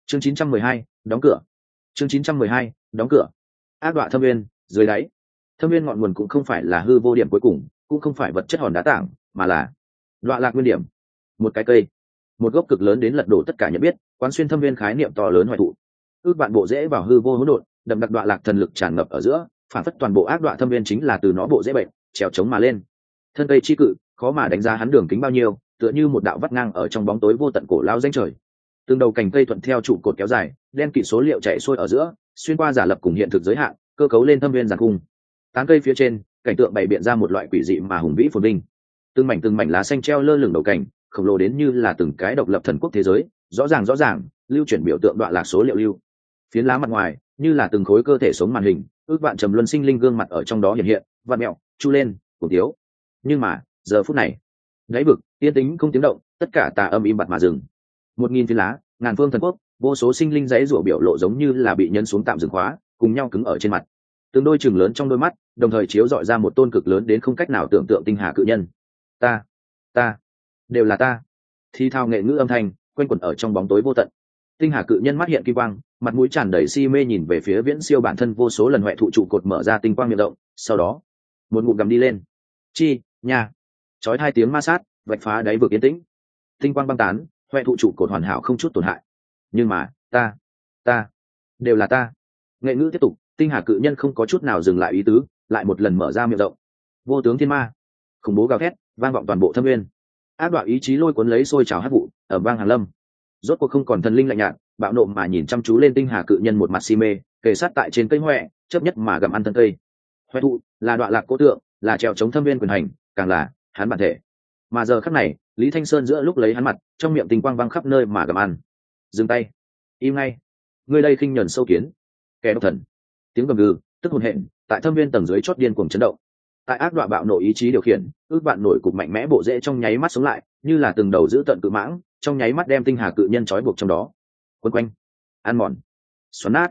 chương 912, đóng cửa. chương 912, đóng cửa. Ác đọa thâm viên dưới đáy. Thâm viên ngọn nguồn cũng không phải là hư vô điểm cuối cùng, cũng không phải vật chất hòn đá tảng, mà là đọa lạc nguyên điểm, một cái cây, một gốc cực lớn đến lật đổ tất cả nhận biết, quán xuyên thâm viên khái niệm to lớn hoại thụ. Ước bạn bộ rễ vào hư vô hỗn độn, đậm đặc đọa lạc thần lực tràn ngập ở giữa, phản phất toàn bộ ác đọa thâm viên chính là từ nó bộ rễ bệnh trèo trống mà lên. Thân cây chi cự, khó mà đánh giá hắn đường kính bao nhiêu, tựa như một đạo vắt ngang ở trong bóng tối vô tận cổ lao danh trời. Từng đầu cành cây thuận theo trụ cột kéo dài, đen kịt số liệu chạy xuôi ở giữa, xuyên qua giả lập cùng hiện thực giới hạn, cơ cấu lên thâm viên giàn cung. Tán cây phía trên, cảnh tượng bày biện ra một loại quỷ dị mà hùng vĩ phồn vinh. Từng mảnh lá xanh treo lơ lửng đầu cảnh, khổng lồ đến như là từng cái độc lập thần quốc thế giới, rõ ràng, lưu chuyển biểu tượng đoạn lạc số liệu lưu. Phiến lá mặt ngoài, như là từng khối cơ thể sống màn hình, ước vạn trầm luân sinh linh gương mặt ở trong đó hiện, vặn mẹo, chu lên, cổ tiếu. Nhưng mà, giờ phút này, đáy vực, yên tĩnh không tiếng động, tất cả tà âm im bặt mà dừng. 1000 phiến lá, ngàn phương thần quốc, vô số sinh linh dãy rủa biểu lộ giống như là bị nhấn xuống tạm dừng khóa, cùng nhau cứng ở trên mặt. Từng đôi chừng lớn trong đôi mắt, đồng thời chiếu dọi ra một tôn cực lớn đến không cách nào tưởng tượng tinh hà cự nhân. Ta, đều là ta. Thi thao nghệ ngữ âm thanh quanh quẩn ở trong bóng tối vô tận. Tinh hà cự nhân mắt hiện kim quang, mặt mũi tràn đầy si mê nhìn về phía viễn siêu bản thân vô số lần hoại thụ trụ cột mở ra tinh quang miệng động, sau đó một ngụm gầm đi lên. Chi, nha. Chói hai tiếng ma sát, vạch phá đáy vực yên tĩnh. Tinh quang băng tán, hoại thụ trụ cột hoàn hảo không chút tổn hại. Nhưng mà, ta, đều là ta. Nghệ ngữ tiếp tục, tinh hà cự nhân không có chút nào dừng lại ý tứ, lại một lần mở ra miệng rộng. Vô tướng thiên ma, khủng bố gào thét, vang vọng toàn bộ thâm nguyên. Ác đoạ ý chí lôi cuốn lấy sôi trào hắc vụ, ở vang hàng lâm. Rốt cuộc không còn thần linh lạnh nhạt, bạo nộ mà nhìn chăm chú lên tinh hà cự nhân một mặt si mê, kề sát tại trên cây hoè, chớp nhất mà gặm ăn thân cây. Hoè thụ là đoạn lạc cố tượng, là trèo chống thâm viên quyền hành, càng là hắn bản thể. Mà giờ khắc này, Lý Thanh Sơn giữa lúc lấy hắn mặt, trong miệng tinh quang văng khắp nơi mà gặm ăn. Dừng tay, im ngay, ngươi đây khinh nhẫn sâu kiến, kẻ độc thần. Tiếng gầm gừ, tức hồn hện, tại thâm viên tầng dưới chót điên cuồng chấn động. Tại ác đoạ bạo nộ ý chí điều khiển, ước vạn nổi cục mạnh mẽ bộ rễ trong nháy mắt sống lại, như là từng đầu giữ tận cự mãng, trong nháy mắt đem tinh hà cự nhân trói buộc trong đó. Quấn quanh, ăn mòn, xoắn nát.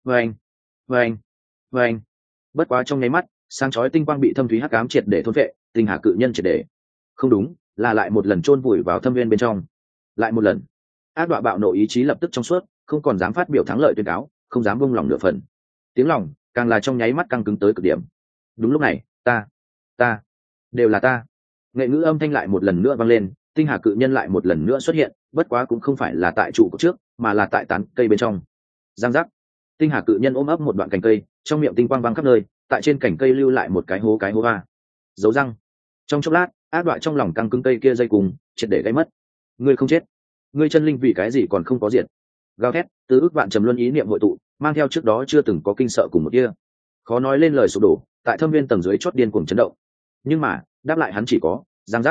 Vâng. Bất quá trong nháy mắt, sáng chói tinh quang bị thâm thúy hắc ám triệt để thôn phệ, tinh hà cự nhân triệt để. Không đúng, là lại một lần chôn vùi vào thâm viên bên trong. Lại một lần. Ác đoạ bạo nộ ý chí lập tức trong suốt, không còn dám phát biểu thắng lợi tuyên cáo, không dám buông lòng nửa phần. Tiếng lòng càng là trong nháy mắt căng cứng tới cực điểm. Đúng lúc này, ta, đều là ta. Nghệ ngữ âm thanh lại một lần nữa vang lên, tinh hà cự nhân lại một lần nữa xuất hiện, bất quá cũng không phải là tại trụ của trước, mà là tại tán cây bên trong. Giang giác. Tinh hà cự nhân ôm ấp một đoạn cành cây, trong miệng tinh quang văng khắp nơi, tại trên cành cây lưu lại một cái hố va. Dấu răng. Trong chốc lát, ác đoạ trong lòng căng cứng cây kia dây cùng, triệt để gây mất. Ngươi không chết, ngươi chân linh vì cái gì còn không có diệt? Gào thét, từ ước vạn trầm luân ý niệm hội tụ, mang theo trước đó chưa từng có kinh sợ cùng một kia. Khó nói lên lời sụp đổ, tại thâm viên tầng dưới chót điên cuồng chấn động. Nhưng mà, đáp lại hắn chỉ có giang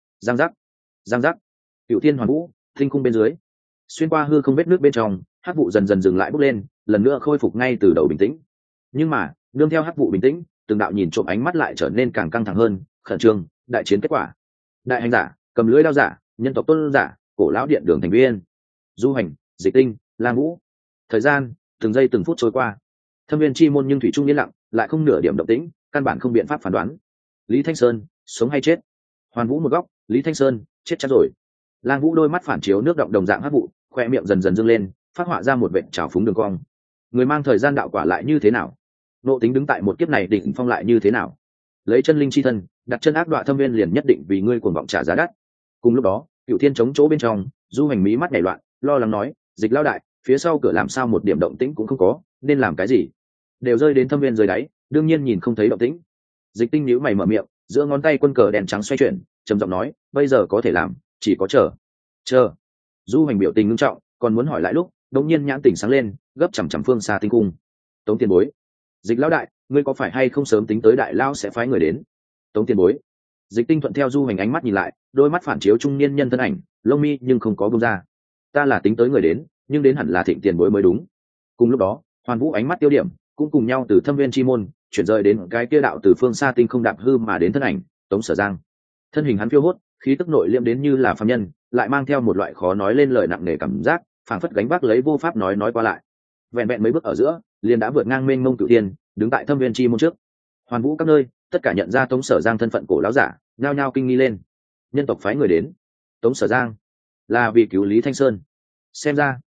giác. Cựu thiên hoàn vũ, tinh cung bên dưới, xuyên qua hư không vết nước bên trong, hắc vụ dần dần dừng lại bốc lên, lần nữa khôi phục ngay từ đầu bình tĩnh. Nhưng mà, nương theo hắc vụ bình tĩnh, từng đạo nhìn trộm ánh mắt lại trở nên càng căng thẳng hơn, khẩn trương. Đại chiến kết quả, đại hành giả, cầm lưỡi đao giả, nhân tộc tôn giả, cổ lão điện đường thành viên, du hành, dịch tinh, lang vũ. Thời gian từng giây từng phút trôi qua, thâm viên chi môn nhưng thủy trung yên lặng, lại không nửa điểm động tĩnh, căn bản không biện pháp phán đoán Lý Thanh Sơn sống hay chết. Hoàn vũ một góc, Lý Thanh Sơn chết chắc rồi. Lang vũ đôi mắt phản chiếu nước động đồng dạng hắc vụ, khoe miệng dần dần dâng lên, phát họa ra một vệt trào phúng đường cong. Người mang thời gian đạo quả lại như thế nào? Nộ tính đứng tại một kiếp này đỉnh phong lại như thế nào? Lấy chân linh chi thân, đặt chân ác đoạ thâm viên liền nhất định vì ngươi cuồng vọng trả giá đắt. Cùng lúc đó, Cửu Thiên chống chỗ bên trong, du hành mí mắt nhảy loạn, lo lắng nói, Dịch lao đại, phía sau cửa làm sao một điểm động tĩnh cũng không có, nên làm cái gì? Đều rơi đến thâm viên dưới đáy, đương nhiên nhìn không thấy động tĩnh. Dịch tinh nhíu mày mở miệng, giữa ngón tay quân cờ đèn trắng xoay chuyển, trầm giọng nói, bây giờ có thể làm, chỉ có chờ. Du hành biểu tình ngưng trọng, còn muốn hỏi lại lúc, đột nhiên nhãn tỉnh sáng lên, gấp chằm chằm phương xa tinh cung. Tống tiền bối, Dịch lão đại, ngươi có phải hay không sớm tính tới đại lao sẽ phái người đến? Tống tiền bối. Dịch tinh thuận theo du hành ánh mắt nhìn lại, đôi mắt phản chiếu trung niên nhân thân ảnh, lông mi nhưng không có buông ra. Ta là tính tới người đến, nhưng đến hẳn là Thịnh tiền bối mới đúng. Cùng lúc đó, Hoàn Vũ ánh mắt tiêu điểm cũng cùng nhau từ thâm viên chi môn chuyển rời đến cái kia đạo từ phương xa tinh không đạp hư mà đến thân ảnh Tống Sở Giang. Thân hình hắn phiêu hốt, khí tức nội liêm đến như là phàm nhân, lại mang theo một loại khó nói lên lời nặng nề cảm giác, phảng phất gánh vác lấy vô pháp nói qua lại. Vẹn vẹn mấy bước ở giữa, liền đã vượt ngang mênh mông cửu thiên, đứng tại thâm viên chi môn trước. Hoàn Vũ các nơi, tất cả nhận ra Tống Sở Giang thân phận cổ lão giả, nhao nhao kinh nghi lên. Nhân tộc phái người đến, Tống Sở Giang là vì cứu Lý Thanh Sơn. Xem ra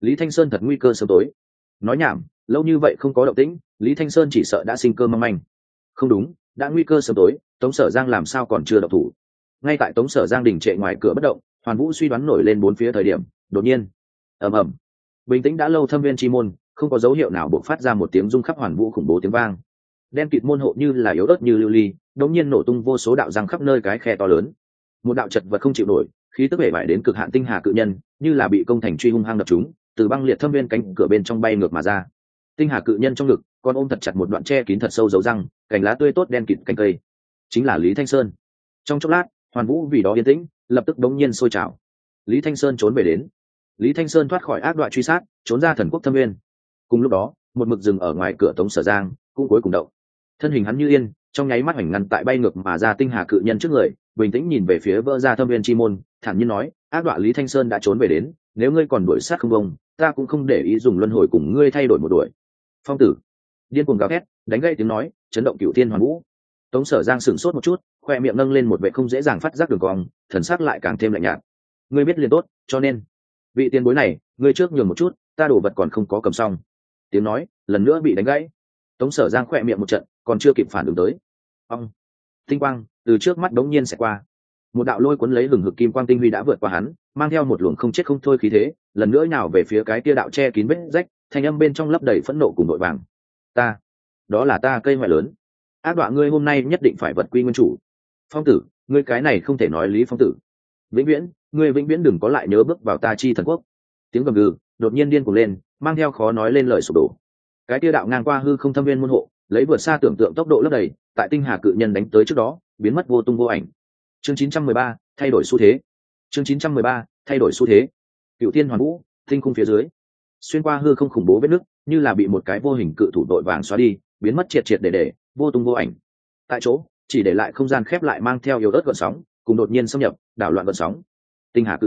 Lý Thanh Sơn thật nguy cơ sớm tối. Nói nhảm, lâu như vậy không có động tĩnh, Lý Thanh Sơn chỉ sợ đã sinh cơ mong manh. Không đúng, đã nguy cơ sớm tối, Tống Sở Giang làm sao còn chưa động thủ? Ngay tại Tống Sở Giang đình trệ ngoài cửa bất động, Hoàn Vũ suy đoán nổi lên bốn phía thời điểm, đột nhiên, ầm ầm, bình tĩnh đã lâu thâm viên chi môn, không có dấu hiệu nào bộc phát ra một tiếng rung khắp Hoàn Vũ khủng bố tiếng vang. Đen kịt môn hộ như là yếu ớt như lưu ly, đột nhiên nổ tung vô số đạo răng khắp nơi cái khe to lớn. Một đạo chật vật không chịu nổi, khí tức bể bại đến cực hạn tinh hà cự nhân, như là bị công thành truy hung hăng đập chúng, từ băng liệt thâm viên cánh cửa bên trong bay ngược mà ra. Tinh hà cự nhân trong ngực còn ôm thật chặt một đoạn tre kín thật sâu dấu răng, cành lá tươi tốt đen kịt cành cây, chính là Lý Thanh Sơn. Trong chốc lát, Hoàn Vũ vì đó yên tĩnh, lập tức đống nhiên sôi trào. Lý Thanh Sơn trốn về đến. Lý Thanh Sơn thoát khỏi ác đoạn truy sát, trốn ra thần quốc thâm viên. Cùng lúc đó, một mực dừng ở ngoài cửa Tống Sở Giang cũng cuối cùng động. Thân hình hắn như yên, trong nháy mắt hoành ngăn tại bay ngược mà ra tinh hà cự nhân trước người, bình tĩnh nhìn về phía vỡ ra thâm viên chi môn, thản nhiên nói: ác đoạn Lý Thanh Sơn đã trốn về đến, nếu ngươi còn đuổi sát không bông, ta cũng không để ý dùng luân hồi cùng ngươi thay đổi một đuổi. Phong tử điên cuồng gào thét, đánh gãy tiếng nói, chấn động cửu thiên Hoàn Vũ. Tống Sở Giang sửng sốt một chút, khoe miệng nâng lên một vẻ không dễ dàng phát giác đường cong, thần sắc lại càng thêm lạnh nhạt. Ngươi biết liền tốt, cho nên vị tiền bối này, ngươi trước nhường một chút, ta đổ vật còn không có cầm xong. Tiếng nói lần nữa bị đánh gãy. Tống Sở Giang khoe miệng một trận, còn chưa kịp phản ứng tới. Ông tinh quang từ trước mắt đống nhiên sẽ qua, một đạo lôi cuốn lấy hừng hực kim quang tinh huy đã vượt qua hắn, mang theo một luồng không chết không thôi khí thế, lần nữa nhào về phía cái kia đạo che kín vết rách, thanh âm bên trong lấp đầy phẫn nộ cùng đội vàng. Ta, đó là ta cây ngoại lớn, ác đọa ngươi hôm nay nhất định phải vật quy nguyên chủ. Phong tử, ngươi cái này không thể nói lý. Phong tử, vĩnh viễn, ngươi vĩnh viễn đừng có lại nhớ bước vào ta chi thần quốc. Tiếng gầm gừ đột nhiên điên cuồng lên, mang theo khó nói lên lời sụp đổ. Cái kia đạo ngang qua hư không thâm viên môn hộ, lấy vượt xa tưởng tượng tốc độ lấp đầy, tại tinh hà cự nhân đánh tới trước đó, biến mất vô tung vô ảnh. Chương 913, thay đổi xu thế. Chương 913, thay đổi xu thế. Cựu Thiên Hoàn Vũ, tinh khung phía dưới, xuyên qua hư không khủng bố vết nứt, như là bị một cái vô hình cự thủ đội vàng xóa đi, biến mất triệt triệt để, vô tung vô ảnh. Tại chỗ, chỉ để lại không gian khép lại mang theo yếu ớt gợn sóng, cùng đột nhiên xâm nhập, đảo loạn gợn sóng. Tinh hà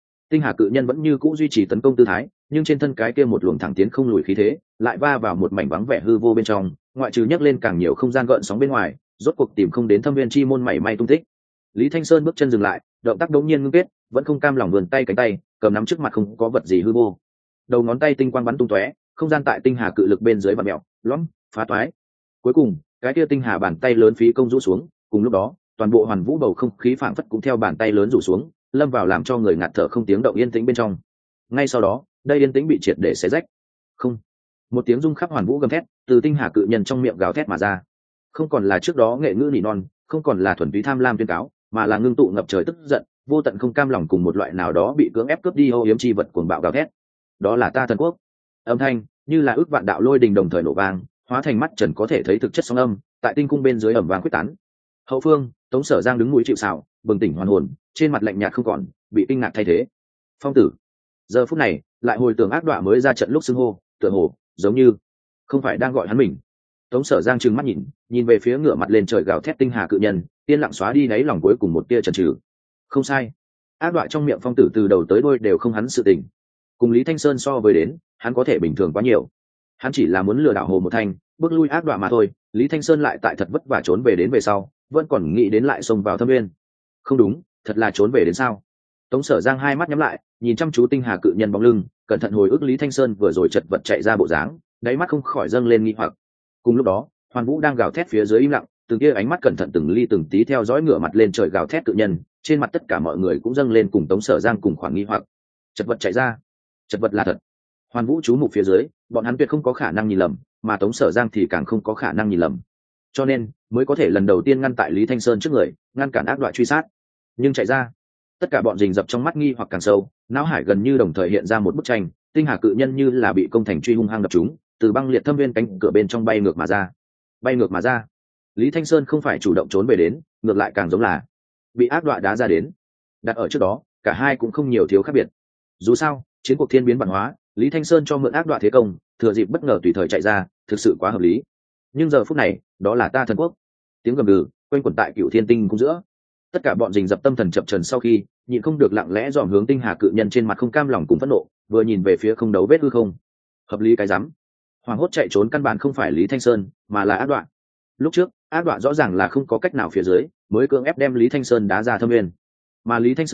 cự nhân vẫn như cũ duy trì tấn công tư thái, nhưng trên thân cái kia một luồng thẳng tiến không lùi khí thế, lại va vào một mảnh vắng vẻ hư vô bên trong, ngoại trừ nhấc lên càng nhiều không gian gợn sóng bên ngoài, rốt cuộc tìm không đến thâm viên chi môn mảy may tung tích. Lý Thanh Sơn bước chân dừng lại, động tác đống nhiên ngưng kết, vẫn không cam lòng vươn tay cánh tay, cầm nắm trước mặt không có vật gì hư vô. Đầu ngón tay tinh quang bắn tung tóe, không gian tại tinh hà cự lực bên dưới vặn mèo, lõm, phá toái. Cuối cùng, cái kia tinh hà bàn tay lớn phí công rũ xuống, cùng lúc đó, toàn bộ Hoàn Vũ bầu không khí phảng phất cũng theo bàn tay lớn rủ xuống, lâm vào làm cho người ngạt thở không tiếng động yên tĩnh bên trong. Ngay sau đó, đây yên tĩnh bị triệt để xé rách. Không, một tiếng rung khắp Hoàn Vũ gầm thét, từ tinh hà cự nhân trong miệng gào thét mà ra. Không còn là trước đó nghệ ngữ nỉ non, không còn là thuần túy tham lam tuyên cáo, mà là ngưng tụ ngập trời tức giận, vô tận không cam lòng cùng một loại nào đó bị cưỡng ép cướp đi ô yếm chi vật cuồng bạo gào thét. Đó là ta thần quốc. Âm thanh như là ước vạn đạo lôi đình đồng thời nổ vang, hóa thành mắt trần có thể thấy thực chất sóng âm, tại tinh cung bên dưới ẩm vang quyết tán. Hậu phương, Tống Sở Giang đứng mũi chịu sào, bừng tỉnh hoàn hồn, trên mặt lạnh nhạt không còn, bị kinh ngạc thay thế. Phong tử, giờ phút này lại hồi tưởng ác đọa mới ra trận lúc xưng hô, tựa hồ giống như không phải đang gọi hắn mình. Tống Sở Giang trừng mắt nhìn về phía ngửa mặt lên trời gào thét tinh hà cự nhân, yên lặng xóa đi đáy lòng cuối cùng một tia chần chừ. Không sai, ác đọa trong miệng phong tử từ đầu tới đuôi đều không hắn sự tình. Cùng Lý Thanh Sơn so với đến, hắn có thể bình thường quá nhiều. Hắn chỉ là muốn lừa đảo Hồ Một Thanh, bước lui ác đọa mà thôi. Lý Thanh Sơn lại tại thật vất vả trốn về đến về sau, vẫn còn nghĩ đến lại xông vào thâm nguyên. Không đúng, thật là trốn về đến sao? Tống Sở Giang hai mắt nhắm lại, nhìn chăm chú tinh hà cự nhân bóng lưng, cẩn thận hồi ức Lý Thanh Sơn vừa rồi chật vật chạy ra bộ dáng, đáy mắt không khỏi dâng lên nghi hoặc. Cùng lúc đó, Hoàn Vũ đang gào thét phía dưới im lặng, từng kia ánh mắt cẩn thận từng ly từng tí theo dõi ngửa mặt lên trời gào thét cự nhân, trên mặt tất cả mọi người cũng dâng lên cùng Tống Sở Giang cùng khoảng nghi hoặc. Chật vật chạy ra, chật vật là thật. Hoàn Vũ chú mục phía dưới, bọn hắn tuyệt không có khả năng nhìn lầm, mà Tống Sở Giang thì càng không có khả năng nhìn lầm. Cho nên, mới có thể lần đầu tiên ngăn tại Lý Thanh Sơn trước người, ngăn cản ác đoạn truy sát. Nhưng chạy ra, tất cả bọn rình rập trong mắt nghi hoặc càng sâu, não hải gần như đồng thời hiện ra một bức tranh, tinh hà cự nhân như là bị công thành truy hung hăng đập chúng, từ băng liệt thâm viên cánh cửa bên trong bay ngược mà ra. Bay ngược mà ra. Lý Thanh Sơn không phải chủ động trốn về đến, ngược lại càng giống là bị ác đoạn đá ra đến. Đặt ở trước đó, cả hai cũng không nhiều thiếu khác biệt. Dù sao, chiến cuộc thiên biến văn hóa, Lý Thanh Sơn cho mượn ác đoạn thế công, thừa dịp bất ngờ tùy thời chạy ra, thực sự quá hợp lý. Nhưng giờ phút này, đó là ta thần quốc. Tiếng gầm gừ quanh quẩn tại Cựu Thiên Tinh cung giữa. Tất cả bọn rình rập tâm thần chập trần sau khi, nhịn không được lặng lẽ dòm hướng tinh hà cự nhân trên mặt không cam lòng cùng phẫn nộ, vừa nhìn về phía không đấu vết hư không. Hợp lý cái rắm. Hoàng hốt chạy trốn căn bản không phải Lý Thanh Sơn, mà là ác đoạn. Lúc trước, ác đoạn rõ ràng là không có cách nào phía dưới, mới cưỡng ép đem Lý Thanh Sơn đá ra thâm nguyên. Mà Lý Thanh Sơn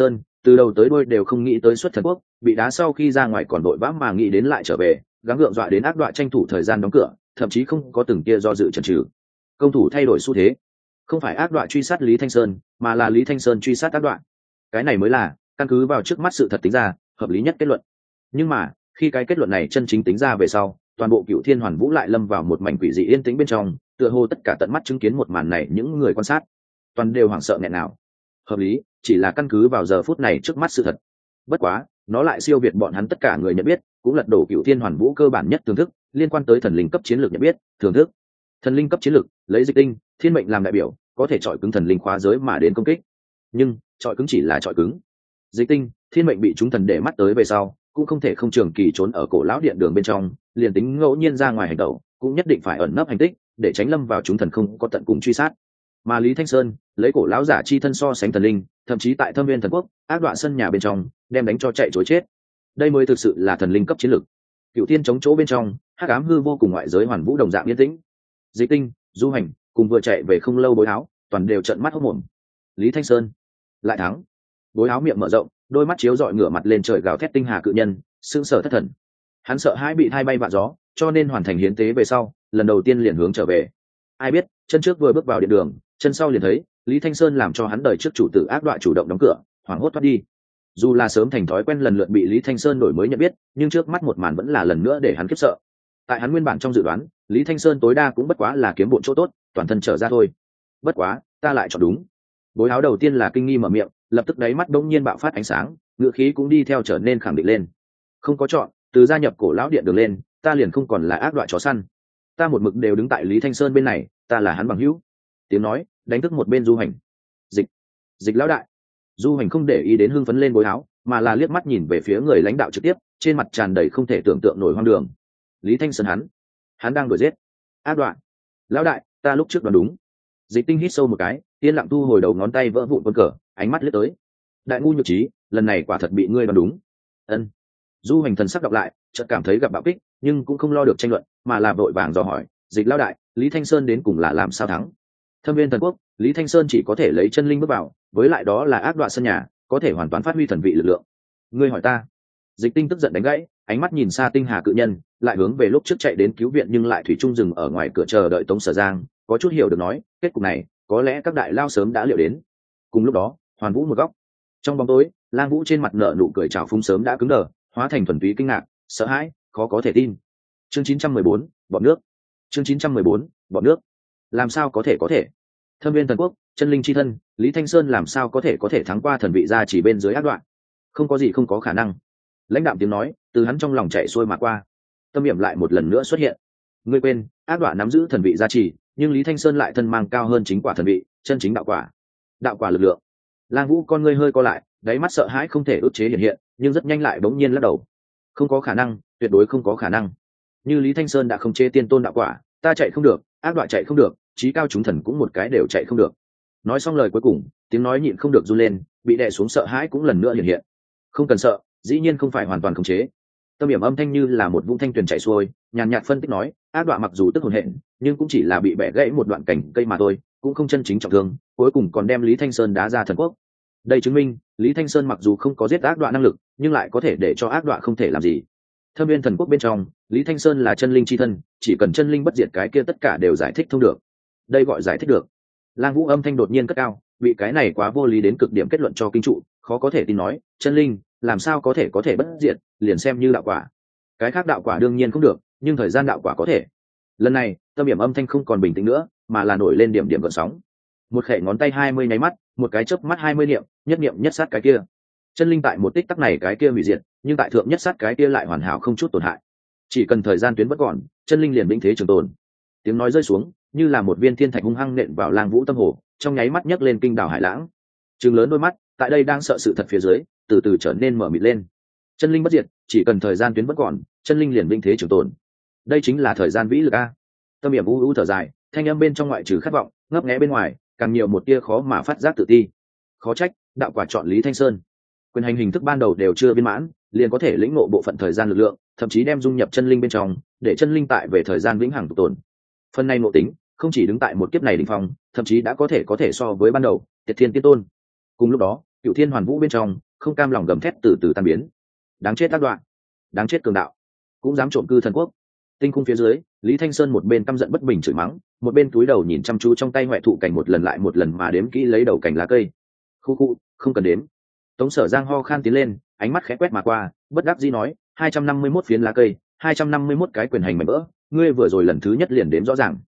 từ đầu tới đuôi đều không nghĩ tới xuất thần quốc, bị đá sau khi ra ngoài còn vội vã mà nghĩ đến lại trở về, gắng gượng dọa đến ác đoạ tranh thủ thời gian đóng cửa, thậm chí không có từng kia do dự chần chừ. Công thủ thay đổi xu thế, không phải ác đoạ truy sát Lý Thanh Sơn, mà là Lý Thanh Sơn truy sát ác đoạ. Cái này mới là căn cứ vào trước mắt sự thật tính ra hợp lý nhất kết luận. Nhưng mà khi cái kết luận này chân chính tính ra về sau, toàn bộ Cựu Thiên Hoàn Vũ lại lâm vào một mảnh quỷ dị yên tĩnh bên trong, tựa hồ tất cả tận mắt chứng kiến một màn này những người quan sát toàn đều hoảng sợ nghẹn nào. Hợp lý chỉ là căn cứ vào giờ phút này trước mắt sự thật, bất quá nó lại siêu việt bọn hắn tất cả người nhận biết, cũng lật đổ Cựu Thiên Hoàn Vũ cơ bản nhất thưởng thức liên quan tới thần linh cấp chiến lược nhận biết. Thưởng thức thần linh cấp chiến lược lấy Dịch Tinh, Thiên Mệnh làm đại biểu, có thể chọi cứng thần linh khóa giới mà đến công kích, nhưng chọi cứng chỉ là chọi cứng. Dịch Tinh, Thiên Mệnh bị chúng thần để mắt tới về sau, cũng không thể không trường kỳ trốn ở cổ lão điện đường bên trong, liền tính ngẫu nhiên ra ngoài hành động cũng nhất định phải ẩn nấp hành tích để tránh lâm vào chúng thần không có tận cùng truy sát. Mà Lý Thanh Sơn lấy cổ lão giả chi thân so sánh thần linh, thậm chí tại Thâm Viên Thần Quốc ác đoạn sân nhà bên trong đem đánh cho chạy trối chết. Đây mới thực sự là thần linh cấp chiến lược. Cựu Thiên chống chỗ bên trong, hắc ám hư vô cùng ngoại giới hoàn vũ đồng dạng yên tĩnh. Dịch Tinh, Du Hành cùng vừa chạy về không lâu Bối Áo toàn đều trợn mắt hốt mồm. Lý Thanh Sơn lại thắng. Bối Áo miệng mở rộng, đôi mắt chiếu rọi ngửa mặt lên trời gào thét tinh hà cự nhân, sững sờ thất thần. Hắn sợ hãi bị thay bay vạ gió, cho nên hoàn thành hiến tế về sau, lần đầu tiên liền hướng trở về. Ai biết, chân trước vừa bước vào điện đường, chân sau liền thấy Lý Thanh Sơn làm cho hắn đời trước chủ tử ác đoạ chủ động đóng cửa, hoảng hốt thoát đi. Dù là sớm thành thói quen lần lượt bị Lý Thanh Sơn đổi mới nhận biết, nhưng trước mắt một màn vẫn là lần nữa để hắn khiếp sợ. Tại hắn nguyên bản trong dự đoán, Lý Thanh Sơn tối đa cũng bất quá là kiếm bộ chỗ tốt, toàn thân trở ra thôi. Bất quá, ta lại chọn đúng. Bối Áo đầu tiên là kinh nghi mở miệng, lập tức đáy mắt đông nhiên bạo phát ánh sáng, ngựa khí cũng đi theo trở nên khẳng định lên. Không có chọn, từ gia nhập cổ lão điện đường lên, ta liền không còn là ác đoạ chó săn. Ta một mực đều đứng tại Lý Thanh Sơn bên này, ta là hắn bằng hữu. Tiếng nói đánh thức một bên Du Hành. Dịch lão đại. Du Hành không để ý đến hưng phấn lên Bối Áo, mà là liếc mắt nhìn về phía người lãnh đạo trực tiếp, trên mặt tràn đầy không thể tưởng tượng nổi hoang đường. Lý Thanh Sơn hắn đang đuổi giết ác đoạ. Lão đại, ta lúc trước đoán đúng. Dịch Tinh hít sâu một cái, yên lặng thu hồi đầu ngón tay vỡ vụn quân cờ, ánh mắt liếc tới. Đại ngu nhược trí, lần này quả thật bị ngươi đoán đúng. Ân. Du Hành thần sắc đọc lại, chợt cảm thấy gặp bạo kích, nhưng cũng không lo được tranh luận, mà là vội vàng dò hỏi, Dịch lão đại, Lý Thanh Sơn đến cùng là làm sao thắng? Thâm Viên Thần Quốc, Lý Thanh Sơn chỉ có thể lấy chân linh bước vào, với lại đó là ác đoạ sân nhà, có thể hoàn toàn phát huy thần vị lực lượng. Ngươi hỏi ta? Dịch Tinh tức giận đánh gãy, ánh mắt nhìn xa tinh hà cự nhân, lại hướng về lúc trước chạy đến cứu viện nhưng lại thủy chung dừng ở ngoài cửa chờ đợi Tống Sở Giang, có chút hiểu được nói, kết cục này, có lẽ các đại lao sớm đã liệu đến. Cùng lúc đó, Hoàn Vũ một góc, trong bóng tối, Lang Vũ trên mặt nở nụ cười trào phúng sớm đã cứng đờ, hóa thành thuần túy kinh ngạc, sợ hãi, khó có thể tin. Chương 914, bọn nước. Chương 914, bọn nước. Làm sao có thể? Thâm Viên Thần Quốc, chân linh chi thân, Lý Thanh Sơn làm sao có thể thắng qua thần vị gia chỉ bên dưới ác đoạn? Không có gì không có khả năng. Lãnh đạm tiếng nói, từ hắn trong lòng chạy xuôi mà qua. Tâm niệm lại một lần nữa xuất hiện. Ngươi quên, ác đoạn nắm giữ thần vị gia trì, nhưng Lý Thanh Sơn lại thân mang cao hơn chính quả thần vị, chân chính đạo quả. Đạo quả lực lượng. Lang Vũ con ngươi hơi co lại, đáy mắt sợ hãi không thể ức chế hiện hiện, nhưng rất nhanh lại bỗng nhiên lắc đầu. Không có khả năng, tuyệt đối không có khả năng. Như Lý Thanh Sơn đã không chế tiên tôn đạo quả, ta chạy không được, ác đoạn chạy không được, chí cao chúng thần cũng một cái đều chạy không được. Nói xong lời cuối cùng, tiếng nói nhịn không được run lên, bị đè xuống sợ hãi cũng lần nữa hiện hiện. Không cần sợ, dĩ nhiên không phải hoàn toàn khống chế. Tâm điểm âm thanh như là một vũng thanh tuyền chảy xuôi, nhàn nhạt phân tích nói, ác đoạn mặc dù tức hồn hện, nhưng cũng chỉ là bị bẻ gãy một đoạn cành cây mà thôi, cũng không chân chính trọng thương, cuối cùng còn đem Lý Thanh Sơn đá ra thần quốc. Đây chứng minh, Lý Thanh Sơn mặc dù không có giết ác đoạn năng lực, nhưng lại có thể để cho ác đoạn không thể làm gì. Thâm Viên Thần Quốc bên trong, Lý Thanh Sơn là chân linh chi thân, chỉ cần chân linh bất diệt cái kia tất cả đều giải thích thông được. Đây gọi giải thích được. Lang Vũ âm thanh đột nhiên cất cao, bị cái này quá vô lý đến cực điểm kết luận cho kinh trụ, khó có thể tin nói, chân linh làm sao có thể bất diệt, liền xem như đạo quả. Cái khác đạo quả đương nhiên không được, nhưng thời gian đạo quả có thể. Lần này, tâm điểm âm thanh không còn bình tĩnh nữa, mà là nổi lên điểm gợn sóng. Một khẽ ngón tay 20 nháy mắt, một cái chớp mắt 20 niệm, nhất niệm nhất sát cái kia. Chân linh tại một tích tắc này cái kia hủy diệt, nhưng tại thượng nhất sát cái kia lại hoàn hảo không chút tổn hại. Chỉ cần thời gian tuyến vẫn còn, chân linh liền vĩnh thế trường tồn. Tiếng nói rơi xuống, như là một viên thiên thạch hung hăng nện vào Lang Vũ tâm hồ, trong nháy mắt nhấc lên kinh đảo hải lãng. Trừng lớn đôi mắt, tại đây đang sợ sự thật phía dưới, từ từ trở nên mở mịt lên. Chân linh bất diệt, chỉ cần thời gian tuyến vẫn còn, chân linh liền vĩnh thế trường tồn. Đây chính là thời gian vĩ lực a. Tâm niệm u u thở dài, thanh âm bên trong ngoại trừ khát vọng, ngấp nghé bên ngoài, càng nhiều một tia khó mà phát giác tự ti. Khó trách, đạo quả chọn Lý Thanh Sơn. Quyền hành hình thức ban đầu đều chưa viên mãn, liền có thể lĩnh ngộ bộ phận thời gian lực lượng, thậm chí đem dung nhập chân linh bên trong, để chân linh tại về thời gian vĩnh hằng tồn. Phần này nội tính, không chỉ đứng tại một kiếp này đỉnh phong, thậm chí đã có thể so với ban đầu Tiệt Thiên Tiên Tôn. Cùng lúc đó, Cựu Thiên Hoàn Vũ bên trong, không cam lòng gầm thét từ từ tan biến. Đáng chết tác đoạn, đáng chết cường đạo, cũng dám trộm cư thần quốc. Tinh khung phía dưới, Lý Thanh Sơn một bên căm giận bất bình chửi mắng, một bên cúi đầu nhìn chăm chú trong tay hoại thụ cảnh một lần lại một lần mà đếm kỹ lấy đầu cành lá cây. Khu khu, không cần đếm. Tống Sở Giang ho khan tiến lên, ánh mắt khẽ quét mà qua, bất đắc dĩ nói, 251 phiến lá cây, 251 cái quyền hành mảnh vỡ, ngươi vừa rồi lần thứ nhất liền đếm rõ ràng.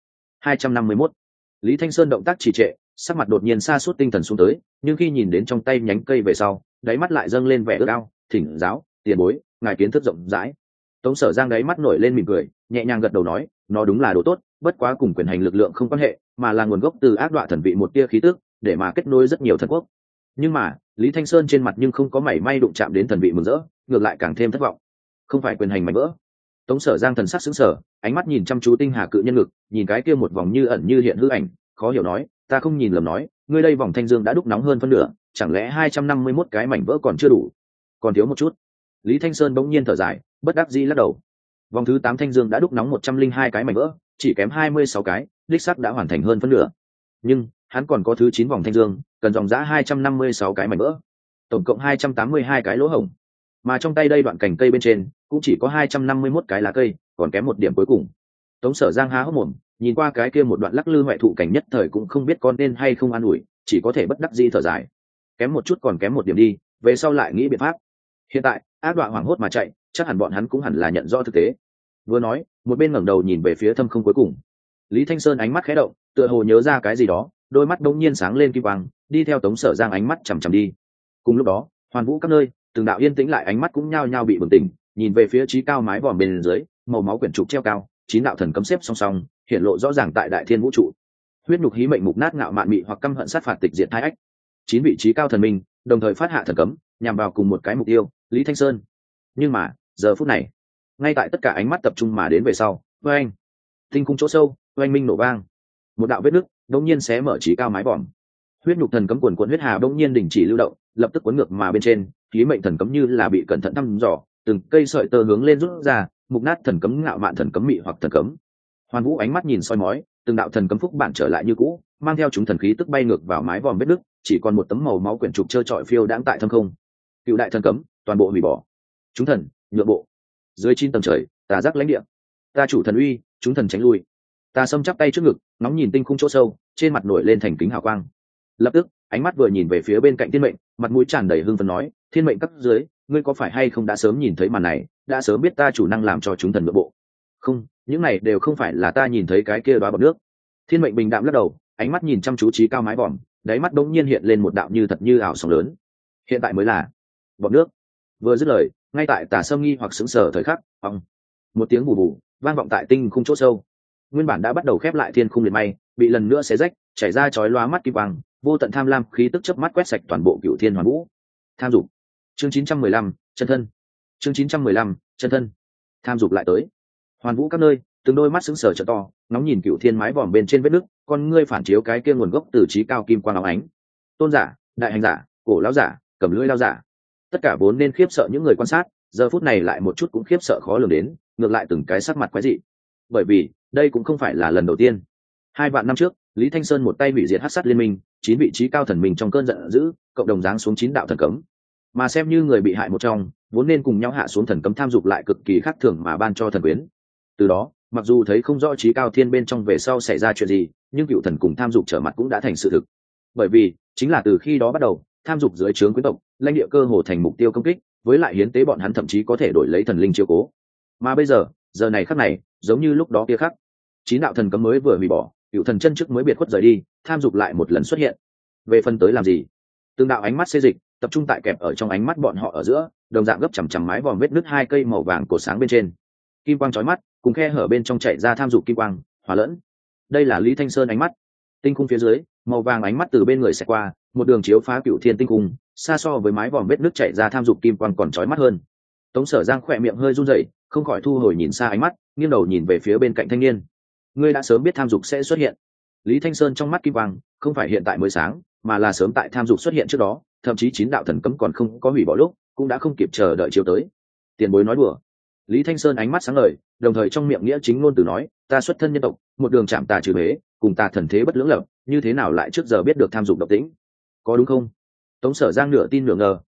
251. Lý Thanh Sơn động tác trì trệ, sắc mặt đột nhiên sa sút tinh thần xuống tới, nhưng khi nhìn đến trong tay nhánh cây về sau, đáy mắt lại dâng lên vẻ ước ao, thỉnh giáo, tiền bối, ngài kiến thức rộng rãi. Tống Sở Giang đáy mắt nổi lên mỉm cười, nhẹ nhàng gật đầu nói, nó đúng là đồ tốt, bất quá cùng quyền hành lực lượng không quan hệ, mà là nguồn gốc từ ác đọa thần vị một tia khí tức, để mà kết nối rất nhiều thần quốc. Nhưng mà, Lý Thanh Sơn trên mặt nhưng không có mảy may đụng chạm đến thần vị mừng rỡ, ngược lại càng thêm thất vọng. Không phải quyền hành mảnh vỡ. Tống Sở Giang thần sắc sững sờ, ánh mắt nhìn chăm chú tinh hà cự nhân ngực, nhìn cái kia một vòng như ẩn như hiện hư ảnh, khó hiểu nói, ta không nhìn lầm nói, ngươi đây vòng thanh dương đã đúc nóng hơn phân nửa, chẳng lẽ 251 cái mảnh vỡ còn chưa đủ, còn thiếu một chút. Lý Thanh Sơn bỗng nhiên thở dài, bất đắc dĩ lắc đầu. Vòng thứ 8 thanh dương đã đúc nóng 102 cái mảnh vỡ, chỉ kém 26 cái, đích xác đã hoàn thành hơn phân nửa. Nhưng hắn còn có thứ 9 vòng thanh dương, cần dòng giá 256 cái mảnh vỡ, tổng cộng 282 cái lỗ hổng. Mà trong tay đây đoạn cành cây bên trên cũng chỉ có 251 cái lá cây, còn kém một điểm cuối cùng. Tống Sở Giang há hốc mồm, nhìn qua cái kia một đoạn lắc lư ngoại thụ cảnh nhất thời cũng không biết con nên hay không an ủi, chỉ có thể bất đắc dĩ thở dài. Kém một chút còn kém một điểm đi, về sau lại nghĩ biện pháp. Hiện tại, ác đoạn hoảng hốt mà chạy, chắc hẳn bọn hắn cũng hẳn là nhận rõ thực tế. Vừa nói, một bên ngẩng đầu nhìn về phía thâm không cuối cùng. Lý Thanh Sơn ánh mắt khẽ động, tựa hồ nhớ ra cái gì đó, đôi mắt đống nhiên sáng lên kim quang, đi theo Tống Sở Giang ánh mắt chằm chằm đi. Cùng lúc đó, hoàn vũ các nơi, từng đạo yên tĩnh lại ánh mắt cũng nhao nhao bị bừng tỉnh, nhìn về phía chí cao mái vòm bên dưới, màu máu quyển trục treo cao, 9 đạo thần cấm xếp song song, hiện lộ rõ ràng tại đại thiên vũ trụ. Huyết nhục hí mệnh mục nát ngạo mạn mị hoặc căm hận sát phạt tịch diệt thái ách. 9 vị trí cao thần minh, đồng thời phát hạ thần cấm, nhằm vào cùng một cái mục tiêu, Lý Thanh Sơn. Nhưng mà, giờ phút này, ngay tại tất cả ánh mắt tập trung mà đến về sau, oanh, tinh cung chỗ sâu, oanh minh nổ vang. Một đạo vết nứt, đột nhiên xé mở chí cao mái vòm. Huyết nhục thần cấm cuồn cuộn huyết hà đột nhiên đình chỉ lưu động, lập tức cuốn ngược mà bên trên, khí mệnh thần cấm như là bị cẩn thận thăm dò, từng cây sợi tơ hướng lên rút ra, mục nát thần cấm ngạo mạn thần cấm mị hoặc thần cấm. Hoàn Vũ ánh mắt nhìn soi mói, từng đạo thần cấm phúc bản trở lại như cũ, mang theo chúng thần khí tức bay ngược vào mái vòm vết nứt, chỉ còn một tấm màu máu quyển trục trơ trọi phiêu đãng tại thâm không. Cựu đại thần cấm, toàn bộ hủy bỏ. Chúng thần, nhượng bộ. Dưới 9 tầng trời, tà giác lãnh địa. Ta chủ thần uy, chúng thần tránh lui. Ta sâm chắp tay trước ngực, nóng nhìn tinh khung chỗ sâu, trên mặt nổi lên thành kính hào quang. Lập tức, ánh mắt vừa nhìn về phía bên cạnh thiên mệnh, mặt mũi tràn đầy hưng phấn nói, thiên mệnh cấp dưới, ngươi có phải hay không đã sớm nhìn thấy màn này, đã sớm biết ta chủ năng làm cho chúng thần nhượng bộ. Không, những này đều không phải là ta nhìn thấy cái kia đóa bọt nước. Thiên mệnh bình đạm lắc đầu, ánh mắt nhìn chăm chú chí cao mái vòm, đáy mắt đống nhiên hiện lên một đạo như thật như ảo sóng lớn. Hiện tại mới là bọt nước. Vừa dứt lời, ngay tại Tà Sâm nghi hoặc sững sờ thời khắc, ong, một tiếng bù bù vang vọng tại tinh khung chỗ sâu. Nguyên bản đã bắt đầu khép lại thiên khung liệt may, bị lần nữa xé rách, chảy ra chói lóa mắt kim quang, vô tận tham lam khí tức chớp mắt quét sạch toàn bộ Cửu Thiên Hoàn Vũ. Tham dục. Chương 915, chân thân. Chương 915, chân thân. Tham dục lại tới. Hoàn Vũ các nơi, từng đôi mắt sững sờ trợ to, ngóng nhìn Cửu Thiên mái vòm bên trên vết nứt, con ngươi phản chiếu cái kia nguồn gốc từ trí cao kim quang óng ánh. Tôn giả, đại hành giả, cổ lão giả, cầm lưỡi lão giả, tất cả vốn nên khiếp sợ những người quan sát, giờ phút này lại một chút cũng khiếp sợ khó lường đến, ngược lại từng cái sắc mặt quái dị. Bởi vì đây cũng không phải là lần đầu tiên. 2 vạn năm trước, Lý Thanh Sơn một tay hủy diệt Hắc Sát Liên Minh, 9 vị trí cao thần minh trong cơn giận dữ, cộng đồng giáng xuống 9 đạo thần cấm. Mà xem như người bị hại một trong, vốn nên cùng nhau hạ xuống thần cấm tham dục lại cực kỳ khác thường mà ban cho thần quyến. Từ đó, mặc dù thấy không rõ trí cao thiên bên trong về sau xảy ra chuyện gì, nhưng cựu thần cùng tham dục trở mặt cũng đã thành sự thực. Bởi vì chính là từ khi đó bắt đầu, tham dục dưới trướng quyến tộc, lãnh địa cơ hồ thành mục tiêu công kích, với lại hiến tế bọn hắn thậm chí có thể đổi lấy thần linh chiếu cố. Mà bây giờ, giờ này khắc này, giống như lúc đó kia khắc, 9 đạo thần cấm mới vừa hủy bỏ, cựu thần chân trước mới biệt khuất rời đi, tham dục lại một lần xuất hiện. Về phần tới làm gì? Từng đạo ánh mắt xê dịch, tập trung tại kẹp ở trong ánh mắt bọn họ ở giữa, đồng dạng gấp chằm chằm mái vòm vết nứt 2 cây màu vàng cổ sáng bên trên. Kim quang chói mắt, cùng khe hở bên trong chạy ra tham dục kim quang, hòa lẫn. Đây là Lý Thanh Sơn ánh mắt. Tinh khung phía dưới, màu vàng ánh mắt từ bên người sẽ qua, một đường chiếu phá cựu thiên tinh khung, xa so với mái vòm vết nứt chạy ra tham dục kim quang còn chói mắt hơn. Tống Sở Giang khỏe miệng hơi run rẩy, không khỏi thu hồi nhìn xa ánh mắt, nghiêng đầu nhìn về phía bên cạnh thanh niên. Ngươi đã sớm biết tham dục sẽ xuất hiện. Lý Thanh Sơn trong mắt kim quang, không phải hiện tại mới sáng, mà là sớm tại tham dục xuất hiện trước đó, thậm chí 9 đạo thần cấm còn không có hủy bỏ lúc, cũng đã không kịp chờ đợi chiếu tới. Tiền bối nói đùa. Lý Thanh Sơn ánh mắt sáng ngời, đồng thời trong miệng nghĩa chính ngôn từ nói, ta xuất thân nhân tộc, một đường chạm tà trừ bế, cùng ta thần thế bất lưỡng lập, như thế nào lại trước giờ biết được tham dục độc tĩnh? Có đúng không? Tống Sở Giang nửa tin nửa ngờ,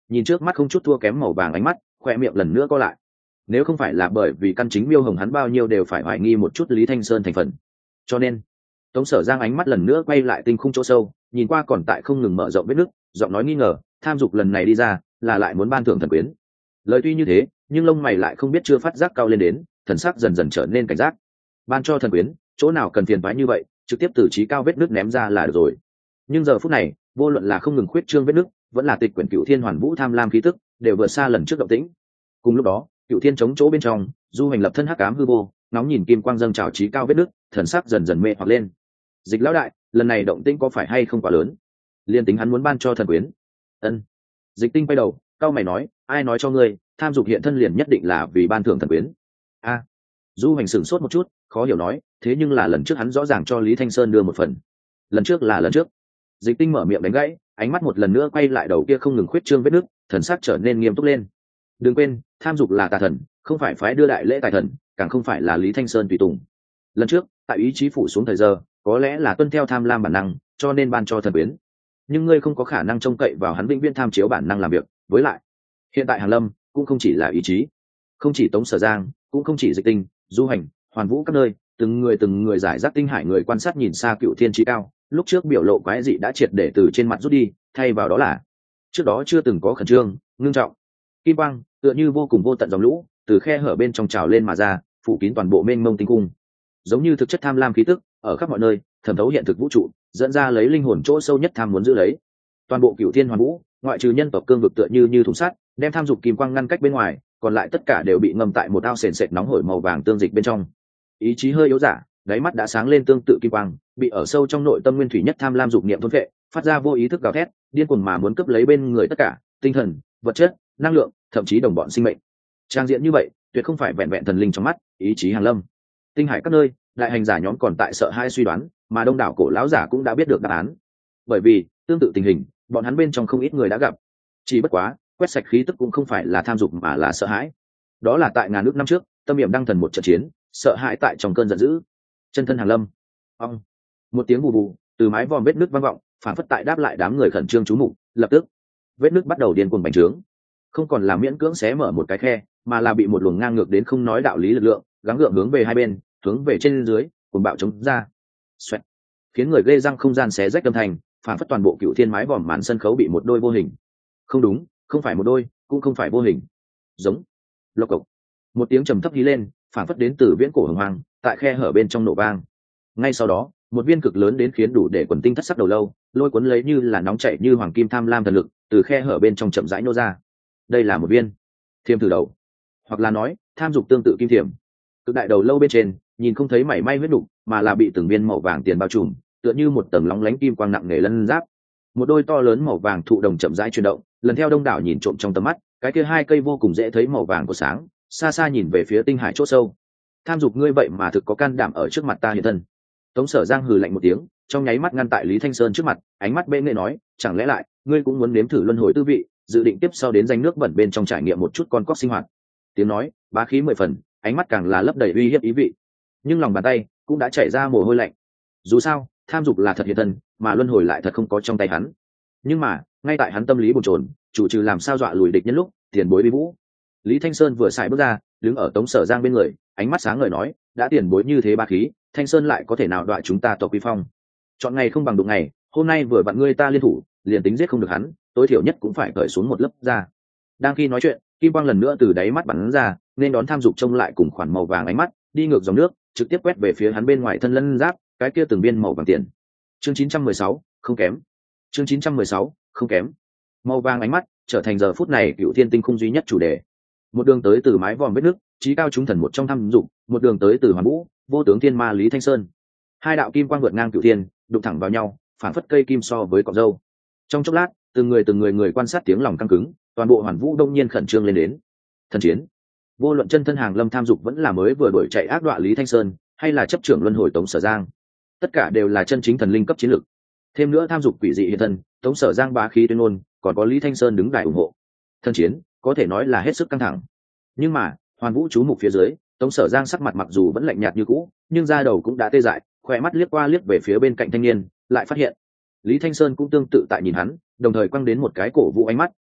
nhìn trước mắt không chút thua kém màu vàng ánh mắt, khoe miệng lần nữa co lại. Nếu không phải là bởi vì căn chính miêu hồng hắn bao nhiêu đều phải hoài nghi một chút Lý Thanh Sơn thành phần. Cho nên Tống Sở Giang ánh mắt lần nữa quay lại tinh khung chỗ sâu, nhìn qua còn tại không ngừng mở rộng vết nứt, giọng nói nghi ngờ, tham dục lần này đi ra là lại muốn ban thưởng thần quyến. Lời tuy như thế, nhưng lông mày lại không biết chưa phát giác cao lên đến, thần sắc dần dần trở nên cảnh giác. Ban cho thần quyến, chỗ nào cần phiền toái như vậy, trực tiếp từ trí cao vết nứt ném ra là được rồi. Nhưng giờ phút này, vô luận là không ngừng khuyết trương vết nứt, vẫn là tịch quyển Cựu Thiên Hoàn Vũ tham lam khí tức, đều vượt xa lần trước động tĩnh. Cùng lúc đó, Cựu Thiên chống chỗ bên trong, du hành lập thân hắc ám hư vô, nóng nhìn kim quang dâng trào trí cao vết nứt, thần sắc dần dần mê hoặc lên. Dịch lão đại, lần này động tĩnh có phải hay không quá lớn? Liên tính hắn muốn ban cho thần quyến. Ân. Dịch Tinh quay đầu, cao mày nói, ai nói cho ngươi, tham dục hiện thân liền nhất định là vì ban thưởng thần quyến? A. Du hành sửng sốt một chút, khó hiểu nói, thế nhưng là lần trước hắn rõ ràng cho Lý Thanh Sơn đưa một phần. Lần trước là lần trước. Dịch Tinh mở miệng đánh gãy, ánh mắt một lần nữa quay lại đầu kia không ngừng khuyết trương vết nước, thần sắc trở nên nghiêm túc lên. Đừng quên, tham dục là tà thần, không phải phái đưa đại lễ tài thần, càng không phải là Lý Thanh Sơn tùy tùng. Lần trước, tại ý chí phủ xuống thời giờ, có lẽ là tuân theo tham lam bản năng, cho nên ban cho thần quyến. Nhưng ngươi không có khả năng trông cậy vào hắn vĩnh viễn tham chiếu bản năng làm việc. Với lại, hiện tại Hàn Lâm cũng không chỉ là ý chí, không chỉ Tống Sở Giang, cũng không chỉ Dịch Tinh, du hành, hoàn vũ các nơi, từng người giải rác tinh hải người quan sát nhìn xa Cựu Thiên Chí Cao, lúc trước biểu lộ quái dị đã triệt để từ trên mặt rút đi, thay vào đó là trước đó chưa từng có khẩn trương, ngưng trọng. Kim quang tựa như vô cùng vô tận dòng lũ, từ khe hở bên trong trào lên mà ra, phủ kín toàn bộ mênh mông tinh cung. Giống như thực chất tham lam khí tức, ở khắp mọi nơi, thẩm thấu hiện thực vũ trụ, dẫn ra lấy linh hồn chỗ sâu nhất tham muốn giữ lấy. Toàn bộ Cựu Thiên Hoàn Vũ, ngoại trừ nhân tộc cương vực tựa như thùng sắt, đem tham dục kim quang ngăn cách bên ngoài, còn lại tất cả đều bị ngâm tại một ao sền sệt nóng hổi màu vàng tương dịch bên trong. Ý chí hơi yếu giả, đáy mắt đã sáng lên tương tự kim quang, bị ở sâu trong nội tâm nguyên thủy nhất tham lam dục niệm thôn phệ, phát ra vô ý thức gào thét, điên cuồng mà muốn cướp lấy bên người tất cả, tinh thần, vật chất, năng lượng, thậm chí đồng bọn sinh mệnh. Trang diện như vậy, tuyệt không phải vẹn vẹn thần linh trong mắt, ý chí hàng lâm. Tinh hải các nơi, đại hành giả nhóm còn tại sợ hai suy đoán, mà đông đảo cổ lão giả cũng đã biết được đáp án. Bởi vì, tương tự tình hình, bọn hắn bên trong không ít người đã gặp. Chỉ bất quá, quét sạch khí tức cũng không phải là tham dục mà là sợ hãi. Đó là tại ngàn nước năm trước, tâm niệm đăng thần một trận chiến, sợ hãi tại trong cơn giận dữ. Chân thân hàng lâm. Ong. Một tiếng bù bù, từ mái vòm vết nước vang vọng, phản phất tại đáp lại đám người khẩn trương chú mục, lập tức, vết nước bắt đầu điên cuồng bành trướng. Không còn là miễn cưỡng xé mở một cái khe, mà là bị một luồng ngang ngược đến không nói đạo lý lực lượng, gắng gượng hướng về hai bên, hướng về trên dưới, cuồng bạo chống ra. Xoẹt. Khiến người ghê răng không gian xé rách âm thanh, phản phất toàn bộ Cựu Thiên mái vòm màn sân khấu bị một đôi vô hình. Không đúng, không phải một đôi, cũng không phải vô hình. Giống. Lộc cộc. Một tiếng trầm thấp hí lên, phản phất đến từ viễn cổ hồng hoang, tại khe hở bên trong nổ vang. Ngay sau đó, một viên cực lớn đến khiến đủ để quần tinh thất sắc đầu lâu, lôi cuốn lấy như là nóng chảy như hoàng kim tham lam thần lực, từ khe hở bên trong chậm rãi nô ra. Đây là một viên thiềm thử đầu, hoặc là nói tham dục tương tự kim thiềm. Cực đại đầu lâu bên trên nhìn không thấy mảy may huyết đục, mà là bị từng viên màu vàng tiền bao trùm, tựa như một tầng lóng lánh kim quang nặng nề lân giáp. Một đôi to lớn màu vàng thụ đồng chậm rãi chuyển động, lần theo đông đảo nhìn trộm trong tầm mắt, cái kia hai cây vô cùng dễ thấy màu vàng của sáng, xa xa nhìn về phía tinh hải chỗ sâu. Tham dục ngươi vậy mà thực có can đảm ở trước mặt ta hiện thân. Tống Sở Giang hừ lạnh một tiếng, trong nháy mắt ngăn tại Lý Thanh Sơn trước mặt, ánh mắt bệ nghệ nói, chẳng lẽ lại ngươi cũng muốn nếm thử luân hồi tư vị, dự định tiếp sau đến danh nước bẩn bên trong trải nghiệm một chút con cóc sinh hoạt. Tiếng nói bá khí mười phần, ánh mắt càng là lấp đầy uy hiếp ý vị, nhưng lòng bàn tay cũng đã chảy ra mồ hôi lạnh. Dù sao tham dục là thật hiện thân, mà luân hồi lại thật không có trong tay hắn. Nhưng mà ngay tại hắn tâm lý bồn chồn, chủ trừ làm sao dọa lùi địch nhân lúc, tiền bối bi vũ. Lý Thanh Sơn vừa xài bước ra, đứng ở Tống Sở Giang bên người, ánh mắt sáng ngời nói, đã tiền bối như thế ba khí, Thanh Sơn lại có thể nào đọa chúng ta tộc quy phong. Chọn ngày không bằng đụng ngày, hôm nay vừa vặn ngươi ta liên thủ, liền tính giết không được hắn, tối thiểu nhất cũng phải cởi xuống một lớp ra. Đang khi nói chuyện, kim quang lần nữa từ đáy mắt bắn ra, nên đón tham dục trông lại cùng khoản màu vàng ánh mắt, đi ngược dòng nước, trực tiếp quét về phía hắn bên ngoài thân lân giáp, cái kia từng viên màu vàng tiền. Chương 916, không kém. Chương 916, không kém. Màu vàng ánh mắt trở thành giờ phút này Cựu Thiên tinh khung duy nhất chủ đề. Một đường tới từ mái vòm vết nước, chí cao chúng thần một trong tham dục, một đường tới từ Hoàn Vũ, vô tướng thiên ma Lý Thanh Sơn. Hai đạo kim quang vượt ngang Cựu Thiên, đụng thẳng vào nhau, phản phất cây kim so với cọng râu. Trong chốc lát, từng người quan sát tiếng lòng căng cứng, toàn bộ Hoàn Vũ đông nhiên khẩn trương lên đến. Thần chiến. Vô luận chân thân hàng lâm tham dục vẫn là mới vừa đuổi chạy ác đọa Lý Thanh Sơn, hay là chấp trưởng luân hồi Tống Sở Giang, tất cả đều là chân chính thần linh cấp chiến lược. Thêm nữa tham dục quỷ dị hiện thân, Tống Sở Giang bá khí tuyên ngôn, còn có Lý Thanh Sơn đứng đài ủng hộ. Thần chiến có thể nói là hết sức căng thẳng. Nhưng mà Hoàn Vũ chú mục phía dưới, Tống Sở Giang sắc mặt mặc dù vẫn lạnh nhạt như cũ, nhưng da đầu cũng đã tê dại, khỏe mắt liếc qua liếc về phía bên cạnh thanh niên, lại phát hiện Lý Thanh Sơn cũng tương tự tại nhìn hắn, đồng thời quăng đến một cái cổ vũ ánh mắt,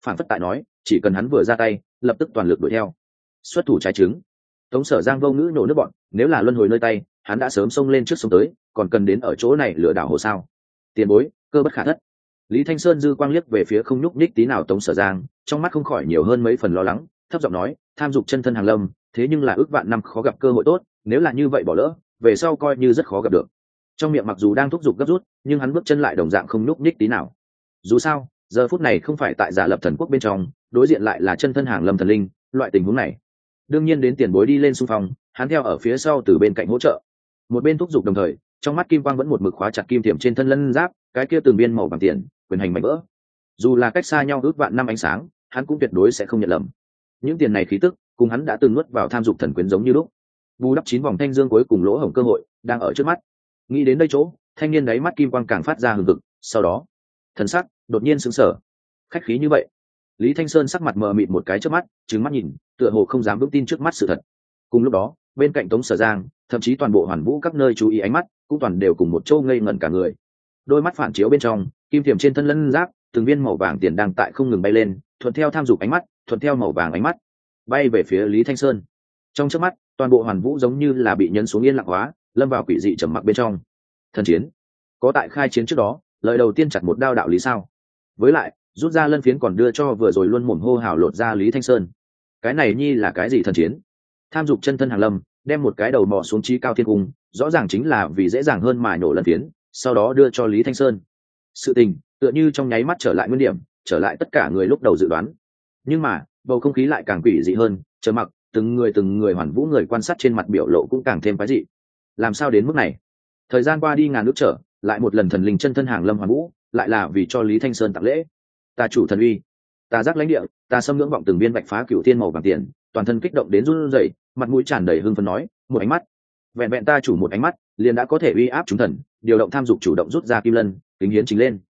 phản phất tại nói chỉ cần hắn vừa ra tay lập tức toàn lực đuổi theo. Xuất thủ trái trứng. Tống Sở Giang vô ngữ nổ nước bọn, nếu là luân hồi nơi tay hắn đã sớm xông lên trước sông tới, còn cần đến ở chỗ này lừa đảo hồ sao? Tiền bối, cơ bất khả thất. Lý Thanh Sơn dư quang liếc về phía không nhúc nhích tí nào Tống Sở Giang, trong mắt không khỏi nhiều hơn mấy phần lo lắng, thấp giọng nói, tham dục chân thân hàng lâm, thế nhưng là ước vạn năm khó gặp cơ hội tốt, nếu là như vậy bỏ lỡ, về sau coi như rất khó gặp được. Trong miệng mặc dù đang thúc giục gấp rút, nhưng hắn bước chân lại đồng dạng không nhúc nhích tí nào. Dù sao, giờ phút này không phải tại Giả Lập Thần Quốc bên trong, đối diện lại là chân thân hàng lâm thần linh, loại tình huống này, đương nhiên đến tiền bối đi lên xung phong, hắn theo ở phía sau từ bên cạnh hỗ trợ. Một bên thúc giục đồng thời, trong mắt kim quang vẫn một mực khóa chặt kim tiềm trên thân lân giáp, cái kia từng viên màu vàng tiền, quyền hành mạnh vỡ. Dù là cách xa nhau ước vạn năm ánh sáng, hắn cũng tuyệt đối sẽ không nhận lầm. Những tiền này khí tức, cùng hắn đã từng nuốt vào tham dục thần quyến giống như lúc. Bù đắp 9 vòng thanh dương cuối cùng lỗ hổng cơ hội đang ở trước mắt. Nghĩ đến đây chỗ, thanh niên đáy mắt kim quang càng phát ra hừng hực, sau đó, thần sắc đột nhiên sững sờ. Khách khí như vậy. Lý Thanh Sơn sắc mặt mờ mịt một cái trước mắt, trừng mắt nhìn, tựa hồ không dám vững tin trước mắt sự thật. Cùng lúc đó, bên cạnh Tống Sở Giang, thậm chí toàn bộ Hoàn Vũ các nơi chú ý ánh mắt, cũng toàn đều cùng một châu ngây ngẩn cả người. Đôi mắt phản chiếu bên trong, kim tiềm trên thân lân giáp, từng viên màu vàng tiền đang tại không ngừng bay lên, thuận theo tham dục ánh mắt, thuận theo màu vàng ánh mắt, bay về phía Lý Thanh Sơn. Trong chớp mắt, toàn bộ Hoàn Vũ giống như là bị nhấn xuống yên lặng hóa, lâm vào quỷ dị trầm mặc bên trong. Thần chiến, có tại khai chiến trước đó, lời đầu tiên chặt một đao đạo lý sao? Với lại, rút ra lân phiến còn đưa cho vừa rồi luôn mồm hô hào lột ra Lý Thanh Sơn. Cái này nhi là cái gì thần chiến? Tham dục chân thân hàng lâm, đem một cái đầu mò xuống chí cao thiên cung, rõ ràng chính là vì dễ dàng hơn mà nổ lân phiến, sau đó đưa cho Lý Thanh Sơn. Sự tình tựa như trong nháy mắt trở lại nguyên điểm, trở lại tất cả người lúc đầu dự đoán. Nhưng mà bầu không khí lại càng quỷ dị hơn, chờ mặc từng người Hoàn Vũ người quan sát trên mặt biểu lộ cũng càng thêm quái dị. Làm sao đến mức này? Thời gian qua đi ngàn nước trở, lại một lần thần linh chân thân hàng lâm Hoàn Vũ, lại là vì cho Lý Thanh Sơn tặng lễ. Ta chủ thần uy, ta giác lãnh địa, ta xâm ngưỡng vọng từng viên bạch phá cửu thiên màu vàng tiền, toàn thân kích động đến run rẩy, mặt mũi tràn đầy hưng phấn nói, một ánh mắt, vẹn vẹn ta chủ một ánh mắt, liền đã có thể uy áp chúng thần, điều động tham dục chủ động rút ra kim lân, kính hiến chính lên.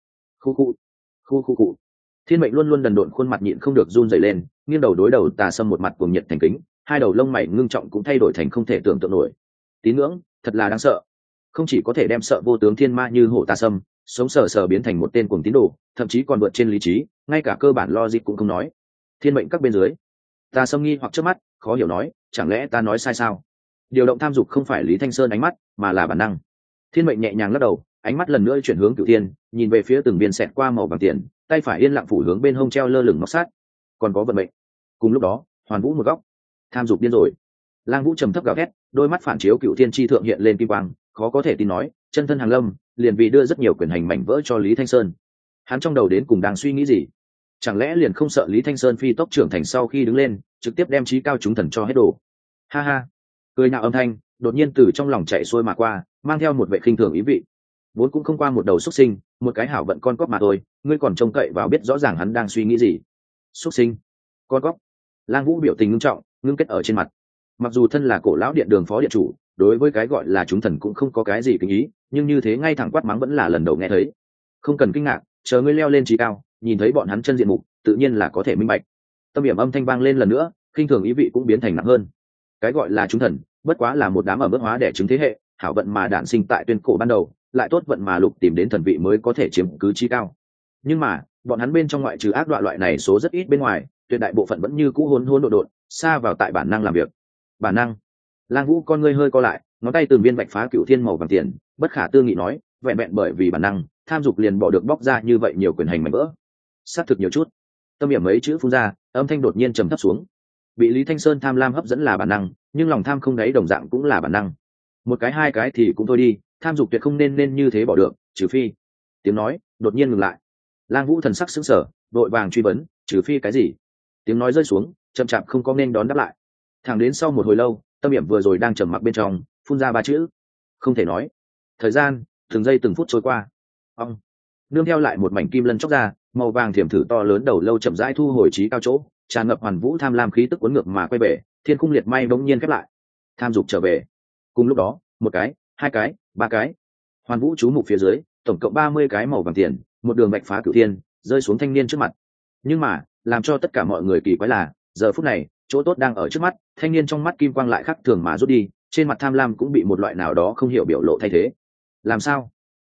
Khu. Thiên mệnh luôn luôn đần độn khuôn mặt nhịn không được run rẩy lên, nghiêng đầu đối đầu Tà Sâm một mặt cuồng nhiệt thành kính, hai đầu lông mày ngưng trọng cũng thay đổi thành không thể tưởng tượng nổi. Tín ngưỡng, thật là đáng sợ. Không chỉ có thể đem sợ vô tướng thiên ma như hổ Tà Sâm, sống sờ sờ biến thành một tên cuồng tín đồ, thậm chí còn vượt trên lý trí, ngay cả cơ bản logic cũng không nói. Thiên mệnh các bên dưới, Tà Sâm nghi hoặc trước mắt, khó hiểu nói, chẳng lẽ ta nói sai sao? Điều động tham dục không phải Lý Thanh Sơn ánh mắt, mà là bản năng. Thiên mệnh nhẹ nhàng lắc đầu, ánh mắt lần nữa chuyển hướng Cửu Thiên, nhìn về phía từng viên xẹt qua màu vàng tiền, tay phải yên lặng phủ hướng bên hông treo lơ lửng móc sát. Còn có vận mệnh. Cùng lúc đó, Hoàn Vũ một góc, tham dục điên rồi. Lang Vũ trầm thấp gào thét, đôi mắt phản chiếu Cửu Thiên chi thượng hiện lên kim quang, khó có thể tin nói, chân thân hàng lâm, liền vì đưa rất nhiều quyền hành mảnh vỡ cho Lý Thanh Sơn. Hắn trong đầu đến cùng đang suy nghĩ gì? Chẳng lẽ liền không sợ Lý Thanh Sơn phi tốc trưởng thành sau khi đứng lên, trực tiếp đem chí cao chúng thần cho hết đồ? Ha ha. Cười nhạo âm thanh đột nhiên từ trong lòng chạy xuôi mà qua, mang theo một vẻ khinh thường ý vị. Vốn cũng không qua một đầu xuất sinh, một cái hảo vận con cóc mà thôi, ngươi còn trông cậy vào biết rõ ràng hắn đang suy nghĩ gì? Xuất sinh, con cóc. Lang Vũ biểu tình ngưng trọng, ngưng kết ở trên mặt. Mặc dù thân là cổ lão điện đường phó điện chủ, đối với cái gọi là chúng thần cũng không có cái gì kính ý, nhưng như thế ngay thẳng quát mắng vẫn là lần đầu nghe thấy. Không cần kinh ngạc, chờ ngươi leo lên trí cao, nhìn thấy bọn hắn chân diện mục, tự nhiên là có thể minh bạch. Tâm điểm âm thanh vang lên lần nữa, khinh thường ý vị cũng biến thành nặng hơn. Cái gọi là chúng thần, bất quá là một đám ở bước hóa đẻ trứng thế hệ, hảo vận mà đản sinh tại tuyên cổ ban đầu, lại tốt vận mà lục tìm đến thần vị mới có thể chiếm cứ trí cao. Nhưng mà bọn hắn bên trong ngoại trừ ác đoạn loại này số rất ít bên ngoài, tuyệt đại bộ phận vẫn như cũ hỗn hỗn độn độn, xa vào tại bản năng làm việc. Bản năng. Lang Vũ con ngươi hơi co lại, ngón tay từng viên bạch phá cửu thiên màu vàng tiền, bất khả tư nghị nói, vẹn vẹn bởi vì bản năng, tham dục liền bỏ được bóc ra như vậy nhiều quyền hành mảnh vỡ. Xác thực nhiều chút. Tâm điểm mấy chữ phun ra, âm thanh đột nhiên trầm thấp xuống. Bị Lý Thanh Sơn tham lam hấp dẫn là bản năng, nhưng lòng tham không đáy đồng dạng cũng là bản năng. Một cái hai cái thì cũng thôi đi, tham dục tuyệt không nên như thế bỏ được, trừ phi. Tiếng nói đột nhiên ngừng lại. Lang Vũ thần sắc sững sờ, vội vàng truy vấn, trừ phi cái gì? Tiếng nói rơi xuống, chậm chạp không có nên đón đáp lại. Thẳng đến sau một hồi lâu, tâm điểm vừa rồi đang trầm mặc bên trong, phun ra ba chữ, không thể nói. Thời gian từng giây từng phút trôi qua. Ông nương theo lại một mảnh kim lân chóc ra, màu vàng thiểm thử to lớn đầu lâu chậm rãi thu hồi trí cao chỗ, tràn ngập Hoàn Vũ tham lam khí tức cuốn ngược mà quay về, thiên cung liệt may bỗng nhiên khép lại. Tham dục trở về. Cùng lúc đó, một cái, hai cái, ba cái. Hoàn Vũ chú mục phía dưới, tổng cộng 30 cái màu vàng tiền, một đường bạch phá cửu thiên, rơi xuống thanh niên trước mặt. Nhưng mà, làm cho tất cả mọi người kỳ quái là, giờ phút này, chỗ tốt đang ở trước mắt, thanh niên trong mắt kim quang lại khác thường mà rút đi, trên mặt tham lam cũng bị một loại nào đó không hiểu biểu lộ thay thế. Làm sao?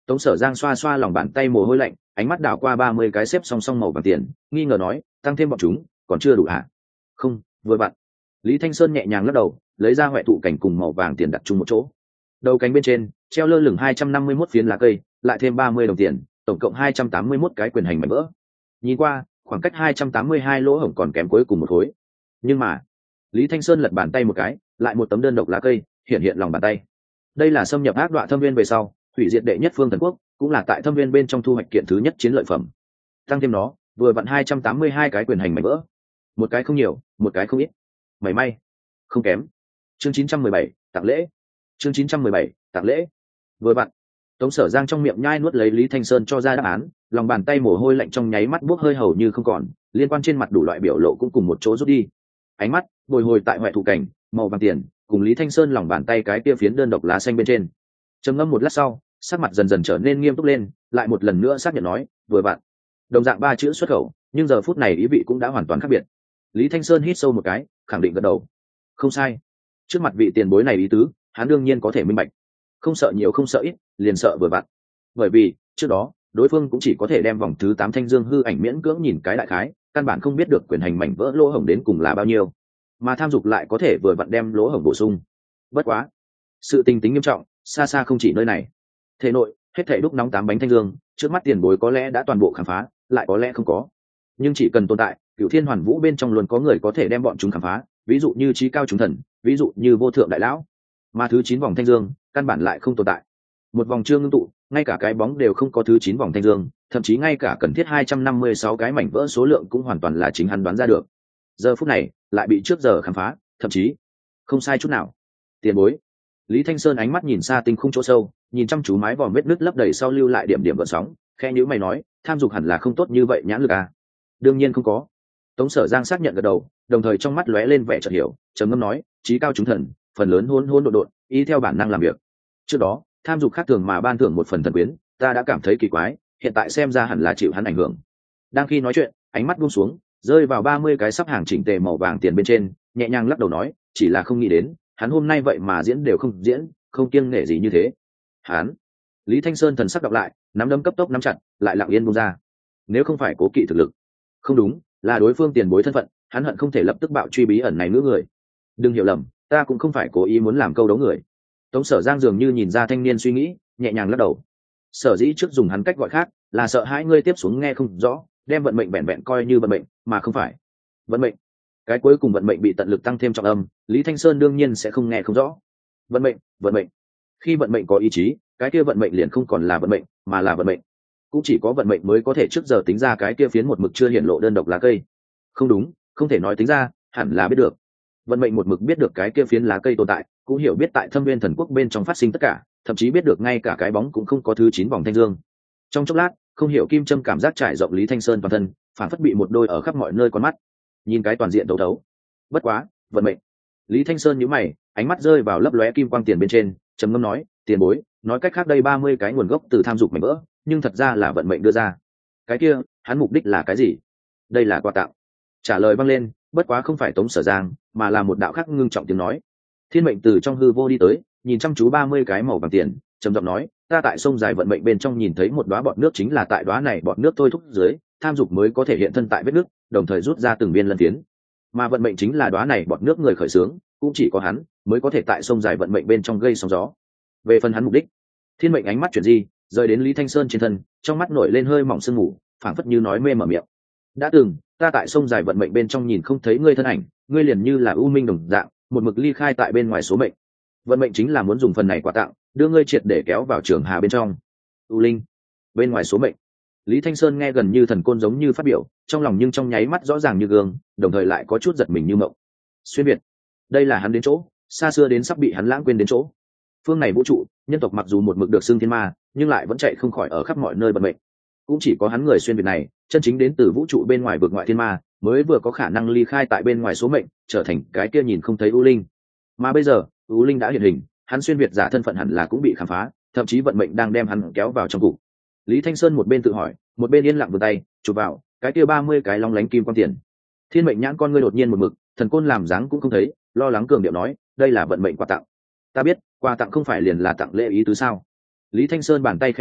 Tống Sở Giang xoa xoa lòng bàn tay mồ hôi lạnh, ánh mắt đảo qua 30 cái xếp song song màu vàng tiền, nghi ngờ nói, tăng thêm bọn chúng còn chưa đủ hả? Không, vừa vặn. Lý Thanh Sơn nhẹ nhàng lắc đầu, lấy ra huệ thụ cảnh cùng màu vàng tiền đặt chung một chỗ. Đầu cánh bên trên treo lơ lửng 251 phiến lá cây, lại thêm 30 đồng tiền, tổng cộng 281 cái quyền hành mảnh vỡ. Nhìn qua, khoảng cách 282 lỗ hổng còn kém cuối cùng một khối. Nhưng mà, Lý Thanh Sơn lật bàn tay một cái, lại một tấm đơn độc lá cây hiện lòng bàn tay. Đây là xâm nhập ác đọa thâm viên về sau, hủy diệt đệ nhất phương thần quốc, cũng là tại thâm viên bên trong thu hoạch kiện thứ nhất chiến lợi phẩm. Tăng thêm nó, vừa vặn 282 cái quyền hành mảnh vỡ. Một cái không nhiều, một cái không ít. Mảy may, không kém. Chương 917, tặng lễ. Chương 917, tặng lễ. Vừa vặn, Tống Sở Giang trong miệng nhai nuốt lấy Lý Thanh Sơn cho ra đáp án, lòng bàn tay mồ hôi lạnh trong nháy mắt buốc hơi hầu như không còn, liên quan trên mặt đủ loại biểu lộ cũng cùng một chỗ rút đi. Ánh mắt bồi hồi tại huệ thụ cảnh, màu vàng tiền, cùng Lý Thanh Sơn lòng bàn tay cái kia phiến đơn độc lá xanh bên trên. Trầm ngâm một lát sau, sắc mặt dần dần trở nên nghiêm túc lên, lại một lần nữa xác nhận nói, vừa vặn. Đồng dạng 3 chữ xuất khẩu, nhưng giờ phút này ý vị cũng đã hoàn toàn khác biệt. Lý Thanh Sơn hít sâu một cái, khẳng định gật đầu. Không sai. Trước mặt vị tiền bối này ý tứ, hắn đương nhiên có thể minh bạch. Không sợ nhiều không sợ ít, liền sợ vừa vặn. Bởi vì, trước đó, đối phương cũng chỉ có thể đem vòng thứ 8 thanh dương hư ảnh miễn cưỡng nhìn cái đại khái, căn bản không biết được quyền hành mảnh vỡ lỗ hổng đến cùng là bao nhiêu. Mà tham dục lại có thể vừa vặn đem lỗ hổng bổ sung. Bất quá, sự tình tính nghiêm trọng, xa xa không chỉ nơi này. Thể nội, hết thảy đúc nóng 8 bánh thanh dương, trước mắt tiền bối có lẽ đã toàn bộ khám phá, lại có lẽ không có. Nhưng chỉ cần tồn tại, Cửu Thiên Hoàn Vũ bên trong luôn có người có thể đem bọn chúng khám phá, ví dụ như trí cao chúng thần, ví dụ như vô thượng đại lão. Mà thứ 9 vòng thanh dương, căn bản lại không tồn tại. Một vòng chưa ngưng tụ, ngay cả cái bóng đều không có thứ 9 vòng thanh dương, thậm chí ngay cả cần thiết 256 cái mảnh vỡ số lượng cũng hoàn toàn là chính hắn đoán ra được. Giờ phút này, lại bị trước giờ khám phá, thậm chí không sai chút nào. Tiền bối. Lý Thanh Sơn ánh mắt nhìn xa tinh khung chỗ sâu, nhìn chăm chú mái vòm vết nứt lấp đầy sau lưu lại điểm điểm gợn sóng, khẽ nhíu mày nói, tham dục hẳn là không tốt như vậy nhãn lực à? Đương nhiên không có. Tống Sở Giang xác nhận gật đầu, đồng thời trong mắt lóe lên vẻ chợt hiểu, trầm ngâm nói, trí cao chúng thần, phần lớn hỗn hỗn độn độn, ý theo bản năng làm việc. Trước đó, tham dục khác thường mà ban thưởng một phần thần quyến, ta đã cảm thấy kỳ quái, hiện tại xem ra hẳn là chịu hắn ảnh hưởng. Đang khi nói chuyện, ánh mắt buông xuống, rơi vào 30 cái sắp hàng chỉnh tề màu vàng tiền bên trên, nhẹ nhàng lắc đầu nói, chỉ là không nghĩ đến, hắn hôm nay vậy mà diễn đều không diễn, không kiêng nể gì như thế. Hắn. Lý Thanh Sơn thần sắc đọc lại, nắm đấm cấp tốc nắm chặt, lại lặng yên buông ra. Nếu không phải cố kỵ thực lực, không đúng, là đối phương tiền bối thân phận, hắn hận không thể lập tức bạo truy bí ẩn này nữa người. Đừng hiểu lầm, ta cũng không phải cố ý muốn làm câu đấu người. Tống Sở Giang dường như nhìn ra thanh niên suy nghĩ, nhẹ nhàng lắc đầu. Sở dĩ trước dùng hắn cách gọi khác, là sợ hãi ngươi tiếp xuống nghe không rõ, đem vận mệnh vẹn vẹn coi như vận mệnh, mà không phải vận mệnh. Cái cuối cùng vận mệnh bị tận lực tăng thêm trọng âm, Lý Thanh Sơn đương nhiên sẽ không nghe không rõ. Vận mệnh, vận mệnh. Khi vận mệnh có ý chí, cái kia vận mệnh liền không còn là vận mệnh, mà là vận mệnh. Cũng chỉ có vận mệnh mới có thể trước giờ tính ra cái kia phiến một mực chưa hiển lộ đơn độc lá cây. Không đúng, không thể nói tính ra, hẳn là biết được. Vận mệnh một mực biết được cái kia phiến lá cây tồn tại, cũng hiểu biết tại Thâm Viên Thần Quốc bên trong phát sinh tất cả, thậm chí biết được ngay cả cái bóng cũng không có thứ 9 vòng thanh dương. Trong chốc lát, không hiểu kim châm cảm giác trải rộng Lý Thanh Sơn toàn thân, phản phất bị một đôi ở khắp mọi nơi con mắt, nhìn cái toàn diện đấu đấu. Bất quá, vận mệnh. Lý Thanh Sơn nhíu mày, ánh mắt rơi vào lấp lóe kim quang tiền bên trên, trầm ngâm nói, tiền bối, nói cách khác đây 30 cái nguồn gốc từ tham dục mảnh vỡ, nhưng thật ra là vận mệnh đưa ra. Cái kia, hắn mục đích là cái gì? Đây là quà tặng. Trả lời vang lên, bất quá không phải Tống Sở Giang, mà là một đạo khác ngưng trọng tiếng nói. Thiên mệnh từ trong hư vô đi tới, nhìn chăm chú 30 cái màu vàng tiền, trầm giọng nói, ta tại sông dài vận mệnh bên trong nhìn thấy một đóa bọt nước, chính là tại đóa này bọt nước thôi thúc dưới, tham dục mới có thể hiện thân tại vết nước, đồng thời rút ra từng viên lân phiến. Mà vận mệnh chính là đóa này bọt nước người khởi xướng, cũng chỉ có hắn mới có thể tại sông dài vận mệnh bên trong gây sóng gió. Về phần hắn mục đích, thiên mệnh ánh mắt chuyển di, rời đến Lý Thanh Sơn trên thân, trong mắt nổi lên hơi mỏng sương mù, phảng phất như nói mê mở miệng. Đã từng, ta tại sông dài vận mệnh bên trong nhìn không thấy ngươi thân ảnh, ngươi liền như là u minh đồng dạng, một mực ly khai tại bên ngoài số mệnh. Vận mệnh chính là muốn dùng phần này quà tặng, đưa ngươi triệt để kéo vào trường hà bên trong. U linh, bên ngoài số mệnh. Lý Thanh Sơn nghe gần như thần côn giống như phát biểu, trong lòng nhưng trong nháy mắt rõ ràng như gương, đồng thời lại có chút giật mình như mộng. Xuyên việt, đây là hắn đến chỗ, xa xưa đến sắp bị hắn lãng quên đến chỗ. Phương này vũ trụ, nhân tộc mặc dù một mực được xưng thiên ma, nhưng lại vẫn chạy không khỏi ở khắp mọi nơi vận mệnh. Cũng chỉ có hắn người xuyên việt này, chân chính đến từ vũ trụ bên ngoài vượt ngoại thiên ma, mới vừa có khả năng ly khai tại bên ngoài số mệnh, trở thành cái kia nhìn không thấy u linh. Mà bây giờ, u linh đã hiện hình, hắn xuyên việt giả thân phận hẳn là cũng bị khám phá, thậm chí vận mệnh đang đem hắn kéo vào trong cục. Lý Thanh Sơn một bên tự hỏi, một bên yên lặng vươn tay chụp vào cái kia 30 cái long lánh kim quang tiền. Thiên mệnh nhãn con ngươi đột nhiên một mực, thần côn làm dáng cũng không thấy, lo lắng cường điệu nói, đây là vận mệnh quà tặng. Ta biết, quà tặng không phải liền là tặng lễ ý tứ sao? Lý Thanh Sơn bàn tay khẽ vỗ,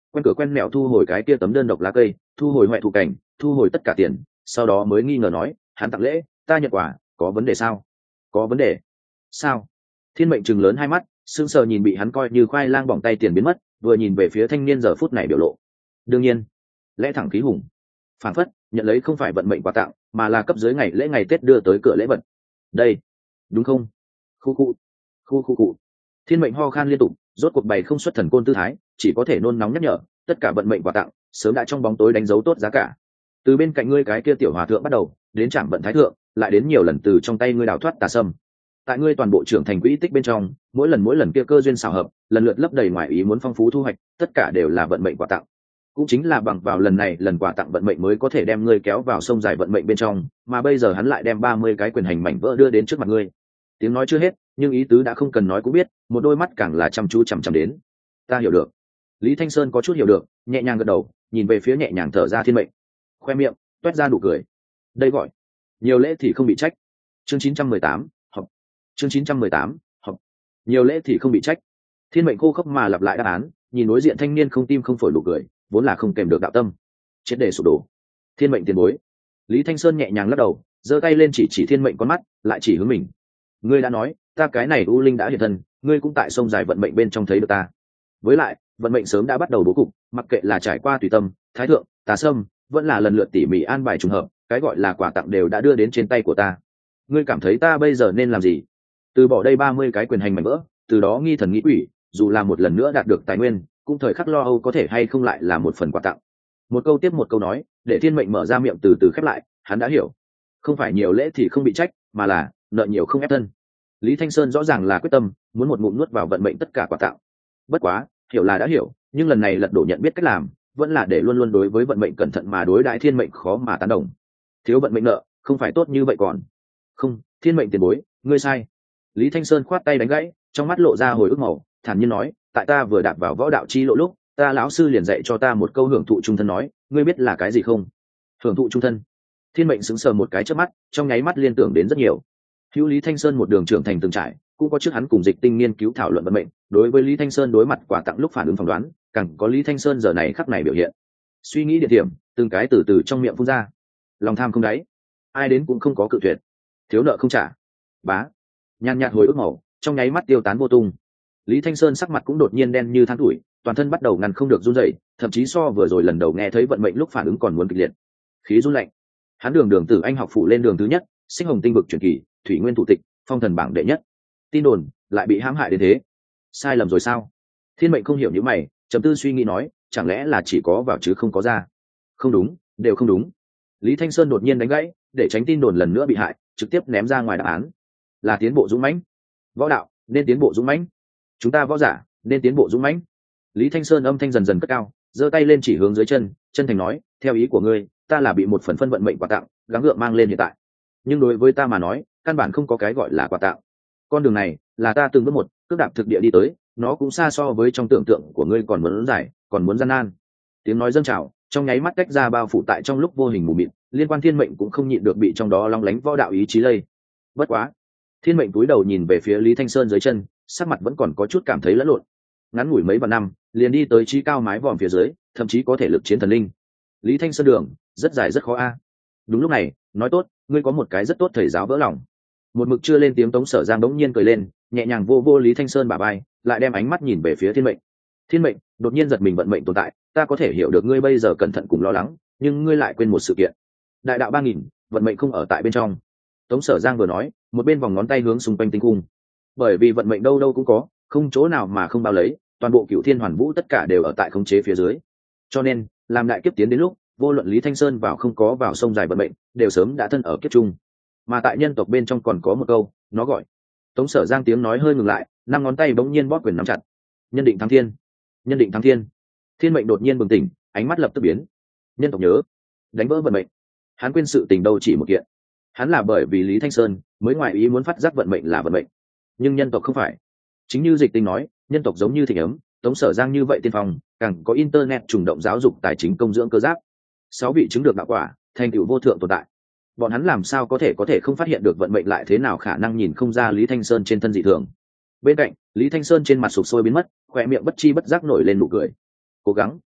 quen cửa quen mẹo thu hồi cái kia tấm đơn độc lá cây, thu hồi ngoại thủ cảnh, thu hồi tất cả tiền, sau đó mới nghi ngờ nói, hắn tặng lễ, ta nhận quà, có vấn đề sao? Có vấn đề? Sao? Thiên mệnh trừng lớn hai mắt, sững sờ nhìn bị hắn coi như khoai lang bỏng tay tiền biến mất, vừa nhìn về phía thanh niên giờ phút này biểu lộ. Đương nhiên, lẽ thẳng khí hùng, phản phất nhận lấy không phải vận mệnh quà tặng, mà là cấp dưới ngày lễ ngày Tết đưa tới cửa lễ vật. Đây, đúng không? Khu. Thiên mệnh ho khan liên tục, rốt cuộc bày không xuất thần côn tư thái, chỉ có thể nôn nóng nhắc nhở, tất cả vận mệnh quà tặng sớm đã trong bóng tối đánh dấu tốt giá cả. Từ bên cạnh ngươi cái kia tiểu hòa thượng bắt đầu, đến trạm vận thái thượng, lại đến nhiều lần từ trong tay ngươi đào thoát tà sâm. Tại ngươi toàn bộ trưởng thành quỹ tích bên trong, mỗi lần kia cơ duyên xảo hợp, lần lượt lấp đầy ngoài ý muốn phong phú thu hoạch, tất cả đều là vận mệnh quà tặng. Cũng chính là bằng vào lần này lần quà tặng vận mệnh mới có thể đem ngươi kéo vào sông dài vận mệnh bên trong, mà bây giờ hắn lại đem 30 cái quyền hành mảnh vỡ đưa đến trước mặt ngươi. Tiếng nói chưa hết, nhưng ý tứ đã không cần nói cũng biết, một đôi mắt càng là chăm chú chằm chằm đến. Ta hiểu được. Lý Thanh Sơn có chút hiểu được, nhẹ nhàng gật đầu, nhìn về phía nhẹ nhàng thở ra thiên mệnh, khoe miệng toét ra nụ cười. Đây gọi nhiều lễ thì không bị trách. Chương 918, học. Chương 918, học. Nhiều lễ thì không bị trách. Thiên mệnh khô khốc mà lặp lại đáp án, nhìn đối diện thanh niên không tim không phổi nụ cười, vốn là không kèm được đạo tâm, triệt để sụp đổ. Thiên mệnh tiền bối. Lý Thanh Sơn nhẹ nhàng lắc đầu, giơ tay lên chỉ thiên mệnh con mắt, lại chỉ hướng mình. Ngươi đã nói, ta cái này u linh đã hiện thân, ngươi cũng tại sông dài vận mệnh bên trong thấy được ta. Với lại, vận mệnh sớm đã bắt đầu bố cục, mặc kệ là trải qua tùy tâm, thái thượng, tà sâm, vẫn là lần lượt tỉ mỉ an bài trùng hợp, cái gọi là quà tặng đều đã đưa đến trên tay của ta. Ngươi cảm thấy ta bây giờ nên làm gì? Từ bỏ đây 30 cái quyền hành mảnh vỡ, từ đó nghi thần nghĩ quỷ, dù là một lần nữa đạt được tài nguyên, cũng thời khắc lo âu có thể hay không lại là một phần quà tặng. Một câu tiếp một câu nói, để thiên mệnh mở ra miệng từ từ khép lại, hắn đã hiểu. Không phải nhiều lễ thì không bị trách, mà là nợ nhiều không ép thân. Lý Thanh Sơn rõ ràng là quyết tâm, muốn một ngụm nuốt vào vận mệnh tất cả quà tặng. Bất quá, hiểu là đã hiểu, nhưng lần này lật đổ nhận biết cách làm, vẫn là để luôn luôn đối với vận mệnh cẩn thận mà đối đãi thiên mệnh khó mà tán đồng. Thiếu vận mệnh nợ, không phải tốt như vậy còn. Không, thiên mệnh tiền bối, ngươi sai. Lý Thanh Sơn khoát tay đánh gãy, trong mắt lộ ra hồi ức màu, thản nhiên nói, tại ta vừa đạp vào võ đạo chi lộ lúc, ta lão sư liền dạy cho ta một câu hưởng thụ trung thân nói, ngươi biết là cái gì không? Hưởng thụ trung thân. Thiên mệnh sững sờ một cái chớp mắt, trong nháy mắt liên tưởng đến rất nhiều. Hữu Lý Thanh Sơn một đường trưởng thành từng trải, cũng có trước hắn cùng Dịch Tinh nghiên cứu thảo luận vận mệnh, đối với Lý Thanh Sơn đối mặt quà tặng lúc phản ứng phỏng đoán, càng có Lý Thanh Sơn giờ này khắc này biểu hiện. Suy nghĩ địa điểm, từng cái từ từ trong miệng phun ra. Lòng tham không đáy, ai đến cũng không có cự tuyệt. Thiếu nợ không trả. Bá. Nhàn nhạt hồi ức màu, trong nháy mắt tiêu tán vô tung. Lý Thanh Sơn sắc mặt cũng đột nhiên đen như than tuổi, toàn thân bắt đầu ngăn không được run rẩy, thậm chí so vừa rồi lần đầu nghe thấy vận mệnh lúc phản ứng còn muốn kịch liệt. Khí run lạnh. Hắn đường từ anh học phủ lên đường thứ nhất, sinh hồng tinh vực truyền kỳ, thủy nguyên thủ tịch, phong thần bảng đệ nhất. Tin đồn lại bị hãm hại đến thế. Sai lầm rồi sao? Thiên mệnh không hiểu những mày, trầm tư suy nghĩ nói, chẳng lẽ là chỉ có vào chứ không có ra? Không đúng, đều không đúng. Lý Thanh Sơn đột nhiên đánh gãy, để tránh tin đồn lần nữa bị hại, trực tiếp ném ra ngoài đáp án. Là tiến bộ dũng mãnh. Võ đạo nên tiến bộ dũng mãnh. Chúng ta võ giả nên tiến bộ dũng mãnh. Lý Thanh Sơn âm thanh dần dần cất cao, giơ tay lên chỉ hướng dưới chân, chân thành nói, theo ý của ngươi, ta là bị một phần phân vận mệnh quà tặng gắng gượng mang lên hiện tại, nhưng đối với ta mà nói, căn bản không có cái gọi là quà tặng. Con đường này là ta từng bước một cước đạp thực địa đi tới, nó cũng xa so với trong tưởng tượng của ngươi còn muốn dài, còn muốn gian nan. Tiếng nói dâng trào, trong nháy mắt tách ra bao phủ tại trong lúc vô hình mù mịt, liên quan thiên mệnh cũng không nhịn được bị trong đó long lánh võ đạo ý chí lây. Bất quá, thiên mệnh cúi đầu nhìn về phía Lý Thanh Sơn dưới chân, sắc mặt vẫn còn có chút cảm thấy lẫn lộn. Ngắn ngủi mấy vạn năm, liền đi tới trí cao mái vòm phía dưới, thậm chí có thể lực chiến thần linh. Lý Thanh Sơn đường rất dài rất khó a. Đúng lúc này, nói tốt, ngươi có một cái rất tốt thầy giáo vỡ lòng. Một mực chưa lên tiếng Tống Sở Giang đống nhiên cười lên, nhẹ nhàng vô vô Lý Thanh Sơn bả vai, lại đem ánh mắt nhìn về phía thiên mệnh. Thiên mệnh đột nhiên giật mình, vận mệnh tồn tại, ta có thể hiểu được ngươi bây giờ cẩn thận cùng lo lắng, nhưng ngươi lại quên một sự kiện. Đại đạo 3000, vận mệnh không ở tại bên trong. Tống Sở Giang vừa nói, một bên vòng ngón tay hướng xung quanh tinh cung. Bởi vì vận mệnh đâu đâu cũng có, không chỗ nào mà không bao lấy, toàn bộ Cửu Thiên Hoàn Vũ tất cả đều ở tại khống chế phía dưới. Cho nên, làm đại kiếp tiến đến lúc, vô luận Lý Thanh Sơn vào không có vào sông dài vận mệnh, đều sớm đã thân ở kiếp chung. Mà tại nhân tộc bên trong còn có một câu, nó gọi. Tống Sở Giang tiếng nói hơi ngừng lại, năm ngón tay bỗng nhiên bóp quyền nắm chặt. Nhân định thắng thiên, nhân định thắng thiên. Thiên mệnh đột nhiên bừng tỉnh, ánh mắt lập tức biến. Nhân tộc nhớ, đánh vỡ vận mệnh. Hắn quên sự tình đâu chỉ một kiện. Hắn là bởi vì Lý Thanh Sơn mới ngoại ý muốn phát giác vận mệnh là vận mệnh, nhưng nhân tộc không phải. Chính như Dịch Tinh nói, nhân tộc giống như thịnh ấm, Tống Sở Giang như vậy tiên phong, càng có internet trùng động giáo dục tài chính công dưỡng cơ giáp. 6 vị chứng được đạo quả, thành tựu vô thượng tồn tại. Bọn hắn làm sao có thể không phát hiện được vận mệnh, lại thế nào khả năng nhìn không ra Lý Thanh Sơn trên thân dị thường. Bên cạnh, Lý Thanh Sơn trên mặt sụp sôi biến mất, khóe miệng bất chi bất giác nổi lên nụ cười. Cố gắng,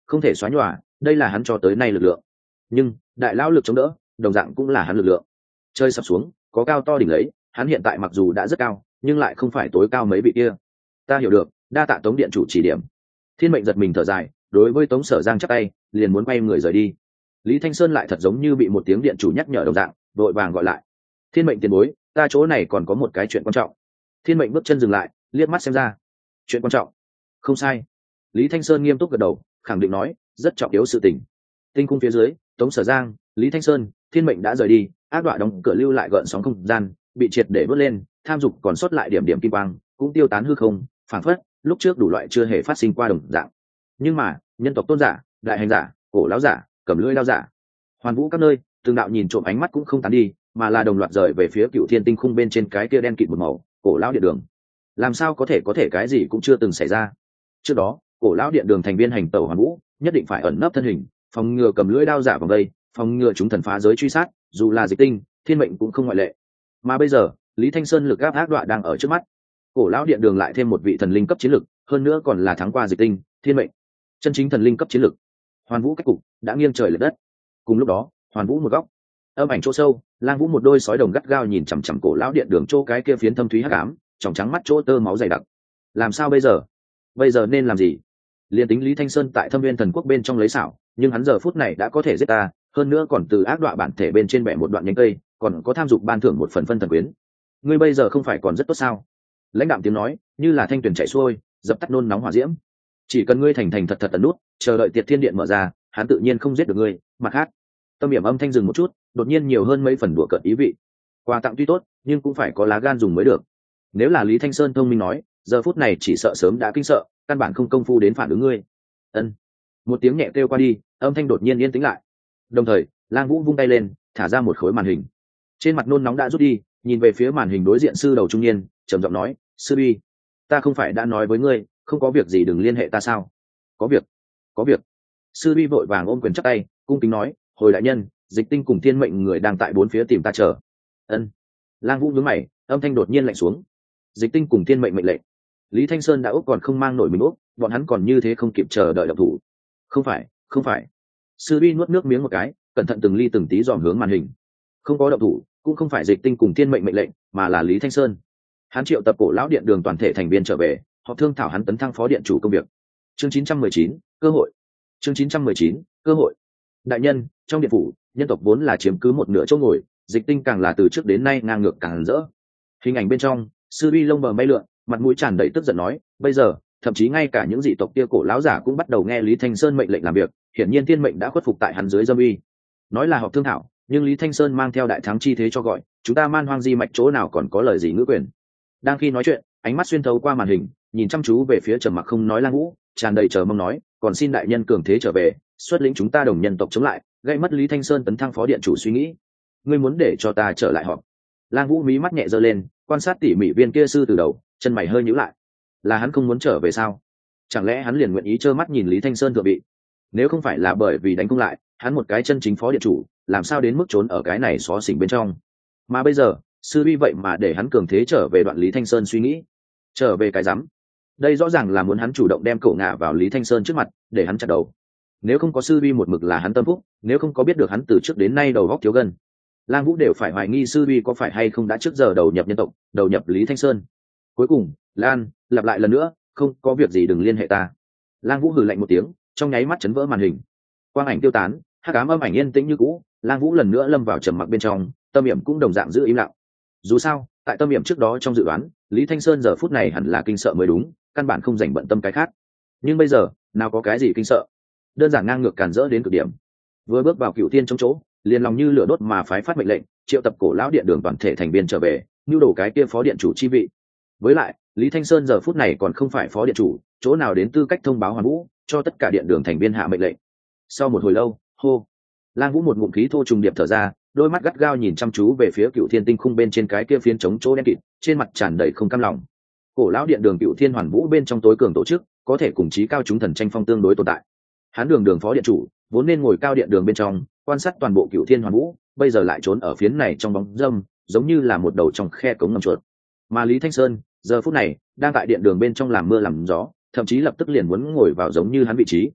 không thể xóa nhòa, đây là hắn cho tới nay lực lượng. Nhưng đại lão lực chống đỡ đồng dạng cũng là hắn lực lượng. Chơi sập xuống có cao to đỉnh lấy, hắn hiện tại mặc dù đã rất cao nhưng lại không phải tối cao mấy vị kia. Ta hiểu được, đa tạ Tống điện chủ chỉ điểm. Thiên mệnh giật mình thở dài, đối với Tống Sở Giang chắp tay, liền muốn quay người rời đi. Lý Thanh Sơn lại thật giống như bị một tiếng điện chủ nhắc nhở đồng dạng, vội vàng gọi lại. Thiên mệnh tiền bối, ta chỗ này còn có một cái chuyện quan trọng. Thiên mệnh bước chân dừng lại, liếc mắt xem ra. Chuyện quan trọng? Không sai. Lý Thanh Sơn nghiêm túc gật đầu, khẳng định nói, rất trọng yếu sự tình. Tinh cung phía dưới, Tống Sở Giang, Lý Thanh Sơn, Thiên mệnh đã rời đi, ác đoạ đóng cửa lưu lại gợn sóng không gian, bị triệt để vớt lên, tham dục còn sót lại điểm điểm kim quang, cũng tiêu tán hư không, phảng phất lúc trước đủ loại chưa hề phát sinh qua đồng dạng. Nhưng mà nhân tộc tôn giả, đại hành giả, cổ lão giả, cầm lưỡi lao giả, hoàn vũ các nơi, từng đạo nhìn trộm ánh mắt cũng không tán đi, mà là đồng loạt rời về phía Cựu Thiên tinh khung bên trên cái kia đen kịt một màu cổ lão điện đường. Làm sao có thể cái gì cũng chưa từng xảy ra? Trước đó cổ lão điện đường thành viên hành tẩu hoàn vũ nhất định phải ẩn nấp thân hình, phòng ngừa cầm lưỡi đao giả vòng đây, phòng ngừa chúng thần phá giới truy sát, dù là Dịch Tinh, Thiên mệnh cũng không ngoại lệ. Mà bây giờ Lý Thanh Sơn lực gáp ác đoạ đang ở trước mắt, cổ lão điện đường lại thêm một vị thần linh cấp chiến lực, hơn nữa còn là thắng qua Dịch Tinh, Thiên mệnh, chân chính thần linh cấp chiến lực. Hoàn vũ cách cục đã nghiêng trời lệch đất. Cùng lúc đó hoàn vũ một góc, âm ảnh chỗ sâu, Lang Vũ một đôi sói đồng gắt gao nhìn chằm chằm cổ lão điện đường chỗ cái kia phiến thâm thúy hắc ám, tròng trắng mắt chỗ tơ máu dày đặc. Làm sao bây giờ? Bây giờ nên làm gì? Liên tính Lý Thanh Sơn tại Thâm Viên Thần Quốc bên trong lấy xảo, nhưng hắn giờ phút này đã có thể giết ta, hơn nữa còn từ ác đoạ bản thể bên trên bẻ một đoạn nhánh cây, còn có tham dục ban thưởng một phần phân thần quyến. Ngươi bây giờ không phải còn rất tốt sao? Lãnh đạm tiếng nói như là thanh tuyền chảy xuôi, dập tắt nôn nóng hỏa diễm. Chỉ cần ngươi thành thành thật thật tận nút, chờ đợi Tiệt Thiên Điện mở ra, hắn tự nhiên không giết được ngươi. Mặt khác, tâm điểm âm thanh dừng một chút, đột nhiên nhiều hơn mấy phần đùa cợt ý vị. Quà tặng tuy tốt, nhưng cũng phải có lá gan dùng mới được. Nếu là Lý Thanh Sơn thông minh nói, giờ phút này chỉ sợ sớm đã kinh sợ, căn bản không công phu đến phản ứng ngươi. Ân. Một tiếng nhẹ kêu qua đi, âm thanh đột nhiên yên tĩnh lại. Đồng thời, Lang Vũ vung tay lên, thả ra một khối màn hình. Trên mặt nôn nóng đã rút đi, nhìn về phía màn hình đối diện sư đầu trung niên, trầm giọng nói, sư bi, ta không phải đã nói với ngươi, không có việc gì đừng liên hệ ta sao? Có việc, có việc. Sư bi vội vàng ôm quyền chắp tay, cung kính nói, hồi đại nhân, Dịch Tinh cùng Thiên mệnh người đang tại bốn phía tìm ta chờ. Ân. Lang Vũ nhướng mày, âm thanh đột nhiên lạnh xuống. Dịch Tinh cùng Thiên mệnh mệnh lệnh. Lý Thanh Sơn đã úp còn không mang nổi mình úp, bọn hắn còn như thế không kịp chờ đợi động thủ. Không phải, không phải. Sư bi nuốt nước miếng một cái, cẩn thận từng ly từng tí dòm hướng màn hình. Không có động thủ, cũng không phải Dịch Tinh cùng Thiên mệnh mệnh lệnh, mà là Lý Thanh Sơn. Hắn triệu tập cổ lão điện đường toàn thể thành viên trở về, họ thương thảo hắn tấn thăng phó điện chủ công việc. Chương 919, cơ hội. Chương 919, cơ hội. Đại nhân, trong điện phủ, nhân tộc vốn là chiếm cứ một nửa chỗ ngồi, Dịch Tinh càng là từ trước đến nay ngang ngược càng rỡ. Hình ảnh bên trong, sư bi lông bờ bay lượn, mặt mũi tràn đầy tức giận nói, bây giờ thậm chí ngay cả những dị tộc kia cổ lão giả cũng bắt đầu nghe Lý Thanh Sơn mệnh lệnh làm việc, hiển nhiên Thiên mệnh đã khuất phục tại hắn dưới dâm uy. Nói là họp thương thảo, nhưng Lý Thanh Sơn mang theo đại thắng chi thế cho gọi, chúng ta Man Hoang Di mạch chỗ nào còn có lời gì ngữ quyền. Đang khi nói chuyện, ánh mắt xuyên thấu qua màn hình, nhìn chăm chú về phía trầm mặc không nói Lang Vũ, tràn đầy chờ mong nói, còn xin đại nhân cường thế trở về, xuất lĩnh chúng ta đồng nhân tộc chống lại, gây mất Lý Thanh Sơn tấn thăng phó điện chủ suy nghĩ. Ngươi muốn để cho ta trở lại họp? Lang Vũ mí mắt nhẹ giơ lên, quan sát tỉ mỉ viên kia sư từ đầu, chân mày hơi nhíu lại. Là hắn không muốn trở về sao? Chẳng lẽ hắn liền nguyện ý trơ mắt nhìn Lý Thanh Sơn thừa bị? Nếu không phải là bởi vì đánh không lại, hắn một cái chân chính phó điện chủ, làm sao đến mức trốn ở cái này xó xỉnh bên trong? Mà bây giờ, sư bi vậy mà để hắn cường thế trở về đoạn Lý Thanh Sơn suy nghĩ. Trở về cái rắm. Đây rõ ràng là muốn hắn chủ động đem cổ ngạ vào Lý Thanh Sơn trước mặt, để hắn chặt đầu. Nếu không có sư bi một mực là hắn tâm phúc, nếu không có biết được hắn từ trước đến nay đầu góc thiếu gân, Lang Vũ đều phải hoài nghi sư bi có phải hay không đã trước giờ đầu nhập nhân tộc, đầu nhập Lý Thanh Sơn. Cuối cùng, Lan lặp lại lần nữa, không có việc gì đừng liên hệ ta. Lang Vũ hừ lạnh một tiếng, trong nháy mắt chấn vỡ màn hình, quang ảnh tiêu tán, hắc ám âm ảnh yên tĩnh như cũ. Lang Vũ lần nữa lâm vào trầm mặc bên trong, tâm niệm cũng đồng dạng giữ im lặng. Dù sao, tại tâm niệm trước đó trong dự đoán, Lý Thanh Sơn giờ phút này hẳn là kinh sợ mới đúng, căn bản không dành bận tâm cái khác. Nhưng bây giờ, nào có cái gì kinh sợ, đơn giản ngang ngược càn rỡ đến cực điểm. Vừa bước vào Cựu Thiên trong chỗ, liền lòng như lửa đốt mà phái phát mệnh lệnh, triệu tập cổ lão điện đường toàn thể thành viên trở về, nưu đồ cái kia phó điện chủ chi vị. Với lại, Lý Thanh Sơn giờ phút này còn không phải phó điện chủ, chỗ nào đến tư cách thông báo Hoàn Vũ, cho tất cả điện đường thành viên hạ mệnh lệnh. Sau một hồi lâu, hô, Lang Vũ một ngụm khí thô trùng điệp thở ra, đôi mắt gắt gao nhìn chăm chú về phía Cựu Thiên tinh khung bên trên cái kia phiến trống chỗ đen kịt, trên mặt tràn đầy không cam lòng. Cổ lão điện đường Cựu Thiên Hoàn Vũ bên trong tối cường tổ chức, có thể cùng chí cao chúng thần tranh phong tương đối tồn tại. Hắn đường phó điện chủ, vốn nên ngồi cao điện đường bên trong, quan sát toàn bộ Cựu Thiên Hoàn Vũ, bây giờ lại trốn ở phiến này trong bóng râm, giống như là một đầu trong khe cống ngầm chuột. Mà Lý Thanh Sơn, giờ phút này đang tại điện đường bên trong làm mưa làm gió, thậm chí lập tức liền muốn ngồi vào giống như hắn vị trí.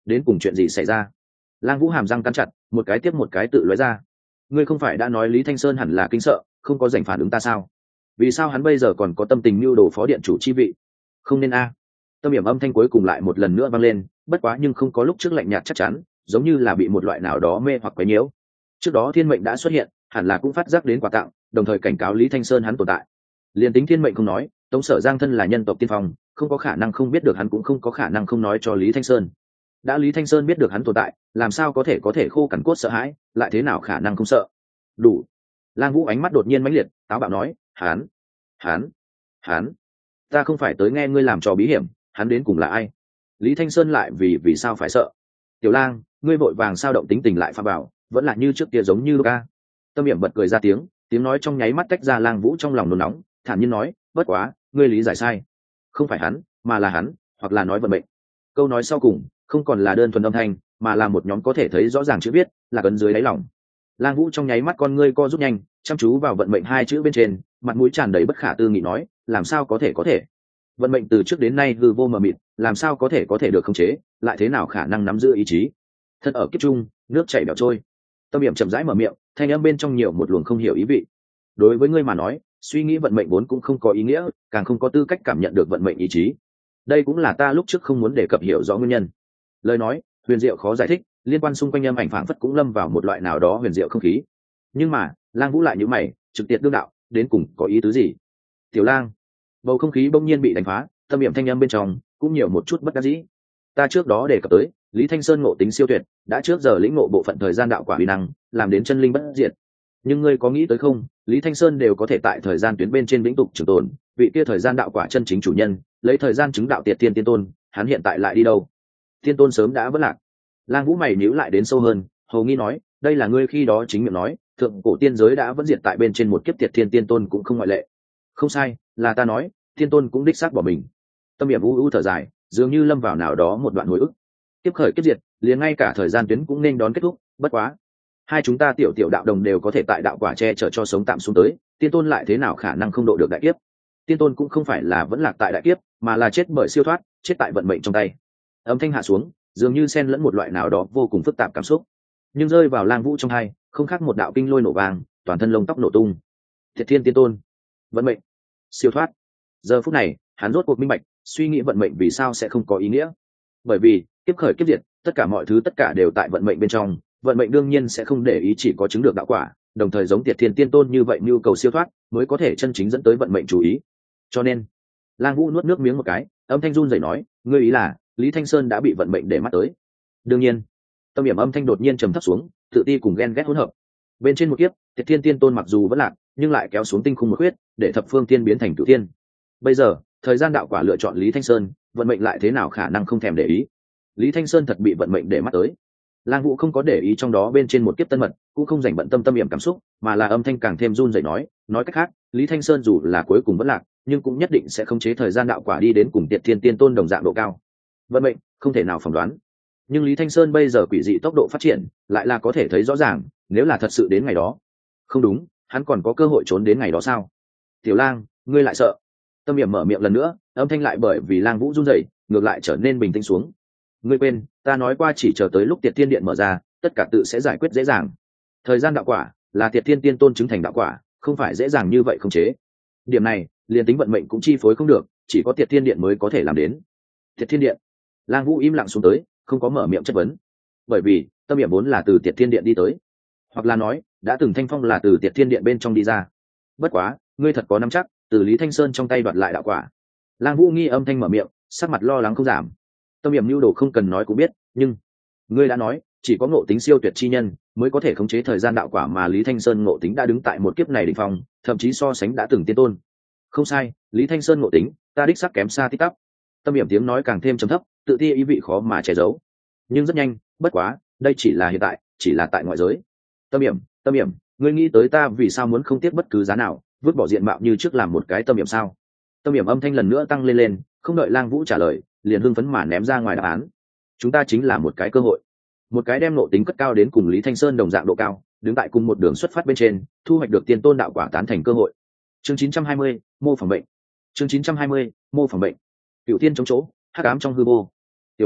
đến cùng chuyện gì xảy ra? Lang Vũ hàm răng cắn chặt, một cái tiếp một cái tự lóe ra. Ngươi không phải đã nói Lý Thanh Sơn hẳn là kinh sợ, không có giành phản ứng ta sao? Vì sao hắn bây giờ còn có tâm tình mưu đồ phó điện chủ chi vị? Không nên a. Tâm điểm âm thanh cuối cùng lại một lần nữa vang lên, bất quá nhưng không có lúc trước lạnh nhạt chắc chắn, giống như là bị một loại nào đó mê hoặc quấy nhiễu. Trước đó thiên mệnh đã xuất hiện, hẳn là cũng phát giác đến quà tặng, đồng thời cảnh cáo Lý Thanh Sơn hắn tồn tại. Liên tính thiên mệnh không nói, Tống Sở Giang thân là nhân tộc tiên phong, không có khả năng không biết được hắn, cũng không có khả năng không nói cho Lý Thanh Sơn. Đã Lý Thanh Sơn biết được hắn tồn tại, làm sao có thể khô cằn cốt sợ hãi, lại thế nào khả năng không sợ? Đủ. Lang Vũ ánh mắt đột nhiên mãnh liệt, táo bạo nói, hắn, ta không phải tới nghe ngươi làm trò bí hiểm, hắn đến cùng là ai? Lý Thanh Sơn lại vì sao phải sợ? Tiểu Lang, ngươi vội vàng sao động tính tình lại pha bảo, vẫn là như trước kia giống như ca. Tâm Điểm bật cười ra tiếng nói trong nháy mắt tách ra Lang Vũ trong lòng nôn nóng, thản nhiên nói, bất quá, ngươi lý giải sai, không phải hắn, mà là hắn, hoặc là nói vận mệnh. Câu nói sau cùng không còn là đơn thuần âm thanh, mà là một nhóm có thể thấy rõ ràng chữ viết, là cấn dưới đáy lòng. Lang Vũ trong nháy mắt con ngươi co rút nhanh, chăm chú vào vận mệnh hai chữ bên trên, mặt mũi tràn đầy bất khả tư nghị nói, làm sao có thể? Vận mệnh từ trước đến nay hư vô mờ mịt, làm sao có thể được khống chế, lại thế nào khả năng nắm giữ ý chí? Thân ở kiếp trung, nước chảy bèo trôi. Tâm Điểm chậm rãi mở miệng, thanh âm bên trong nhiều một luồng không hiểu ý vị. Đối với ngươi mà nói, suy nghĩ vận mệnh vốn cũng không có ý nghĩa, càng không có tư cách cảm nhận được vận mệnh ý chí. Đây cũng là ta lúc trước không muốn đề cập hiểu rõ nguyên nhân. Lời nói huyền diệu khó giải thích, liên quan xung quanh âm ảnh phảng phất cũng lâm vào một loại nào đó huyền diệu không khí. Nhưng mà Lang Vũ lại nhíu mày, trực tiếp đương đạo, đến cùng có ý tứ gì? Tiểu Lang. Bầu không khí bỗng nhiên bị đánh phá, Tâm Điểm thanh âm bên trong cũng nhiều một chút bất đắc dĩ. Ta trước đó đề cập tới Lý Thanh Sơn ngộ tính siêu tuyệt, đã trước giờ lĩnh ngộ bộ phận thời gian đạo quả uy năng, làm đến chân linh bất diệt. Nhưng ngươi có nghĩ tới không, Lý Thanh Sơn đều có thể tại thời gian tuyến bên trên vĩnh tục trường tồn, vị kia thời gian đạo quả chân chính chủ nhân, lấy thời gian chứng đạo tiệt tiên tiên tôn, hắn hiện tại lại đi đâu? Tiên tôn sớm đã vỡ lạc. Lang Vũ mày nhíu lại đến sâu hơn, hầu nghi nói, đây là ngươi khi đó chính miệng nói, thượng cổ tiên giới đã vẫn diệt tại bên trên một kiếp tiệt thiên tiên tôn cũng không ngoại lệ. Không sai, là ta nói, tiên tôn cũng đích xác bỏ mình. Tâm Điểm u thở dài, dường như lâm vào nào đó một đoạn hồi ức. Kiếp khởi kiếp diệt, liền ngay cả thời gian tuyến cũng nên đón kết thúc, bất quá hai chúng ta tiểu đạo đồng đều có thể tại đạo quả che chở cho sống tạm xuống tới, tiên tôn lại thế nào khả năng không độ được đại kiếp? Tiên tôn cũng không phải là vẫn lạc tại đại kiếp, mà là chết bởi siêu thoát, chết tại vận mệnh trong tay. Âm thanh hạ xuống, dường như xen lẫn một loại nào đó vô cùng phức tạp cảm xúc, nhưng rơi vào Lang Vũ trong hai, không khác một đạo kinh lôi nổ vàng, toàn thân lông tóc nổ tung. Thiệt thiên tiên tôn, vận mệnh, siêu thoát. Giờ phút này hắn rốt cuộc minh bạch, suy nghĩ vận mệnh vì sao sẽ không có ý nghĩa. Bởi vì kiếp khởi kiếp diệt, tất cả mọi thứ tất cả đều tại vận mệnh bên trong, vận mệnh đương nhiên sẽ không để ý chỉ có chứng được đạo quả, đồng thời giống Tiệt Thiên tiên tôn như vậy nhu cầu siêu thoát mới có thể chân chính dẫn tới vận mệnh chú ý. Cho nên Lang Vũ nuốt nước miếng một cái, âm thanh run rẩy nói, ngươi ý là Lý Thanh Sơn đã bị vận mệnh để mắt tới? Đương nhiên. Tâm Điểm âm thanh đột nhiên trầm thấp xuống, tự ti cùng ghen ghét hỗn hợp. Bên trên một kiếp, Tiệt Thiên tiên tôn mặc dù vẫn lạc, nhưng lại kéo xuống tinh khung một huyết, để thập phương tiên biến thành cửu tiên. Bây giờ thời gian đạo quả lựa chọn Lý Thanh Sơn, vận mệnh lại thế nào khả năng không thèm để ý? Lý Thanh Sơn thật bị vận mệnh để mắt tới. Lang Vũ không có để ý trong đó bên trên một kiếp tân mật, cũng không dành bận tâm Điểm cảm xúc, mà là âm thanh càng thêm run rẩy nói cách khác, Lý Thanh Sơn dù là cuối cùng vẫn lạc, nhưng cũng nhất định sẽ khống chế thời gian đạo quả đi đến cùng Tiệt Thiên tiên tôn đồng dạng độ cao. Vận mệnh không thể nào phỏng đoán, nhưng Lý Thanh Sơn bây giờ quỷ dị tốc độ phát triển, lại là có thể thấy rõ ràng, nếu là thật sự đến ngày đó. Không đúng, hắn còn có cơ hội trốn đến ngày đó sao? Tiểu Lang, ngươi lại sợ? Tâm Điểm mở miệng lần nữa, âm thanh lại bởi vì Lang Vũ run rẩy, ngược lại trở nên bình tĩnh xuống. Ngươi quên, ta nói qua chỉ chờ tới lúc Tiệt Thiên điện mở ra, tất cả tự sẽ giải quyết dễ dàng. Thời gian đạo quả là Tiệt Thiên tiên tôn chứng thành đạo quả, không phải dễ dàng như vậy không chế. Điểm này, liền tính vận mệnh cũng chi phối không được, chỉ có Tiệt Thiên điện mới có thể làm đến. Tiệt Thiên điện? Lang Vũ im lặng xuống tới, không có mở miệng chất vấn. Bởi vì Tâm Điểm vốn là từ Tiệt Thiên điện đi tới, hoặc là nói, đã từng Thanh Phong là từ Tiệt Thiên điện bên trong đi ra. Bất quá, ngươi thật có nắm chắc từ Lý Thanh Sơn trong tay đoạt lại đạo quả? Lang Vũ nghi âm thanh mở miệng, sắc mặt lo lắng không giảm. Tâm Điểm nhu đồ không cần nói cũng biết, nhưng ngươi đã nói chỉ có ngộ tính siêu tuyệt chi nhân mới có thể khống chế thời gian đạo quả, mà Lý Thanh Sơn ngộ tính đã đứng tại một kiếp này đỉnh phong, thậm chí so sánh đã từng tiên tôn. Không sai, Lý Thanh Sơn ngộ tính ta đích xác kém xa tít tắp. Tâm Điểm tiếng nói càng thêm trầm thấp, tự ti ý vị khó mà che giấu. Nhưng rất nhanh, bất quá đây chỉ là hiện tại, chỉ là tại ngoại giới. Tâm Điểm, ngươi nghĩ tới ta vì sao muốn không tiếc bất cứ giá nào vứt bỏ diện mạo như trước làm một cái Tâm Điểm sao? Tâm Điểm âm thanh lần nữa tăng lên, không đợi Lang Vũ trả lời, liền hưng phấn mà ném ra ngoài đáp án. Chúng ta chính là một cái cơ hội, một cái đem nộ tính cất cao đến cùng Lý Thanh Sơn đồng dạng độ cao, đứng tại cùng một đường xuất phát bên trên, thu hoạch được tiên tôn đạo quả tán thành cơ hội. Chương 920, mô phỏng bệnh. Chương 920, mô phỏng bệnh. Cựu tiên chống chỗ, hắc ám trong hư vô. Tiểu bối,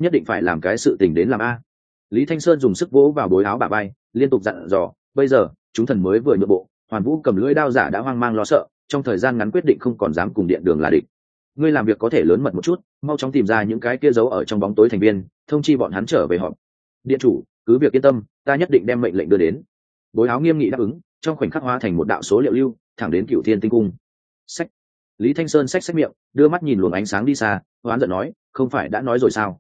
nhất định phải làm cái sự tình đến làm a. Lý Thanh Sơn dùng sức vỗ vào bối áo bà bay, liên tục dặn dò, bây giờ chúng thần mới vừa nhượng bộ, Hoàn Vũ cầm lưỡi đao giả đã hoang mang lo sợ, trong thời gian ngắn quyết định không còn dám cùng điện đường là địch. Ngươi làm việc có thể lớn mật một chút, mau chóng tìm ra những cái kia giấu ở trong bóng tối thành viên, thông chi bọn hắn trở về họp. Điện chủ, cứ việc yên tâm, ta nhất định đem mệnh lệnh đưa đến. Bối áo nghiêm nghị đáp ứng, trong khoảnh khắc hóa thành một đạo số liệu lưu, thẳng đến Cửu Thiên Tinh Cung. Sách. Lý Thanh Sơn xách miệng, đưa mắt nhìn luồng ánh sáng đi xa, oán giận nói, không phải đã nói rồi sao?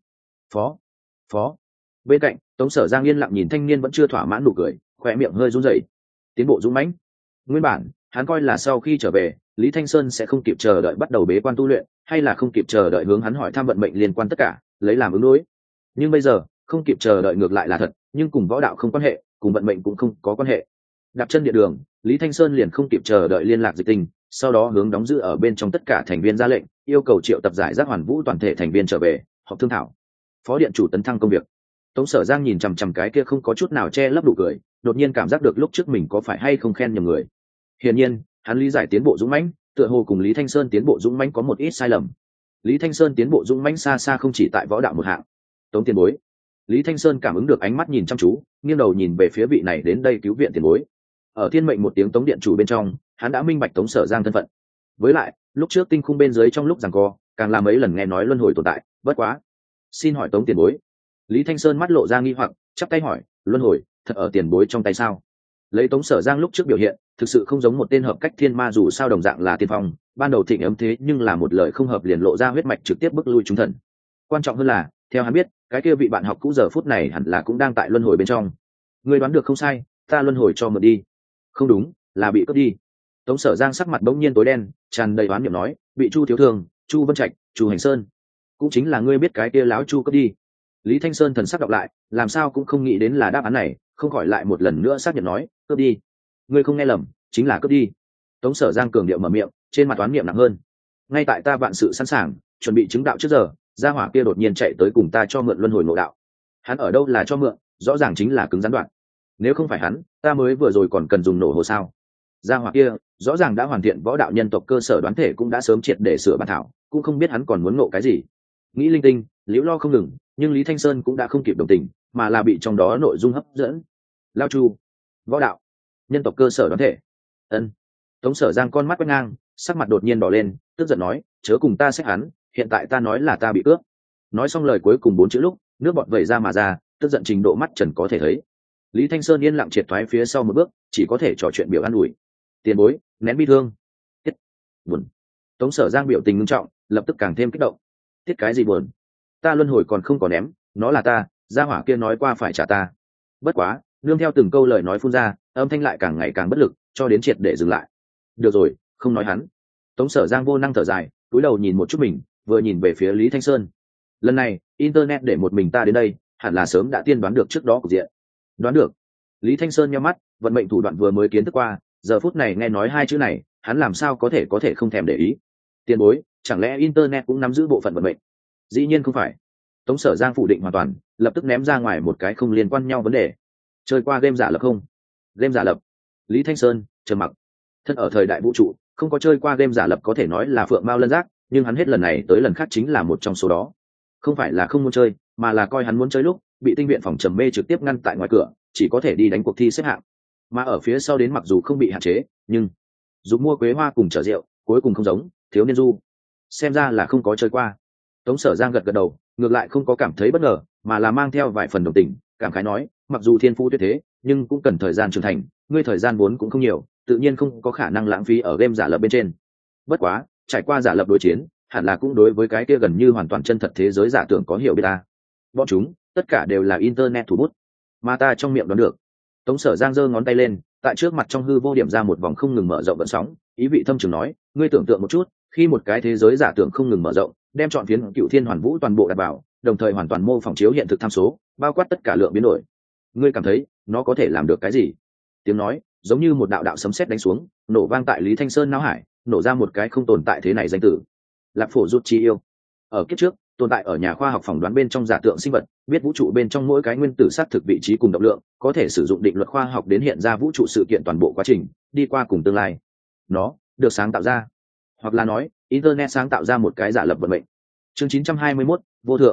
Phó. Bên cạnh, Tống Sở Giang yên lặng nhìn thanh niên vẫn chưa thỏa mãn nụ cười, khóe miệng hơi run rẩy. Tiến bộ dũng mãnh. Nguyên bản, hắn coi là sau khi trở về, Lý Thanh Sơn sẽ không kịp chờ đợi bắt đầu bế quan tu luyện, hay là không kịp chờ đợi hướng hắn hỏi thăm vận mệnh liên quan tất cả, lấy làm ứng đối. Nhưng bây giờ, không kịp chờ đợi ngược lại là thật, nhưng cùng võ đạo không quan hệ, cùng vận mệnh cũng không có quan hệ. Đạp chân địa đường, Lý Thanh Sơn liền không kịp chờ đợi liên lạc Dịch Tình, sau đó hướng đóng giữ ở bên trong tất cả thành viên ra lệnh, yêu cầu triệu tập giải rác Hoàn Vũ toàn thể thành viên trở về, họp thương thảo. Phó điện chủ tấn thăng công việc. Tống Sở Giang nhìn chằm chằm cái kia không có chút nào che lấp nụ cười, đột nhiên cảm giác được lúc trước mình có phải hay không khen nhầm người. Hiển nhiên, hắn lý giải tiến bộ dũng mãnh, tựa hồ cùng Lý Thanh Sơn tiến bộ dũng mãnh có một ít sai lầm. Lý Thanh Sơn tiến bộ dũng mãnh xa xa không chỉ tại võ đạo một hạng. Tống tiền bối. Lý Thanh Sơn cảm ứng được ánh mắt nhìn chăm chú, nghiêng đầu nhìn về phía vị này đến đây cứu viện tiền bối. Ở thiên mệnh một tiếng Tống điện chủ bên trong, hắn đã minh bạch Tống Sở Giang thân phận. Với lại, lúc trước tinh khung bên dưới trong lúc giằng co, càng là mấy lần nghe nói luân hồi tồn tại, bất quá. Xin hỏi Tống tiền bối. Lý Thanh Sơn mắt lộ ra nghi hoặc, chắp tay hỏi, luân hồi, thật ở tiền bối trong tay sao? Lấy Tống Sở Giang lúc trước biểu hiện, thực sự không giống một tên hợp cách thiên ma dù sao đồng dạng là tiên phong, ban đầu thịnh ấm thế nhưng là một lời không hợp liền lộ ra huyết mạch trực tiếp bức lui chúng thần. Quan trọng hơn là, theo hắn biết, cái kia vị bạn học cũ giờ phút này hẳn là cũng đang tại luân hồi bên trong. Người đoán được không sai, ta luân hồi cho mượn đi. Không đúng, là bị cướp đi. Tống Sở Giang sắc mặt bỗng nhiên tối đen, tràn đầy oán niệm nói, bị Chu Thiếu Thường, Chu Vân Trạch, Chu Hành Sơn, cũng chính là ngươi biết cái kia láo Chu cướp đi. Lý Thanh Sơn thần sắc đọc lại, làm sao cũng không nghĩ đến là đáp án này, không khỏi lại một lần nữa xác nhận nói, cướp đi. Ngươi không nghe lầm, chính là cướp đi. Tống Sở Giang cường điệu mở miệng, trên mặt oán niệm nặng hơn. Ngay tại ta vạn sự sẵn sàng, chuẩn bị chứng đạo trước giờ, gia hỏa kia đột nhiên chạy tới cùng ta cho mượn luân hồi nội đạo. Hắn ở đâu là cho mượn, rõ ràng chính là cứng rắn đoạn. Nếu không phải hắn, ta mới vừa rồi còn cần dùng nổ hồ sao? Gia hỏa kia, rõ ràng đã hoàn thiện võ đạo nhân tộc cơ sở đoán thể cũng đã sớm triệt để sửa bản thảo, cũng không biết hắn còn muốn ngộ cái gì. Nghĩ linh tinh, liễu lo không ngừng, nhưng Lý Thanh Sơn cũng đã không kịp đồng tình, mà là bị trong đó nội dung hấp dẫn. Lao Chu, võ đạo, nhân tộc cơ sở đoán thể. Ân. Tống Sở Giang con mắt quét ngang, sắc mặt đột nhiên đỏ lên, tức giận nói, chớ cùng ta xét hắn, hiện tại ta nói là ta bị cướp. Nói xong lời cuối cùng 4 chữ lúc, nước bọt vẩy ra mà ra, tức giận trình độ mắt trần có thể thấy. Lý Thanh Sơn yên lặng triệt thoái phía sau một bước, chỉ có thể trò chuyện biểu an ủi. Tiền bối, nén bi thương. Tiết, buồn. Tống Sở Giang biểu tình nghiêm trọng, lập tức càng thêm kích động. Tiết cái gì buồn? Ta luân hồi còn không có ném, nó là ta, gia hỏa kia nói qua phải trả ta. Bất quá, nương theo từng câu lời nói phun ra, âm thanh lại càng ngày càng bất lực, cho đến triệt để dừng lại. Được rồi, không nói hắn. Tống Sở Giang vô năng thở dài, cúi đầu nhìn một chút mình, vừa nhìn về phía Lý Thanh Sơn. Lần này, internet để một mình ta đến đây, hẳn là sớm đã tiên đoán được trước đó cục diện. Đoán được. Lý Thanh Sơn nhíu mắt, vận mệnh thủ đoạn vừa mới kiến thức qua, giờ phút này nghe nói 2 chữ này, hắn làm sao có thể không thèm để ý. Tiền bối, chẳng lẽ internet cũng nắm giữ bộ phận vận mệnh? Dĩ nhiên không phải. Tống Sở Giang phủ định hoàn toàn, lập tức ném ra ngoài một cái không liên quan nhau vấn đề. Chơi qua game giả lập không? Game giả lập. Lý Thanh Sơn trầm mặc. Thân ở thời đại vũ trụ, không có chơi qua game giả lập có thể nói là phượng mao lân giác, nhưng hắn hết lần này tới lần khác chính là một trong số đó. Không phải là không muốn chơi, mà là coi hắn muốn chơi lúc bị tinh viện phòng trầm mê trực tiếp ngăn tại ngoài cửa, chỉ có thể đi đánh cuộc thi xếp hạng. Mà ở phía sau đến mặc dù không bị hạn chế, nhưng dùng mua quế hoa cùng chở rượu, cuối cùng không giống thiếu niên du. Xem ra là không có chơi qua. Tống Sở Giang gật gật đầu, ngược lại không có cảm thấy bất ngờ, mà là mang theo vài phần đồng tình, cảm khái nói, mặc dù thiên phú tuyệt thế, nhưng cũng cần thời gian trưởng thành, ngươi thời gian vốn cũng không nhiều, tự nhiên không có khả năng lãng phí ở game giả lập bên trên. Bất quá, trải qua giả lập đối chiến, hẳn là cũng đối với cái kia gần như hoàn toàn chân thật thế giới giả tưởng có hiểu biết ta. Bọn chúng, tất cả đều là internet thủ bút, mà ta trong miệng đoán được. Tống Sở Giang giơ ngón tay lên, tại trước mặt trong hư vô điểm ra một vòng không ngừng mở rộng vận sóng, ý vị thâm trường nói, ngươi tưởng tượng một chút, khi một cái thế giới giả tưởng không ngừng mở rộng, đem chọn phiến Cựu Thiên Hoàn Vũ toàn bộ đặt vào, đồng thời hoàn toàn mô phỏng chiếu hiện thực tham số, bao quát tất cả lượng biến đổi. Ngươi cảm thấy, nó có thể làm được cái gì? Tiếng nói, giống như một đạo đạo sấm sét đánh xuống, nổ vang tại Lý Thanh Sơn não hải, nổ ra một cái không tồn tại thế này danh tử. Lạp Phổ Rút Chi Yêu. Ở kiếp trước, tồn tại ở nhà khoa học phỏng đoán bên trong giả tượng sinh vật, biết vũ trụ bên trong mỗi cái nguyên tử xác thực vị trí cùng động lượng, có thể sử dụng định luật khoa học đến hiện ra vũ trụ sự kiện toàn bộ quá trình, đi qua cùng tương lai. Nó được sáng tạo ra, hoặc là nói, internet sáng tạo ra một cái giả lập vận mệnh. Chương 921, vô thượng.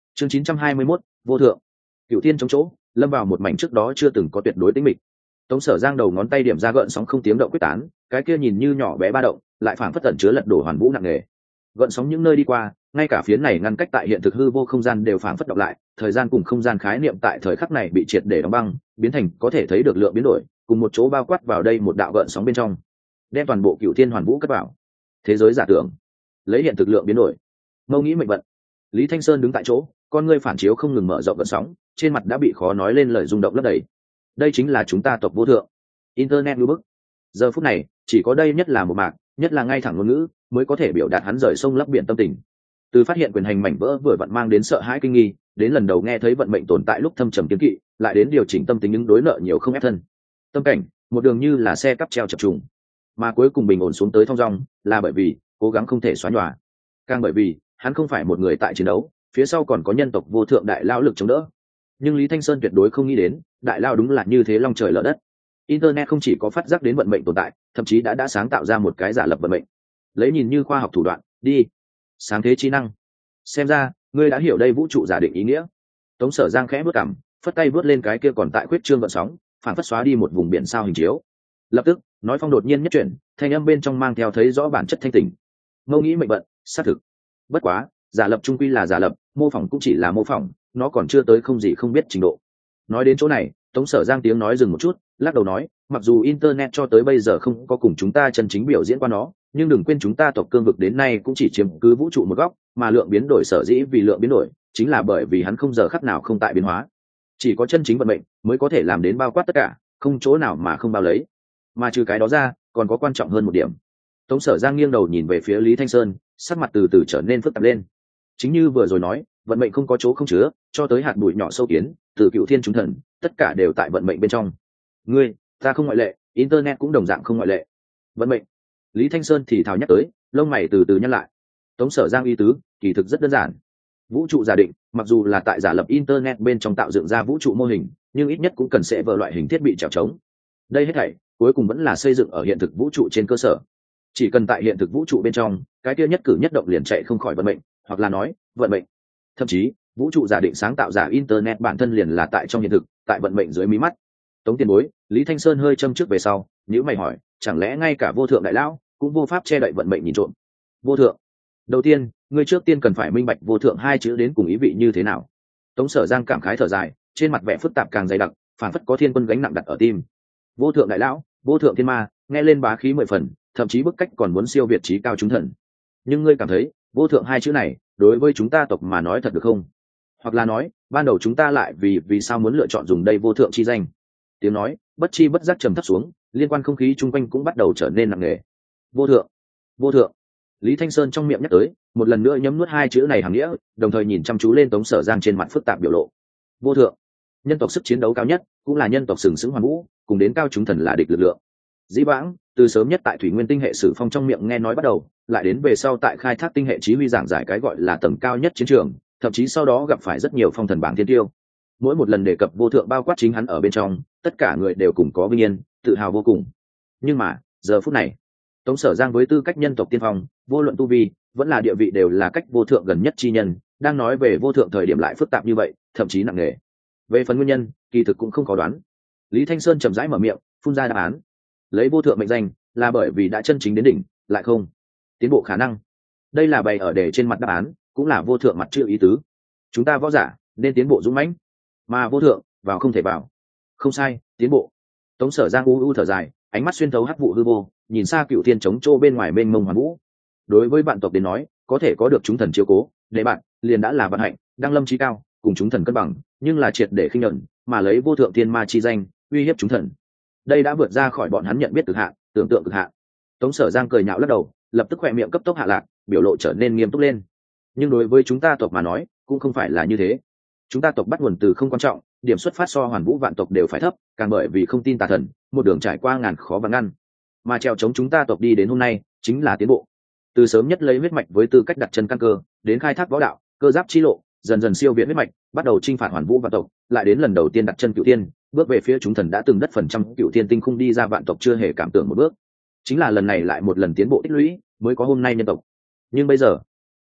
Chương 921, vô thượng. Cửu Thiên chống chỗ, lâm vào một mảnh trước đó chưa từng có tuyệt đối tĩnh mịch. Tống Sở Giang đầu ngón tay điểm ra gợn sóng không tiếng động quyết tán, cái kia nhìn như nhỏ bé ba động, lại phảng phất tẩn chứa lật đổ hoàn vũ nặng nề. Gợn sóng những nơi đi qua, ngay cả phiến này ngăn cách tại hiện thực hư vô không gian đều phảng phất động lại, thời gian cùng không gian khái niệm tại thời khắc này bị triệt để đóng băng, biến thành có thể thấy được lượng biến đổi, cùng một chỗ bao quát vào đây một đạo gợn sóng bên trong, đem toàn bộ Cửu Thiên hoàn vũ cất vào. Thế giới giả tưởng, lấy hiện thực lượng biến đổi. Mâu nghĩ mệnh vận. Lý Thanh Sơn đứng tại chỗ, con ngươi phản chiếu không ngừng mở rộng gợn sóng, trên mặt đã bị khó nói lên lời rung động lấp đầy. Đây chính là chúng ta tộc vô thượng. Internet lưu bức. Giờ phút này, chỉ có đây nhất là một mạc, nhất là ngay thẳng ngôn ngữ, mới có thể biểu đạt hắn rời sông lấp biển tâm tình. Từ phát hiện quyền hành mảnh vỡ vừa vặn mang đến sợ hãi kinh nghi, đến lần đầu nghe thấy vận mệnh tồn tại lúc thâm trầm kiến kỵ, lại đến điều chỉnh tâm tính những đối nợ nhiều không ép thân. Tâm cảnh, một đường như là xe cắp treo chập trùng, mà cuối cùng bình ổn xuống tới thong dong, là bởi vì cố gắng không thể xóa nhòa, càng bởi vì hắn không phải một người tại chiến đấu, phía sau còn có nhân tộc vô thượng đại lao lực chống đỡ. Nhưng Lý Thanh Sơn tuyệt đối không nghĩ đến, đại lao đúng là như thế long trời lở đất. Internet không chỉ có phát giác đến vận mệnh tồn tại, thậm chí đã sáng tạo ra một cái giả lập vận mệnh. Lấy nhìn như khoa học thủ đoạn, đi sáng thế trí năng. Xem ra, ngươi đã hiểu đây vũ trụ giả định ý nghĩa. Tống Sở Giang khẽ bước cằm, phất tay vớt lên cái kia còn tại khuyết trương gợn sóng, phản phất xóa đi một vùng biển sao hình chiếu. Lập tức, nói phong đột nhiên nhất chuyển, thanh âm bên trong mang theo thấy rõ bản chất thanh tỉnh. Mâu nghĩ mệnh vận, xác thực. Bất quá, giả lập trung quy là giả lập, mô phỏng cũng chỉ là mô phỏng, nó còn chưa tới không gì không biết trình độ. Nói đến chỗ này, Tống Sở Giang tiếng nói dừng một chút, lắc đầu nói, mặc dù internet cho tới bây giờ không có cùng chúng ta chân chính biểu diễn qua nó, nhưng đừng quên chúng ta tộc cương vực đến nay cũng chỉ chiếm cứ vũ trụ một góc, mà lượng biến đổi sở dĩ vì lượng biến đổi, chính là bởi vì hắn không giờ khắc nào không tại biến hóa. Chỉ có chân chính vận mệnh mới có thể làm đến bao quát tất cả, không chỗ nào mà không bao lấy. Mà trừ cái đó ra, còn có quan trọng hơn một điểm. Tống Sở Giang nghiêng đầu nhìn về phía Lý Thanh Sơn, sắc mặt từ từ trở nên phức tạp lên. Chính như vừa rồi nói, vận mệnh không có chỗ không chứa, cho tới hạt bụi nhỏ sâu kiến, từ Cựu Thiên chúng thần, tất cả đều tại vận mệnh bên trong. Ngươi, ta không ngoại lệ, internet cũng đồng dạng không ngoại lệ. Vận mệnh. Lý Thanh Sơn thì thào nhắc tới, lông mày từ từ nhăn lại. Tống Sở Giang ý tứ, kỳ thực rất đơn giản. Vũ trụ giả định, mặc dù là tại giả lập internet bên trong tạo dựng ra vũ trụ mô hình, nhưng ít nhất cũng cần sẽ vờ loại hình thiết bị trèo trống. Đây hết thảy, cuối cùng vẫn là xây dựng ở hiện thực vũ trụ trên cơ sở. Chỉ cần tại hiện thực vũ trụ bên trong, cái kia nhất cử nhất động liền chạy không khỏi vận mệnh, hoặc là nói, vận mệnh. Thậm chí, vũ trụ giả định sáng tạo giả internet bản thân liền là tại trong hiện thực, tại vận mệnh dưới mí mắt. Tống tiền bối, Lý Thanh Sơn hơi châm trước về sau, nếu mày hỏi, chẳng lẽ ngay cả vô thượng đại lão cũng vô pháp che đậy vận mệnh nhìn trộm? Vô thượng. Đầu tiên, ngươi trước tiên cần phải minh bạch vô thượng hai chữ đến cùng ý vị như thế nào. Tống Sở Giang cảm khái thở dài, trên mặt vẻ phức tạp càng dày đặc, phản phất có thiên quân gánh nặng đặt ở tim. Vô thượng đại lão, vô thượng thiên ma, nghe lên bá khí 10 phần, thậm chí bức cách còn muốn siêu việt trí cao chúng thần. Nhưng ngươi cảm thấy, vô thượng hai chữ này, đối với chúng ta tộc mà nói thật được không? Hoặc là nói, ban đầu chúng ta lại vì sao muốn lựa chọn dùng đây vô thượng chi danh? Tiếng nói bất chi bất giác trầm thấp xuống, liên quan không khí chung quanh cũng bắt đầu trở nên nặng nề. Vô thượng, vô thượng. Lý Thanh Sơn trong miệng nhắc tới, một lần nữa nhấm nuốt hai chữ này hàm nghĩa, đồng thời nhìn chăm chú lên Tống Sở Giang trên mặt phức tạp biểu lộ. Vô thượng, nhân tộc sức chiến đấu cao nhất, cũng là nhân tộc sừng sững hoàn vũ, cùng đến cao chúng thần là địch lực lượng. Dĩ vãng, từ sớm nhất tại thủy nguyên tinh hệ sử phong trong miệng nghe nói bắt đầu, lại đến về sau tại khai thác tinh hệ chí huy giảng giải cái gọi là tầng cao nhất chiến trường, thậm chí sau đó gặp phải rất nhiều phong thần bảng thiên tiêu. Mỗi một lần đề cập vô thượng bao quát chính hắn ở bên trong, tất cả người đều cùng có vinh yên, tự hào vô cùng. Nhưng mà, giờ phút này, Tống Sở Giang với tư cách nhân tộc tiên phong, vô luận tu vi, vẫn là địa vị đều là cách vô thượng gần nhất chi nhân, đang nói về vô thượng thời điểm lại phức tạp như vậy, thậm chí nặng nề. Về phần nguyên nhân, kỳ thực cũng không khó đoán. Lý Thanh Sơn chậm rãi mở miệng, phun ra đáp án. Lấy vô thượng mệnh danh, là bởi vì đã chân chính đến đỉnh, lại không tiến bộ khả năng. Đây là bày ở đề trên mặt đáp án, cũng là vô thượng mặt chưa ý tứ. Chúng ta võ giả nên tiến bộ dũng mãnh, mà vô thượng vào không thể vào. Không sai, tiến bộ. Tống Sở Giang u thở dài, ánh mắt xuyên thấu hắc vụ hư vô, nhìn xa Cựu Thiên chống trô bên ngoài mênh mông hoàn vũ. Đối với bạn tộc đến nói, có thể có được chúng thần chiếu cố, để bạn liền đã là vận hạnh, đang lâm trí cao, cùng chúng thần cân bằng, nhưng là triệt để khinh nhẫn, mà lấy vô thượng thiên ma chi danh uy hiếp chúng thần. Đây đã vượt ra khỏi bọn hắn nhận biết cực hạn, tưởng tượng cực hạn. Tống Sở Giang cười nhạo lắc đầu, lập tức khỏe miệng cấp tốc hạ lạc, biểu lộ trở nên nghiêm túc lên. Nhưng đối với chúng ta tộc mà nói, cũng không phải là như thế. Chúng ta tộc bắt nguồn từ không quan trọng, điểm xuất phát so hoàn vũ vạn tộc đều phải thấp, càng bởi vì không tin tà thần, một đường trải qua ngàn khó và ngăn, mà trèo chống chúng ta tộc đi đến hôm nay chính là tiến bộ. Từ sớm nhất lấy huyết mạch với tư cách đặt chân căn cơ, đến khai thác võ đạo, cơ giáp chi lộ, dần dần siêu việt huyết mạch, bắt đầu chinh phạt hoàn vũ vạn tộc, lại đến lần đầu tiên đặt chân Cựu Thiên, bước về phía chúng thần đã từng đất phần trăm Cựu Thiên tinh khung đi ra vạn tộc chưa hề cảm tưởng một bước. Chính là lần này lại một lần tiến bộ tích lũy, mới có hôm nay nhân tộc. Nhưng bây giờ,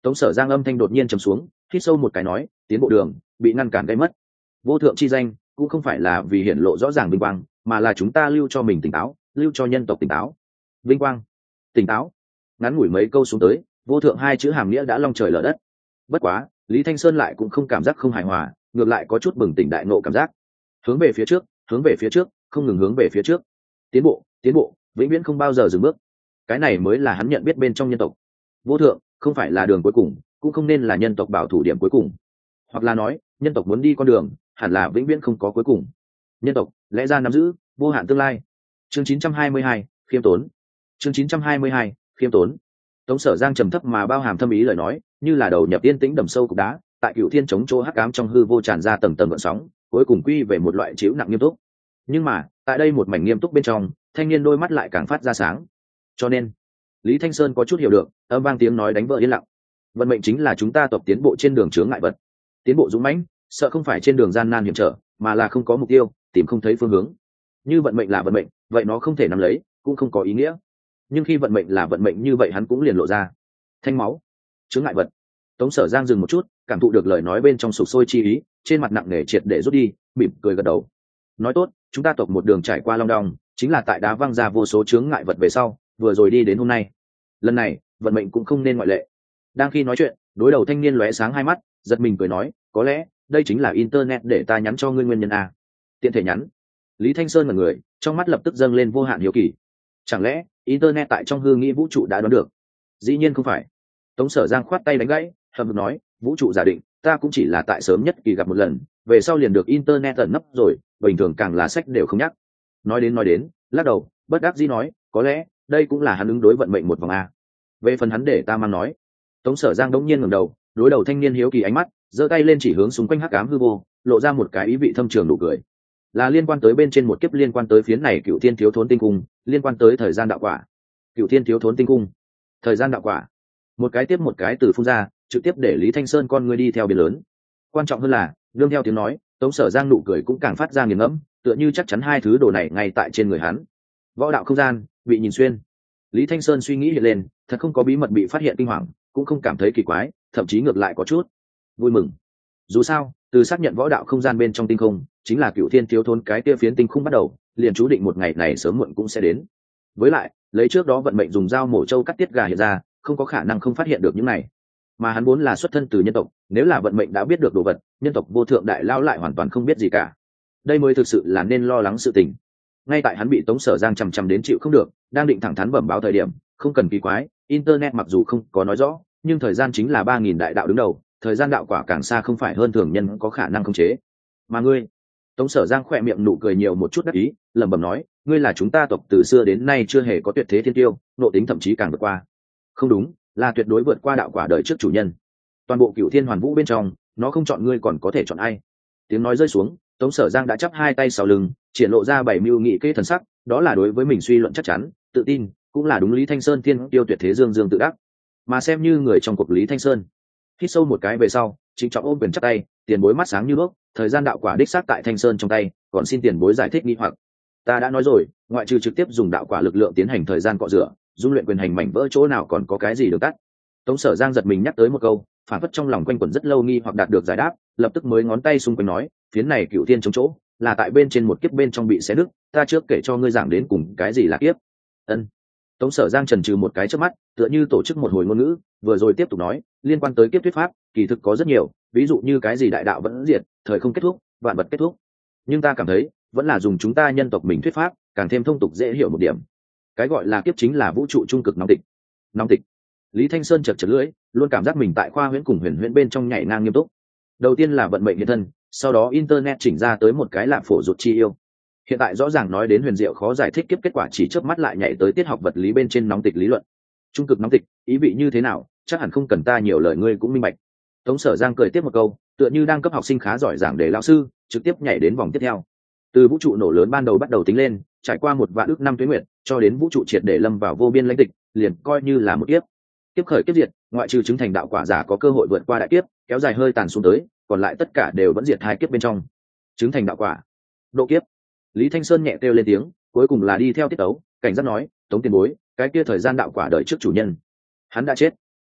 Tống Sở Giang âm thanh đột nhiên trầm xuống, hít sâu một cái nói, tiến bộ đường bị ngăn cản gây mất. Vô thượng chi danh cũng không phải là vì hiển lộ rõ ràng vinh quang, mà là chúng ta lưu cho mình tỉnh táo, lưu cho nhân tộc tỉnh táo. Vinh quang, tỉnh táo. Ngắn ngủi mấy câu xuống tới, vô thượng hai chữ hàm nghĩa đã long trời lở đất. Bất quá, Lý Thanh Sơn lại cũng không cảm giác không hài hòa, ngược lại có chút bừng tỉnh đại ngộ cảm giác. Hướng về phía trước, hướng về phía trước, không ngừng hướng về phía trước. Tiến bộ, tiến bộ, vĩnh viễn không bao giờ dừng bước. Cái này mới là hắn nhận biết bên trong nhân tộc. Vô thượng không phải là đường cuối cùng, cũng không nên là nhân tộc bảo thủ điểm cuối cùng. Hoặc là nói, nhân tộc muốn đi con đường, hẳn là vĩnh viễn không có cuối cùng. Nhân tộc lẽ ra nắm giữ vô hạn tương lai. Chương 922, khiêm tốn. Chương 922, khiêm tốn. Tống Sở Giang trầm thấp mà bao hàm thâm ý lời nói, như là đầu nhập yên tĩnh đầm sâu cục đá, tại Cựu Thiên chống chỗ hắc ám trong hư vô tràn ra tầng tầng gợn sóng, cuối cùng quy về một loại chịu nặng nghiêm túc. Nhưng mà, tại đây một mảnh nghiêm túc bên trong, thanh niên đôi mắt lại càng phát ra sáng. Cho nên, Lý Thanh Sơn có chút hiểu được, âm vang tiếng nói đánh vỡ yên lặng. Vận mệnh chính là chúng ta tộc tiến bộ trên đường chướng ngại vật. Tiến bộ dũng mãnh, sợ không phải trên đường gian nan hiểm trở, mà là không có mục tiêu, tìm không thấy phương hướng. Như vận mệnh là vận mệnh, vậy nó không thể nắm lấy, cũng không có ý nghĩa. Nhưng khi vận mệnh là vận mệnh như vậy, hắn cũng liền lộ ra thanh máu, chướng ngại vật. Tống Sở Giang dừng một chút, cảm thụ được lời nói bên trong sục sôi chi ý, trên mặt nặng nề triệt để rút đi, mỉm cười gật đầu. Nói tốt, chúng ta tộc một đường trải qua long đong, chính là tại đá văng ra vô số chướng ngại vật về sau, vừa rồi đi đến hôm nay. Lần này, vận mệnh cũng không nên ngoại lệ. Đang khi nói chuyện, đối đầu thanh niên lóe sáng hai mắt, giật mình cười nói, có lẽ đây chính là internet để ta nhắn cho ngươi nguyên nhân a. Tiện thể nhắn. Lý Thanh Sơn là người, trong mắt lập tức dâng lên vô hạn hiếu kỳ. Chẳng lẽ internet tại trong hư nghĩ vũ trụ đã đoán được? Dĩ nhiên không phải. Tống Sở Giang khoát tay đánh gãy, hầm hực nói, vũ trụ giả định, ta cũng chỉ là tại sớm nhất kỳ gặp một lần, về sau liền được internet ẩn nấp rồi, bình thường càng là sách đều không nhắc. Nói đến, lắc đầu, bất đắc dĩ nói, có lẽ đây cũng là hắn ứng đối vận mệnh một vòng a. Về phần hắn để ta mang nói. Tống Sở Giang đống nhiên ngẩng đầu, đối đầu thanh niên hiếu kỳ ánh mắt, giơ tay lên chỉ hướng xung quanh hắc ám hư vô, lộ ra một cái ý vị thâm trường nụ cười. Là liên quan tới bên trên một kiếp, liên quan tới phiến này Cựu Thiên Thiếu Thốn Tinh Cung, liên quan tới thời gian đạo quả. Cựu Thiên Thiếu Thốn Tinh Cung, thời gian đạo quả. Một cái tiếp một cái từ phun ra, trực tiếp để Lý Thanh Sơn con người đi theo biển lớn. Quan trọng hơn là, đương theo tiếng nói, Tống Sở Giang nụ cười cũng càng phát ra nghiền ngẫm, tựa như chắc chắn hai thứ đồ này ngay tại trên người hắn. Võ đạo không gian bị nhìn xuyên. Lý Thanh Sơn suy nghĩ hiện lên, thật không có bí mật bị phát hiện kinh hoàng, cũng không cảm thấy kỳ quái, thậm chí ngược lại có chút vui mừng. Dù sao, từ xác nhận võ đạo không gian bên trong tinh không chính là Cựu Thiên Thiếu Thốn cái kia phiến tinh không bắt đầu, liền chú định một ngày này sớm muộn cũng sẽ đến. Với lại, lấy trước đó vận mệnh dùng dao mổ trâu cắt tiết gà hiện ra, không có khả năng không phát hiện được những này. Mà hắn vốn là xuất thân từ nhân tộc, nếu là vận mệnh đã biết được đồ vật, nhân tộc vô thượng đại lao lại hoàn toàn không biết gì cả. Đây mới thực sự là nên lo lắng sự tình. Ngay tại hắn bị Tống Sở Giang chằm chằm đến chịu không được, đang định thẳng thắn bẩm báo thời điểm, không cần kỳ quái, internet mặc dù không có nói rõ, nhưng thời gian chính là 3000 đại đạo đứng đầu, thời gian đạo quả càng xa không phải hơn thường nhân có khả năng khống chế. Mà ngươi, Tống Sở Giang khỏe miệng nụ cười nhiều một chút đắc ý, lẩm bẩm nói, ngươi là chúng ta tộc từ xưa đến nay chưa hề có tuyệt thế thiên tiêu, nộ tính thậm chí càng vượt qua. Không đúng, là tuyệt đối vượt qua đạo quả đời trước chủ nhân. Toàn bộ Cựu Thiên Hoàn Vũ bên trong, nó không chọn ngươi còn có thể chọn ai? Tiếng nói rơi xuống, Tống Sở Giang đã chắp hai tay sau lưng, triển lộ ra bảy mưu nghị kê thần sắc, đó là đối với mình suy luận chắc chắn, tự tin, cũng là đúng Lý Thanh Sơn thiên tiêu tuyệt thế dương dương tự đắc. Mà xem như người trong cuộc Lý Thanh Sơn, hít sâu một cái về sau, chính trọng ôm quyền chắp tay, tiền bối mắt sáng như đuốc, thời gian đạo quả đích xác tại Thanh Sơn trong tay, còn xin tiền bối giải thích nghi hoặc. Ta đã nói rồi, ngoại trừ trực tiếp dùng đạo quả lực lượng tiến hành thời gian cọ rửa, dung luyện quyền hành mảnh vỡ chỗ nào còn có cái gì được tắt. Tống Sở Giang giật mình nhắc tới một câu, phản phất trong lòng quanh quẩn rất lâu nghi hoặc đạt được giải đáp, lập tức mới ngón tay xung quanh nói, phiến này Cựu Thiên chống chỗ, là tại bên trên một kiếp bên trong bị xé nứt, ta trước kể cho ngươi giảng đến cùng cái gì là kiếp. Ân. Tống Sở Giang chần chừ một cái chớp mắt, tựa như tổ chức một hồi ngôn ngữ, vừa rồi tiếp tục nói, liên quan tới kiếp thuyết pháp, kỳ thực có rất nhiều, ví dụ như cái gì đại đạo vẫn diệt, thời không kết thúc, vạn vật kết thúc. Nhưng ta cảm thấy, vẫn là dùng chúng ta nhân tộc mình thuyết pháp, càng thêm thông tục dễ hiểu một điểm. Cái gọi là kiếp chính là vũ trụ trung cực nóng tịch. Nóng tịch. Lý Thanh Sơn chật chật lưỡi, luôn cảm giác mình tại khoa huyễn cùng huyền huyễn bên trong nhảy ngang nghiêm túc. Đầu tiên là vận mệnh hiện thân, sau đó internet chỉnh ra tới một cái lạp phổ rụt chi yêu. Hiện tại rõ ràng nói đến huyền diệu khó giải thích kiếp, kết quả chỉ chớp mắt lại nhảy tới tiết học vật lý bên trên nóng tịch lý luận. Trung cực nóng tịch, ý vị như thế nào, chắc hẳn không cần ta nhiều lời ngươi cũng minh bạch. Tống Sở Giang cười tiếp một câu, tựa như đang cấp học sinh khá giỏi giảng để lão sư, trực tiếp nhảy đến vòng tiếp theo. Từ vũ trụ nổ lớn ban đầu bắt đầu tính lên, trải qua 1.000.000 năm tuế nguyệt, cho đến vũ trụ triệt để lâm vào vô biên lãnh tịch, liền coi như là một kiếp. Kiếp khởi kiếp diệt, ngoại trừ chứng thành đạo quả giả có cơ hội vượt qua đại kiếp, kéo dài hơi tàn xuống tới, còn lại tất cả đều vẫn diệt hai kiếp bên trong. Chứng thành đạo quả, độ kiếp. Lý Thanh Sơn nhẹ kêu lên tiếng, cuối cùng là đi theo tiết tấu, cảnh giác nói, Tống tiền bối, cái kia thời gian đạo quả đời trước chủ nhân, hắn đã chết.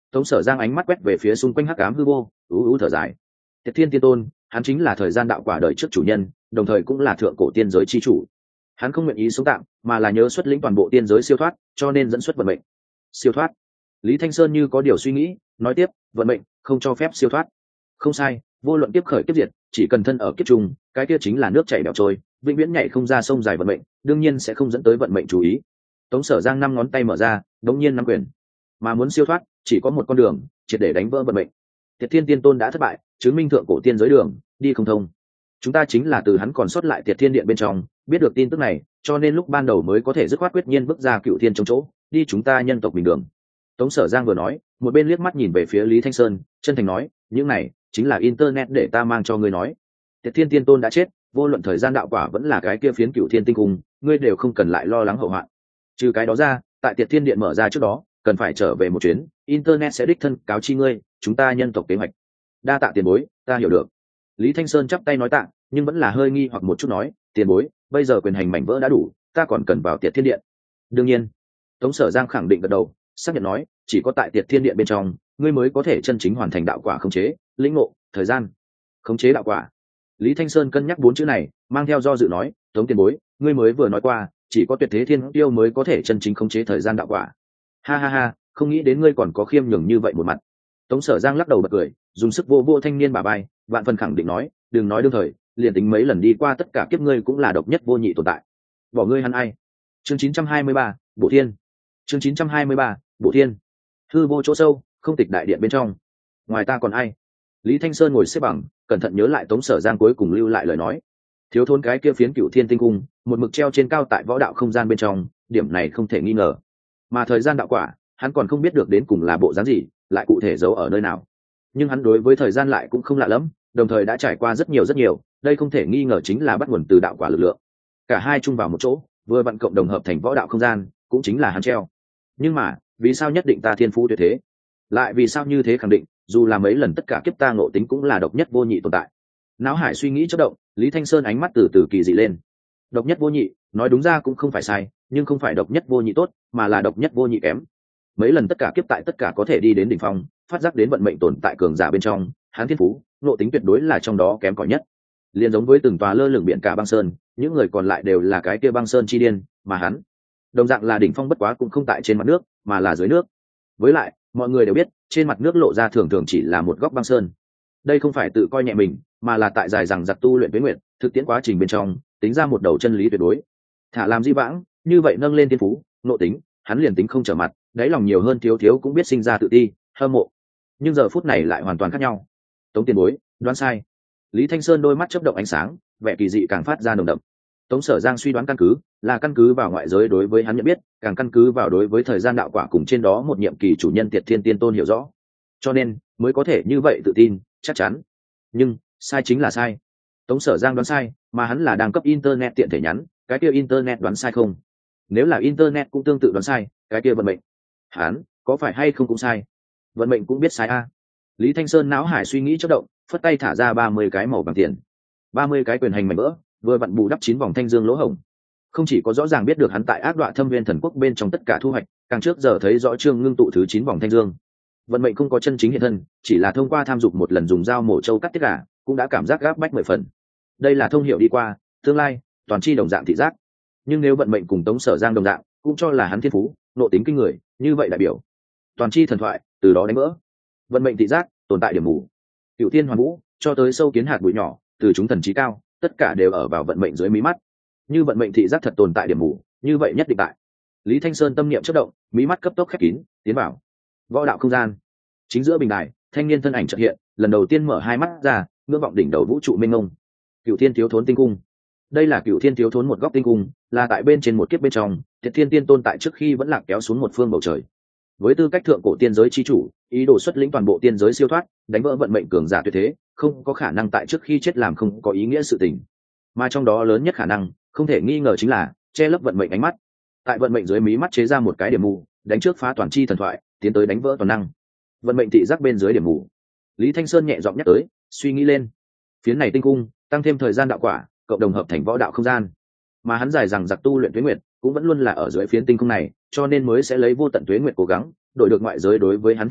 Tống Sở Giang ánh mắt quét về phía xung quanh hắc ám hư vô, thở dài. Tiệt Thiên Tiên Tôn, hắn chính là thời gian đạo quả đời trước chủ nhân, đồng thời cũng là thượng cổ tiên giới chi chủ. Hắn không nguyện ý sống tạm, mà là nhớ xuất lĩnh toàn bộ tiên giới siêu thoát, cho nên dẫn xuất vận mệnh. Siêu thoát. Lý Thanh Sơn như có điều suy nghĩ, nói tiếp, vận mệnh không cho phép siêu thoát. Không sai, vô luận kiếp khởi kiếp diệt, chỉ cần thân ở kiếp trùng, cái kia chính là nước chảy bèo trôi, vĩnh viễn nhảy không ra sông dài vận mệnh, đương nhiên sẽ không dẫn tới vận mệnh chú ý. Tống Sở Giang năm ngón tay mở ra, đống nhiên nắm quyền. Mà muốn siêu thoát, chỉ có một con đường, triệt để đánh vỡ vận mệnh. Tiệt Thiên Tiên Tôn đã thất bại, chứng minh thượng cổ tiên giới đường đi không thông. Chúng ta chính là từ hắn còn sót lại Tiệt Thiên Điện bên trong biết được tin tức này, cho nên lúc ban đầu mới có thể dứt khoát quyết nhiên bước ra Cựu Thiên trong chỗ, đi chúng ta nhân tộc bình đường. Tống Sở Giang vừa nói, một bên liếc mắt nhìn về phía Lý Thanh Sơn, chân thành nói, những này chính là internet để ta mang cho ngươi nói. Tiệt Thiên Tiên Tôn đã chết, vô luận thời gian đạo quả vẫn là cái kia phiến Cựu Thiên tinh cung, ngươi đều không cần lại lo lắng hậu hoạn. Trừ cái đó ra, tại Tiệt Thiên Điện mở ra trước đó, cần phải trở về một chuyến, internet sẽ đích thân cáo chi ngươi chúng ta nhân tộc kế hoạch. Đa tạ tiền bối, ta hiểu được. Lý Thanh Sơn chắp tay nói tạ, nhưng vẫn là hơi nghi hoặc một chút nói, tiền bối, bây giờ quyền hành mảnh vỡ đã đủ, ta còn cần vào Tiệt Thiên Điện. Đương nhiên. Tống Sở Giang khẳng định gật đầu, xác nhận nói, chỉ có tại Tiệt Thiên Điện bên trong, ngươi mới có thể chân chính hoàn thành đạo quả khống chế, lĩnh ngộ, thời gian, khống chế đạo quả. Lý Thanh Sơn cân nhắc 4 chữ này, mang theo do dự nói, Tống tiền bối, ngươi mới vừa nói qua, chỉ có Tuyệt Thế Thiên Tiêu mới có thể chân chính khống chế thời gian đạo quả. Ha ha ha, không nghĩ đến ngươi còn có khiêm nhường như vậy một mặt. Tống Sở Giang lắc đầu bật cười, dùng sức vô vô thanh niên bà bay, vạn phần khẳng định nói, đừng nói đương thời, liền tính mấy lần đi qua tất cả kiếp ngươi cũng là độc nhất vô nhị tồn tại. Bỏ ngươi hắn ai? Chương 923, Bộ Thiên. Chương 923, Bộ Thiên. Hư vô chỗ sâu, không tịch đại điện bên trong. Ngoài ta còn ai? Lý Thanh Sơn ngồi xếp bằng, cẩn thận nhớ lại Tống Sở Giang cuối cùng lưu lại lời nói. Thiếu thốn cái kia phiến Cựu Thiên tinh cung, một mực treo trên cao tại võ đạo không gian bên trong, điểm này không thể nghi ngờ. Mà thời gian đạo quả, hắn còn không biết được đến cùng là bộ dáng gì, lại cụ thể giấu ở nơi nào. Nhưng hắn đối với thời gian lại cũng không lạ lắm, đồng thời đã trải qua rất nhiều, đây không thể nghi ngờ chính là bắt nguồn từ đạo quả lực lượng. Cả hai chung vào một chỗ, vừa vặn cộng đồng hợp thành võ đạo không gian, cũng chính là hắn treo. Nhưng mà, vì sao nhất định ta thiên phú tuyệt thế? Lại vì sao như thế khẳng định, dù là mấy lần tất cả kiếp ta ngộ tính cũng là độc nhất vô nhị tồn tại. Não hải suy nghĩ chớp động, Lý Thanh Sơn ánh mắt từ từ kỳ dị lên. Độc nhất vô nhị, nói đúng ra cũng không phải sai, nhưng không phải độc nhất vô nhị tốt, mà là độc nhất vô nhị kém. Mấy lần tất cả kiếp tại tất cả có thể đi đến đỉnh phong, phát giác đến vận mệnh tồn tại cường giả bên trong, hắn thiên phú, ngộ tính tuyệt đối là trong đó kém cỏi nhất. Liên giống với từng tòa lơ lửng biển cả băng sơn, những người còn lại đều là cái kia băng sơn chi điên, mà hắn, đồng dạng là đỉnh phong bất quá cũng không tại trên mặt nước, mà là dưới nước. Với lại, mọi người đều biết, trên mặt nước lộ ra thường thường chỉ là một góc băng sơn. Đây không phải tự coi nhẹ mình, mà là tại dài rằng giặc tu luyện tuế nguyện, thực tiễn quá trình bên trong, tính ra một đầu chân lý tuyệt đối. Thả làm di vãng, như vậy nâng lên thiên phú, ngộ tính, hắn liền tính không trở mặt, đáy lòng nhiều hơn thiếu cũng biết sinh ra tự ti, hâm mộ. Nhưng giờ phút này lại hoàn toàn khác nhau. Tống tiền bối, đoán sai. Lý Thanh Sơn đôi mắt chớp động ánh sáng, vẻ kỳ dị càng phát ra nồng đậm. Tống Sở Giang suy đoán căn cứ là căn cứ vào ngoại giới đối với hắn nhận biết, càng căn cứ vào đối với thời gian đạo quả cùng trên đó một nhiệm kỳ chủ nhân Tiệt Thiên Tiên Tôn hiểu rõ, cho nên mới có thể như vậy tự tin, chắc chắn. Nhưng sai chính là sai. Tống Sở Giang đoán sai, mà hắn là đang cấp internet tiện thể nhắn, cái kia internet đoán sai không? Nếu là internet cũng tương tự đoán sai, cái kia vận mệnh, hắn có phải hay không cũng sai? Vận mệnh cũng biết sai a. Lý Thanh Sơn não hải suy nghĩ chớp động, phất tay thả ra 30 cái màu vàng tiền, 30 cái quyền hành mảnh vỡ, vừa vặn bù đắp 9 vòng thanh dương lỗ hổng. Không chỉ có rõ ràng biết được hắn tại ác đoạ thâm viên thần quốc bên trong tất cả thu hoạch, càng trước giờ thấy rõ chương ngưng tụ thứ 9 vòng thanh dương. Vận mệnh không có chân chính hiện thân, chỉ là thông qua tham dục một lần dùng dao mổ trâu cắt tiết gà, cũng đã cảm giác gáp bách 10 phần. Đây là thông hiểu đi qua, tương lai, toàn chi đồng dạng thị giác. Nhưng nếu vận mệnh cùng Tống Sở Giang đồng dạng, cũng cho là hắn thiên phú, nộ tính kinh người, như vậy đại biểu toàn chi thần thoại từ đó đánh vỡ. Vận mệnh thị giác tồn tại điểm mù. Cựu Thiên Hoàn Vũ, cho tới sâu kiến hạt bụi nhỏ, từ chúng thần trí cao, tất cả đều ở vào vận mệnh dưới mí mắt. Như vận mệnh thị giác thật tồn tại điểm mù, như vậy nhất định tại. Lý Thanh Sơn tâm niệm chớp động, mí mắt cấp tốc khép kín, tiến vào võ đạo không gian. Chính giữa bình đài, thanh niên thân ảnh chợt hiện, lần đầu tiên mở hai mắt ra, ngưỡng vọng đỉnh đầu vũ trụ mênh mông. Cựu Thiên Thiếu Thốn tinh cung. Đây là Cựu Thiên Thiếu Thốn một góc tinh cung, là tại bên trên một kiếp bên trong, Tiệt Thiên Tiên Tôn tại trước khi vẫn lạc kéo xuống một phương bầu trời. Với tư cách thượng cổ tiên giới chi chủ, ý đồ xuất lĩnh toàn bộ tiên giới siêu thoát, đánh vỡ vận mệnh cường giả tuyệt thế, không có khả năng tại trước khi chết làm không có ý nghĩa sự tình. Mà trong đó lớn nhất khả năng, không thể nghi ngờ chính là che lấp vận mệnh ánh mắt. Tại vận mệnh dưới mí mắt chế ra một cái điểm mù, đánh trước phá toàn chi thần thoại, tiến tới đánh vỡ toàn năng. Vận mệnh thị giác bên dưới điểm mù. Lý Thanh Sơn nhẹ giọng nhắc tới, suy nghĩ lên. Phiến này tinh cung, tăng thêm thời gian đạo quả, cộng đồng hợp thành võ đạo không gian. Mà hắn dài rằng giặc tu luyện tuế nguyệt, cũng vẫn luôn là ở dưới phiến tinh cung này, cho nên mới sẽ lấy vô tận tuế nguyệt cố gắng, đổi được ngoại giới đối với hắn thiên phú,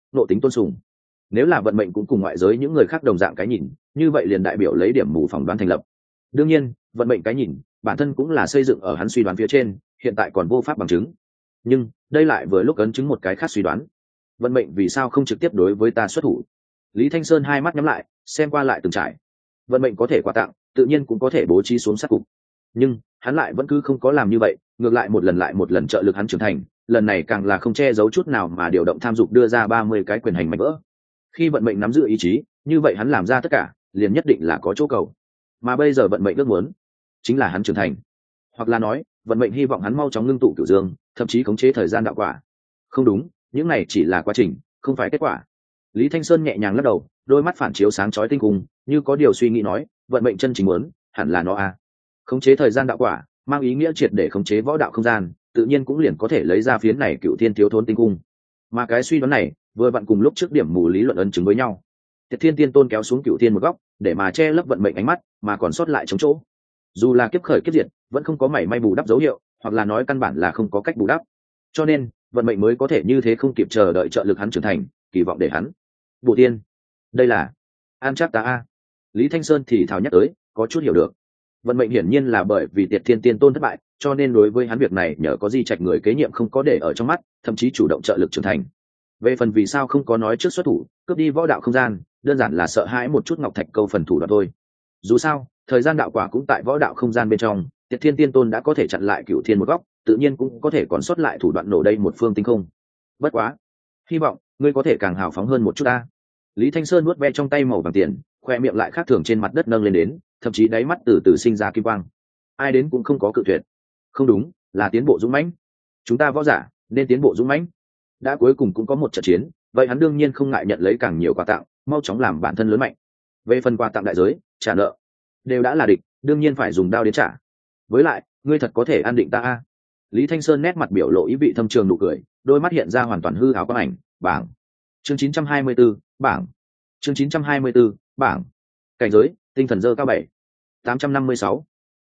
nộ tính tôn sùng. Nếu là vận mệnh cũng cùng ngoại giới những người khác đồng dạng cái nhìn, như vậy liền đại biểu lấy điểm mù phỏng đoán thành lập. Đương nhiên vận mệnh cái nhìn bản thân cũng là xây dựng ở hắn suy đoán phía trên, hiện tại còn vô pháp bằng chứng. Nhưng đây lại vừa lúc ấn chứng một cái khác suy đoán: vận mệnh vì sao không trực tiếp đối với ta xuất thủ? Lý Thanh Sơn hai mắt nhắm lại, xem qua lại từng trải. Vận mệnh có thể quà tặng, tự nhiên cũng có thể bố trí xuống sát cục, nhưng hắn lại vẫn cứ không có làm như vậy, ngược lại lại một lần trợ lực hắn trưởng thành, lần này càng là không che giấu chút nào mà điều động tham dục đưa ra 30 cái quyền hành mạnh vỡ. Khi vận mệnh nắm giữ ý chí, như vậy hắn làm ra tất cả liền nhất định là có chỗ cầu, mà bây giờ vận mệnh ước muốn chính là hắn trưởng thành, hoặc là nói vận mệnh hy vọng hắn mau chóng ngưng tụ cửu dương, thậm chí khống chế thời gian đạo quả. Không đúng, những này chỉ là quá trình, không phải kết quả. Lý Thanh Sơn nhẹ nhàng lắc đầu, đôi mắt phản chiếu sáng chói tinh khung, như có điều suy nghĩ nói, vận mệnh chân chính muốn hẳn là nó a. Khống chế thời gian đạo quả mang ý nghĩa triệt để khống chế võ đạo không gian, tự nhiên cũng liền có thể lấy ra phiến này cựu thiên thiếu thốn tinh cung. Mà cái suy đoán này vừa vặn cùng lúc trước điểm mù lý luận ấn chứng với nhau. Tiệt Thiên Tiên Tôn kéo xuống cựu thiên một góc để mà che lấp vận mệnh ánh mắt, mà còn sót lại chống chỗ. Dù là kiếp khởi kiếp diệt, vẫn không có mảy may bù đắp dấu hiệu, hoặc là nói căn bản là không có cách bù đắp. Cho nên vận mệnh mới có thể như thế không kịp chờ đợi trợ lực hắn trưởng thành, kỳ vọng để hắn bổ tiên. Đây là an chắc ta a. Lý Thanh Sơn thì thào nhắc tới, có chút hiểu được. Vận mệnh hiển nhiên là bởi vì Tiệt Thiên Tiên Tôn thất bại, cho nên đối với hắn việc này nhờ có di trạch người kế nhiệm không có để ở trong mắt, thậm chí chủ động trợ lực trưởng thành. Về phần vì sao không có nói trước xuất thủ cướp đi võ đạo không gian, đơn giản là sợ hãi một chút ngọc thạch câu phần thủ đoạn thôi. Dù sao thời gian đạo quả cũng tại võ đạo không gian bên trong, Tiệt Thiên Tiên Tôn đã có thể chặn lại cửu thiên một góc, tự nhiên cũng có thể còn sót lại thủ đoạn nổ đây một phương tinh không. Bất quá hy vọng ngươi có thể càng hào phóng hơn một chút ta. Lý Thanh Sơn nuốt ve trong tay màu vàng tiền, khoe miệng lại khác thường trên mặt đất nâng lên đến, thậm chí đáy mắt từ từ sinh ra kim quang. Ai đến cũng không có cự tuyệt. Không đúng, là tiến bộ dũng mãnh. Chúng ta võ giả nên tiến bộ dũng mãnh. Đã cuối cùng cũng có một trận chiến, vậy hắn đương nhiên không ngại nhận lấy càng nhiều quà tặng, mau chóng làm bản thân lớn mạnh. Về phần quà tặng đại giới, trả nợ, đều đã là địch, đương nhiên phải dùng đao đến trả. Với lại, ngươi thật có thể an định ta a. Lý Thanh Sơn nét mặt biểu lộ ý vị thâm trường nụ cười, đôi mắt hiện ra hoàn toàn hư ảo quang ảnh, bảng. Chương 924, bảng. Chương 924, bảng. Cảnh giới, tinh thần dơ cao 7. 856.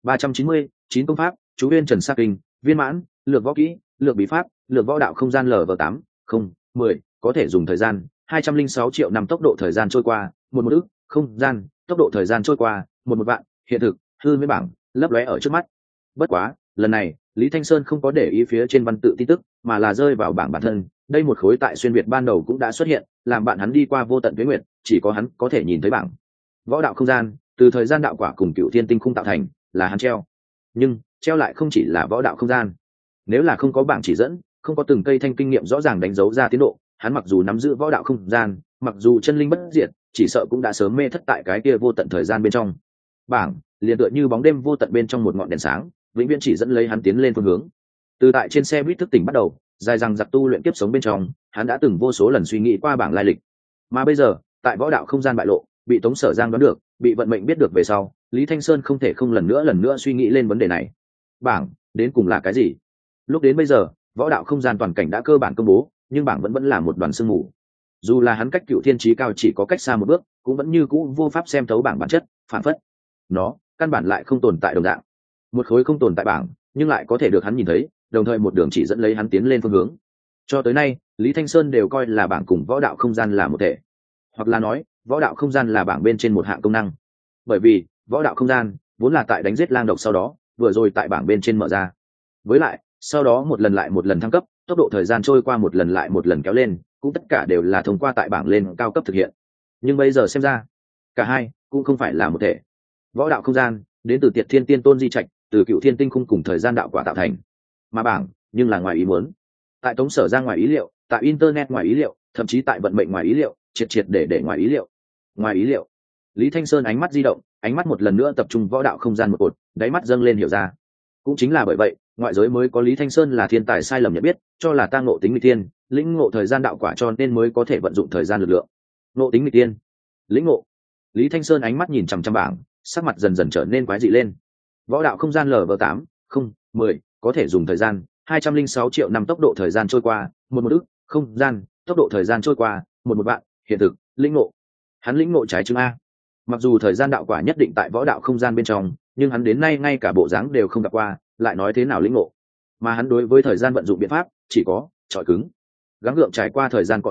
390, 9 công pháp, chú viên Trần Sa Kinh, viên mãn, lược võ kỹ, lược bí pháp, lược võ đạo không gian LV8, 0, 10, có thể dùng thời gian, 206 triệu năm tốc độ thời gian trôi qua, một ức, không gian, tốc độ thời gian trôi qua, một vạn, hiện thực, hư với bảng, lấp lóe ở trước mắt. Bất quá, lần này, Lý Thanh Sơn không có để ý phía trên văn tự tin tức, mà là rơi vào bảng bản thân, đây một khối tại xuyên việt ban đầu cũng đã xuất hiện, làm bạn hắn đi qua vô tận tuế nguyệt, chỉ có hắn có thể nhìn thấy bảng. Võ đạo không gian, từ thời gian đạo quả cùng cựu thiên tinh khung tạo thành, là hắn treo. Nhưng treo lại không chỉ là võ đạo không gian. Nếu là không có bảng chỉ dẫn, không có từng cây thanh kinh nghiệm rõ ràng đánh dấu ra tiến độ, hắn mặc dù nắm giữ võ đạo không gian, mặc dù chân linh bất diệt, chỉ sợ cũng đã sớm mê thất tại cái kia vô tận thời gian bên trong. Bảng liền tựa như bóng đêm vô tận bên trong một ngọn đèn sáng, vĩnh viễn chỉ dẫn lấy hắn tiến lên phương hướng. Từ tại trên xe buýt thức tỉnh bắt đầu, dài rằng giặc tu luyện kiếp sống bên trong, hắn đã từng vô số lần suy nghĩ qua bảng lai lịch. Mà bây giờ, tại võ đạo không gian bại lộ, bị Tống Sở Giang đoán được, bị vận mệnh biết được về sau, Lý Thanh Sơn không thể không lần nữa suy nghĩ lên vấn đề này. Bảng đến cùng là cái gì? Lúc đến bây giờ, võ đạo không gian toàn cảnh đã cơ bản công bố, nhưng bảng vẫn là một đoàn sương mù. Dù là hắn cách cựu thiên chí cao chỉ có cách xa một bước, cũng vẫn như cũ vô pháp xem thấu bảng bản chất, phản phất nó căn bản lại không tồn tại đồng dạng. Một khối không tồn tại bảng, nhưng lại có thể được hắn nhìn thấy, đồng thời một đường chỉ dẫn lấy hắn tiến lên phương hướng. Cho tới nay, Lý Thanh Sơn đều coi là bảng cùng võ đạo không gian là một thể, hoặc là nói võ đạo không gian là bảng bên trên một hạng công năng. Bởi vì võ đạo không gian vốn là tại đánh giết lang độc sau đó, vừa rồi tại bảng bên trên mở ra. Với lại, sau đó một lần lại một lần thăng cấp, tốc độ thời gian trôi qua một lần lại một lần kéo lên, cũng tất cả đều là thông qua tại bảng lên cao cấp thực hiện. Nhưng bây giờ xem ra, cả hai cũng không phải là một thể. Võ đạo không gian đến từ Tiệt Thiên Tiên Tôn di trạch, từ cựu thiên tinh khung cùng thời gian đạo quả tạo thành. Mà bảng nhưng là ngoài ý muốn. Tại Tống Sở Giang ngoài ý liệu, tại internet ngoài ý liệu, thậm chí tại vận mệnh ngoài ý liệu, triệt để ngoài ý liệu. Ngoài ý liệu. Lý Thanh Sơn ánh mắt di động, ánh mắt một lần nữa tập trung võ đạo không gian một cột, đáy mắt dâng lên hiểu ra. Cũng chính là bởi vậy, ngoại giới mới có Lý Thanh Sơn là thiên tài sai lầm nhận biết, cho là tang ngộ tính nghịch tiên, lĩnh ngộ thời gian đạo quả cho nên mới có thể vận dụng thời gian lực lượng. Ngộ tính nghịch tiên, lĩnh ngộ. Lý Thanh Sơn ánh mắt nhìn chằm chằm bảng, sắc mặt dần dần trở nên quái dị lên. Võ đạo không gian LV8, 0, 10, có thể dùng thời gian, 206 triệu năm tốc độ thời gian trôi qua, một ức, không gian, tốc độ thời gian trôi qua, một vạn, hiện thực, lĩnh ngộ. Hắn lĩnh ngộ trái chứng a. Mặc dù thời gian đạo quả nhất định tại võ đạo không gian bên trong, nhưng hắn đến nay ngay cả bộ dáng đều không gặp qua, lại nói thế nào lĩnh ngộ. Mà hắn đối với thời gian vận dụng biện pháp chỉ có trọi cứng, gắng gượng trải qua thời gian cọ rửa,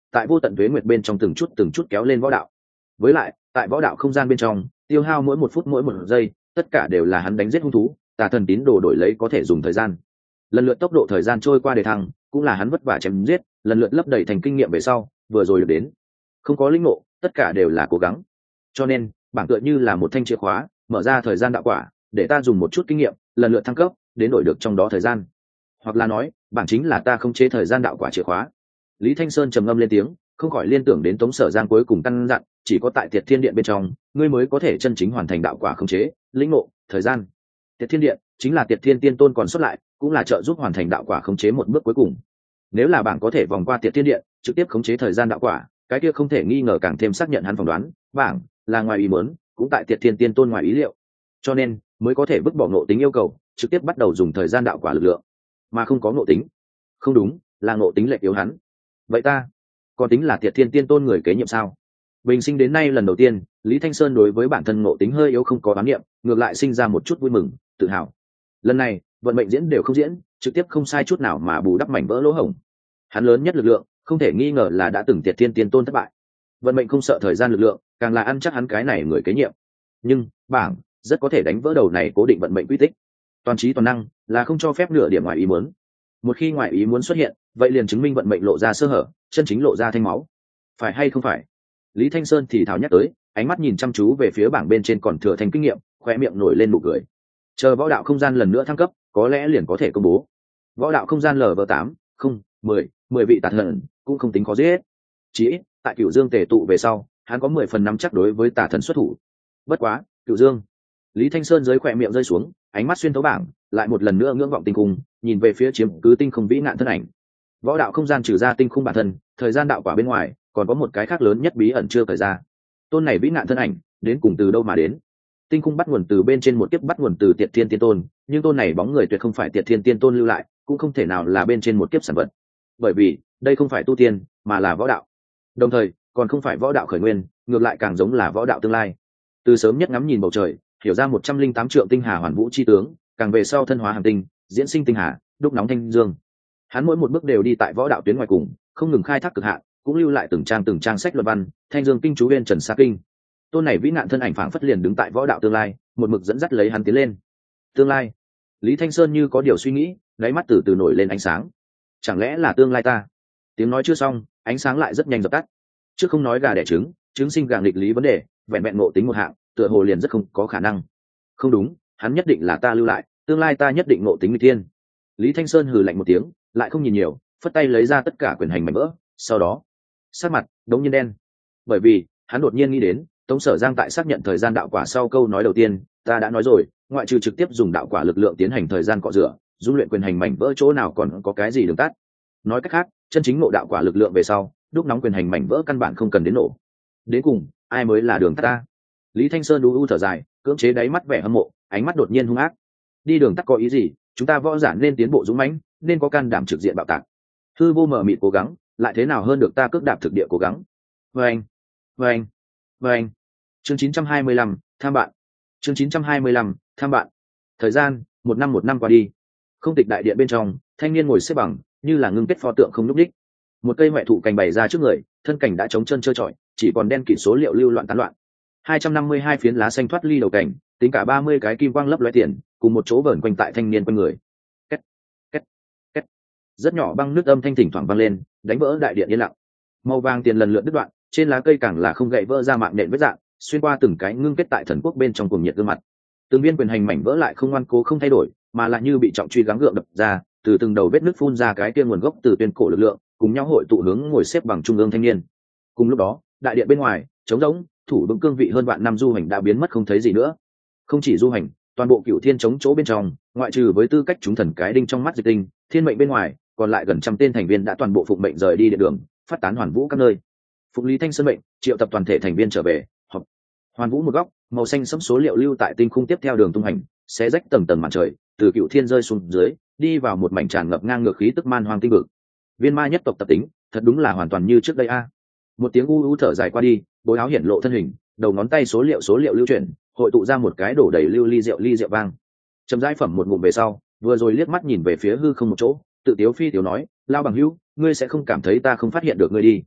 tại vô tận tuế nguyệt bên trong từng chút kéo lên võ đạo. Với lại tại võ đạo không gian bên trong tiêu hao mỗi 1 phút mỗi 1 giây, tất cả đều là hắn đánh giết hung thú, tà thần tín đồ đổi lấy có thể dùng thời gian. Lần lượt tốc độ thời gian trôi qua đề thăng, cũng là hắn vất vả chém giết, lần lượt lấp đầy thành kinh nghiệm về sau, vừa rồi được đến. Không có linh ngộ, tất cả đều là cố gắng. Cho nên, bảng tựa như là một thanh chìa khóa, mở ra thời gian đạo quả, để ta dùng một chút kinh nghiệm, lần lượt thăng cấp, đến đổi được trong đó thời gian. Hoặc là nói, bảng chính là ta khống chế thời gian đạo quả chìa khóa. Lý Thanh Sơn trầm ngâm lên tiếng, không khỏi liên tưởng đến Tống Sở Giang cuối cùng căn dặn, chỉ có tại Tiệt Thiên Điện bên trong, ngươi mới có thể chân chính hoàn thành đạo quả khống chế, lĩnh ngộ, thời gian. Tiệt Thiên Điện chính là Tiệt Thiên Tiên Tôn còn xuất lại, cũng là trợ giúp hoàn thành đạo quả khống chế một bước cuối cùng. Nếu là bảng có thể vòng qua Tiệt Thiên Điện, trực tiếp khống chế thời gian đạo quả, cái kia không thể nghi ngờ càng thêm xác nhận hắn phỏng đoán, bảng là ngoài ý muốn, cũng tại Tiệt Thiên Tiên Tôn ngoài ý liệu. Cho nên, mới có thể vứt bỏ ngộ tính yêu cầu, trực tiếp bắt đầu dùng thời gian đạo quả lực lượng, mà không có ngộ tính. Không đúng, là ngộ tính lệch yếu hắn. Vậy ta còn tính là Tiệt Thiên Tiên Tôn người kế nhiệm sao? Bình sinh đến nay lần đầu tiên, Lý Thanh Sơn đối với bản thân ngộ tính hơi yếu không có đoán niệm, ngược lại sinh ra một chút vui mừng, tự hào. Lần này, vận mệnh diễn đều không diễn, trực tiếp không sai chút nào mà bù đắp mảnh vỡ lỗ hổng. Hắn lớn nhất lực lượng, không thể nghi ngờ là đã từng Tiệt Thiên Tiên Tôn thất bại. Vận mệnh không sợ thời gian lực lượng, càng là ăn chắc hắn cái này người kế nhiệm. Nhưng, bảng rất có thể đánh vỡ đầu này cố định vận mệnh quy tích. Toàn trí toàn năng là không cho phép nửa điểm ngoài ý muốn. Một khi ngoài ý muốn xuất hiện, vậy liền chứng minh vận mệnh lộ ra sơ hở, chân chính lộ ra thanh máu. Phải hay không phải? Lý Thanh Sơn thì thào nhắc tới, ánh mắt nhìn chăm chú về phía bảng bên trên còn thừa thành kinh nghiệm, khoe miệng nổi lên nụ cười. Chờ võ đạo không gian lần nữa thăng cấp, có lẽ liền có thể công bố. Võ đạo không gian LV8, không, 10 vị tà thần, cũng không tính khó giết. Chỉ ít, tại Cửu Dương tề tụ về sau, hắn có 10 phần nắm chắc đối với tà thần xuất thủ. Bất quá, Cửu Dương. Lý Thanh Sơn dưới khoe miệng rơi xuống, ánh mắt xuyên thấu bảng, lại một lần nữa ngưỡng vọng tinh khung, nhìn về phía chiếm cứ tinh không vĩ nạn thân ảnh. Võ đạo không gian trừ ra tinh khung bản thân, thời gian đạo quả bên ngoài, còn có một cái khác lớn nhất bí ẩn chưa cởi ra. Tôn này vĩ nạn thân ảnh, đến cùng từ đâu mà đến? Tinh khung bắt nguồn từ bên trên một kiếp bắt nguồn từ Tiệt Thiên Tiên Tôn, nhưng tôn này bóng người tuyệt không phải Tiệt Thiên Tiên Tôn lưu lại, cũng không thể nào là bên trên một kiếp sản vật. Bởi vì, đây không phải tu tiên, mà là võ đạo. Đồng thời, còn không phải võ đạo khởi nguyên, ngược lại càng giống là võ đạo tương lai. Từ sớm nhất ngắm nhìn bầu trời, hiểu ra 108 trượng tinh hà hoàn vũ chi tướng, càng về sau thân hóa hàm tinh, diễn sinh tinh hà, đúc nóng thanh dương. Hắn mỗi một bước đều đi tại võ đạo tuyến ngoài cùng, không ngừng khai thác cực hạn, cũng lưu lại từng trang sách luận văn, thanh dương kinh chú uyên trần sa kinh. Tôn này vĩ nạn thân ảnh phảng phất liền đứng tại võ đạo tương lai, một mực dẫn dắt lấy hắn tiến lên. Tương lai. Lý Thanh Sơn như có điều suy nghĩ, đáy mắt từ từ nổi lên ánh sáng. Chẳng lẽ là tương lai ta? Tiếng nói chưa xong, ánh sáng lại rất nhanh dập tắt. Trước không nói gà đẻ trứng, trứng sinh gà nghịch lý vấn đề, vẹn vẹn ngộ tính một hạng, tựa hồ liền rất không có khả năng. Không đúng, hắn nhất định là ta lưu lại, tương lai ta nhất định ngộ tính nghịch thiên. Lý Thanh Sơn hừ lạnh một tiếng, lại không nhìn nhiều, phất tay lấy ra tất cả quyền hành mảnh vỡ, sau đó, sắc mặt đống nhiên đen. Bởi vì, hắn đột nhiên nghĩ đến, Tống Sở Giang tại xác nhận thời gian đạo quả sau câu nói đầu tiên, ta đã nói rồi, ngoại trừ trực tiếp dùng đạo quả lực lượng tiến hành thời gian cọ rửa, dung luyện quyền hành mảnh vỡ chỗ nào còn có cái gì đường tắt. Nói cách khác, chân chính ngộ đạo quả lực lượng về sau, đúc nóng quyền hành mảnh vỡ căn bản không cần đến nổ. Đến cùng, ai mới là đường tắt ta? Lý Thanh Sơn u thở dài, cưỡng chế đáy mắt vẻ hâm mộ, ánh mắt đột nhiên hung ác. Đi đường tắt có ý gì? Chúng ta võ giả nên tiến bộ dũng mãnh, nên có can đảm trực diện bạo tạc. Hư vô mờ mịt cố gắng, lại thế nào hơn được ta cước đạp thực địa cố gắng. Vâng. Chương 925, tham bạn. Chương 925, tham bạn. Thời gian, một năm qua đi. Không tịch đại điện bên trong, thanh niên ngồi xếp bằng, như là ngưng kết pho tượng không nhúc nhích. Một cây ngoại thụ cành bày ra trước người, thân cảnh đã trống trơn trơ trọi, chỉ còn đen kịt số liệu lưu loạn tán loạn. 252 phiến lá xanh thoát ly đầu cảnh, tính cả 30 cái kim quang lấp lóe tiền, cùng một chỗ vờn quanh tại thanh niên quanh người. Két, két, két. Rất nhỏ băng nước âm thanh thỉnh thoảng vang lên, đánh vỡ đại điện yên lặng. Màu vàng tiền lần lượt đứt đoạn, trên lá cây càng là không gậy vỡ ra mạng nện vết dạng, xuyên qua từng cái ngưng kết tại thần quốc bên trong cuồng nhiệt gương mặt. Từng viên quyền hành mảnh vỡ lại không ngoan cố không thay đổi, mà lại như bị trọng truy gắng gượng đập ra, từ từng đầu vết nứt phun ra cái kia nguồn gốc từ tuyên cổ lực lượng, cùng nhau hội tụ hướng ngồi xếp bằng trung ương thanh niên. Cùng lúc đó, đại điện bên ngoài, trống rỗng, thủ vững cương vị hơn vạn năm du hành đã biến mất không thấy gì nữa. Không chỉ du hành, toàn bộ Cửu Thiên chống chỗ bên trong, ngoại trừ với tư cách chúng thần cái đinh trong mắt Dịch Tinh, thiên mệnh bên ngoài, còn lại gần trăm tên thành viên đã toàn bộ phụng mệnh rời đi địa đường, phát tán hoàn vũ các nơi. Phục Lý Thanh Sơn mệnh, triệu tập toàn thể thành viên trở về, họp. Hoàn vũ một góc, màu xanh sẫm số liệu lưu tại tinh khung tiếp theo đường tung hành, xé rách tầng tầng màn trời, từ Cửu Thiên rơi xuống dưới, đi vào một mảnh tràn ngập ngang ngược khí tức man hoang tinh vực. Viên ma nhất tộc tập tính, thật đúng là hoàn toàn như trước đây a. Một tiếng u u thở dài qua đi, bối áo hiển lộ thân hình, đầu ngón tay số liệu lưu chuyển, hội tụ ra một cái đổ đầy lưu ly rượu vang. Chấm rãi phẩm một ngụm về sau, vừa rồi liếc mắt nhìn về phía hư không một chỗ, tự tiếu phi tiếu nói, lao bằng hữu, ngươi sẽ không cảm thấy ta không phát hiện được ngươi đi.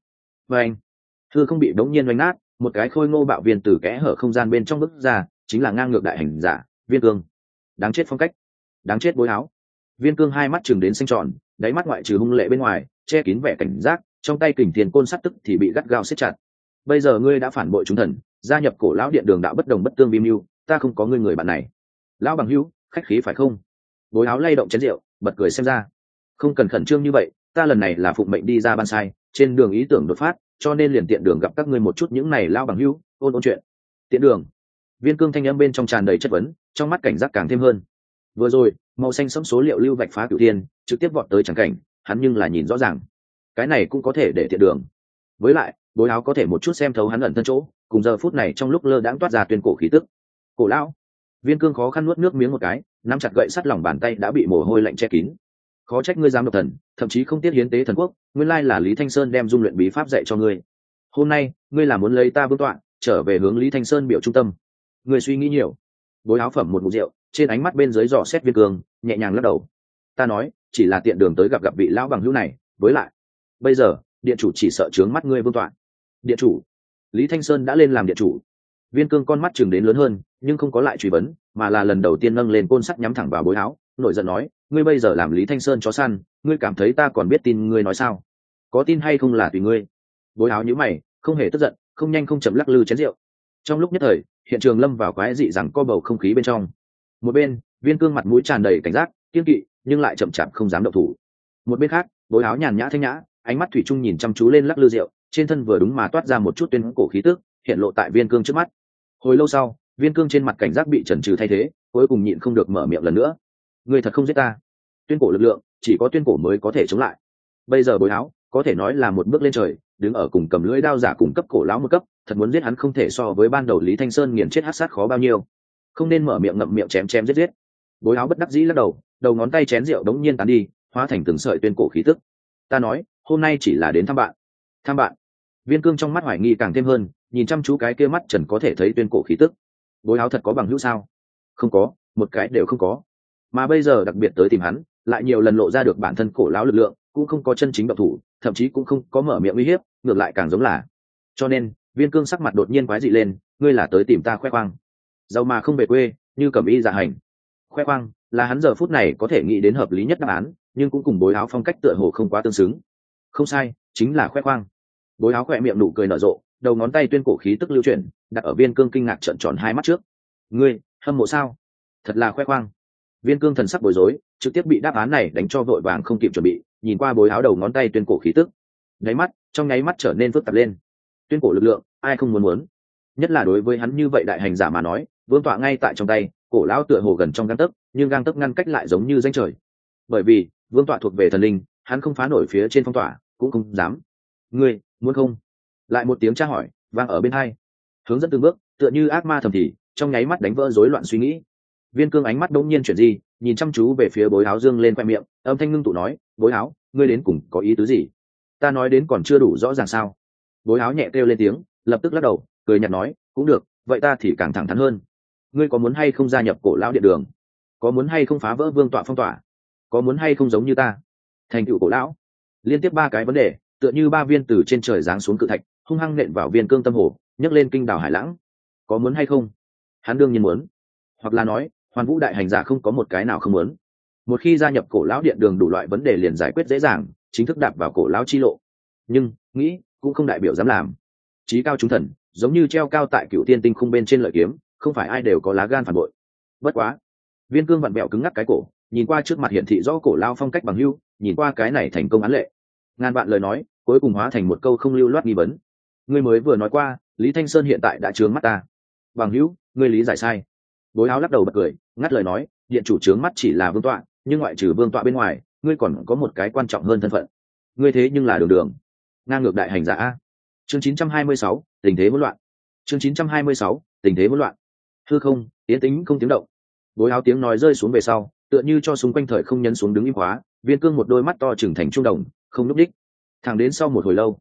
và anh thư không bị đống nhiên oanh nát, một cái khôi ngô bạo viên từ kẽ hở không gian bên trong bước ra, chính là ngang ngược đại hành giả Viên Cương. Đáng chết phong cách, đáng chết bối áo. Viên Cương hai mắt chừng đến xanh tròn, đáy mắt ngoại trừ hung lệ bên ngoài che kín vẻ cảnh giác, trong tay kình tiền côn sắt tức thì bị gắt gao siết chặt. Bây giờ ngươi đã phản bội chúng thần, gia nhập cổ lão điện đường đạo bất đồng bất tương vi mưu, ta không có ngươi người bạn này. Lão bằng hữu, khách khí phải không? Bối áo lay động chén rượu, bật cười xem ra. Không cần khẩn trương như vậy, ta lần này là phụng mệnh đi ra ban sai, trên đường ý tưởng đột phát, cho nên liền tiện đường gặp các ngươi một chút những này lao bằng hữu, ôn chuyện. Tiện đường. Viên Cương thanh âm bên trong tràn đầy chất vấn, trong mắt cảnh giác càng thêm hơn. Vừa rồi, màu xanh sẫm số liệu lưu vạch phá cửu thiên, trực tiếp vọt tới chẳng cảnh, hắn nhưng là nhìn rõ ràng. Cái này cũng có thể để tiện đường. Với lại, bối áo có thể một chút xem thấu hắn ẩn thân chỗ, cùng giờ phút này trong lúc lơ đãng toát ra tuyên cổ khí tức. Cổ lão. Viên Cương khó khăn nuốt nước miếng một cái, nắm chặt gậy sắt lòng bàn tay đã bị mồ hôi lạnh che kín. Khó trách ngươi dám độc thần, thậm chí không tiếc hiến tế thần quốc, nguyên lai là Lý Thanh Sơn đem dung luyện bí pháp dạy cho ngươi. Hôm nay, ngươi là muốn lấy ta vương tọa, trở về hướng Lý Thanh Sơn biểu trung tâm. Ngươi suy nghĩ nhiều. Bối áo phẩm một ngụm rượu, trên ánh mắt bên dưới dò xét Viên Cương, nhẹ nhàng lắc đầu. Ta nói, chỉ là tiện đường tới gặp vị lão bằng hữu này, với lại, bây giờ, điện chủ chỉ sợ trướng mắt ngươi vương tọa. Điện chủ? Lý Thanh Sơn đã lên làm điện chủ. Viên Cương con mắt chừng đến lớn hơn, nhưng không có lại truy vấn, mà là lần đầu tiên nâng lên côn sắt nhắm thẳng vào bối áo, nổi giận nói, ngươi bây giờ làm Lý Thanh Sơn chó săn, ngươi cảm thấy ta còn biết tin ngươi nói sao? Có tin hay không là tùy ngươi. Bối áo nhíu mày, không hề tức giận, không nhanh không chậm lắc lư chén rượu. Trong lúc nhất thời, hiện trường lâm vào quái dị rằng co bầu không khí bên trong. Một bên, Viên Cương mặt mũi tràn đầy cảnh giác, kiên kỵ, nhưng lại chậm chạp không dám động thủ. Một bên khác, bối áo nhàn nhã thanh nhã, ánh mắt thủy chung nhìn chăm chú lên lắc lư rượu, trên thân vừa đúng mà toát ra một chút tuyên cổ khí tức, hiện lộ tại Viên Cương trước mắt. Hồi lâu sau, Viên Cương trên mặt cảnh giác bị trần trừ thay thế, cuối cùng nhịn không được mở miệng lần nữa. Ngươi thật không giết ta. Tuyên cổ lực lượng, chỉ có tuyên cổ mới có thể chống lại. Bây giờ bối áo có thể nói là một bước lên trời, đứng ở cùng cầm lưỡi đao giả cùng cấp cổ lão một cấp, thật muốn giết hắn không thể so với ban đầu Lý Thanh Sơn nghiền chết hắc sát khó bao nhiêu. Không nên mở miệng ngậm miệng chém chém giết giết. Bối áo bất đắc dĩ lắc đầu, đầu ngón tay chén rượu đống nhiên tán đi, hóa thành từng sợi tuyên cổ khí tức. Ta nói, hôm nay chỉ là đến thăm bạn. Thăm bạn? Viên Cương trong mắt hoài nghi càng thêm hơn, nhìn chăm chú cái kia mắt trần có thể thấy tuyên cổ khí tức. Bối áo thật có bằng hữu sao? Không có, một cái đều không có. Mà bây giờ đặc biệt tới tìm hắn, lại nhiều lần lộ ra được bản thân cổ lão lực lượng, cũng không có chân chính động thủ, thậm chí cũng không có mở miệng uy hiếp, ngược lại càng giống là. Cho nên, Viên Cương sắc mặt đột nhiên quái dị lên, ngươi là tới tìm ta khoe khoang. Giàu mà không về quê, như cẩm y dạ hành. Khoe khoang là hắn giờ phút này có thể nghĩ đến hợp lý nhất đáp án, nhưng cũng cùng bối áo phong cách tựa hồ không quá tương xứng. Không sai, chính là khoe khoang. Bối áo khỏe miệng nụ cười nở rộ, đầu ngón tay tuyên cổ khí tức lưu chuyển, đặt ở Viên Cương kinh ngạc trợn tròn hai mắt trước. Ngươi hâm mộ sao? Thật là khoe khoang. Viên Cương thần sắc bối rối, trực tiếp bị đáp án này đánh cho vội vàng không kịp chuẩn bị, nhìn qua bối áo đầu ngón tay tuyên cổ khí tức, trong nháy mắt trở nên phức tạp lên. Tuyên cổ lực lượng, ai không muốn, nhất là đối với hắn như vậy đại hành giả mà nói, vương tọa ngay tại trong tay, cổ lão tựa hồ gần trong gang tấc, nhưng gang tấc ngăn cách lại giống như danh trời. Bởi vì vương tọa thuộc về thần linh, hắn không phá nổi phía trên phong tỏa, cũng không dám. Ngươi muốn không? Lại một tiếng tra hỏi vang ở bên hai, hướng dẫn từng bước, tựa như ác ma thầm thì, trong nháy mắt đánh vỡ rối loạn suy nghĩ. Viên Cương ánh mắt đống nhiên chuyển di, nhìn chăm chú về phía bối áo dương lên khoe miệng, âm thanh ngưng tụ nói, bối áo, ngươi đến cùng có ý tứ gì? Ta nói đến còn chưa đủ rõ ràng sao? Bối áo nhẹ kêu lên tiếng, lập tức lắc đầu, cười nhạt nói, cũng được, vậy ta thì càng thẳng thắn hơn. Ngươi có muốn hay không gia nhập cổ lão điện đường? Có muốn hay không phá vỡ vương tọa phong tỏa? Có muốn hay không giống như ta, thành tựu cổ lão? Liên tiếp ba cái vấn đề, tựa như ba viên từ trên trời giáng xuống cự thạch, hung hăng nện vào Viên Cương tâm hồ, nhấc lên kinh đảo hải lãng. Có muốn hay không? Hắn đương nhiên muốn. Hoặc là nói, Hoàn Vũ đại hành giả không có một cái nào không muốn. Một khi gia nhập cổ lão điện đường, đủ loại vấn đề liền giải quyết dễ dàng, chính thức đạp vào cổ lão chi lộ. Nhưng nghĩ cũng không đại biểu dám làm. Chí cao chúng thần, giống như treo cao tại Cửu Tiên tinh khung bên trên lợi kiếm, không phải ai đều có lá gan phản bội. Bất quá, Viên Cương vặn bẹo cứng ngắc cái cổ, nhìn qua trước mặt hiển thị rõ cổ lão phong cách bằng hưu, nhìn qua cái này thành công án lệ. Ngàn vạn lời nói, cuối cùng hóa thành một câu không lưu loát nghi vấn. Ngươi mới vừa nói qua, Lý Thanh Sơn hiện tại đã trướng mắt ta. Bằng hữu, ngươi lý giải sai. Bối áo lắc đầu bật cười, ngắt lời nói, điện chủ trướng mắt chỉ là vương tọa, nhưng ngoại trừ vương tọa bên ngoài, ngươi còn có một cái quan trọng hơn thân phận. Ngươi thế nhưng là đường đường ngang ngược đại hành giả a. Chương 926, tình thế hỗn loạn. Chương 926, tình thế hỗn loạn. Hư không, tiến tĩnh không tiếng động. Bối áo tiếng nói rơi xuống về sau, tựa như cho xung quanh thời không nhấn xuống đứng im hóa, Viên Cương một đôi mắt to trừng thành trung đồng, không núp đích. Thẳng đến sau một hồi lâu,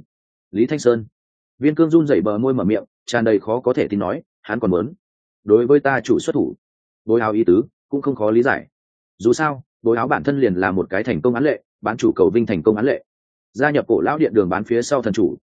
Lý Thanh Sơn. Viên Cương run rẩy bờ môi mở miệng, tràn đầy khó có thể tin nói, hắn còn muốn đối với ta chủ xuất thủ. Bối áo ý tứ cũng không khó lý giải. Dù sao, bối áo bản thân liền là một cái thành công án lệ, bán chủ cầu vinh thành công án lệ. Gia nhập cổ lão điện đường bán phía sau thần chủ,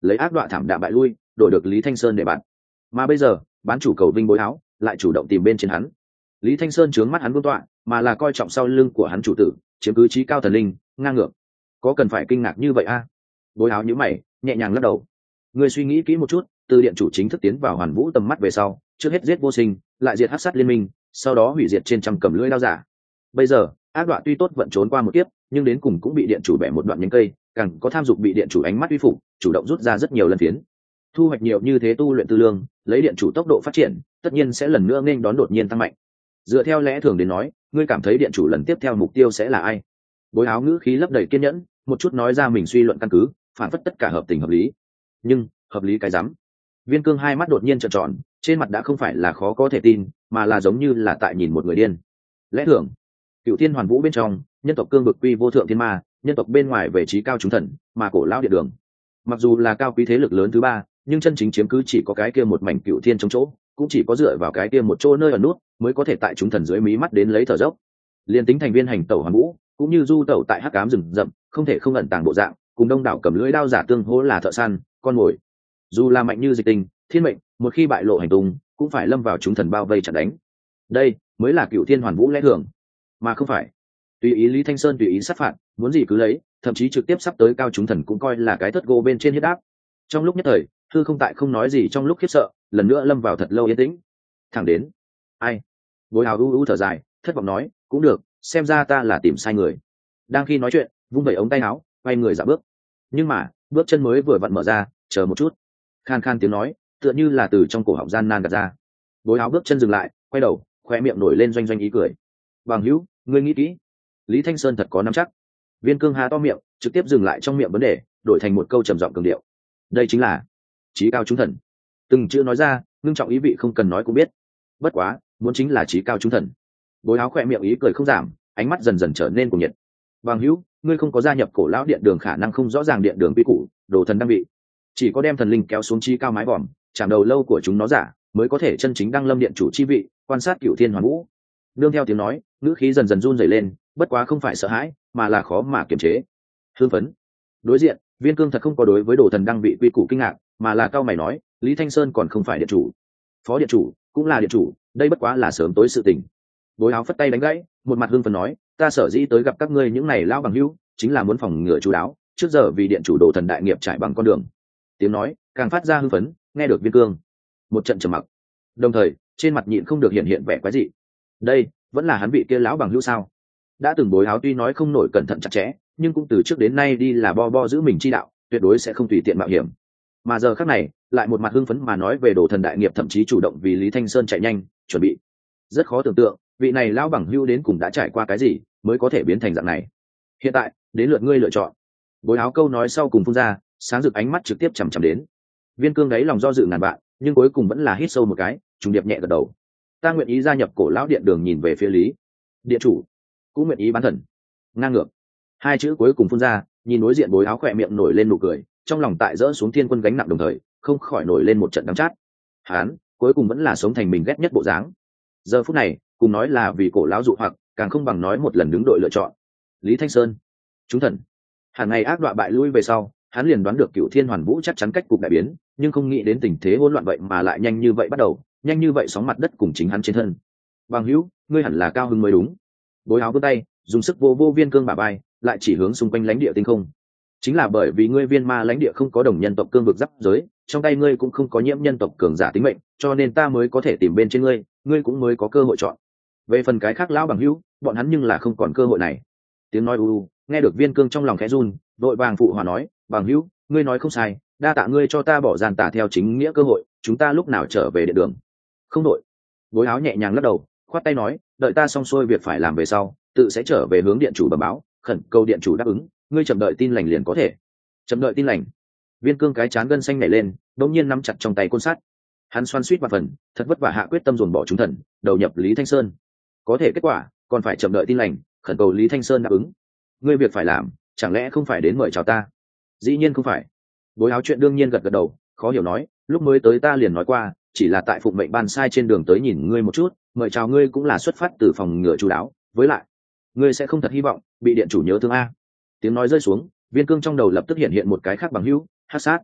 lấy ác đọa thảm đạm bại lui, đổi được Lý Thanh Sơn để bạn. Mà bây giờ bán chủ cầu vinh bối áo lại chủ động tìm bên trên hắn. Lý Thanh Sơn trướng mắt hắn vương tọa, mà là coi trọng sau lưng của hắn chủ tử, chiếm cứ trí cao thần linh, ngang ngược. Có cần phải kinh ngạc như vậy a? Bối áo nhíu mày, nhẹ nhàng lắc đầu. Ngươi suy nghĩ kỹ một chút, từ điện chủ chính thức tiến vào Hoàn Vũ tầm mắt về sau, trước hết giết vô sinh, lại diệt hắc sát liên minh, sau đó hủy diệt trên trăm cầm lưỡi đao giả. Bây giờ ác đoạn tuy tốt vận trốn qua một kiếp, nhưng đến cùng cũng bị điện chủ bẻ một đoạn nhánh cây, càng có tham dục bị điện chủ ánh mắt uy phục, chủ động rút ra rất nhiều lần phiến. Thu hoạch nhiều như thế tu luyện tư lương, lấy điện chủ tốc độ phát triển, tất nhiên sẽ lần nữa nghênh đón đột nhiên tăng mạnh. Dựa theo lẽ thường đến nói, ngươi cảm thấy điện chủ lần tiếp theo mục tiêu sẽ là ai? Bối áo ngữ khí lấp đầy kiên nhẫn, một chút nói ra mình suy luận căn cứ, phản phất tất cả hợp tình hợp lý. Nhưng hợp lý cái rắm? Viên Cương hai mắt đột nhiên trợn tròn, trên mặt đã không phải là khó có thể tin, mà là giống như là tại nhìn một người điên. Lẽ thường, Cựu Thiên Hoàn Vũ bên trong, nhân tộc cương vực quy vô thượng thiên ma, nhân tộc bên ngoài về trí cao chúng thần, mà cổ lão điện đường. Mặc dù là cao quý thế lực lớn thứ ba, nhưng chân chính chiếm cứ chỉ có cái kia một mảnh Cựu Thiên trong chỗ, cũng chỉ có dựa vào cái kia một chỗ nơi ẩn nút, mới có thể tại chúng thần dưới mí mắt đến lấy thở dốc. Liên tính thành viên hành tẩu Hoàn Vũ, cũng như du tẩu tại hắc ám rừng rậm, không thể không ẩn tàng bộ dạng, cùng đông đảo cầm lưỡi đao giả tương hỗ là thợ săn, con mồi. Dù là mạnh như Dịch Tình, Thiên Mệnh, một khi bại lộ hành tung, cũng phải lâm vào chúng thần bao vây chặn đánh. Đây mới là Cựu Thiên Hoàn Vũ lẽ thường, mà không phải tùy ý Lý Thanh Sơn tùy ý sát phạt, muốn gì cứ lấy, thậm chí trực tiếp sắp tới cao chúng thần cũng coi là cái thất gỗ bên trên huyết áp. Trong lúc nhất thời, hư không tại không nói gì, trong lúc khiếp sợ, lần nữa lâm vào thật lâu yên tĩnh. Thẳng đến ai? Bối hào u thở dài, thất vọng nói, cũng được, xem ra ta là tìm sai người. Đang khi nói chuyện, vung vẩy ống tay áo, quay người dạo bước. Nhưng mà bước chân mới vừa vặn mở ra, chờ một chút. Khan khan tiếng nói, tựa như là từ trong cổ họng gian nan gạt ra. Bối áo bước chân dừng lại, quay đầu, khoe miệng nổi lên doanh doanh ý cười. Bằng hữu, ngươi nghĩ kỹ, Lý Thanh Sơn thật có nắm chắc. Viên Cương há to miệng, trực tiếp dừng lại trong miệng vấn đề, đổi thành một câu trầm giọng cường điệu. Đây chính là trí cao chúng thần. Từng chữ nói ra, ngưng trọng ý vị không cần nói cũng biết. Bất quá, muốn chính là trí cao chúng thần. Bối áo khoe miệng ý cười không giảm, ánh mắt dần dần trở nên cuồng nhiệt. Bằng hữu, ngươi không có gia nhập cổ lão điện đường khả năng không rõ ràng điện đường quy củ, đồ thần đang bị. Chỉ có đem thần linh kéo xuống trí cao mái vòm, chạm đầu lâu của chúng nó giả, mới có thể chân chính đăng lâm điện chủ chi vị, quan sát Cựu Thiên Hoàn Vũ. Nương theo tiếng nói, ngữ khí dần dần run rẩy lên, bất quá không phải sợ hãi, mà là khó mà kiềm chế. Hưng phấn. Đối diện, Viên Cương thật không có đối với đồ thần đăng vị quy củ kinh ngạc, mà là cao mày nói, Lý Thanh Sơn còn không phải điện chủ, phó điện chủ cũng là điện chủ, đây bất quá là sớm tối sự tình. Bối áo phất tay đánh gãy, một mặt hưng phấn nói, ta sở dĩ tới gặp các ngươi những này lão bằng hữu, chính là muốn phòng ngừa chú đáo, trước giờ vì điện chủ đồ thần đại nghiệp trải bằng con đường. Tiếng nói càng phát ra hưng phấn, nghe được Viên Cương một trận trầm mặc, đồng thời trên mặt nhịn không được hiện vẻ quái dị. Đây vẫn là hắn vị kia lão bằng hữu sao? Đã từng Bối áo tuy nói không nổi cẩn thận chặt chẽ, nhưng cũng từ trước đến nay đi là bo giữ mình chi đạo, tuyệt đối sẽ không tùy tiện mạo hiểm. Mà giờ khắc này lại một mặt hưng phấn mà nói về đồ thần đại nghiệp, thậm chí chủ động vì Lý Thanh Sơn chạy nhanh chuẩn bị. Rất khó tưởng tượng vị này lão bằng hữu đến cùng đã trải qua cái gì mới có thể biến thành dạng này. Hiện tại đến lượt ngươi lựa chọn. Bối áo câu nói sau cùng phun ra, sáng rực ánh mắt trực tiếp chằm chằm đến. Viên Cương đấy lòng do dự ngàn vạn, nhưng cuối cùng vẫn là hít sâu một cái, trùng điệp nhẹ gật đầu. Ta nguyện ý gia nhập cổ lão điện đường. Nhìn về phía Lý điện chủ, cũng nguyện ý bán thần. Ngang ngược, hai chữ cuối cùng phun ra, nhìn đối diện Bối áo khỏe miệng nổi lên nụ cười, trong lòng tại dỡ xuống thiên quân gánh nặng, đồng thời không khỏi nổi lên một trận đắng chát. Hán cuối cùng vẫn là sống thành mình ghét nhất bộ dáng. Giờ phút này cùng nói là vì cổ lão dụ hoặc, càng không bằng nói một lần đứng đội lựa chọn. Lý Thanh Sơn, chúng thần. Hàng ngày ác đọa bại lui về sau, hắn liền đoán được Cựu Thiên Hoàn Vũ chắc chắn cách cục đại biến, nhưng không nghĩ đến tình thế hỗn loạn vậy mà lại nhanh như vậy bắt đầu, nhanh như vậy sóng mặt đất cùng chính hắn trên thân. Bằng hữu, ngươi hẳn là cao hứng mới đúng. Bối áo vươn tay, dùng sức vô Viên Cương bả vai, lại chỉ hướng xung quanh lãnh địa tinh không. Chính là bởi vì ngươi viên ma lãnh địa không có đồng nhân tộc cương vực giáp giới, trong tay ngươi cũng không có nhiễm nhân tộc cường giả tính mệnh, cho nên ta mới có thể tìm bên trên ngươi, ngươi cũng mới có cơ hội chọn. Về phần cái khác lão bằng hữu, bọn hắn nhưng là không còn cơ hội này. Tiếng nói nghe được Viên Cương trong lòng khẽ run, đội vàng phụ hòa nói, bằng hữu, ngươi nói không sai, đa tạ ngươi cho ta bỏ gian tả theo chính nghĩa cơ hội, chúng ta lúc nào trở về điện đường? Không đội. Bối áo nhẹ nhàng lắc đầu, khoát tay nói, đợi ta xong xuôi việc phải làm về sau, tự sẽ trở về hướng điện chủ bẩm báo, khẩn cầu điện chủ đáp ứng, ngươi chậm đợi tin lành liền có thể. Chậm đợi tin lành. Viên Cương cái chán gân xanh nảy lên, đột nhiên nắm chặt trong tay côn sắt. Hắn xoắn xuýt và phần, thật vất vả hạ quyết tâm dồn bỏ chúng thần, đầu nhập Lý Thanh Sơn. Có thể kết quả, còn phải chậm đợi tin lành, khẩn cầu Lý Thanh Sơn đáp ứng. Ngươi việc phải làm, chẳng lẽ không phải đến mời chào ta? Dĩ nhiên không phải. Bối áo chuyện đương nhiên gật gật đầu, khó hiểu nói, lúc mới tới ta liền nói qua, chỉ là tại phụng mệnh ban sai trên đường tới nhìn ngươi một chút, mời chào ngươi cũng là xuất phát từ phòng ngừa chú đáo, với lại ngươi sẽ không thật hy vọng bị điện chủ nhớ thương a. Tiếng nói rơi xuống, Viên Cương trong đầu lập tức hiện một cái khác bằng hữu, Hắc Sát.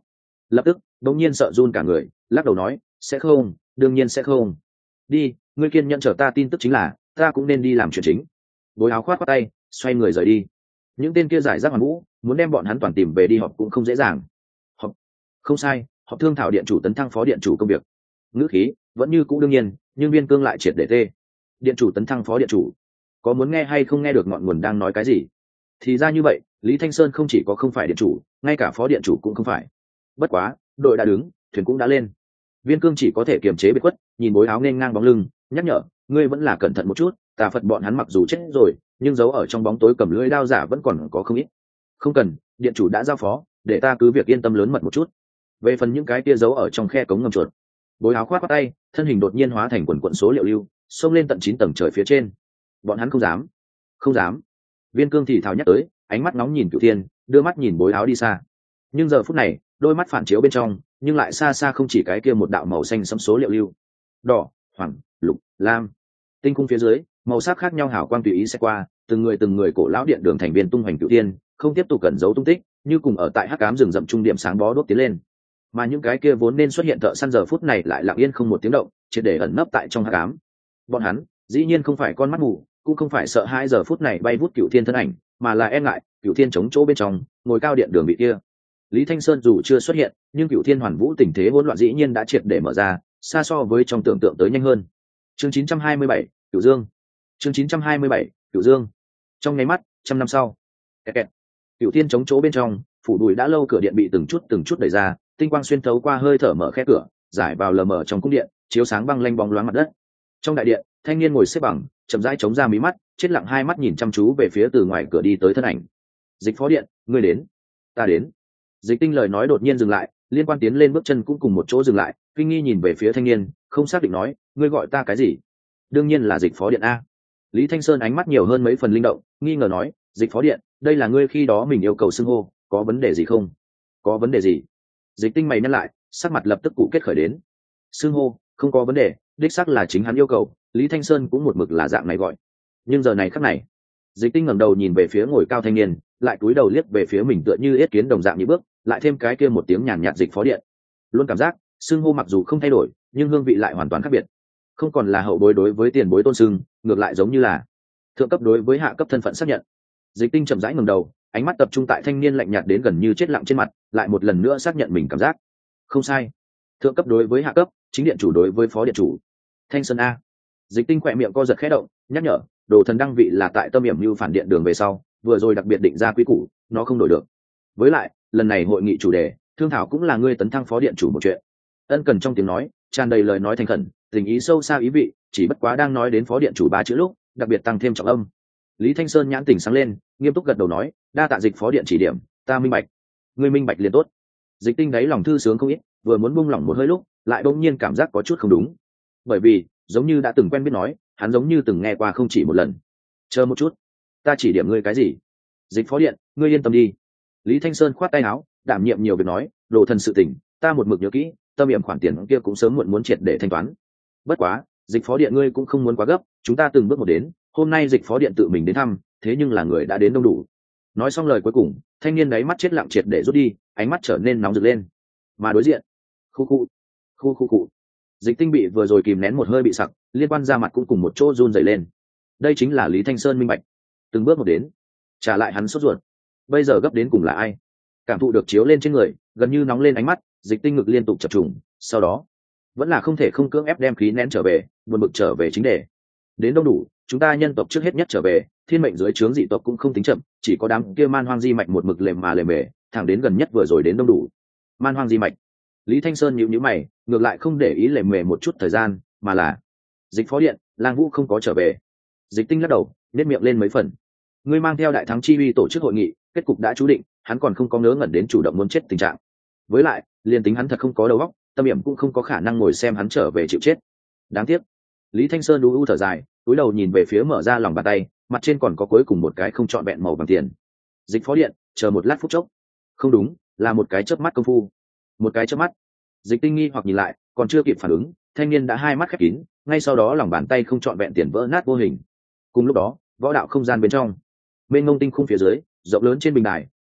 lập tức bỗng nhiên sợ run cả người, lắc đầu nói sẽ không, đương nhiên sẽ không. Đi, ngươi kiên nhẫn chờ ta tin tức chính là ta cũng nên đi làm chuyện chính. Bối áo khoát khoát tay xoay người rời đi. Những tên kia giải rác hoàn vũ muốn đem bọn hắn toàn tìm về đi họp cũng không dễ dàng. Họp? Không sai, họp thương thảo điện chủ tấn thăng phó điện chủ công việc. Ngữ khí vẫn như cũ đương nhiên, nhưng Viên Cương lại triệt để tê. Điện chủ tấn thăng phó điện chủ, có muốn nghe hay không nghe được ngọn nguồn đang nói cái gì? Thì ra như vậy, Lý Thanh Sơn không chỉ có không phải điện chủ, ngay cả phó điện chủ cũng không phải. Bất quá, đội đã đứng, thuyền cũng đã lên. Viên Cương chỉ có thể kiềm chế biệt khuất, nhìn Bối Áo nên ngang bóng lưng, nhắc nhở, ngươi vẫn là cẩn thận một chút, Tà Phật bọn hắn mặc dù chết rồi, nhưng giấu ở trong bóng tối cầm lưỡi đao giả vẫn còn có không ít. Không cần, điện chủ đã giao phó, để ta cứ việc yên tâm lớn mật một chút. Về phần những cái kia giấu ở trong khe cống ngầm chuột, Bối Áo khoát tay, thân hình đột nhiên hóa thành quần quần số liệu lưu, xông lên tận 9 tầng trời phía trên. Bọn hắn không dám, không dám. Viên Cương thì thào nhắc tới, ánh mắt nóng nhìn Cửu Thiên, đưa mắt nhìn Bối Áo đi xa. Nhưng giờ phút này, đôi mắt phản chiếu bên trong, nhưng lại xa xa không chỉ cái kia một đạo màu xanh sẫm số liệu lưu. Đỏ, hoàng, lục, lam. Tinh cung phía dưới, màu sắc khác nhau hào quang tùy ý sẽ qua, từng người cổ lão điện đường thành viên tung hoành Cửu Thiên, không tiếp tục cẩn giấu tung tích, như cùng ở tại hắc ám rừng rậm trung điểm sáng bó đốt tiến lên. Mà những cái kia vốn nên xuất hiện thợ săn giờ phút này lại lặng yên không một tiếng động, chỉ để ẩn nấp tại trong hắc ám. Bọn hắn, dĩ nhiên không phải con mắt mù, cũng không phải sợ hai giờ phút này bay vút Cửu Thiên thân ảnh, mà là e ngại Cửu Thiên chống chỗ bên trong, ngồi cao điện đường bị kia. Lý Thanh Sơn dù chưa xuất hiện, nhưng Cửu Thiên hoàn vũ tình thế hỗn loạn dĩ nhiên đã triệt để mở ra, xa so với trong tưởng tượng tới nhanh hơn. Chương 927, Cửu Dương. Chương 927, Cửu Dương. Trong nháy mắt, trăm năm sau. Kẹt kẹt. Cửu Thiên chống chỗ bên trong, phủ đùi đã lâu cửa điện bị từng chút đẩy ra, tinh quang xuyên thấu qua hơi thở mở khe cửa, giải vào lờ mờ trong cung điện, chiếu sáng băng lanh bóng loáng mặt đất. Trong đại điện, thanh niên ngồi xếp bằng, chậm rãi chống ra mí mắt, chết lặng hai mắt nhìn chăm chú về phía từ ngoài cửa đi tới thân ảnh. Dịch phó điện, ngươi đến. Ta đến. Dịch Tinh lời nói đột nhiên dừng lại, liên quan tiến lên bước chân cũng cùng một chỗ dừng lại, kinh nghi nhìn về phía thanh niên, không xác định nói, ngươi gọi ta cái gì? Đương nhiên là Dịch phó điện a. Lý Thanh Sơn ánh mắt nhiều hơn mấy phần linh động, nghi ngờ nói, Dịch phó điện, đây là ngươi khi đó mình yêu cầu xưng hô, có vấn đề gì không? Có vấn đề gì? Dịch Tinh mày nhăn lại, sắc mặt lập tức cụ kết khởi đến. Xưng hô, không có vấn đề, đích xác là chính hắn yêu cầu, Lý Thanh Sơn cũng một mực là dạng này gọi. Nhưng giờ này khắc này, Dịch Tinh ngẩng đầu nhìn về phía ngồi cao thanh niên, lại cúi đầu liếc về phía mình tựa như yết kiến đồng dạng như bước, lại thêm cái kia một tiếng nhàn nhạt Dịch phó điện. Luôn cảm giác, xưng hô mặc dù không thay đổi, nhưng hương vị lại hoàn toàn khác biệt. Không còn là hậu bối đối với tiền bối tôn xưng, ngược lại giống như là thượng cấp đối với hạ cấp thân phận xác nhận. Dịch Tinh chậm rãi ngẩng đầu, ánh mắt tập trung tại thanh niên lạnh nhạt đến gần như chết lặng trên mặt, lại một lần nữa xác nhận mình cảm giác. Không sai, thượng cấp đối với hạ cấp, chính điện chủ đối với phó điện chủ. Thanh Sơn a. Dịch Tinh khỏe miệng co giật khẽ động, nhắc nhở, đồ thần đăng vị là tại tâm hiểm mưu phản điện đường về sau, vừa rồi đặc biệt định ra quy củ, nó không đổi được. Với lại, lần này hội nghị chủ đề, thương thảo cũng là ngươi tấn thăng phó điện chủ một chuyện. Ân cần trong tiếng nói, tràn đầy lời nói thành khẩn, tình ý sâu xa ý vị, chỉ bất quá đang nói đến phó điện chủ ba chữ lúc, đặc biệt tăng thêm trọng âm. Lý Thanh Sơn nhãn tỉnh sáng lên, nghiêm túc gật đầu nói, đa tạ Dịch phó điện chỉ điểm, ta minh bạch. Ngươi minh bạch liền tốt. Dịch Tinh đáy lòng thư sướng không ít, vừa muốn buông lỏng một hơi lúc, lại bỗng nhiên cảm giác có chút không đúng. Bởi vì, giống như đã từng quen biết nói, hắn giống như từng nghe qua không chỉ một lần. Chờ một chút, ta chỉ điểm ngươi cái gì? Dịch phó điện, ngươi yên tâm đi. Lý Thanh Sơn khoát tay áo, đảm nhiệm nhiều việc nói, đồ thần sự tình, ta một mực nhớ kỹ, tâm niệm khoản tiền kia cũng sớm muộn muốn triệt để thanh toán. Bất quá, Dịch phó điện ngươi cũng không muốn quá gấp, chúng ta từng bước một đến, hôm nay Dịch phó điện tự mình đến thăm, thế nhưng là người đã đến đông đủ. Nói xong lời cuối cùng, thanh niên đáy mắt chết lặng triệt để rút đi, ánh mắt trở nên nóng rực lên. Mà đối diện, khu khu. Dịch Tinh bị vừa rồi kìm nén một hơi bị sặc, liên quan ra mặt cũng cùng một chỗ run rẩy lên. Đây chính là Lý Thanh Sơn minh bạch, từng bước một đến, trả lại hắn sốt ruột. Bây giờ gấp đến cùng là ai? Cảm thụ được chiếu lên trên người, gần như nóng lên ánh mắt, Dịch Tinh ngực liên tục chập trùng, sau đó vẫn là không thể không cưỡng ép đem khí nén trở về, buồn bực trở về chính đề. Đến đông đủ, chúng ta nhân tộc trước hết nhất trở về, thiên mệnh dưới trướng dị tộc cũng không tính chậm, chỉ có đám kia man hoang di mạch một mực lềm mề, thẳng đến gần nhất vừa rồi đến đông đủ. Man hoang di mạch. Lý Thanh Sơn nhíu mày, ngược lại không để ý lềm mề một chút thời gian, mà là Dịch phó điện, Lang Vũ không có trở về. Dịch Tinh lắc đầu, nhếch miệng lên mấy phần. Ngươi mang theo đại thắng chi uy tổ chức hội nghị, kết cục đã chú định, hắn còn không có ngớ ngẩn đến chủ động muốn chết tình trạng. Với lại, liền tính hắn thật không có đầu óc, tâm niệm cũng không có khả năng ngồi xem hắn trở về chịu chết. Đáng tiếc. Lý Thanh Sơn u thở dài, cúi đầu nhìn về phía mở ra lòng bàn tay, mặt trên còn có cuối cùng một cái không trọn vẹn màu vàng tiền. Dịch phó điện, chờ một lát phút chốc. Không đúng, là một cái chớp mắt công phu. Một cái chớp mắt. Dịch Tinh nghi hoặc nhìn lại, còn chưa kịp phản ứng, thanh niên đã hai mắt khép kín, ngay sau đó lòng bàn tay không trọn vẹn tiền vỡ nát vô hình. Cùng lúc đó, võ đạo không gian bên trong, mênh mông tinh khung phía dưới, rộng lớn trên bình đài,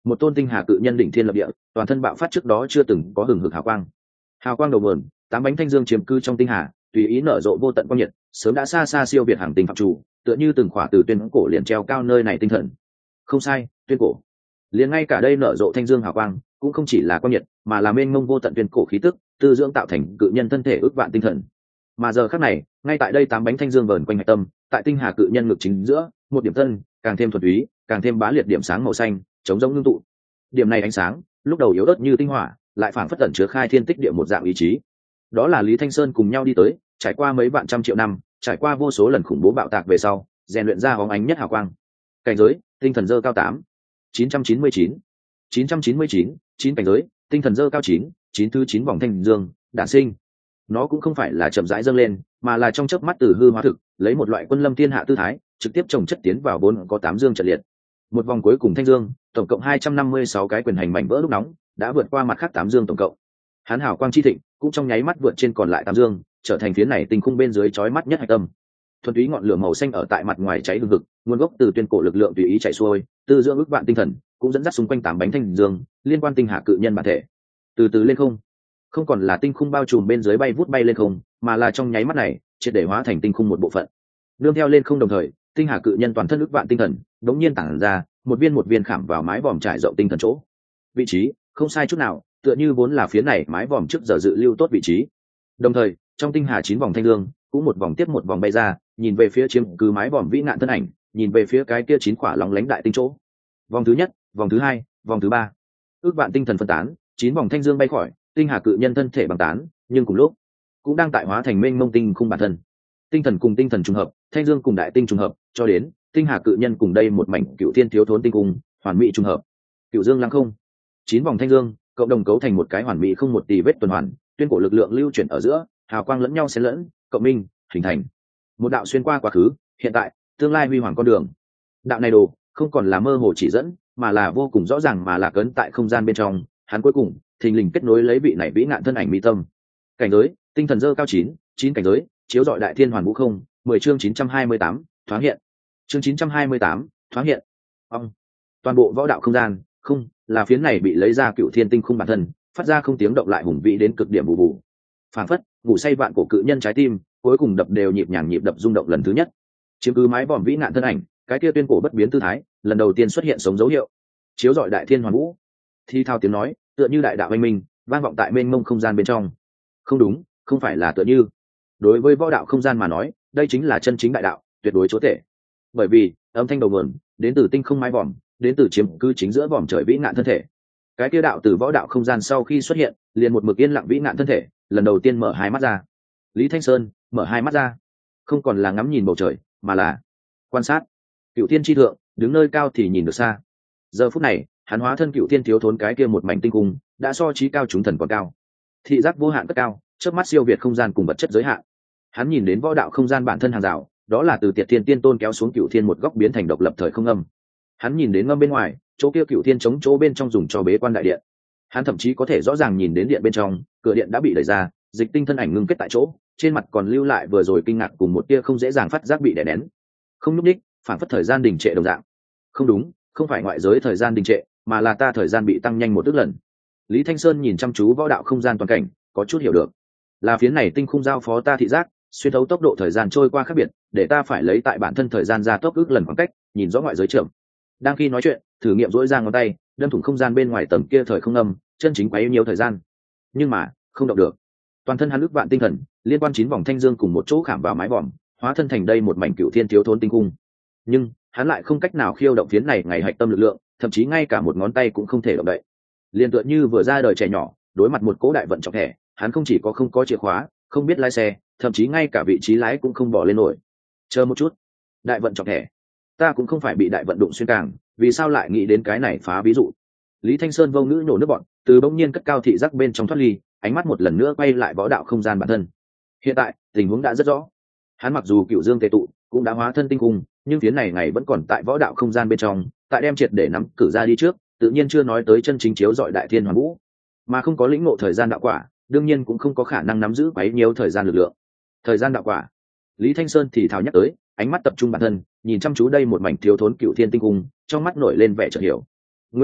một tôn tinh hà cự nhân đỉnh thiên lập địa, toàn thân bạo phát trước đó chưa từng có hừng hực hào quang. Hào quang đầu nguồn, tám bánh thanh dương chiếm cư trong tinh hà, tùy ý nở rộ vô tận quang nhiệt, sớm đã xa xa siêu việt hàng tinh phạm chủ, tựa như từng khỏa từ tuyên cổ liền treo cao nơi này tinh thần. Không sai, tuyên cổ. Liền ngay cả đây nở rộ thanh dương hào quang, cũng không chỉ là quang nhiệt, mà là mênh mông vô tận tuyên cổ khí tức, tư dưỡng tạo thành cự nhân thân thể ước vạn tinh thần. Mà giờ khắc này, ngay tại đây tám bánh thanh dương vờn quanh hạch tâm, tại tinh hà cự nhân ngực chính giữa, một điểm tân, càng thêm thuần túy, càng thêm bá liệt điểm sáng màu xanh, chống rỗng ngưng tụ. Điểm này ánh sáng, lúc đầu yếu ớt như tinh hỏa, lại phảng phất tẩn chứa khai thiên tích địa một dạng ý chí. Đó là Lý Thanh Sơn cùng nhau đi tới, trải qua mấy vạn trăm triệu năm, trải qua vô số lần khủng bố bạo tạc về sau, rèn luyện ra hóng ánh nhất hào quang. Cảnh giới, tinh thần dơ cao 999, 9 cảnh giới, tinh thần dơ cao 9 thứ 9 vòng thanh dương, đản sinh. Nó cũng không phải là chậm rãi dâng lên, mà là trong chớp mắt từ hư hóa thực, lấy một loại quân lâm thiên hạ tư thái, trực tiếp trồng chất tiến vào vốn có 8 dương trận liệt. Một vòng cuối cùng thanh dương, tổng cộng 256 cái quyền hành mảnh vỡ lúc nóng, đã vượt qua mặt khác 8 dương tổng cộng. Hán hảo quang chi thịnh, cũng trong nháy mắt vượt trên còn lại 8 dương, trở thành phía này tinh khung bên dưới chói mắt nhất hạch tâm. Thuần túy ngọn lửa màu xanh ở tại mặt ngoài cháy hừng hực, nguồn gốc từ tuyên cổ lực lượng tùy ý chảy xuôi, tư dưỡng ức vạn tinh thần, cũng dẫn dắt xung quanh 8 bánh thanh dương, liên quan tinh hạ cự nhân bản thể. Từ từ lên không, không còn là tinh khung bao trùm bên dưới bay vút bay lên không, mà là trong nháy mắt này, triệt để hóa thành tinh khung một bộ phận. Nương theo lên không đồng thời, tinh hà cự nhân toàn thân ức vạn tinh thần, đống nhiên tản ra, một viên khảm vào mái vòm trải rộng tinh thần chỗ. Vị trí, không sai chút nào, tựa như vốn là phía này mái vòm trước giờ dự lưu tốt vị trí. Đồng thời, trong tinh hà 9 vòng thanh dương, cũng một vòng tiếp một vòng bay ra, nhìn về phía chiếm cứ mái vòm vĩ nạn thân ảnh, nhìn về phía cái kia 9 khỏa lóng lánh đại tinh chỗ. Vòng thứ nhất, vòng thứ hai, vòng thứ ba. Ước vạn tinh thần phân tán, 9 vòng thanh dương bay khỏi, tinh hà cự nhân thân thể bằng tán, nhưng cùng lúc cũng đang tại hóa thành mênh mông tinh khung bản thân. Tinh thần cùng tinh thần trùng hợp, thanh dương cùng đại tinh trùng hợp, cho đến tinh hà cự nhân cùng đây một mảnh cựu thiên thiếu thốn tinh cung, hoàn mỹ trùng hợp. Cựu dương lăng không, 9 vòng thanh dương, cộng đồng cấu thành một cái hoàn mỹ không một tì vết tuần hoàn, tuyên cổ lực lượng lưu chuyển ở giữa, hào quang lẫn nhau xen lẫn, cộng minh, hình thành một đạo xuyên qua quá khứ, hiện tại, tương lai huy hoàng con đường. Đạo này đồ, không còn là mơ hồ chỉ dẫn, mà là vô cùng rõ ràng mà là cấn tại không gian bên trong, hắn cuối cùng thình lình kết nối lấy vị này vĩ nạn thân ảnh mỹ tâm. Cảnh giới, tinh thần dơ cao 9 cảnh giới, chiếu rọi đại thiên hoàn vũ không, 10 chương 928, thoáng hiện. Chương 928, thoáng hiện. Ông. Toàn bộ võ đạo không gian, không, là phiến này bị lấy ra cựu thiên tinh khung bản thân, phát ra không tiếng động lại hùng vĩ đến cực điểm bù bù. Phảng phất, ngủ say vạn cổ cự nhân trái tim, cuối cùng đập đều nhịp nhàng nhịp đập rung động lần thứ nhất. Chiếm cứ mái vòm vĩ nạn thân ảnh, cái kia tuyên cổ bất biến tư thái, lần đầu tiên xuất hiện sống dấu hiệu. Chiếu rọi đại thiên hoàn vũ. Thi thao tiếng nói, tựa như đại đạo anh minh, vang vọng tại mênh mông không gian bên trong. Không đúng, không phải là tựa như. Đối với võ đạo không gian mà nói, đây chính là chân chính đại đạo, tuyệt đối chúa tể. Bởi vì, âm thanh đầu nguồn, đến từ tinh không mái vòm, đến từ chiếm cư chính giữa vòm trời vĩ nạn thân thể. Cái kia đạo từ võ đạo không gian sau khi xuất hiện, liền một mực yên lặng vĩ nạn thân thể, lần đầu tiên mở hai mắt ra. Lý Thanh Sơn mở hai mắt ra, không còn là ngắm nhìn bầu trời, mà là quan sát. Cựu thiên tri thượng, đứng nơi cao thì nhìn được xa. Giờ phút này, hắn hóa thân cựu thiên thiếu thốn cái kia một mảnh tinh cung, đã so trí cao chúng thần còn cao. Thị giác vô hạn cất cao, chớp mắt siêu việt không gian cùng vật chất giới hạn. Hắn nhìn đến võ đạo không gian bản thân hàng rào, đó là từ Tiệt Thiên Tiên Tôn kéo xuống cựu thiên một góc biến thành độc lập thời không âm. Hắn nhìn đến ngâm bên ngoài, chỗ kia cựu thiên chống chỗ bên trong dùng cho bế quan đại điện. Hắn thậm chí có thể rõ ràng nhìn đến điện bên trong, cửa điện đã bị đẩy ra, dịch tinh thân ảnh ngưng kết tại chỗ, trên mặt còn lưu lại vừa rồi kinh ngạc cùng một tia không dễ dàng phát giác bị đè nén. Không lúc đích, phản phất thời gian đình trệ đồng dạng. Không đúng, không phải ngoại giới thời gian đình trệ, mà là ta thời gian bị tăng nhanh một tức lần. Lý Thanh Sơn nhìn chăm chú võ đạo không gian toàn cảnh, có chút hiểu được. Là phiến này tinh khung giao phó ta thị giác, xuyên thấu tốc độ thời gian trôi qua khác biệt, để ta phải lấy tại bản thân thời gian ra tốc ước lần khoảng cách, nhìn rõ ngoại giới trưởng. Đang khi nói chuyện, thử nghiệm dỗi ra ngón tay, đâm thủng không gian bên ngoài tầm kia thời không âm, chân chính quá nhiều thời gian. Nhưng mà, không động được. Toàn thân hắn ước vạn tinh thần, liên quan 9 vòng thanh dương cùng một chỗ khảm vào mái vòm, hóa thân thành đây một mảnh cựu thiên thiếu thốn tinh cung. Nhưng, hắn lại không cách nào khiêu động phiến này ngày hạch tâm lực lượng, thậm chí ngay cả một ngón tay cũng không thể động đậy. Liên tựa như vừa ra đời trẻ nhỏ, đối mặt một cỗ đại vận trọng thẻ, hắn không chỉ có không có chìa khóa, không biết lái xe, thậm chí ngay cả vị trí lái cũng không bỏ lên nổi. Chờ một chút, đại vận trọng thẻ, ta cũng không phải bị đại vận đụng xuyên càng, vì sao lại nghĩ đến cái này phá ví dụ? Lý Thanh Sơn vô ngữ nổ nước bọn, từ bỗng nhiên cất cao thị giác bên trong thoát ly, ánh mắt một lần nữa quay lại võ đạo không gian bản thân. Hiện tại, tình huống đã rất rõ. Hắn mặc dù cựu dương tề tụ, cũng đã hóa thân tinh cung, nhưng phía này ngày vẫn còn tại võ đạo không gian bên trong, tại đem triệt để nắm cử ra đi trước, tự nhiên chưa nói tới chân chính chiếu dọi đại thiên hoàn vũ, mà không có lĩnh ngộ thời gian đạo quả, đương nhiên cũng không có khả năng nắm giữ bấy nhiêu thời gian lực lượng. Thời gian đạo quả, Lý Thanh Sơn thì thào nhắc tới, ánh mắt tập trung bản thân, nhìn chăm chú đây một mảnh thiếu thốn cựu thiên tinh cung, trong mắt nổi lên vẻ chợt hiểu. Nguyên lai,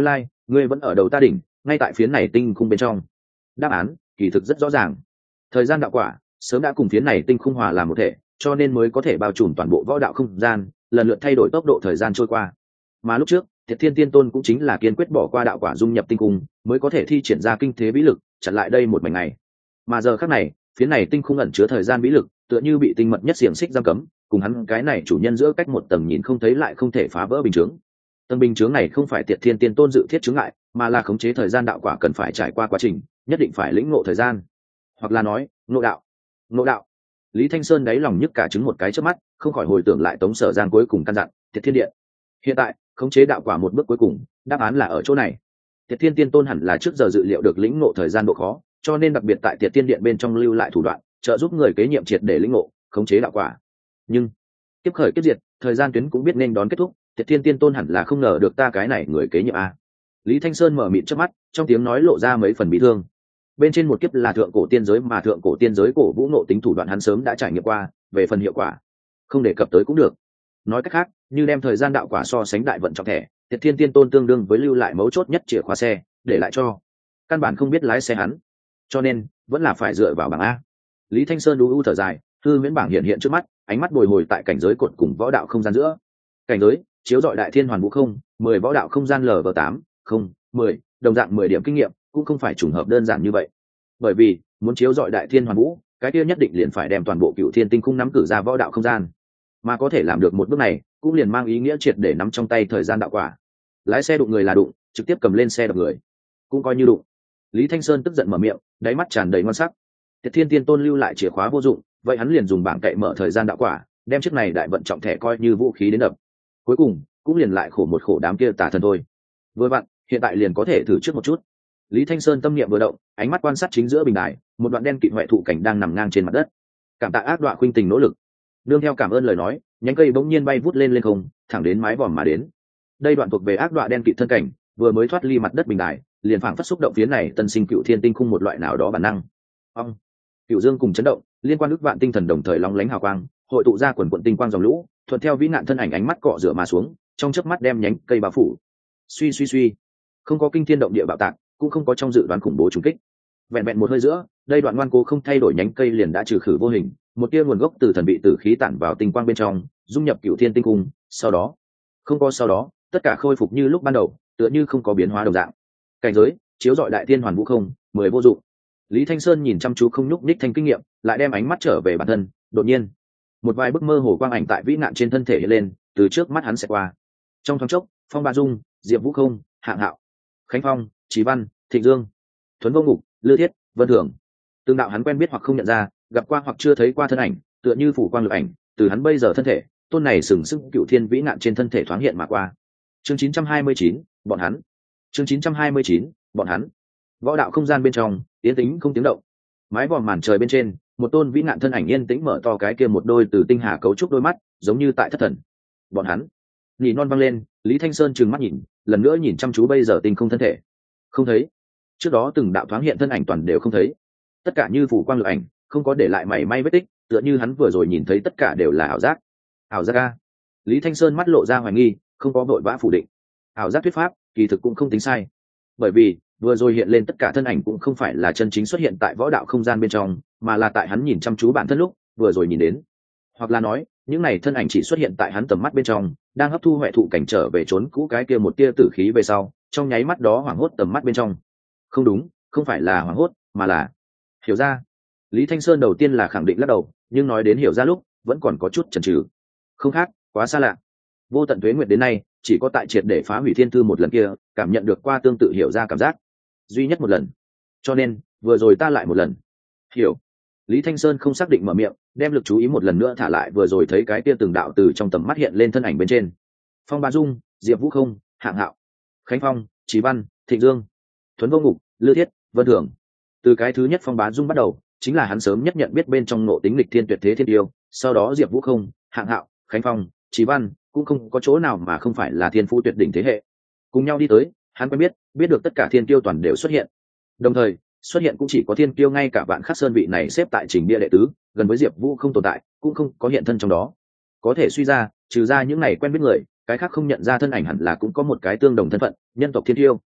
ngươi vẫn ở đầu ta đỉnh, ngay tại phiến này tinh khung bên trong. Đáp án kỳ thực rất rõ ràng, thời gian đạo quả sớm đã cùng phiến này tinh khung hòa làm một thể, cho nên mới có thể bao trùm toàn bộ võ đạo không gian, lần lượt thay đổi tốc độ thời gian trôi qua. Mà lúc trước Thiệt Thiên Tiên Tôn cũng chính là kiên quyết bỏ qua đạo quả dung nhập tinh khung, mới có thể thi triển ra kinh thế vĩ lực chặn lại đây một mảnh ngày. Mà giờ khắc này, phía này tinh khung ẩn chứa thời gian vĩ lực, tựa như bị tinh mật nhất xiềng xích giam cấm, cùng hắn cái này chủ nhân giữa cách một tầng nhìn không thấy lại không thể phá vỡ bình chướng. Tầng bình chướng này không phải Tiệt Thiên Tiên Tôn dự thiết chướng ngại, mà là khống chế thời gian đạo quả cần phải trải qua quá trình, nhất định phải lĩnh ngộ thời gian, hoặc là nói ngộ đạo. Ngộ đạo. Lý Thanh Sơn đáy lòng nhức cả trứng một cái chớp mắt, không khỏi hồi tưởng lại Tống Sở Giang cuối cùng căn dặn Tiệt Thiên Điện. Hiện tại khống chế đạo quả một bước cuối cùng, đáp án là ở chỗ này. Tiệt Thiên Tiên Tôn hẳn là trước giờ dự liệu được lĩnh ngộ thời gian độ khó, cho nên đặc biệt tại Tiệt Thiên Điện bên trong lưu lại thủ đoạn, trợ giúp người kế nhiệm triệt để lĩnh ngộ khống chế đạo quả. Nhưng kiếp khởi kiếp diệt, thời gian tuyến cũng biết nên đón kết thúc, Tiệt Thiên Tiên Tôn hẳn là không ngờ được ta cái này người kế nhiệm a. Lý Thanh Sơn mở mịt trước mắt, trong tiếng nói lộ ra mấy phần bị thương. Bên trên một kiếp là thượng cổ tiên giới, mà thượng cổ tiên giới cổ vũ nộ tính thủ đoạn hắn sớm đã trải nghiệm qua, về phần hiệu quả không đề cập tới cũng được. Nói cách khác, như đem thời gian đạo quả so sánh đại vận trọng thẻ, Tiệt Thiên Tiên Tôn tương đương với lưu lại mấu chốt nhất chìa khóa xe, để lại cho căn bản không biết lái xe hắn, cho nên vẫn là phải dựa vào bảng a. Lý Thanh Sơn u thở dài, hư huyễn bảng hiện hiện trước mắt, ánh mắt bồi hồi tại cảnh giới cột cùng võ đạo không gian giữa. Cảnh giới chiếu dọi đại thiên hoàn vũ không 10 võ đạo không gian LV8 không 10, đồng dạng 10 điểm kinh nghiệm, cũng không phải trùng hợp đơn giản như vậy. Bởi vì muốn chiếu dọi đại thiên hoàn vũ, cái kia nhất định liền phải đem toàn bộ Cựu Thiên Tinh Khung nắm cử ra võ đạo không gian, mà có thể làm được một bước này cũng liền mang ý nghĩa triệt để nắm trong tay thời gian đạo quả. Lái xe đụng người là đụng, trực tiếp cầm lên xe đập người cũng coi như đụng. Lý Thanh Sơn tức giận mở miệng, đáy mắt tràn đầy ngon sắc. Tiệt Thiên Tiên Tôn lưu lại chìa khóa vô dụng, vậy hắn liền dùng bảng cậy mở thời gian đạo quả, đem chiếc này đại vận trọng thẻ coi như vũ khí đến đập. Cuối cùng cũng liền lại khổ một khổ đám kia tà thần thôi. Vừa vặn hiện tại liền có thể thử trước một chút. Lý Thanh Sơn tâm niệm vừa động, ánh mắt quan sát chính giữa bình đài, một đoạn đen kịt hoại thụ cảnh đang nằm ngang trên mặt đất. Cảm tạ ác đọa khuynh tình nỗ lực. Nương theo cảm ơn lời nói, nhánh cây bỗng nhiên bay vút lên lên không, thẳng đến mái vòm mà đến. Đây đoạn thuộc về ác đọa đen kịt thân cảnh, vừa mới thoát ly mặt đất bình đài, liền phảng phất xúc động phía này tân sinh Cựu Thiên Tinh Khung một loại nào đó bản năng. Ông, Cựu Dương cùng chấn động, liên quan ức vạn tinh thần đồng thời lóng lánh hào quang, hội tụ ra quần quần tinh quang dòng lũ, thuận theo vĩ nạn thân ảnh ánh mắt cọ rửa mà xuống, trong chớp mắt đem nhánh cây bao phủ. Suy suy suy, không có kinh thiên động địa bạo tạc, cũng không có trong dự đoán khủng bố trùng kích. Vẹn vẹn một hơi giữa, đây đoạn ngoan cố không thay đổi nhánh cây liền đã trừ khử vô hình, một tia nguồn gốc từ thần vị tử khí tản vào tinh quang bên trong, dung nhập Cựu Thiên Tinh Khung, sau đó, không có sau đó, tất cả khôi phục như lúc ban đầu, tựa như không có biến hóa đồng dạng. Cảnh giới chiếu dọi đại thiên hoàn vũ không 10 vô dụng. Lý Thanh Sơn nhìn chăm chú không nhúc nhích thanh kinh nghiệm, lại đem ánh mắt trở về bản thân. Đột nhiên, một vài bức mơ hồ quang ảnh tại vĩ nạn trên thân thể hiện lên, từ trước mắt hắn sẽ qua. Trong thoáng chốc, Phong Ba Dung, Diệp Vũ Không, Hạng Hạo, Khánh Phong, Chí Văn, Thịnh Dương, Thuấn Vô Ngục, Lư Thiết, Vân Thường, tương đạo hắn quen biết hoặc không nhận ra, gặp qua hoặc chưa thấy qua thân ảnh, tựa như phủ quang lực ảnh, từ hắn bây giờ thân thể, tôn này sừng sững Cựu Thiên vĩ nạn trên thân thể thoáng hiện mà qua. Chương 929, bọn hắn. Chương 929, bọn hắn. Võ đạo không gian bên trong, yên tĩnh không tiếng động. Mái vòm màn trời bên trên, một tôn vĩ nạn thân ảnh yên tĩnh mở to cái kia một đôi từ tinh hà cấu trúc đôi mắt, giống như tại thất thần. Bọn hắn. Nhị non văng lên, Lý Thanh Sơn trừng mắt nhìn, lần nữa nhìn chăm chú bây giờ tinh không thân thể. Không thấy. Trước đó từng đạo thoáng hiện thân ảnh toàn đều không thấy. Tất cả như phủ quang lực ảnh, không có để lại mảy may vết tích, tựa như hắn vừa rồi nhìn thấy tất cả đều là ảo giác. Ảo giác a. Lý Thanh Sơn mắt lộ ra hoài nghi, không có vội vã phủ định. Ảo giác thuyết pháp, kỳ thực cũng không tính sai. Bởi vì, vừa rồi hiện lên tất cả thân ảnh cũng không phải là chân chính xuất hiện tại võ đạo không gian bên trong, mà là tại hắn nhìn chăm chú bản thân lúc vừa rồi nhìn đến. Hoặc là nói, những này thân ảnh chỉ xuất hiện tại hắn tầm mắt bên trong, đang hấp thu huệ thụ cảnh trở về trốn cũ cái kia một tia tử khí về sau, trong nháy mắt đó hoảng hốt tầm mắt bên trong. Không đúng, không phải là hoảng hốt, mà là hiểu ra. Lý Thanh Sơn đầu tiên là khẳng định lắc đầu, nhưng nói đến hiểu ra lúc, vẫn còn có chút chần chừ. Không khác, quá xa lạ. Vô tận tuế nguyệt đến nay, chỉ có tại triệt để phá hủy thiên thư một lần kia, cảm nhận được qua tương tự hiểu ra cảm giác. Duy nhất một lần. Cho nên, vừa rồi ta lại một lần. Hiểu. Lý Thanh Sơn không xác định mở miệng, đem lực chú ý một lần nữa thả lại vừa rồi thấy cái kia từng đạo từ trong tầm mắt hiện lên thân ảnh bên trên. Phong Ba Dung, Diệp Vũ Không, Hạng Hạo, Khánh Phong, Chí Văn, Thịnh Dương, Thuấn Vô Ngục, Lư Thiết, Vân Thường. Từ cái thứ nhất Phong Bá Dung bắt đầu, chính là hắn sớm nhất nhận biết bên trong ngộ tính lịch thiên tuyệt thế thiên tiêu, sau đó Diệp Vũ Không, Hạng Hạo, Khánh Phong, Chí Văn, cũng không có chỗ nào mà không phải là thiên phú tuyệt đỉnh thế hệ. Cùng nhau đi tới, hắn quen biết được tất cả thiên tiêu toàn đều xuất hiện. Đồng thời, xuất hiện cũng chỉ có thiên tiêu ngay cả Vạn Khắc Sơn vị này xếp tại trình bia đệ tứ, gần với Diệp Vũ không tồn tại, cũng không có hiện thân trong đó. Có thể suy ra, trừ ra những này quen biết người, cái khác không nhận ra thân ảnh hẳn là cũng có một cái tương đồng thân phận, nhân tộc thiên tiêu.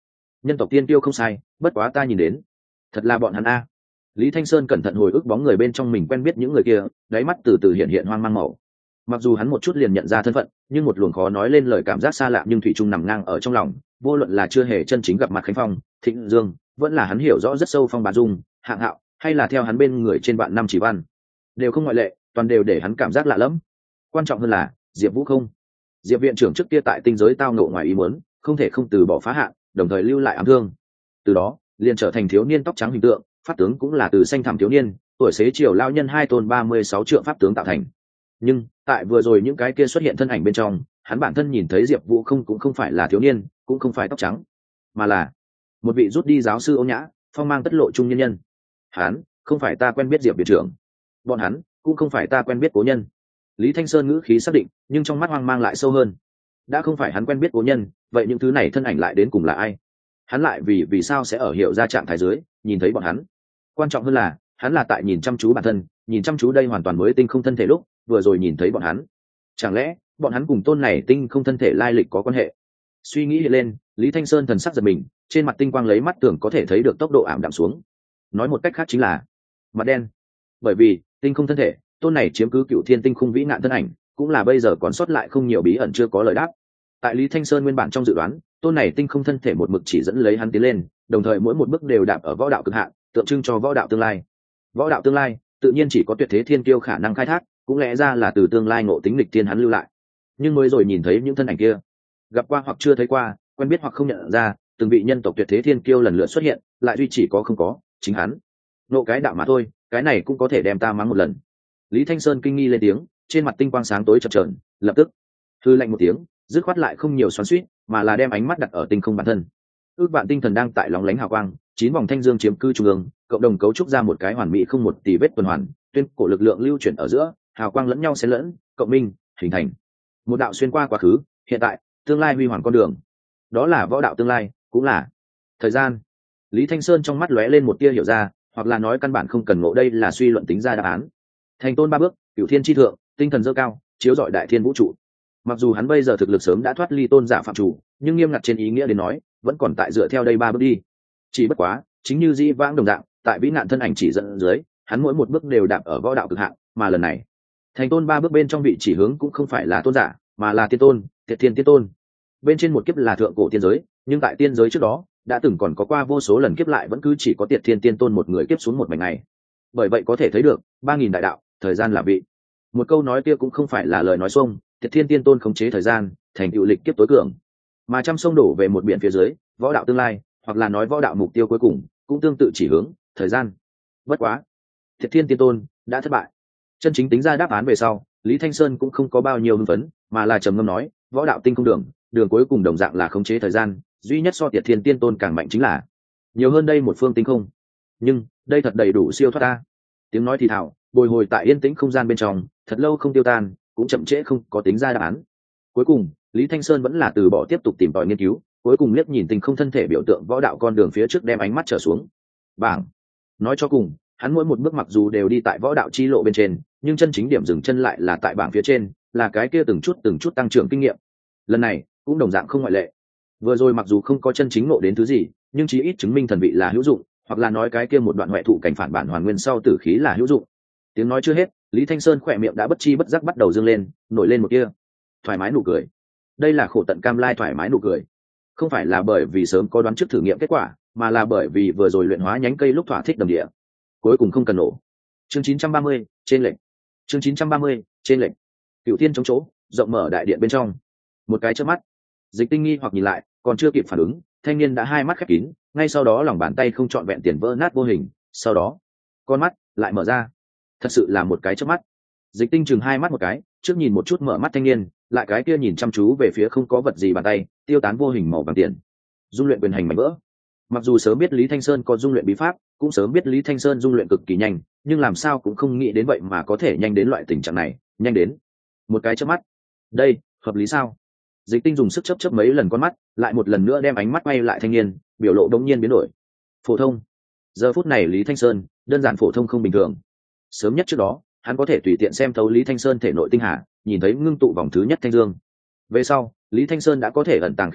nhân tộc tiên tiêu không sai, bất quá ta nhìn đến thật là bọn hắn a. Lý Thanh Sơn cẩn thận hồi ức bóng người bên trong mình quen biết những người kia, đáy mắt từ từ hiện hiện hoang mang màu. Mặc dù hắn một chút liền nhận ra thân phận, nhưng một luồng khó nói lên lời cảm giác xa lạ nhưng thủy chung nằm ngang ở trong lòng, vô luận là chưa hề chân chính gặp mặt Khánh Phong, Thịnh Dương, vẫn là hắn hiểu rõ rất sâu Phong Bá Dung, Hạng Hạo, hay là theo hắn bên người trên bạn năm chỉ văn, đều không ngoại lệ, toàn đều để hắn cảm giác lạ lẫm. Quan trọng hơn là Diệp Vũ không. Diệp viện trưởng trước kia tại tinh giới tao ngộ ngoài ý muốn, không thể không từ bỏ phá hạn, đồng thời lưu lại ám thương. Từ đó, liền trở thành thiếu niên tóc trắng hình tượng, pháp tướng cũng là từ xanh thẳm thiếu niên, tuổi xế chiều lao nhân 2 tôn 36 trượng pháp tướng tạo thành. Nhưng, tại vừa rồi những cái kia xuất hiện thân ảnh bên trong, hắn bản thân nhìn thấy Diệp Vũ không cũng không phải là thiếu niên, cũng không phải tóc trắng, mà là một vị rút đi giáo sư ôn nhã, phong mang tất lộ trung nhân nhân. Hắn, không phải ta quen biết Diệp viện trưởng. Bọn hắn, cũng không phải ta quen biết cố nhân. Lý Thanh Sơn ngữ khí xác định, nhưng trong mắt hoang mang lại sâu hơn. Đã không phải hắn quen biết cố nhân, vậy những thứ này thân ảnh lại đến cùng là ai? Hắn lại vì sao sẽ ở hiệu ra trạng thái dưới nhìn thấy bọn hắn? Quan trọng hơn là, hắn là tại nhìn chăm chú bản thân, nhìn chăm chú đây hoàn toàn mới tinh không thân thể lúc vừa rồi nhìn thấy bọn hắn. Chẳng lẽ bọn hắn cùng tôn này tinh không thân thể lai lịch có quan hệ? Suy nghĩ hiện lên, Lý Thanh Sơn thần sắc giật mình, trên mặt tinh quang lấy mắt thường có thể thấy được tốc độ ảm đạm xuống. Nói một cách khác chính là mặt đen. Bởi vì tinh không thân thể, tôn này chiếm cứ cựu thiên tinh khung vĩ nạn thân ảnh, cũng là bây giờ còn sót lại không nhiều bí ẩn chưa có lời đáp. Tại Lý Thanh Sơn nguyên bản trong dự đoán, tôn này tinh không thân thể một mực chỉ dẫn lấy hắn tiến lên, đồng thời mỗi một bước đều đạp ở võ đạo cực hạn, tượng trưng cho võ đạo tương lai. Võ đạo tương lai, tự nhiên chỉ có tuyệt thế thiên kiêu khả năng khai thác, cũng lẽ ra là từ tương lai ngộ tính lịch tiên hắn lưu lại. Nhưng mới rồi nhìn thấy những thân ảnh kia, gặp qua hoặc chưa thấy qua, quen biết hoặc không nhận ra, từng vị nhân tộc tuyệt thế thiên kiêu lần lượt xuất hiện, lại duy chỉ có không có chính hắn. Nộ cái đạo mà thôi, cái này cũng có thể đem ta mắng một lần. Lý Thanh Sơn kinh nghi lên tiếng, trên mặt tinh quang sáng tối chập chờn, lập tức hư lạnh một tiếng, dứt khoát lại không nhiều xoắn xuýt, mà là đem ánh mắt đặt ở tinh không bản thân. Ước vạn tinh thần đang tại lóng lánh hào quang, 9 vòng thanh dương chiếm cư trung ương, cộng đồng cấu trúc ra một cái hoàn mỹ không một tì vết tuần hoàn, tuyên cổ lực lượng lưu chuyển ở giữa, hào quang lẫn nhau xen lẫn, cộng minh, hình thành một đạo xuyên qua quá khứ, hiện tại, tương lai huy hoàng con đường. Đó là võ đạo tương lai, cũng là thời gian. Lý Thanh Sơn trong mắt lóe lên một tia hiểu ra, hoặc là nói căn bản không cần ngộ, đây là suy luận tính ra đáp án. Thành tôn 3 bước, cửu thiên chi thượng, tinh thần dơ cao, chiếu rọi đại thiên vũ trụ. Mặc dù hắn bây giờ thực lực sớm đã thoát ly tôn giả phạm chủ, nhưng nghiêm ngặt trên ý nghĩa đến nói, vẫn còn tại dựa theo đây 3 bước đi. Chỉ bất quá, chính như dĩ vãng đồng dạng, tại vĩ nạn thân ảnh chỉ dẫn dưới, hắn mỗi một bước đều đạp ở võ đạo cực hạn, mà lần này, thành tôn 3 bước bên trong vị chỉ hướng cũng không phải là tôn giả, mà là tiên tôn, Tiệt Thiên Tiên Tôn. Bên trên một kiếp là thượng cổ tiên giới, nhưng tại tiên giới trước đó, đã từng còn có qua vô số lần kiếp lại vẫn cứ chỉ có Tiệt Thiên Tiên Tôn một người kiếp xuống một mảnh ngày. Bởi vậy có thể thấy được, 3000 đại đạo, thời gian là vị. Một câu nói kia cũng không phải là lời nói xuông, Tiệt Thiên Tiên Tôn khống chế thời gian, thành tựu lịch kiếp tối cường. Mà trăm sông đổ về một biển phía dưới, võ đạo tương lai, hoặc là nói võ đạo mục tiêu cuối cùng, cũng tương tự chỉ hướng thời gian. Bất quá, Tiệt Thiên Tiên Tôn đã thất bại. Chân chính tính ra đáp án về sau, Lý Thanh Sơn cũng không có bao nhiêu hưng phấn, mà là trầm ngâm nói, võ đạo tinh không đường, đường cuối cùng đồng dạng là khống chế thời gian, duy nhất so Tiệt Thiên Tiên Tôn càng mạnh chính là nhiều hơn đây một phương tinh không. Nhưng đây thật đầy đủ siêu thoát ta. Tiếng nói thì thào, bồi hồi tại yên tĩnh không gian bên trong, thật lâu không tiêu tan, cũng chậm trễ không có tính ra đáp án. Cuối cùng, Lý Thanh Sơn vẫn là từ bỏ tiếp tục tìm tòi nghiên cứu, cuối cùng liếc nhìn tinh không thân thể biểu tượng võ đạo con đường phía trước, đem ánh mắt trở xuống bảng. Nói cho cùng, hắn mỗi một bước mặc dù đều đi tại võ đạo chi lộ bên trên, nhưng chân chính điểm dừng chân lại là tại bảng phía trên, là cái kia từng chút tăng trưởng kinh nghiệm. Lần này cũng đồng dạng không ngoại lệ. Vừa rồi mặc dù không có chân chính ngộ đến thứ gì, nhưng chí ít chứng minh thần vị là hữu dụng, hoặc là nói cái kia một đoạn huệ thụ cảnh phản bản hoàn nguyên sau tử khí là hữu dụng. Tiếng nói chưa hết, Lý Thanh Sơn khỏe miệng đã bất chi bất giác bắt đầu dương lên, nổi lên một kia thoải mái nụ cười. Đây là khổ tận cam lai thoải mái nụ cười, không phải là bởi vì sớm có đoán trước thử nghiệm kết quả, mà là bởi vì vừa rồi luyện hóa nhánh cây lúc thỏa thích đầm địa, cuối cùng không cần nổ. Chương 930, trên lệnh. Chương 930, trên lệnh. Cửu Thiên chống chỗ, rộng mở đại điện bên trong. Một cái chớp mắt, Dịch Tinh nghi hoặc nhìn lại, còn chưa kịp phản ứng, thanh niên đã hai mắt khép kín, ngay sau đó lòng bàn tay không trọn vẹn tiền vỡ nát vô hình, sau đó, con mắt lại mở ra. Thật sự là một cái chớp mắt. Dịch Tinh chừng hai mắt một cái, trước nhìn một chút mở mắt thanh niên, lại cái kia nhìn chăm chú về phía không có vật gì bàn tay, tiêu tán vô hình màu vàng tiền. Dung luyện quyền hành mảnh vỡ. Mặc dù sớm biết Lý Thanh Sơn có dung luyện bí pháp, cũng sớm biết Lý Thanh Sơn dung luyện cực kỳ nhanh, nhưng làm sao cũng không nghĩ đến vậy mà có thể nhanh đến loại tình trạng này, nhanh đến một cái chớp mắt. Đây, hợp lý sao? Dịch Tinh dùng sức chớp mấy lần con mắt, lại một lần nữa đem ánh mắt quay lại thanh niên, biểu lộ đống nhiên biến đổi. Phổ thông. Giờ phút này Lý Thanh Sơn, đơn giản phổ thông không bình thường. Sớm nhất trước đó, hắn có thể tùy tiện xem thấu Lý Thanh Sơn thể nội tinh hà, nhìn thấy ngưng tụ vòng thứ nhất thanh dương. Về sau, Lý Thanh Sơn đã có thể ẩn tàng khí tức,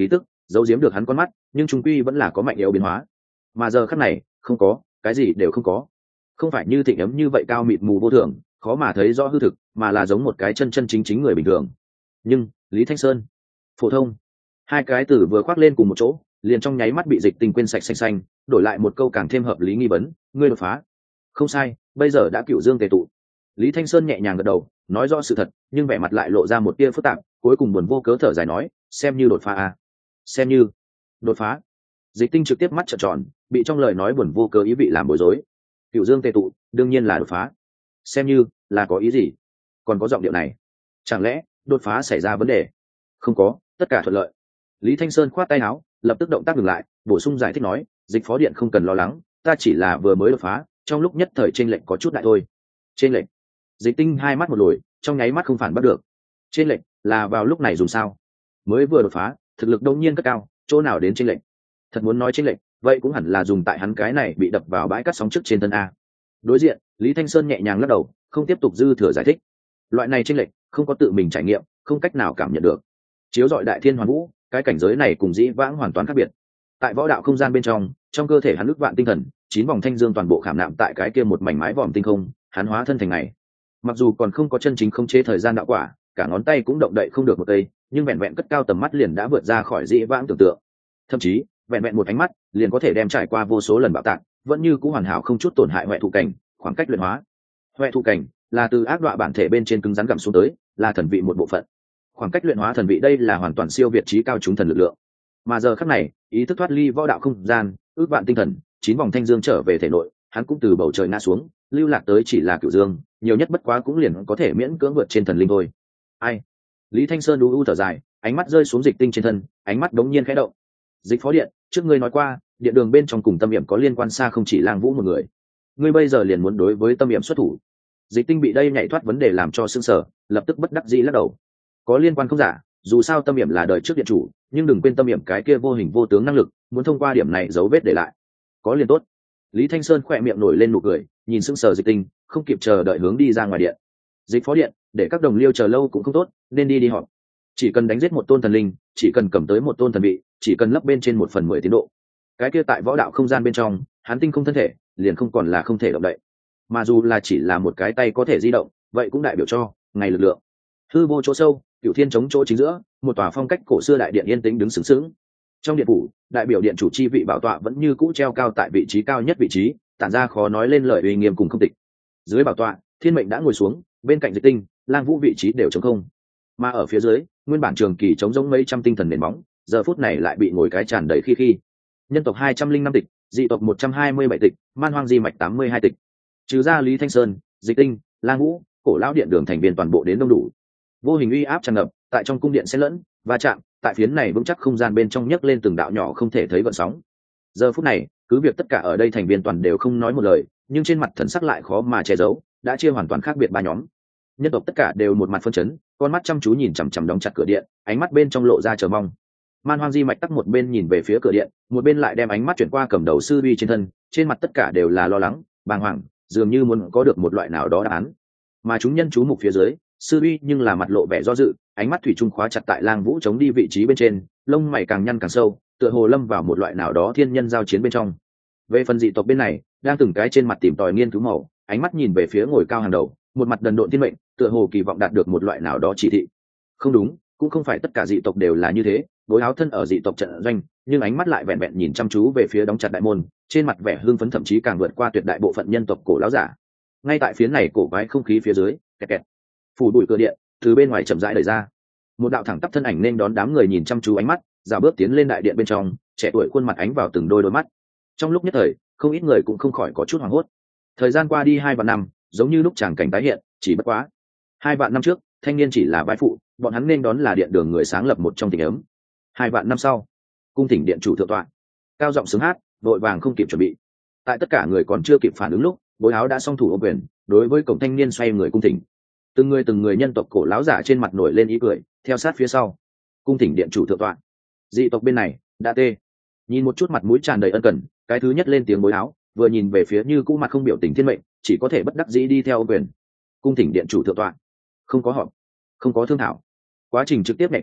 giấu giếm được hắn con mắt, nhưng trung quy vẫn là có mạnh yếu biến hóa. Mà giờ khắc này không có, cái gì đều không có. Không phải như Thịnh Ấm như vậy cao mịt mù vô thường, khó mà thấy rõ hư thực, mà là giống một cái chân chân chính chính người bình thường. Nhưng Lý Thanh Sơn, phổ thông, hai cái từ vừa khoác lên cùng một chỗ, liền trong nháy mắt bị Dịch Tinh quên sạch xanh xanh, đổi lại một câu càng thêm hợp lý nghi vấn, ngươi đột phá. Không sai, bây giờ đã cựu dương tề tụ. Lý Thanh Sơn nhẹ nhàng gật đầu, nói rõ sự thật, nhưng vẻ mặt lại lộ ra một tia phức tạp, cuối cùng buồn vô cớ thở dài nói, xem như đột phá à? Xem như đột phá. Dịch Tinh trực tiếp mắt trợn tròn, bị trong lời nói buồn vô cớ ý vị làm bối rối. Cựu dương tề tụ, đương nhiên là đột phá. Xem như là có ý gì? Còn có giọng điệu này, chẳng lẽ đột phá xảy ra vấn đề? Không có, tất cả thuận lợi. Lý Thanh Sơn khoát tay áo, lập tức động tác ngừng lại, bổ sung giải thích nói, Dịch phó điện không cần lo lắng, ta chỉ là vừa mới đột phá, trong lúc nhất thời chênh lệch có chút đại thôi. Chênh lệch? Dịch Tinh hai mắt một lồi, trong nháy mắt không phản bắt được. Chênh lệch là vào lúc này dùng sao? Mới vừa đột phá, thực lực đông nhiên cất cao, chỗ nào đến chênh lệch? Thật muốn nói chênh lệch, vậy cũng hẳn là dùng tại hắn cái này bị đập vào bãi cát sóng trước trên thân a. Đối diện, Lý Thanh Sơn nhẹ nhàng lắc đầu, không tiếp tục dư thừa giải thích. Loại này chênh lệch, không có tự mình trải nghiệm, không cách nào cảm nhận được. Chiếu rọi đại thiên hoàn vũ, cái cảnh giới này cùng dĩ vãng hoàn toàn khác biệt. Tại võ đạo không gian bên trong cơ thể hắn ức vạn tinh thần, 9 vòng thanh dương toàn bộ khảm nạm tại cái kia một mảnh mái vòm tinh không, hắn hóa thân thành này. Mặc dù còn không có chân chính khống chế thời gian đạo quả, cả ngón tay cũng động đậy không được một cây, nhưng vẹn vẹn cất cao tầm mắt liền đã vượt ra khỏi dĩ vãng tưởng tượng. Thậm chí, vẹn vẹn một ánh mắt, liền có thể đem trải qua vô số lần bạo tạc, vẫn như cũ hoàn hảo không chút tổn hại huệ thụ cảnh, khoảng cách luyện hóa. Huệ thụ cảnh là từ ác đọa bản thể bên trên cứng rắn gặm xuống tới, là thần vị một bộ phận. Khoảng cách luyện hóa thần vị đây là hoàn toàn siêu việt trí cao chúng thần lực lượng. Mà giờ khắc này, ý thức thoát ly võ đạo không gian, ước vạn tinh thần, 9 vòng thanh dương trở về thể nội, hắn cũng từ bầu trời ngã xuống, lưu lạc tới chỉ là cửu dương, nhiều nhất bất quá cũng liền có thể miễn cưỡng vượt trên thần linh thôi. Ai? Lý Thanh Sơn u thở dài, ánh mắt rơi xuống Dịch Tinh trên thân, ánh mắt đống nhiên khẽ động. Dịch phó điện, trước ngươi nói qua, điện đường bên trong cùng Tâm Niệm có liên quan xa không chỉ Lang Vũ một người. Ngươi bây giờ liền muốn đối với Tâm Niệm xuất thủ. Dịch Tinh bị đây nhảy thoát vấn đề làm cho sững sờ, lập tức bất đắc dĩ lắc đầu. Có liên quan không giả, dù sao Tâm Niệm là đời trước điện chủ, nhưng đừng quên Tâm Niệm cái kia vô hình vô tướng năng lực, muốn thông qua điểm này dấu vết để lại. Có liên tốt. Lý Thanh Sơn khỏe miệng nổi lên nụ cười, nhìn sững sờ Dịch Tinh, không kịp chờ đợi hướng đi ra ngoài điện. Dịch phó điện, để các đồng liêu chờ lâu cũng không tốt, nên đi họp. Chỉ cần đánh giết một tôn thần linh, chỉ cần cầm tới một tôn thần vị, chỉ cần lấp bên trên 1/10 tiến độ. Cái kia tại võ đạo không gian bên trong, hắn tinh không thân thể, liền không còn là không thể động đậy. Mà dù là chỉ là một cái tay có thể di động, vậy cũng đại biểu cho ngày lực lượng. Hư vô chỗ sâu, Cửu Thiên chống chỗ chính giữa, một tòa phong cách cổ xưa đại điện yên tĩnh đứng sướng sướng. Trong điện phủ, đại biểu điện chủ chi vị bảo tọa vẫn như cũ treo cao tại vị trí cao nhất vị trí, tản ra khó nói lên lời uy nghiêm cùng không tịch. Dưới bảo tọa, Thiên Mệnh đã ngồi xuống, bên cạnh Dịch Tinh, Lang Vũ vị trí đều trống không. Mà ở phía dưới, nguyên bản trường kỳ trống rỗng mấy trăm tinh thần nền móng, giờ phút này lại bị ngồi cái tràn đầy khi. Nhân tộc 205 tịch, dị tộc 127 tịch, man hoang di mạch 82 tịch. Trừ ra Lý Thanh Sơn, Dịch Tinh, Lang Vũ, cổ lão điện đường thành viên toàn bộ đến đông đủ. Vô hình uy áp tràn ngập, tại trong cung điện xen lẫn, va chạm, tại phiến này vững chắc không gian bên trong nhấc lên từng đạo nhỏ không thể thấy gợn sóng. Giờ phút này, cứ việc tất cả ở đây thành viên toàn đều không nói một lời, nhưng trên mặt thần sắc lại khó mà che giấu, đã chia hoàn toàn khác biệt ba nhóm. Nhân tộc tất cả đều một mặt phân chấn, con mắt chăm chú nhìn chằm chằm đóng chặt cửa điện, ánh mắt bên trong lộ ra chờ mong. Man hoang di mạch tắc một bên nhìn về phía cửa điện, một bên lại đem ánh mắt chuyển qua cầm đầu sư vi trên thân, trên mặt tất cả đều là lo lắng, bàng hoàng, dường như muốn có được một loại nào đó đáp án. Mà chúng nhân chú mục phía dưới, sư vi nhưng là mặt lộ vẻ do dự, ánh mắt thủy chung khóa chặt tại Lang Vũ chống đi vị trí bên trên, lông mày càng nhăn càng sâu, tựa hồ lâm vào một loại nào đó thiên nhân giao chiến bên trong. Về phần dị tộc bên này, đang từng cái trên mặt tìm tòi nghiên cứu màu, ánh mắt nhìn về phía ngồi cao hàng đầu, một mặt đần độn thiên mệnh, tựa hồ kỳ vọng đạt được một loại nào đó chỉ thị. Không đúng, cũng không phải tất cả dị tộc đều là như thế, đối áo thân ở dị tộc trận doanh, nhưng ánh mắt lại vẹn vẹn nhìn chăm chú về phía đóng chặt đại môn, trên mặt vẻ hưng phấn thậm chí càng vượt qua tuyệt đại bộ phận nhân tộc cổ lão giả. Ngay tại phía này cổ quái không khí phía dưới, kẹt kẹt, phủ bụi cửa điện từ bên ngoài chậm rãi đẩy ra, một đạo thẳng tắp thân ảnh nên đón đám người nhìn chăm chú ánh mắt, dạo bước tiến lên đại điện bên trong, trẻ tuổi khuôn mặt ánh vào từng đôi mắt. Trong lúc nhất thời, không ít người cũng không khỏi có chút hoảng hốt. Thời gian qua đi 2 vạn năm, giống như lúc tràng cảnh tái hiện, chỉ bất quá 2 vạn năm trước, thanh niên chỉ là vai phụ, bọn hắn nên đón là điện đường người sáng lập một trong tình ấm. 2 vạn năm sau, cung thỉnh điện chủ thượng tọa, cao giọng sướng hát, vội vàng không kịp chuẩn bị. Tại tất cả người còn chưa kịp phản ứng lúc, bối áo đã song thủ ô quyền, đối với cổng thanh niên xoay người cung thỉnh. Từng người nhân tộc cổ lão giả trên mặt nổi lên ý cười, theo sát phía sau, cung thỉnh điện chủ thượng tọa. Dị tộc bên này đã tê, nhìn một chút mặt mũi tràn đầy ân cần, cái thứ nhất lên tiếng bối áo, vừa nhìn về phía như cũ mặt không biểu tình thiên mệnh, chỉ có thể bất đắc dĩ đi theo ô quyền. Cung thỉnh điện chủ thượng tọa. Không có họp, không có thương thảo, quá trình trực tiếp nhảy qua,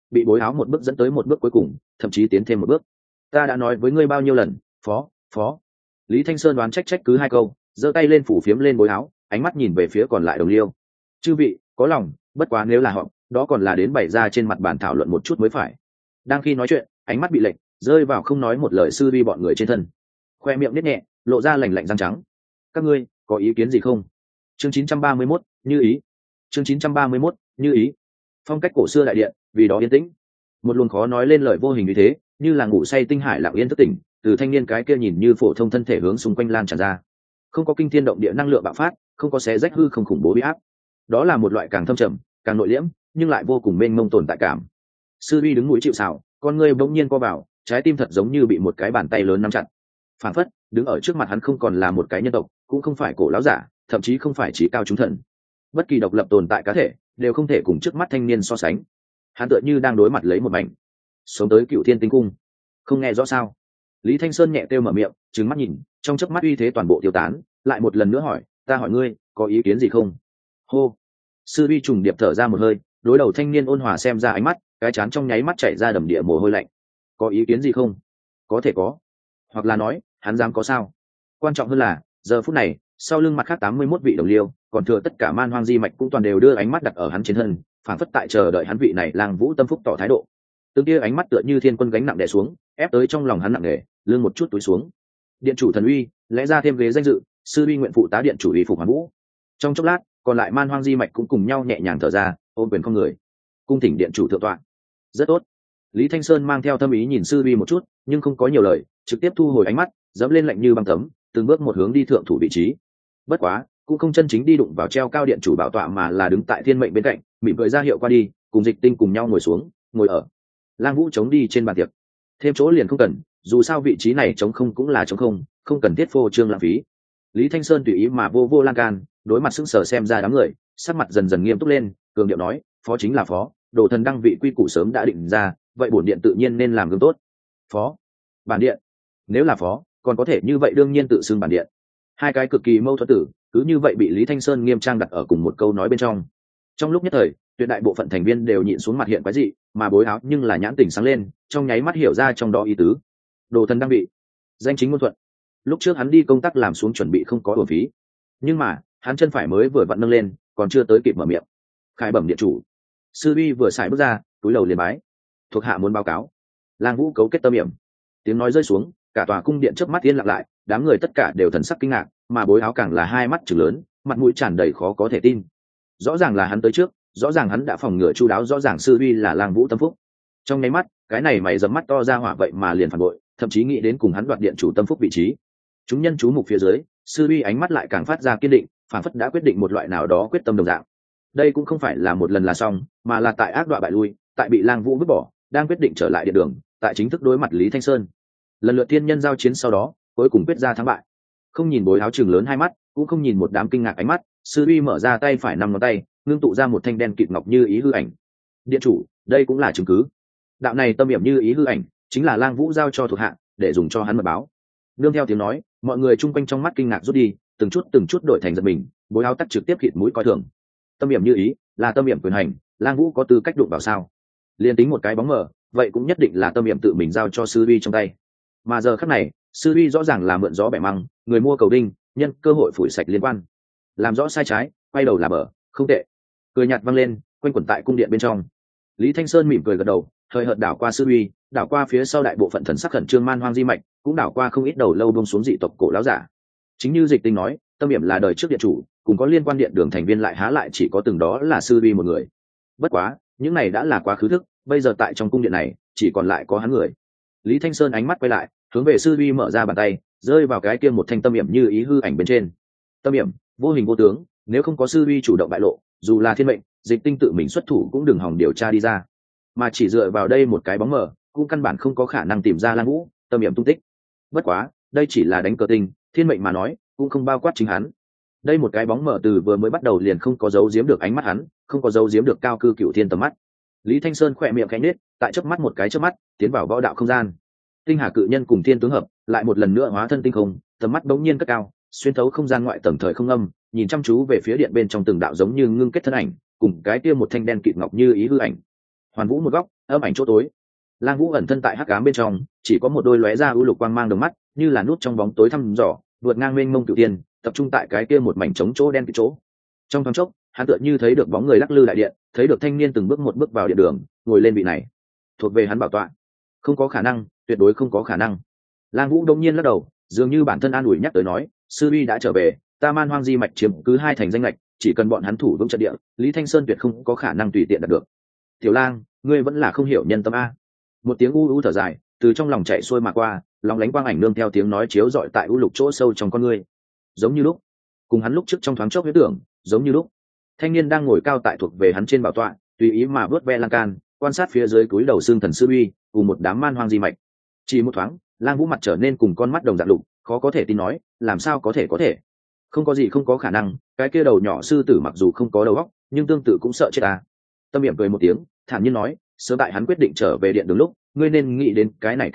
bị bối áo một bước dẫn tới một bước cuối cùng, thậm chí tiến thêm một bước. Ta đã nói với ngươi bao nhiêu lần, phó. Lý Thanh Sơn đoán trách cứ hai câu, giơ tay lên phủ phiếm lên bối áo, ánh mắt nhìn về phía còn lại đồng liêu. Chư vị có lòng, bất quá nếu là họ, đó còn là đến bày ra trên mặt bàn thảo luận một chút mới phải. Đang khi nói chuyện, ánh mắt bị lệnh rơi vào không nói một lời sư vi bọn người trên thân, khoe miệng nít nhẹ, lộ ra lành lạnh răng trắng. Các ngươi có ý kiến gì không? Chương 931, như ý. Chương 931, như ý. Phong cách cổ xưa đại điện, vì đó yên tĩnh. Một luồng khó nói lên lời vô hình như thế, như là ngủ say tinh hải lặng yên thức tỉnh, từ thanh niên cái kia nhìn như phổ thông thân thể hướng xung quanh lan tràn ra. Không có kinh thiên động địa năng lượng bạo phát, không có xé rách hư không khủng bố bị áp. Đó là một loại càng thâm trầm, càng nội liễm, nhưng lại vô cùng mênh mông tồn tại cảm. Sư vi đứng mũi chịu sào, con ngươi bỗng nhiên co vào, trái tim thật giống như bị một cái bàn tay lớn nắm chặt. Phản phất, đứng ở trước mặt hắn không còn là một cái nhân tộc, cũng không phải cổ lão giả, thậm chí không phải trí cao chúng thần. Bất kỳ độc lập tồn tại cá thể đều không thể cùng trước mắt thanh niên so sánh. Hắn tựa như đang đối mặt lấy một mảnh sống tới cựu thiên tinh cung. Không nghe rõ sao? Lý Thanh Sơn nhẹ kêu mở miệng, trừng mắt nhìn, trong chớp mắt uy thế toàn bộ tiêu tán, lại một lần nữa hỏi, ta hỏi ngươi, có ý kiến gì không? Hô. Sư vi trùng điệp thở ra một hơi, đối đầu thanh niên ôn hòa xem ra ánh mắt, cái chán trong nháy mắt chảy ra đầm địa mồ hôi lạnh. Có ý kiến gì không? Có thể có, hoặc là nói hắn dám có sao? Quan trọng hơn là giờ phút này sau lưng mặt khác 81 vị đồng liêu, còn thừa tất cả man hoang di mạch cũng toàn đều đưa ánh mắt đặt ở hắn trên thân, phảng phất tại chờ đợi hắn vị này lang vũ tâm phúc tỏ thái độ. Từng kia ánh mắt tựa như thiên quân gánh nặng đè xuống, ép tới trong lòng hắn nặng nề, lưng một chút túi xuống. Điện chủ thần uy, lẽ ra thêm ghế danh dự, sư uy nguyện phụ tá điện chủ uy phục hoàn vũ. Trong chốc lát, còn lại man hoang di mạch cũng cùng nhau nhẹ nhàng thở ra, ôm quyền không người, cung thỉnh điện chủ thượng tọa. Rất tốt. Lý Thanh Sơn mang theo tâm ý nhìn sư uy một chút, nhưng không có nhiều lời, trực tiếp thu hồi ánh mắt, dẫm lên lạnh như băng tấm, từng bước một hướng đi thượng thủ vị trí. Bất quá, cũng không chân chính đi đụng vào treo cao điện chủ bảo tọa, mà là đứng tại thiên mệnh bên cạnh, mỉm cười ra hiệu qua đi, cùng Dịch Tinh cùng nhau ngồi xuống, ngồi ở lang vũ chống đi trên bàn tiệc. Thêm chỗ liền không cần, dù sao vị trí này trống không cũng là trống không, không cần thiết phô trương lãng phí. Lý Thanh Sơn tùy ý mà vô lan can, đối mặt sững sờ xem ra đám người, sắc mặt dần dần nghiêm túc lên, cường điệu nói, phó chính là phó, đồ thần đăng vị quy củ sớm đã định ra, vậy bổn điện tự nhiên nên làm gương tốt. Phó, bản điện, nếu là phó, còn có thể như vậy đương nhiên tự xưng bản điện. Hai cái cực kỳ mâu thuẫn tử, cứ như vậy bị Lý Thanh Sơn nghiêm trang đặt ở cùng một câu nói bên trong. Trong lúc nhất thời, tuyệt đại bộ phận thành viên đều nhịn xuống mặt hiện quái dị, mà bối áo nhưng là nhãn tỉnh sáng lên, trong nháy mắt hiểu ra trong đó ý tứ. Đồ thần đăng vị, danh chính ngôn thuận. Lúc trước hắn đi công tác làm xuống chuẩn bị không có uổng phí, nhưng mà hắn chân phải mới vừa vặn nâng lên, còn chưa tới kịp mở miệng. Khai bẩm điện chủ. Sư uy vừa xài bước ra, túi đầu liền bái. Thuộc hạ muốn báo cáo, lang vũ cấu kết tâm hiểm. Tiếng nói rơi xuống, cả tòa cung điện chớp mắt yên lặng lại, đám người tất cả đều thần sắc kinh ngạc, mà bối áo càng là hai mắt trừng lớn, mặt mũi tràn đầy khó có thể tin. Rõ ràng là hắn tới trước, rõ ràng hắn đã phòng ngừa chu đáo, rõ ràng sư uy là lang vũ tâm phúc. Trong nháy mắt, cái này mày dẫm mắt to ra hỏa vậy mà liền phản bội, thậm chí nghĩ đến cùng hắn đoạt điện chủ tâm phúc vị trí. Chúng nhân chú mục phía dưới, sư uy ánh mắt lại càng phát ra kiên định, phản phất đã quyết định một loại nào đó quyết tâm đồng dạng. Đây cũng không phải là một lần là xong, mà là tại ác đoạ bại lui, tại bị lang vũ vứt bỏ, đang quyết định trở lại điện đường, tại chính thức đối mặt Lý Thanh Sơn. Lần lượt thiên nhân giao chiến sau đó, cuối cùng quyết ra thắng bại. Không nhìn bối áo chừng lớn hai mắt, cũng không nhìn một đám kinh ngạc ánh mắt, sư uy mở ra tay phải 5 ngón tay, ngưng tụ ra một thanh đen kịt ngọc như ý hư ảnh. Điện chủ, đây cũng là chứng cứ. Đạo này tâm hiểm như ý hư ảnh, chính là lang vũ giao cho thuộc hạ, để dùng cho hắn mật báo. Nương theo tiếng nói, mọi người chung quanh trong mắt kinh ngạc rút đi, từng chút đổi thành giật mình, bối áo tắt trực tiếp khịt mũi coi thường. Tâm hiểm như ý, là tâm hiểm quyền hành, lang vũ có tư cách đụng vào sao? Liên tính một cái bóng mờ, vậy cũng nhất định là tâm hiểm tự mình giao cho sư uy trong tay. Mà giờ khắc này, sư uy rõ ràng là mượn gió bẻ măng, người mua cầu đinh, nhân cơ hội phủi sạch liên quan, làm rõ sai trái, quay đầu là bờ, không tệ. Cười nhạt vang lên, quanh quẩn tại cung điện bên trong. Lý Thanh Sơn mỉm cười gật đầu, hơi hợt đảo qua sư uy, đảo qua phía sau đại bộ phận thần sắc khẩn trương man hoang di mạch, cũng đảo qua không ít đầu lâu buông xuống dị tộc cổ lão giả. Chính như Dịch Tinh nói, tâm hiểm là đời trước điện chủ, cùng có liên quan điện đường thành viên lại há lại chỉ có từng đó là sư uy một người. Bất quá, những này đã là quá khứ thức, bây giờ tại trong cung điện này, chỉ còn lại có hắn người. Lý Thanh Sơn ánh mắt quay lại, hướng về sư uy mở ra bàn tay, rơi vào cái kia một thanh tâm hiểm như ý hư ảnh bên trên. Tâm hiểm, vô hình vô tướng, nếu không có sư uy chủ động bại lộ, dù là thiên mệnh, Dịch Tinh tự mình xuất thủ cũng đừng hòng điều tra đi ra. Mà chỉ dựa vào đây một cái bóng mờ, cũng căn bản không có khả năng tìm ra lang vũ tâm hiểm tung tích. Bất quá, đây chỉ là đánh cờ tinh, thiên mệnh mà nói, cũng không bao quát chính hắn. Đây một cái bóng mờ từ vừa mới bắt đầu liền không có dấu giếm được ánh mắt hắn, không có dấu giếm được cao cư cửu thiên tầm mắt. Lý Thanh Sơn khỏe miệng khẽ nhếch, tại chớp mắt một cái chớp mắt, tiến vào võ đạo không gian. Tinh hà cự nhân cùng thiên tướng hợp, lại một lần nữa hóa thân tinh không, tầm mắt bỗng nhiên cất cao, xuyên thấu không gian ngoại tầng thời không âm, nhìn chăm chú về phía điện bên trong từng đạo giống như ngưng kết thân ảnh, cùng cái kia một thanh đen kịt ngọc như ý hư ảnh. Hoàn vũ một góc, âm ảnh chỗ tối. Lang Vũ ẩn thân tại hắc ám bên trong, chỉ có một đôi lóe ra ưu lục quang mang đồng mắt, như là nút trong bóng tối thăm dò, vượt ngang mênh mông cửu tiên, tập trung tại cái kia một mảnh trống chỗ đen kịt chỗ. Trong thoáng chốc, hắn tựa như thấy được bóng người lắc lư đại điện, thấy được thanh niên từng bước một bước vào điện đường, ngồi lên vị này, thuộc về hắn bảo tọa. Không có khả năng, tuyệt đối không có khả năng. Lang Vũ đông nhiên lắc đầu, dường như bản thân an ủi nhắc tới nói, sư uy đã trở về, ta Man Hoang Di mạch chiếm cứ 2 thành danh lệch, chỉ cần bọn hắn thủ vững trận địa, Lý Thanh Sơn tuyệt không có khả năng tùy tiện đạt được. Tiểu Lang, ngươi vẫn là không hiểu nhân tâm a. Một tiếng u u thở dài từ trong lòng chạy xuôi mà qua, lòng lánh quang ảnh nương theo tiếng nói chiếu rọi tại u lục chỗ sâu trong con ngươi. Giống như lúc cùng hắn lúc trước trong thoáng chốc huyết tưởng, giống như lúc thanh niên đang ngồi cao tại thuộc về hắn trên bảo tọa, tùy ý mà vớt ve lan can, quan sát phía dưới cúi đầu xương thần sư uy cùng một đám man hoang di mạch. Chỉ một thoáng, Lang Vũ mặt trở nên cùng con mắt đồng dạng lục, khó có thể tin nói, làm sao có thể không có gì không có khả năng, cái kia đầu nhỏ sư tử mặc dù không có đầu óc, nhưng tương tự cũng sợ chết ta. Tâm Niệm cười một tiếng, thản nhiên nói, sớm tại hắn quyết định trở về điện đường lúc, ngươi nên nghĩ đến cái này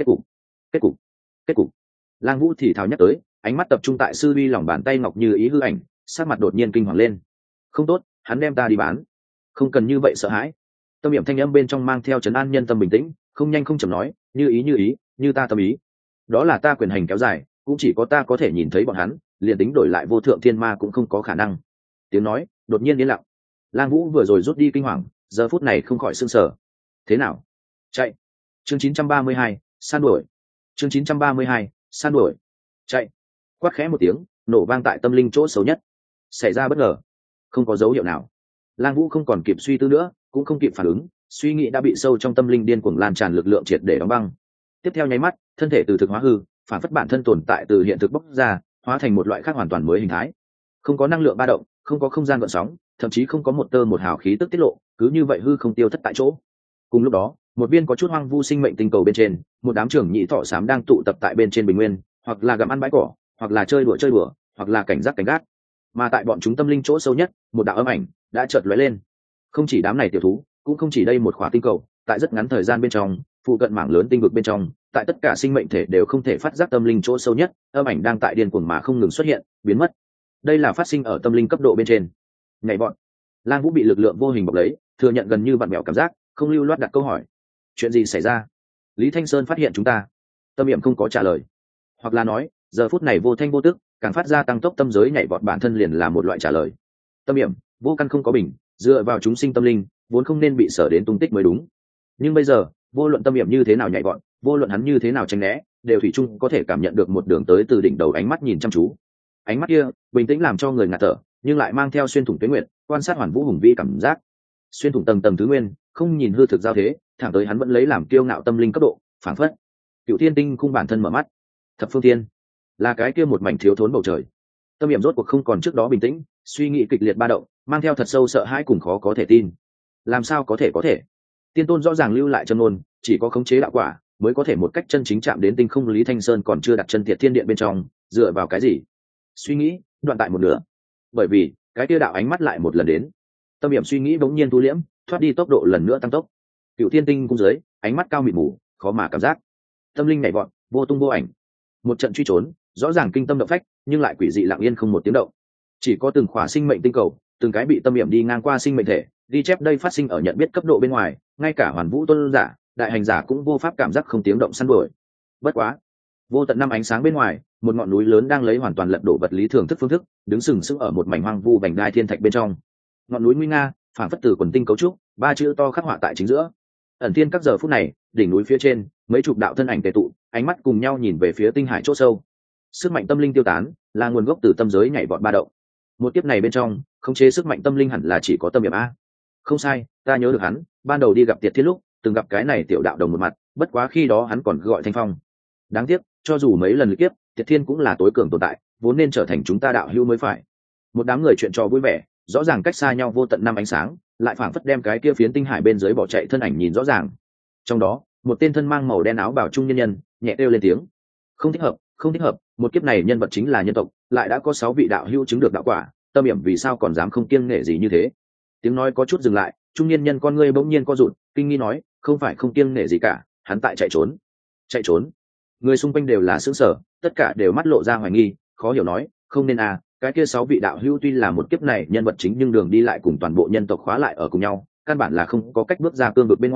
kết cục. Lang Vũ thì thào nhắc tới, ánh mắt tập trung tại sư uy lòng bàn tay ngọc như ý hư ảnh, sắc mặt đột nhiên kinh hoàng lên. Không tốt, hắn đem ta đi bán. Không cần như vậy sợ hãi. Tâm Niệm thanh âm bên trong mang theo trấn an nhân tâm bình tĩnh, không nhanh không chậm nói, như ý, như ta tâm ý. Đó là ta quyền hành kéo dài, cũng chỉ có ta có thể nhìn thấy bọn hắn, liền tính đổi lại vô thượng thiên ma cũng không có khả năng. Tiếng nói đột nhiên yên lặng. Lang Vũ vừa rồi rút đi kinh hoàng, giờ phút này không khỏi sưng sờ. Thế nào? Chạy. Chương 932, san đuổi. Chương 932, san đuổi. Chạy. Quát khẽ một tiếng, nổ vang tại tâm linh chỗ xấu nhất. Xảy ra bất ngờ, không có dấu hiệu nào. Lang Vũ không còn kịp suy tư nữa, cũng không kịp phản ứng, suy nghĩ đã bị sâu trong tâm linh điên cuồng lan tràn lực lượng triệt để đóng băng. Tiếp theo nháy mắt, thân thể từ thực hóa hư, phản phất bản thân tồn tại từ hiện thực bốc ra, hóa thành một loại khác hoàn toàn mới hình thái. Không có năng lượng ba động, không có không gian gợn sóng, thậm chí không có một tơ một hào khí tức tiết lộ, cứ như vậy hư không tiêu thất tại chỗ. Cùng lúc đó, một viên có chút hoang vu sinh mệnh tinh cầu bên trên, một đám trưởng nhị thọ xám đang tụ tập tại bên trên bình nguyên, hoặc là gặm ăn bãi cỏ, hoặc là chơi đùa, hoặc là cảnh gác. Mà tại bọn chúng tâm linh chỗ sâu nhất, một đạo âm ảnh đã chợt lóe lên. Không chỉ đám này tiểu thú, cũng không chỉ đây một khỏa tinh cầu, tại rất ngắn thời gian bên trong, phụ cận mảng lớn tinh vực bên trong, tại tất cả sinh mệnh thể đều không thể phát giác tâm linh chỗ sâu nhất, âm ảnh đang tại điên cuồng mà không ngừng xuất hiện, biến mất. Đây là phát sinh ở tâm linh cấp độ bên trên. Nhảy bọn, Lang Vũ bị lực lượng vô hình bọc lấy, thừa nhận gần như vặn vẹo cảm giác, không lưu loát đặt câu hỏi. Chuyện gì xảy ra? Lý Thanh Sơn phát hiện chúng ta. Tâm Niệm không có trả lời, hoặc là nói, giờ phút này vô thanh vô tức, càng phát ra tăng tốc tâm giới nhảy vọt bản thân liền là một loại trả lời. Tâm Niệm, vô căn không có bình, dựa vào chúng sinh tâm linh, vốn không nên bị sở đến tung tích mới đúng. Nhưng bây giờ, vô luận Tâm Niệm như thế nào nhảy vọt, vô luận hắn như thế nào tránh né, đều thủy chung có thể cảm nhận được một đường tới từ đỉnh đầu ánh mắt nhìn chăm chú. Ánh mắt kia, bình tĩnh làm cho người ngạt thở, nhưng lại mang theo xuyên thủng tuyết nguyệt, quan sát hoàn vũ hùng vĩ cảm giác. Xuyên thủng tầng tầng thứ nguyên, không nhìn hư thực giao thế, thẳng tới hắn vẫn lấy làm kiêu ngạo tâm linh cấp độ, phảng phất. Cựu Thiên Tinh khung bản thân mở mắt. Thập phương thiên, là cái kia một mảnh thiếu thốn bầu trời. Tâm Niệm rốt cuộc không còn trước đó bình tĩnh, suy nghĩ kịch liệt ba động, mang theo thật sâu sợ hãi cùng khó có thể tin. Làm sao có thể? Tiên tôn rõ ràng lưu lại chân ngôn, chỉ có khống chế đạo quả mới có thể một cách chân chính chạm đến tinh không. Lý Thanh Sơn còn chưa đặt chân Tiệt Thiên Điện bên trong, dựa vào cái gì? Suy nghĩ đoạn tại một nửa, bởi vì cái kia đạo ánh mắt lại một lần đến. Tâm Niệm suy nghĩ bỗng nhiên thu liễm, thoát đi tốc độ lần nữa tăng tốc. Cựu Thiên Tinh cung dưới, ánh mắt cao mịt mù, khó mà cảm giác. Tâm linh nhảy vọt, vô tung vô ảnh. Một trận truy trốn, rõ ràng kinh tâm động phách, nhưng lại quỷ dị lặng yên không một tiếng động. Chỉ có từng khỏa sinh mệnh tinh cầu, từng cái bị Tâm Niệm đi ngang qua sinh mệnh thể, ghi chép đây phát sinh ở nhận biết cấp độ bên ngoài, ngay cả hoàn vũ tôn giả, đại hành giả cũng vô pháp cảm giác không tiếng động săn đuổi. Bất quá, vô tận năm ánh sáng bên ngoài, một ngọn núi lớn đang lấy hoàn toàn lật đổ vật lý thường thức phương thức, đứng sừng sững ở một mảnh hoang vu vành đai thiên thạch bên trong. Ngọn núi nguy nga, phản phất từ quần tinh cấu trúc, 3 chữ to khắc họa tại chính giữa. Ẩn thiên các giờ phút này, đỉnh núi phía trên, mấy chục đạo thân ảnh tề tụ, ánh mắt cùng nhau nhìn về phía tinh hải chỗ sâu. Sức mạnh tâm linh tiêu tán, là nguồn gốc từ tâm giới nhảy vọt ba động. Một kiếp này bên trong, khống chế sức mạnh tâm linh hẳn là chỉ có Tâm Niệm a. Không sai, ta nhớ được hắn, ban đầu đi gặp Tiệt Thiên lúc, từng gặp cái này tiểu đạo đồng một mặt, bất quá khi đó hắn còn gọi Thanh Phong. Đáng tiếc, cho dù mấy lần lịch kiếp, Tiệt Thiên cũng là tối cường tồn tại, vốn nên trở thành chúng ta đạo hữu mới phải. Một đám người chuyện trò vui vẻ, rõ ràng cách xa nhau vô tận năm ánh sáng, lại phảng phất đem cái kia phiến tinh hải bên dưới bỏ chạy thân ảnh nhìn rõ ràng. Trong đó, một tên thân mang màu đen áo bào trung nhân nhân, nhẹ kêu lên tiếng. Không thích hợp, một kiếp này nhân vật chính là nhân tộc, lại đã có 6 vị đạo hữu chứng được đạo quả, Tâm Niệm vì sao còn dám không kiêng nể gì như thế? Tiếng nói có chút dừng lại, trung niên nhân con ngươi bỗng nhiên co rụt, kinh nghi nói, không phải không kiêng nể gì cả, hắn tại chạy trốn. Người xung quanh đều là sững sờ, tất cả đều mắt lộ ra hoài nghi, khó hiểu nói, không nên à, cái kia 6 vị đạo hữu tuy là một kiếp này nhân vật chính nhưng đường đi lại cùng toàn bộ nhân tộc khóa lại ở cùng nhau, căn bản là không có cách bước ra cương vực bên ngoài,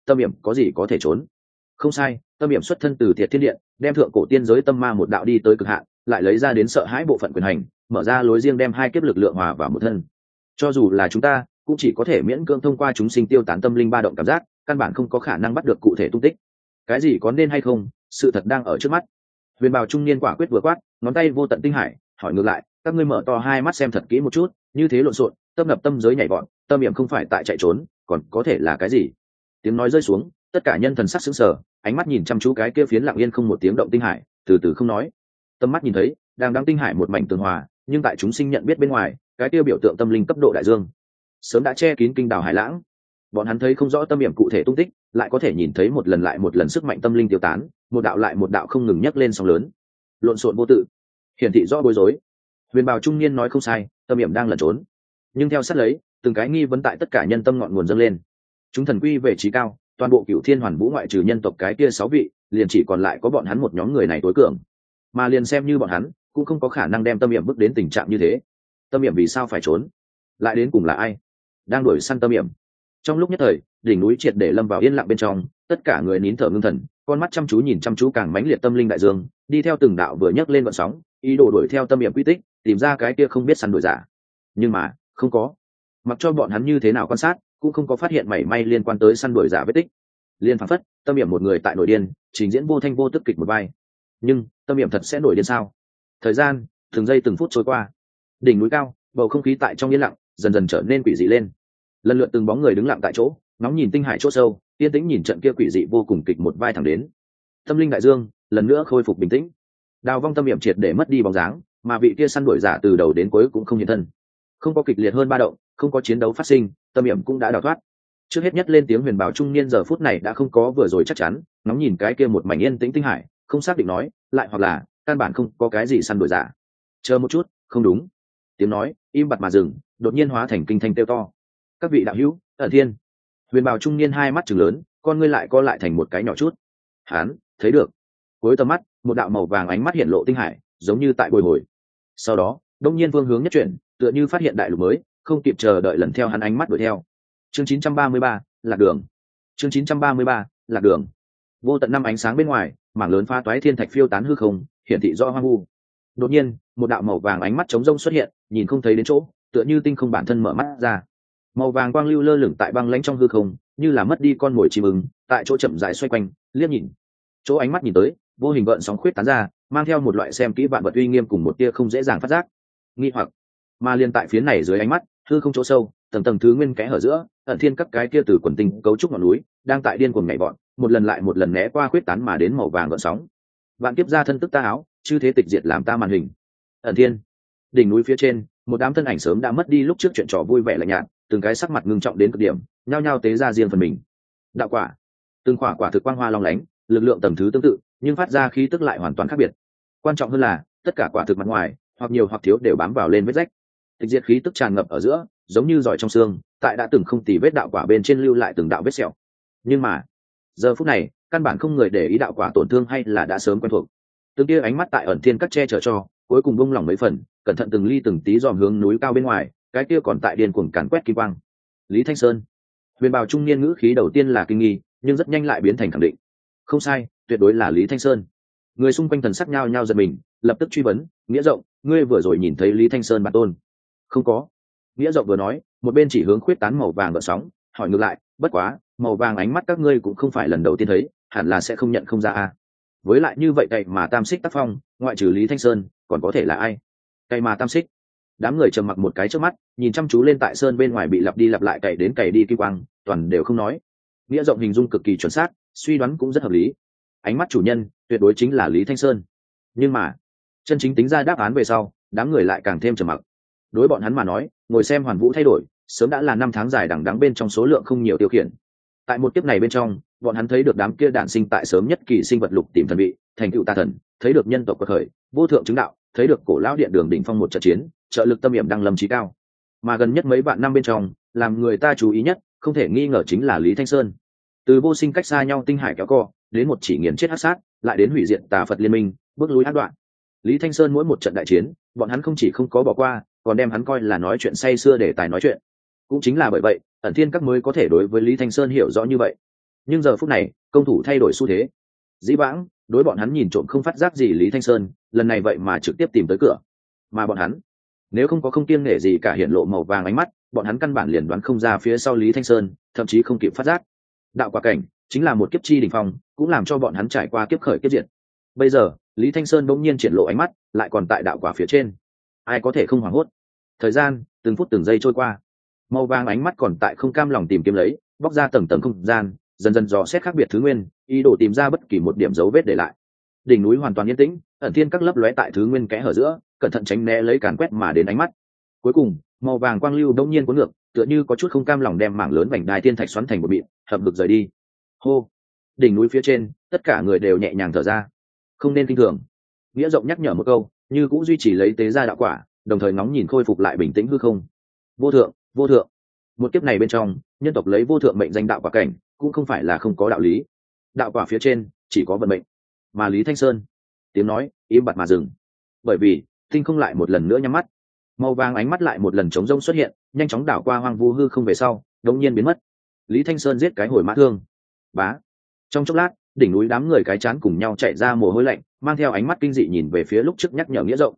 Tâm Hiểm có gì có thể trốn? Không sai, Tâm Hiểm xuất thân từ Thiệt Thiên Điện, đem thượng cổ tiên giới tâm ma một đạo đi tới cực hạn, lại lấy ra đến sợ hãi bộ phận quyền hành, mở ra lối riêng đem hai kiếp lực lượng hòa vào một thân. Cho dù là chúng ta, cũng chỉ có thể miễn cưỡng thông qua chúng sinh tiêu tán tâm linh ba động cảm giác, căn bản không có khả năng bắt được cụ thể tung tích. Cái gì có nên hay không, sự thật đang ở trước mắt. Huyền bào trung niên quả quyết vừa quát, ngón tay vô tận tinh hải, hỏi ngược lại, các ngươi mở to hai mắt xem thật kỹ một chút, như thế lộn xộn, tâm ngập tâm giới nhảy vọt, Tâm Hiểm không phải tại chạy trốn, còn có thể là cái gì? Tiếng nói rơi xuống, tất cả nhân thần sắc sững sờ, ánh mắt nhìn chăm chú cái kia phiến lặng yên không một tiếng động tinh hải, từ từ không nói. Tâm mắt nhìn thấy, đang tinh hải một mảnh tường hòa, nhưng tại chúng sinh nhận biết bên ngoài, cái kia biểu tượng tâm linh cấp độ đại dương, sớm đã che kín kinh đảo hải lãng. Bọn hắn thấy không rõ Tâm Hiểm cụ thể tung tích, lại có thể nhìn thấy một lần lại một lần sức mạnh tâm linh tiêu tán, một đạo lại một đạo không ngừng nhấc lên sóng lớn, lộn xộn vô tự, hiển thị rõ bối rối. Huyền bào trung niên nói không sai, Tâm Hiểm đang lẩn trốn, nhưng theo sát lấy, từng cái nghi vấn tại tất cả nhân tâm ngọn nguồn dâng lên. Chúng thần quy về trí cao, toàn bộ Cửu Thiên Hoàn Vũ ngoại trừ nhân tộc cái kia 6 vị, liền chỉ còn lại có bọn hắn một nhóm người này tối cường, mà liền xem như bọn hắn cũng không có khả năng đem Tâm Hiểm bước đến tình trạng như thế. Tâm Hiểm vì sao phải trốn? Lại đến cùng là ai đang đuổi săn Tâm Hiểm? Trong lúc nhất thời, đỉnh núi triệt để lâm vào yên lặng bên trong, tất cả người nín thở ngưng thần, con mắt chăm chú nhìn chăm chú càng mãnh liệt tâm linh đại dương, đi theo từng đạo vừa nhấc lên gợn sóng, ý đồ đuổi theo Tâm Hiểm quy tích, tìm ra cái kia không biết săn đuổi giả. Nhưng mà không có, mặc cho bọn hắn như thế nào quan sát, cũng không có phát hiện mảy may liên quan tới săn đuổi giả vết tích. Liên phảng phất, Tâm Hiểm một người tại nổi điên, trình diễn vô thanh vô tức kịch một vai. Nhưng Tâm Hiểm thật sẽ nổi điên sao? Thời gian từng giây từng phút trôi qua, đỉnh núi cao, bầu không khí tại trong yên lặng dần dần trở nên quỷ dị lên. Lần lượt từng bóng người đứng lặng tại chỗ, ngóng nhìn tinh hải chỗ sâu, yên tĩnh nhìn trận kia quỷ dị vô cùng kịch một vai thẳng đến. Tâm linh đại dương lần nữa khôi phục bình tĩnh. Đào vong Tâm Hiểm triệt để mất đi bóng dáng, mà vị kia săn đuổi giả từ đầu đến cuối cũng không hiện thân. Không có kịch liệt hơn ba động, không có chiến đấu phát sinh, Tâm Hiểm cũng đã đào thoát. Trước hết nhất lên tiếng huyền bảo trung niên giờ phút này đã không có vừa rồi chắc chắn, ngóng nhìn cái kia một mảnh yên tĩnh tinh hải, không xác định nói, lại hoặc là căn bản không có cái gì săn đuổi giả. Chờ một chút, không đúng. Tiếng nói im bặt mà dừng, đột nhiên hóa thành kinh thanh kêu to. Các vị đạo hữu, Ẩn Thiên. Huyền bào trung niên hai mắt trừng lớn, con ngươi lại co lại thành một cái nhỏ chút. Hán thấy được. Cuối tầm mắt, một đạo màu vàng ánh mắt hiện lộ tinh hải, giống như tại bồi hồi. Sau đó, đông nhiên phương hướng nhất chuyển, tựa như phát hiện đại lục mới, không kịp chờ đợi lần theo hắn ánh mắt đuổi theo. Chương 933, lạc đường. Chương 933, lạc đường. Vô tận năm ánh sáng bên ngoài, mảng lớn pha toái thiên thạch phiêu tán hư không, hiển thị rõ hoang vu. Đột nhiên, một đạo màu vàng ánh mắt trống rông xuất hiện, nhìn không thấy đến chỗ, tựa như tinh không bản thân mở mắt ra. Màu vàng quang lưu lơ lửng tại băng lãnh trong hư không, như là mất đi con mồi chim ưng, tại chỗ chậm rãi xoay quanh, liếc nhìn. Chỗ ánh mắt nhìn tới, vô hình gợn sóng khuyết tán ra, mang theo một loại xem kỹ vạn vật uy nghiêm cùng một tia không dễ dàng phát giác. Nghi hoặc, mà liên tại phía này dưới ánh mắt, hư không chỗ sâu, tầng tầng thứ nguyên kẽ hở giữa, Ẩn Thiên các cái kia từ quần tinh cấu trúc ngọn núi, đang tại điên cuồng nhảy vọt, một lần lại một lần né qua khuyết tán mà đến màu vàng gợn sóng. Vạn kiếp ra thân tức ta áo, chư thế tịch diệt làm ta màn hình. Ẩn Thiên, đỉnh núi phía trên, một đám thân ảnh sớm đã mất đi lúc trước chuyện trò vui vẻ lạnh nhạt, từng cái sắc mặt ngưng trọng đến cực điểm, nhao nhao tế ra riêng phần mình. Đạo quả, từng quả quả thực quang hoa long lánh, lực lượng tầm thứ tương tự, nhưng phát ra khí tức lại hoàn toàn khác biệt. Quan trọng hơn là, tất cả quả thực mặt ngoài, hoặc nhiều hoặc thiếu đều bám vào lên vết rách. Tịch diệt khí tức tràn ngập ở giữa, giống như giỏi trong xương, tại đã từng không tì vết đạo quả bên trên lưu lại từng đạo vết sẹo. Nhưng mà, giờ phút này, căn bản không người để ý đạo quả tổn thương hay là đã sớm quen thuộc. Từng kia ánh mắt tại Ẩn Thiên các che chở cho, cuối cùng bung lỏng mấy phần, cẩn thận từng ly từng tí dòm hướng núi cao bên ngoài, cái kia còn tại điên cuồng càn quét kim quang. Lý Thanh Sơn. Huyền bào trung niên ngữ khí đầu tiên là kinh nghi, nhưng rất nhanh lại biến thành khẳng định. Không sai, tuyệt đối là Lý Thanh Sơn. Người xung quanh thần sắc nhao nhao giật mình, lập tức truy vấn, Nghĩa Rộng, ngươi vừa rồi nhìn thấy Lý Thanh Sơn bản tôn? Không có. Nghĩa Rộng vừa nói, một bên chỉ hướng khuyết tán màu vàng gợn sóng, hỏi ngược lại, bất quá, màu vàng ánh mắt các ngươi cũng không phải lần đầu tiên thấy, hẳn là sẽ không nhận không ra a. Với lại như vậy cậy mà tam xích tác phong, ngoại trừ Lý Thanh Sơn, còn có thể là ai? Cậy mà tam xích. Đám người trầm mặc một cái trước mắt, nhìn chăm chú lên tại sơn bên ngoài bị lặp đi lặp lại cày đến cày đi kim quang, toàn đều không nói. Nghĩa Rộng hình dung cực kỳ chuẩn xác, suy đoán cũng rất hợp lý. Ánh mắt chủ nhân tuyệt đối chính là Lý Thanh Sơn. Nhưng mà, chân chính tính ra đáp án về sau, đám người lại càng thêm trầm mặc. Đối bọn hắn mà nói, ngồi xem Hoàn Vũ thay đổi, sớm đã là năm tháng dài đằng đẵng bên trong số lượng không nhiều tiêu khiển. Tại một kiếp này bên trong, bọn hắn thấy được đám kia đản sinh tại sớm nhất kỳ sinh vật lục tìm thần vị, thành tựu tà thần, thấy được nhân tộc quật khởi, vô thượng chứng đạo, thấy được cổ lão điện đường đỉnh phong một trận chiến, trợ lực tâm hiểm đăng lâm chí cao. Mà gần nhất mấy vạn năm bên trong, làm người ta chú ý nhất, không thể nghi ngờ chính là Lý Thanh Sơn. Từ vô sinh cách xa nhau tinh hải kéo co, đến một chỉ nghiền chết hắc sát, lại đến hủy diệt tà Phật liên minh, bước lui ác đoạn. Lý Thanh Sơn mỗi một trận đại chiến, bọn hắn không chỉ không có bỏ qua, còn đem hắn coi là nói chuyện say sưa để tài nói chuyện. Cũng chính là bởi vậy, Ẩn Thiên các mới có thể đối với Lý Thanh Sơn hiểu rõ như vậy. Nhưng giờ phút này công thủ thay đổi xu thế. Dĩ vãng đối bọn hắn nhìn trộm không phát giác gì Lý Thanh Sơn, lần này vậy mà trực tiếp tìm tới cửa. Mà bọn hắn nếu không có không kiêng nể gì cả hiện lộ màu vàng ánh mắt, bọn hắn căn bản liền đoán không ra phía sau Lý Thanh Sơn, thậm chí không kịp phát giác. Đạo quả cảnh chính là một kiếp chi đỉnh phong, cũng làm cho bọn hắn trải qua kiếp khởi kiếp diệt. Bây giờ Lý Thanh Sơn bỗng nhiên triển lộ ánh mắt, lại còn tại đạo quả phía trên. Ai có thể không hoảng hốt? Thời gian từng phút từng giây trôi qua, màu vàng ánh mắt còn tại không cam lòng tìm kiếm lấy, bóc ra tầng tầng không gian, dần dần dò xét khác biệt thứ nguyên, ý đồ tìm ra bất kỳ một điểm dấu vết để lại. Đỉnh núi hoàn toàn yên tĩnh, ẩn thiên các lấp lóe tại thứ nguyên kẽ hở giữa, cẩn thận tránh né lấy càn quét mà đến ánh mắt. Cuối cùng màu vàng quang lưu đông nhiên cuốn ngược, tựa như có chút không cam lòng đem mảng lớn vành đai thiên thạch xoắn thành một mịn, hợp lực rời đi. Hô! Đỉnh núi phía trên tất cả người đều nhẹ nhàng thở ra. Không nên kinh thường. Nghĩa rộng nhắc nhở một câu, như cũng duy trì lấy tế gia đạo quả, đồng thời ngóng nhìn khôi phục lại bình tĩnh hư không. Vô thượng, vô thượng. Một kiếp này bên trong, nhân tộc lấy vô thượng mệnh danh đạo quả cảnh, cũng không phải là không có đạo lý. Đạo quả phía trên chỉ có vận mệnh. Mà Lý Thanh Sơn tiếng nói im bặt mà dừng, bởi vì tinh không lại một lần nữa nhắm mắt. Màu vàng ánh mắt lại một lần trống rông xuất hiện, nhanh chóng đảo qua hoang vu hư không về sau đống nhiên biến mất. Lý Thanh Sơn giết cái hồi mã thương. Bá. Trong chốc lát đỉnh núi đám người cái chán cùng nhau chạy ra mồ hôi lạnh, mang theo ánh mắt kinh dị nhìn về phía lúc trước nhắc nhở Nghĩa rộng.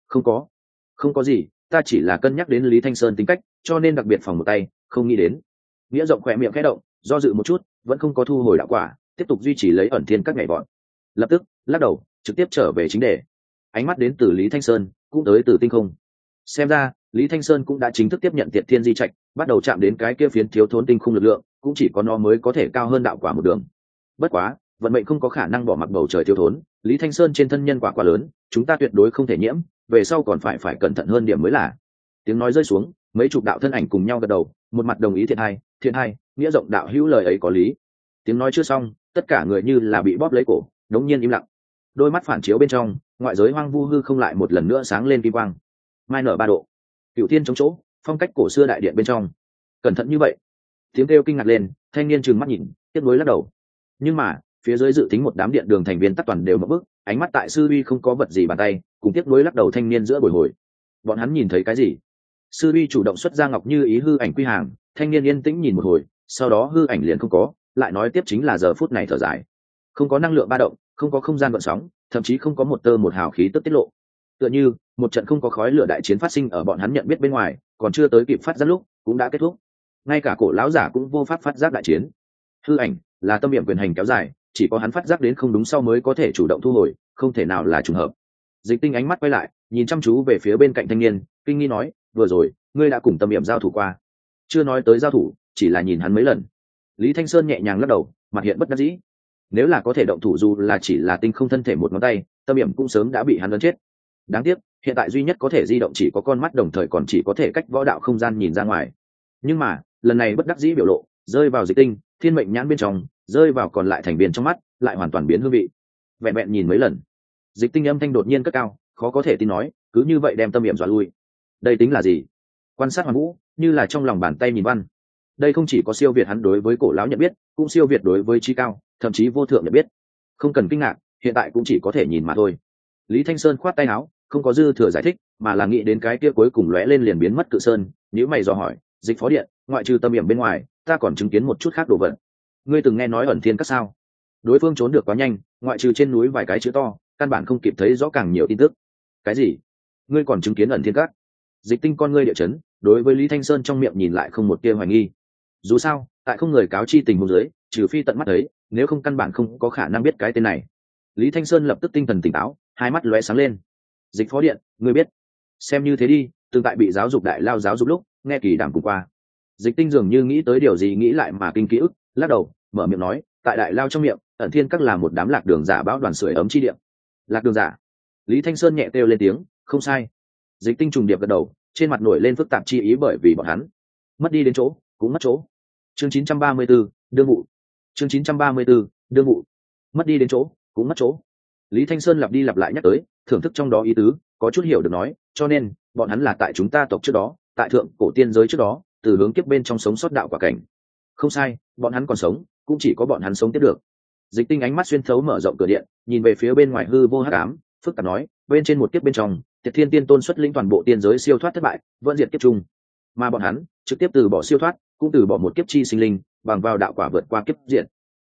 Không có gì, ta chỉ là cân nhắc đến Lý Thanh Sơn tính cách, cho nên đặc biệt phòng một tay, không nghĩ đến. Nghĩa rộng khỏe miệng khẽ động, do dự một chút vẫn không có thu hồi đạo quả, tiếp tục duy trì lấy ẩn thiên các nhảy vọt. Lập tức lắc đầu trực tiếp trở về chính đề. Ánh mắt đến từ Lý Thanh Sơn cũng tới từ tinh không. Xem ra Lý Thanh Sơn cũng đã chính thức tiếp nhận Tiệt Thiên di trạch, bắt đầu chạm đến cái kia phiến thiếu thốn tinh không lực lượng, cũng chỉ có nó mới có thể cao hơn đạo quả một đường. Bất quá vận mệnh không có khả năng bỏ mặc bầu trời thiếu thốn, Lý Thanh Sơn trên thân nhân quả quá lớn, chúng ta tuyệt đối không thể nhiễm, về sau còn phải cẩn thận hơn điểm mới là. Tiếng nói rơi xuống, mấy chục đạo thân ảnh cùng nhau gật đầu, một mặt đồng ý. Thiện hai, Nghĩa rộng đạo hữu lời ấy có lý. Tiếng nói chưa xong, tất cả người như là bị bóp lấy cổ, đống nhiên im lặng. Đôi mắt phản chiếu bên trong, ngoại giới hoang vu hư không lại một lần nữa sáng lên kim quang. Mai nở 3 độ, Cửu Thiên chống chỗ, phong cách cổ xưa đại điện bên trong. Cẩn thận như vậy. Tiếng kêu kinh ngạc lên, thanh niên trừng mắt nhìn, tiếp nối lắc đầu. Nhưng mà phía dưới dự tính một đám điện đường thành viên tất toàn đều mở bức, ánh mắt tại sư uy không có vật gì bàn tay, cùng tiếp nối lắc đầu thanh niên giữa bồi hồi. Bọn hắn nhìn thấy cái gì? Sư uy chủ động xuất ra ngọc như ý hư ảnh quy hàng, thanh niên yên tĩnh nhìn một hồi, sau đó hư ảnh liền không có, lại nói tiếp chính là giờ phút này thở dài. Không có năng lượng ba động, không có không gian gợn sóng, thậm chí không có một tơ một hào khí tức tiết lộ. Tựa như một trận không có khói lửa đại chiến phát sinh ở bọn hắn nhận biết bên ngoài, còn chưa tới kịp phát giác lúc cũng đã kết thúc. Ngay cả cổ lão giả cũng vô pháp phát giác đại chiến. Hư ảnh là tâm niệm quyền hành kéo dài, chỉ có hắn phát giác đến không đúng sau mới có thể chủ động thu hồi, không thể nào là trùng hợp. Dịch Tinh ánh mắt quay lại, nhìn chăm chú về phía bên cạnh thanh niên, kinh nghi nói, vừa rồi ngươi đã cùng tâm niệm giao thủ qua? Chưa nói tới giao thủ, chỉ là nhìn hắn mấy lần. Lý Thanh Sơn nhẹ nhàng lắc đầu, mặt hiện bất đắc dĩ. Nếu là có thể động thủ dù là chỉ là tinh không thân thể một ngón tay, tâm niệm cũng sớm đã bị hắn đánh chết. Đáng tiếc hiện tại duy nhất có thể di động chỉ có con mắt, đồng thời còn chỉ có thể cách võ đạo không gian nhìn ra ngoài. Nhưng mà lần này bất đắc dĩ biểu lộ rơi vào Dịch Tinh thiên mệnh nhãn bên trong, rơi vào còn lại thành viên trong mắt, lại hoàn toàn biến hương vị. Vẹn vẹn nhìn mấy lần, Dịch Tinh âm thanh đột nhiên cất cao, khó có thể tin nói, cứ như vậy đem tâm niệm dọa lui. Đây tính là gì? Quan sát hoàn vũ, như là trong lòng bàn tay nhìn văn. Đây không chỉ có siêu việt hắn đối với cổ lão nhận biết, cũng siêu việt đối với trí cao, thậm chí vô thượng nhận biết. Không cần kinh ngạc, hiện tại cũng chỉ có thể nhìn mà thôi. Lý Thanh Sơn khoát tay áo, không có dư thừa giải thích, mà là nghĩ đến cái kia cuối cùng lóe lên liền biến mất cự sơn, nếu mày dò hỏi, Dịch phó điện, ngoại trừ tâm niệm bên ngoài, ta còn chứng kiến một chút khác đồ vật. Ngươi từng nghe nói ẩn thiên các sao? Đối phương trốn được quá nhanh, ngoại trừ trên núi vài cái chữ to, căn bản không kịp thấy rõ càng nhiều tin tức. Cái gì? Ngươi còn chứng kiến ẩn thiên các? Dịch Tinh con ngươi địa chấn, đối với Lý Thanh Sơn trong miệng nhìn lại không một tia hoài nghi. Dù sao tại không người cáo chi tình huống dưới, trừ phi tận mắt thấy, nếu không căn bản không có khả năng biết cái tên này. Lý Thanh Sơn lập tức tinh thần tỉnh táo, hai mắt lóe sáng lên. Dịch phó điện, ngươi biết? Xem như thế đi, tương tại bị giáo dục đại lao giáo dục lúc nghe kỳ đàm cùng qua. Dịch Tinh dường như nghĩ tới điều gì nghĩ lại mà kinh ký ức, lắc đầu mở miệng nói, tại đại lao trong miệng ẩn thiên các là một đám lạc đường giả bão đoàn sưởi ấm chi điện. Lạc đường giả? Lý Thanh Sơn nhẹ kêu lên tiếng, không sai. Dịch Tinh trùng điệp gật đầu, trên mặt nổi lên phức tạp chi ý, bởi vì bọn hắn mất đi đến chỗ cũng mất chỗ. Chương 934, đương vụ. Chương 934, đương vụ. Mất đi đến chỗ cũng mất chỗ. Lý Thanh Sơn lặp đi lặp lại nhắc tới, thưởng thức trong đó ý tứ, có chút hiểu được nói, cho nên bọn hắn là tại chúng ta tộc trước đó, tại thượng cổ tiên giới trước đó, từ hướng kiếp bên trong sống sót đạo quả cảnh. Không sai, bọn hắn còn sống, cũng chỉ có bọn hắn sống tiếp được. Dịch Tinh ánh mắt xuyên thấu mở rộng cửa điện, nhìn về phía bên ngoài hư vô hắc ám, phức tạp nói, bên trên một kiếp bên trong, Tiệt Thiên Tiên Tôn xuất lĩnh toàn bộ tiên giới siêu thoát thất bại, vẫn diệt kiếp chung. Mà bọn hắn trực tiếp từ bỏ siêu thoát, cũng từ bỏ một kiếp chi sinh linh, bằng vào đạo quả vượt qua kiếp diệt.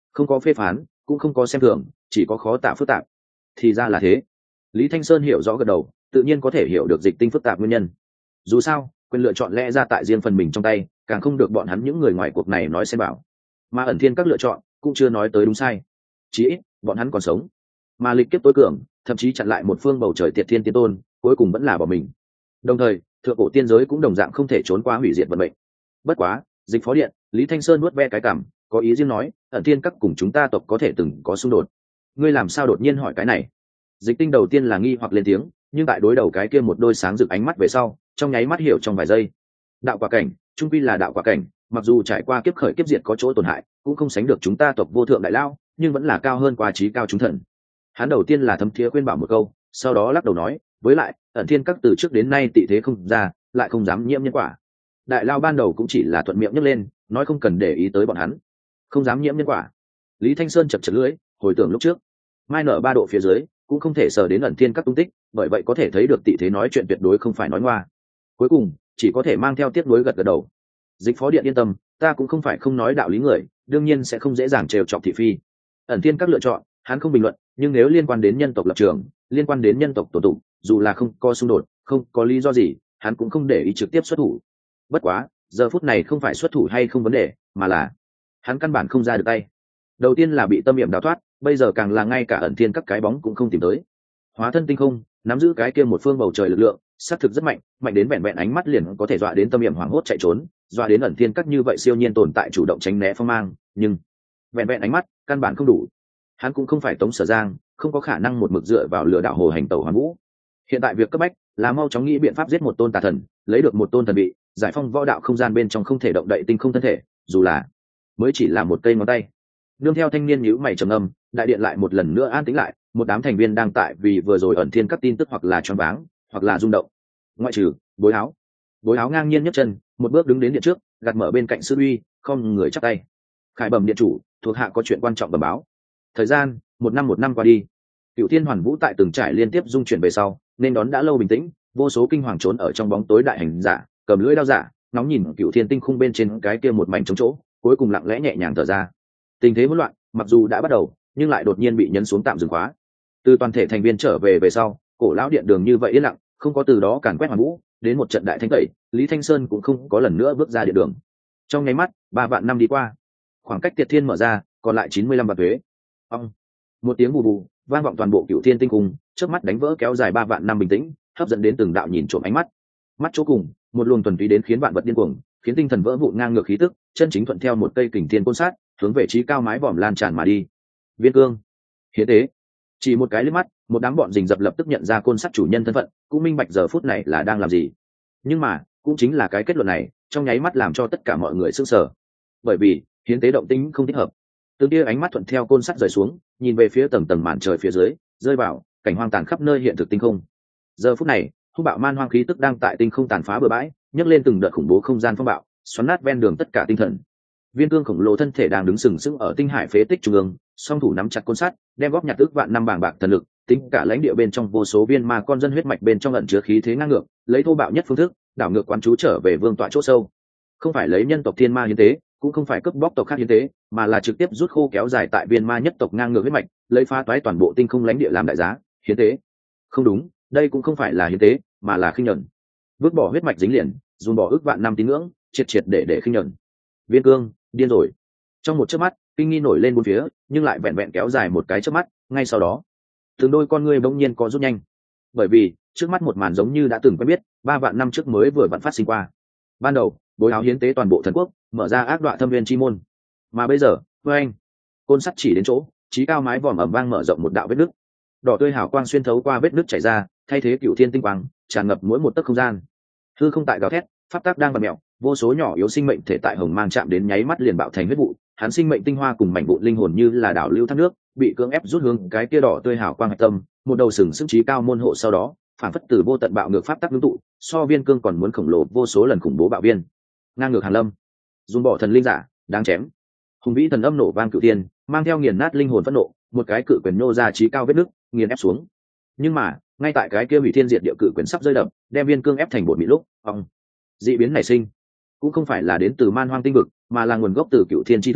không có phê phán cũng không có xem thường, chỉ có khó tả phức tạp. Thì ra là thế. Lý Thanh Sơn hiểu rõ gật đầu, tự nhiên có thể hiểu được dịch tinh phức tạp nguyên nhân. Dù sao quyền lựa chọn lẽ ra tại riêng phần mình trong tay, càng không được bọn hắn những người ngoài cuộc này nói xen vào. Mà ẩn thiên các lựa chọn cũng chưa nói tới đúng sai, chí ít bọn hắn còn sống. Mà lịch kiếp tối cường thậm chí chặn lại một phương bầu trời tiệt thiên tiên tôn, cuối cùng vẫn là bỏ mình. Đồng thời thượng cổ tiên giới cũng đồng dạng không thể trốn qua hủy diệt vận mệnh. Bất quá dịch phó điện, Lý Thanh Sơn nuốt ve cái cảm, có ý riêng nói, ẩn thiên các cùng chúng ta tộc có thể từng có xung đột. Ngươi làm sao đột nhiên hỏi cái này? Dịch tinh đầu tiên là nghi hoặc lên tiếng, nhưng tại đối đầu cái kia một đôi sáng rực ánh mắt về sau, trong nháy mắt hiểu trong vài giây. Đạo quả cảnh trung quy là đạo quả cảnh, mặc dù trải qua kiếp khởi kiếp diệt có chỗ tổn hại, cũng không sánh được chúng ta tộc vô thượng đại lao, nhưng vẫn là cao hơn qua trí cao chúng thần. Hắn đầu tiên là thấm thía khuyên bảo một câu, sau đó lắc đầu nói, với lại ẩn thiên các từ trước đến nay tị thế không ra, lại không dám nhiễm nhân quả. Đại lao ban đầu cũng chỉ là thuận miệng nhấc lên, nói không cần để ý tới bọn hắn, không dám nhiễm nhân quả. Lý Thanh Sơn chật chật lưỡi, hồi tưởng lúc trước mai nở 3 độ phía dưới cũng không thể sờ đến ẩn thiên các tung tích, bởi vậy có thể thấy được tị thế nói chuyện tuyệt đối không phải nói ngoa. Cuối cùng chỉ có thể mang theo tiếc nuối gật gật đầu. Dịch phó điện yên tâm, ta cũng không phải không nói đạo lý người, đương nhiên sẽ không dễ dàng trêu chọc thị phi. Ẩn thiên các lựa chọn hắn không bình luận, nhưng nếu liên quan đến nhân tộc lập trường, liên quan đến nhân tộc tổ tụng, dù là không có xung đột, không có lý do gì, hắn cũng không để ý trực tiếp xuất thủ. Bất quá giờ phút này không phải xuất thủ hay không vấn đề, mà là hắn căn bản không ra được tay. Đầu tiên là bị tâm niệm đào thoát, bây giờ càng là ngay cả ẩn thiên các cái bóng cũng không tìm tới. Hóa thân tinh không nắm giữ cái kia một phương bầu trời lực lượng, xác thực rất mạnh, mạnh đến vẹn vẹn ánh mắt liền có thể dọa đến tâm niệm hoảng hốt chạy trốn, dọa đến ẩn thiên các như vậy siêu nhiên tồn tại chủ động tránh né phong mang. Nhưng vẹn vẹn ánh mắt căn bản không đủ. Hắn cũng không phải Tống Sở Giang, không có khả năng một mực dựa vào lừa đảo hồ hành tẩu hoàn vũ. Hiện tại việc cấp bách là mau chóng nghĩ biện pháp giết một tôn tà thần, lấy được một tôn thần bị, giải phong võ đạo không gian bên trong không thể động đậy tinh không thân thể, dù là mới chỉ là một cây ngón tay. Nương theo thanh niên nhíu mày trầm ngâm, đại điện lại một lần nữa an tĩnh lại, một đám thành viên đang tại vì vừa rồi ẩn thiên các tin tức hoặc là choáng váng, hoặc là rung động. Ngoại trừ Bối Áo. Bối Áo ngang nhiên nhấc chân, một bước đứng đến điện trước, gạt mở bên cạnh sư uy, không người chắp tay. Khải bẩm điện chủ, thuộc hạ có chuyện quan trọng bẩm báo. Thời gian một năm qua đi, Cửu Thiên Hoàn Vũ tại từng trải liên tiếp dung chuyển về sau, nên đón đã lâu bình tĩnh, vô số kinh hoàng trốn ở trong bóng tối đại hành giả, cầm lưỡi đao giả, nóng nhìn Cửu Thiên tinh khung bên trên cái kia một mảnh trống chỗ, cuối cùng lặng lẽ nhẹ nhàng thở ra. Tình thế hỗn loạn mặc dù đã bắt đầu, nhưng lại đột nhiên bị nhấn xuống tạm dừng khóa. Từ toàn thể thành viên trở về sau, cổ lão điện đường như vậy yên lặng, không có từ đó càn quét Hoàn Vũ, đến một trận đại thanh tẩy, Lý Thanh Sơn cũng không có lần nữa bước ra điện đường. Trong nháy mắt 3 vạn năm đi qua, khoảng cách Tiệt Thiên mở ra còn lại 95 vạn tuế. Ông một tiếng bù bù vang vọng toàn bộ Cửu Thiên tinh cung, trước mắt đánh vỡ kéo dài 3 vạn năm bình tĩnh, hấp dẫn đến từng đạo nhìn trộm ánh mắt. Mắt chỗ cùng một luồng thuần túy đến khiến vạn vật điên cuồng, khiến tinh thần vỡ vụn ngang ngược khí tức, chân chính thuận theo một cây kình thiên côn sát, hướng về trí cao mái vòm lan tràn mà đi. Viên cương, hiến tế. Chỉ một cái liếc mắt, một đám bọn rình rập lập tức nhận ra côn sắt chủ nhân thân phận, cũng minh bạch giờ phút này là đang làm gì. Nhưng mà cũng chính là cái kết luận này, trong nháy mắt làm cho tất cả mọi người sửng sở. Bởi vì hiến tế động tĩnh không thích hợp. Từng tia ánh mắt thuận theo côn sắt rời xuống, nhìn về phía tầng tầng màn trời phía dưới, rơi vào cảnh hoang tàn khắp nơi hiện thực tinh không. Giờ phút này hung bạo man hoang khí tức đang tại tinh không tàn phá bừa bãi, nhấc lên từng đợt khủng bố không gian phong bạo, xoắn nát ven đường tất cả tinh thần. Viên cương khổng lồ thân thể đang đứng sừng sững ở tinh hải phế tích trung ương, song thủ nắm chặt côn sắt, đem góp nhặt ước vạn năm bàng bạc thần lực, tính cả lãnh địa bên trong vô số viên ma con dân huyết mạch bên trong ẩn chứa khí thế ngang ngược, lấy thô bạo nhất phương thức đảo ngược quán chú trở về vương tọa chỗ sâu. Không phải lấy nhân tộc thiên ma hiến tế, cũng không phải cướp bóc tộc khác hiến tế, mà là trực tiếp rút khô kéo dài tại viên ma nhất tộc ngang ngược huyết mạch, lấy phá toái toàn bộ tinh không lãnh địa làm đại giá. Hiến tế? Không đúng, đây cũng không phải là hiến tế, mà là khinh nhẫn. Vứt bỏ huyết mạch dính liền, dùn bỏ ước vạn năm tín ngưỡng, triệt triệt để khinh nhẫn. Viên cương điên rồi. Trong một chớp mắt kinh nghi nổi lên bốn phía, nhưng lại vẹn vẹn kéo dài một cái chớp mắt, ngay sau đó từng đôi con ngươi bỗng nhiên có rút nhanh, bởi vì trước mắt một màn giống như đã từng quen biết, 3 vạn năm trước mới vừa vặn phát sinh qua. Ban đầu Bối Áo hiến tế toàn bộ thần quốc, mở ra ác đoạn thâm viên chi môn, mà bây giờ với anh côn sắt chỉ đến chỗ trí cao mái vòm ẩm vang mở rộng một đạo vết nứt, đỏ tươi hào quang xuyên thấu qua vết nứt chảy ra, thay thế Cửu Thiên tinh quang tràn ngập mỗi một tấc không gian. Hư không tại gào thét, pháp tắc đang vặn mèo, vô số nhỏ yếu sinh mệnh thể tại hồng mang chạm đến nháy mắt liền bạo thành huyết vụ. Hắn sinh mệnh tinh hoa cùng mảnh vụn linh hồn như là đảo lưu thác nước, bị cưỡng ép rút hướng cái kia đỏ tươi hào quang hạch tâm, một đầu sừng sững trí cao môn hộ sau đó phản phất từ vô tận bạo ngược pháp tắc ngưng tụ, so viên cương còn muốn khổng lồ vô số lần khủng bố bạo viên. Ngang ngược hàn lâm, dùng bỏ thần linh giả, đáng chém. Hùng vĩ thần âm nổ vang cửu thiên, mang theo nghiền nát linh hồn phẫn nộ, một cái cự quyền nô ra trí cao vết nước, nghiền ép xuống. Nhưng mà ngay tại cái kia hủy thiên diệt địa cự quyền sắp rơi đập, đem viên cương ép thành bột mịn lúc, dị biến nảy sinh, cũng không phải là đến từ man hoang tinh vực, mà là nguồn gốc từ Cửu Thiên chi thượng,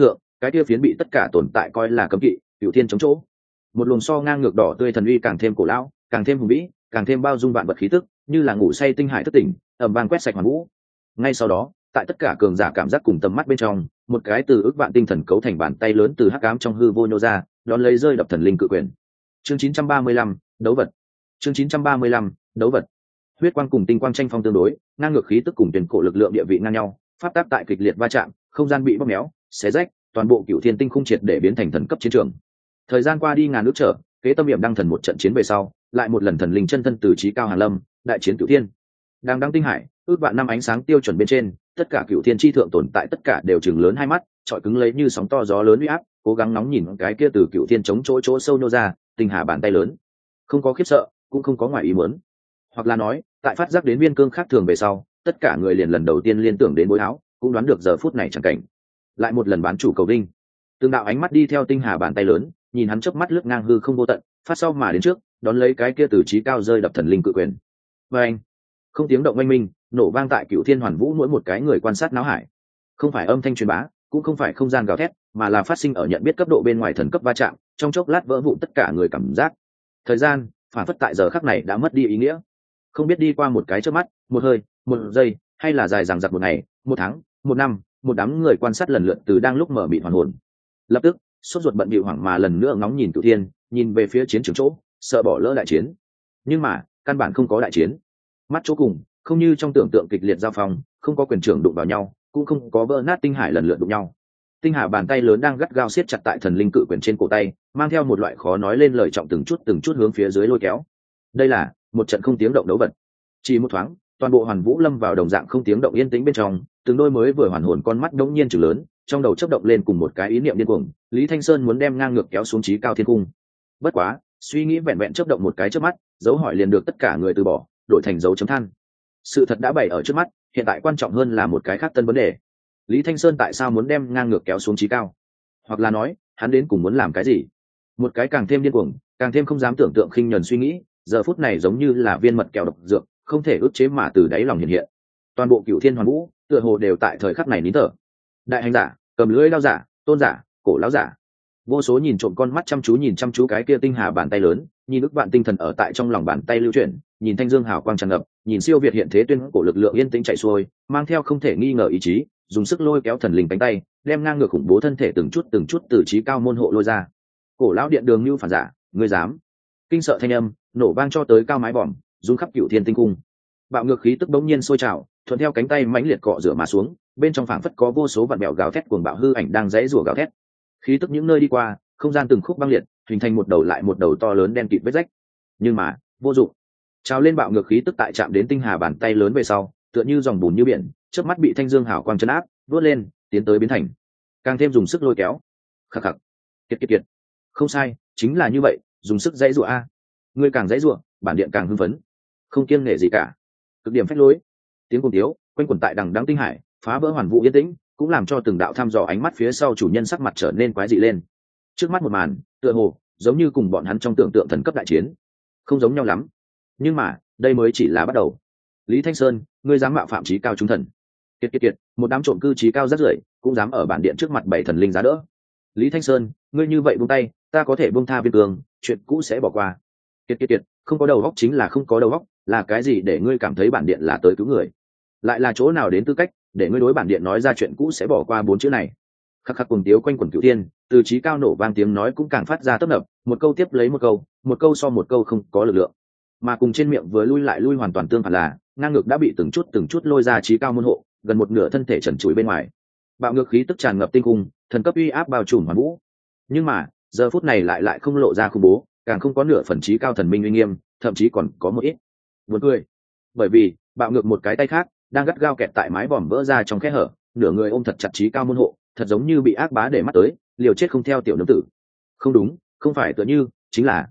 cái kia phiến bị tất cả tồn tại coi là cấm kỵ cựu thiên chống chỗ. Một luồng so ngang ngược đỏ tươi thần uy càng thêm cổ lão, càng thêm hùng vĩ, càng thêm bao dung vạn vật khí tức, như là ngủ say tinh hải thức tỉnh, ầm vang quét sạch hoàn vũ. Ngay sau đó, tại tất cả cường giả cảm giác cùng tầm mắt bên trong, một cái từ ức vạn tinh thần cấu thành bàn tay lớn từ hắc ám trong hư vô nhô ra, đón lấy rơi đập thần linh cự quyền. Chương 935, đấu vật. Chương 935, đấu vật. Huyết quang cùng tinh quang tranh phong tương đối, ngang ngược khí tức cùng tuyển cổ lực lượng địa vị ngang nhau, pháp tác tại kịch liệt va chạm, không gian bị bóp méo, xé rách, toàn bộ cựu thiên tinh khung triệt để biến thành thần cấp chiến trường. Thời gian qua đi ngàn nước trở, kế tâm hiểm đăng thần một trận chiến về sau, lại một lần thần linh chân thân từ trí cao hàn lâm, đại chiến cựu thiên. Đang đăng tinh hải, ước vạn năm ánh sáng tiêu chuẩn bên trên, tất cả cựu thiên chi thượng tồn tại tất cả đều chừng lớn hai mắt, trọi cứng lấy như sóng to gió lớn uy áp, cố gắng nóng nhìn cái kia từ cựu thiên chống chỗ sâu nô ra, tinh hà bàn tay lớn. Không có khiếp sợ, cũng không có ngoài ý muốn. Hoặc là nói, tại phát giác đến viên cương khác thường về sau, tất cả người liền lần đầu tiên liên tưởng đến bối áo, cũng đoán được giờ phút này chẳng cảnh. Lại một lần bán chủ cầu đinh, từng đạo ánh mắt đi theo tinh hà bàn tay lớn, nhìn hắn chớp mắt lướt ngang hư không vô tận, phát sau mà đến trước, đón lấy cái kia từ trí cao rơi đập thần linh cự quyền. Và anh, không tiếng động oanh minh, nổ vang tại cựu thiên hoàn vũ mỗi một cái người quan sát náo hải. Không phải âm thanh truyền bá, cũng không phải không gian gào thét, mà là phát sinh ở nhận biết cấp độ bên ngoài thần cấp va chạm, trong chốc lát vỡ vụn tất cả người cảm giác. Thời gian, phản phất tại giờ khắc này đã mất đi ý nghĩa. Không biết đi qua một cái chớp mắt, một hơi, một giây, hay là dài dằng dặc một ngày, một tháng, một năm, một đám người quan sát lần lượt từ đang lúc mở mịt hoàn hồn. Lập tức, sốt ruột bận bịu hoảng mà lần nữa ngóng nhìn cửu thiên, nhìn về phía chiến trường chỗ, sợ bỏ lỡ đại chiến. Nhưng mà, căn bản không có đại chiến. Mắt chỗ cùng, không như trong tưởng tượng kịch liệt giao phong, không có quyền trưởng đụng vào nhau, cũng không có vỡ nát tinh hải lần lượt đụng nhau. Tinh hà bàn tay lớn đang gắt gao siết chặt tại thần linh cự quyền trên cổ tay, mang theo một loại khó nói lên lời trọng từng chút hướng phía dưới lôi kéo. Đây là một trận không tiếng động đấu vật. Chỉ một thoáng, toàn bộ hoàn vũ lâm vào đồng dạng không tiếng động yên tĩnh bên trong, từng đôi mới vừa hoàn hồn con mắt đống nhiên chừng lớn, trong đầu chớp động lên cùng một cái ý niệm điên cuồng, Lý Thanh Sơn muốn đem ngang ngược kéo xuống chí cao thiên cung. Bất quá, suy nghĩ vẹn vẹn chớp động một cái chớp mắt, dấu hỏi liền được tất cả người từ bỏ, đổi thành dấu chấm than. Sự thật đã bày ở trước mắt, hiện tại quan trọng hơn là một cái khác tân vấn đề. Lý Thanh Sơn tại sao muốn đem ngang ngược kéo xuống chí cao? Hoặc là nói, hắn đến cùng muốn làm cái gì? Một cái càng thêm điên cuồng, càng thêm không dám tưởng tượng khinh nhẫn suy nghĩ, giờ phút này giống như là viên mật kẹo độc dược, không thể ức chế mà từ đáy lòng hiện hiện. Toàn bộ cửu thiên hoàn vũ, tựa hồ đều tại thời khắc này nín thở. Đại hành giả, cầm lưỡi lao giả, tôn giả, cổ lão giả, vô số nhìn trộm con mắt chăm chú nhìn chăm chú cái kia tinh hà bàn tay lớn, nhìn ức vạn tinh thần ở tại trong lòng bàn tay lưu chuyển, nhìn thanh dương hào quang tràn ngập, nhìn siêu việt hiện thế tuyên cổ lực lượng yên tĩnh chạy xuôi, mang theo không thể nghi ngờ ý chí, dùng sức lôi kéo thần linh cánh tay, đem ngang ngược khủng bố thân thể từng chút từ trí cao môn hộ lôi ra. Cổ lão điện đường như phản giả, ngươi dám? Kinh sợ thanh âm nổ vang cho tới cao mái vòm, rung khắp cửu thiên tinh cung. Bạo ngược khí tức bỗng nhiên sôi trào, thuận theo cánh tay mãnh liệt cọ rửa mà xuống, bên trong phảng phất có vô số vạn bèo gào thét cuồng bạo hư ảnh đang rẽ rủa gào thét. Khí tức những nơi đi qua, không gian từng khúc băng liệt, hình thành một đầu lại một đầu to lớn đen kịt vết rách. Nhưng mà, vô dụng. Trào lên bạo ngược khí tức tại chạm đến tinh hà bàn tay lớn về sau, tựa như dòng bùn như biển, chớp mắt bị thanh dương hào quang chấn áp, vút lên, tiến tới biến thành. Càng thêm dùng sức lôi kéo. Khắc khắc. Kiệt. Không sai, chính là như vậy, dùng sức dãy rủa a. Ngươi càng dãy rủa, bản điện càng hưng phấn. Không kiêng nể gì cả. Cực điểm phách lối. Tiếng cuồng tiếu quanh quẩn tại đằng đẵng tinh hải, phá vỡ hoàn vũ yên tĩnh, cũng làm cho từng đạo thăm dò ánh mắt phía sau chủ nhân sắc mặt trở nên quái dị lên. Trước mắt một màn, tựa hồ giống như cùng bọn hắn trong tưởng tượng thần cấp đại chiến, không giống nhau lắm. Nhưng mà, đây mới chỉ là bắt đầu. Lý Thanh Sơn, ngươi dám mạo phạm chí cao chúng thần? Kiệt, một đám trộm cư chí cao rất rưởi, cũng dám ở bản điện trước mặt bảy thần linh giá đỡ. Lý Thanh Sơn, ngươi như vậy buông tay, ta có thể buông tha viên cường, chuyện cũ sẽ bỏ qua. Kiệt, không có đầu óc chính là không có đầu óc, là cái gì để ngươi cảm thấy bản điện là tới cứu người? Lại là chỗ nào đến tư cách để ngươi đối bản điện nói ra chuyện cũ sẽ bỏ qua bốn chữ này? Khắc cùng tiếu quanh quần cửu thiên, từ chí cao nổ vang tiếng nói cũng càng phát ra tấp nập, một câu tiếp lấy một câu so một câu không có lực lượng. Mà cùng trên miệng vừa lui lại lui hoàn toàn tương phản là, ngang ngược đã bị từng chút lôi ra chí cao môn hộ, gần một nửa thân thể trần trụi bên ngoài. Bạo ngược khí tức tràn ngập tinh cung, thần cấp uy áp bao trùm hoàn vũ. Nhưng mà, giờ phút này lại không lộ ra khủng bố, càng không có nửa phần chí cao thần minh uy nghiêm, thậm chí còn có một ít buồn cười. Bởi vì, bạo ngược một cái tay khác đang gắt gao kẹt tại mái vòm vỡ ra trong khe hở, nửa người ôm thật chặt chí cao môn hộ, thật giống như bị ác bá để mắt tới, liều chết không theo tiểu nương tử. Không đúng, không phải tựa như, chính là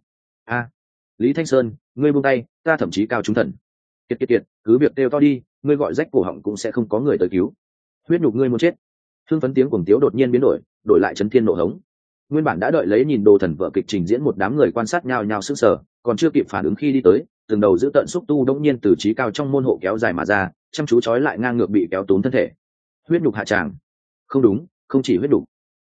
Lý Thanh Sơn, ngươi buông tay, ta thậm chí cao chúng thần. Kiệt, cứ việc kêu to đi, ngươi gọi rách cổ họng cũng sẽ không có người tới cứu. Huyết nhục ngươi muốn chết. Hưng phấn tiếng cuồng tiếu đột nhiên biến đổi lại chấn thiên nộ hống. Nguyên bản đã đợi lấy nhìn đồ thần vợ kịch trình diễn một đám người quan sát nhao nhao sững sờ, còn chưa kịp phản ứng khi đi tới, từng đầu giữ tận xúc tu đống nhiên từ trí cao trong môn hộ kéo dài mà ra, chăm chú chói lại ngang ngược bị kéo túm thân thể. Huyết nhục hạ tràng. Không đúng, không chỉ huyết nhục.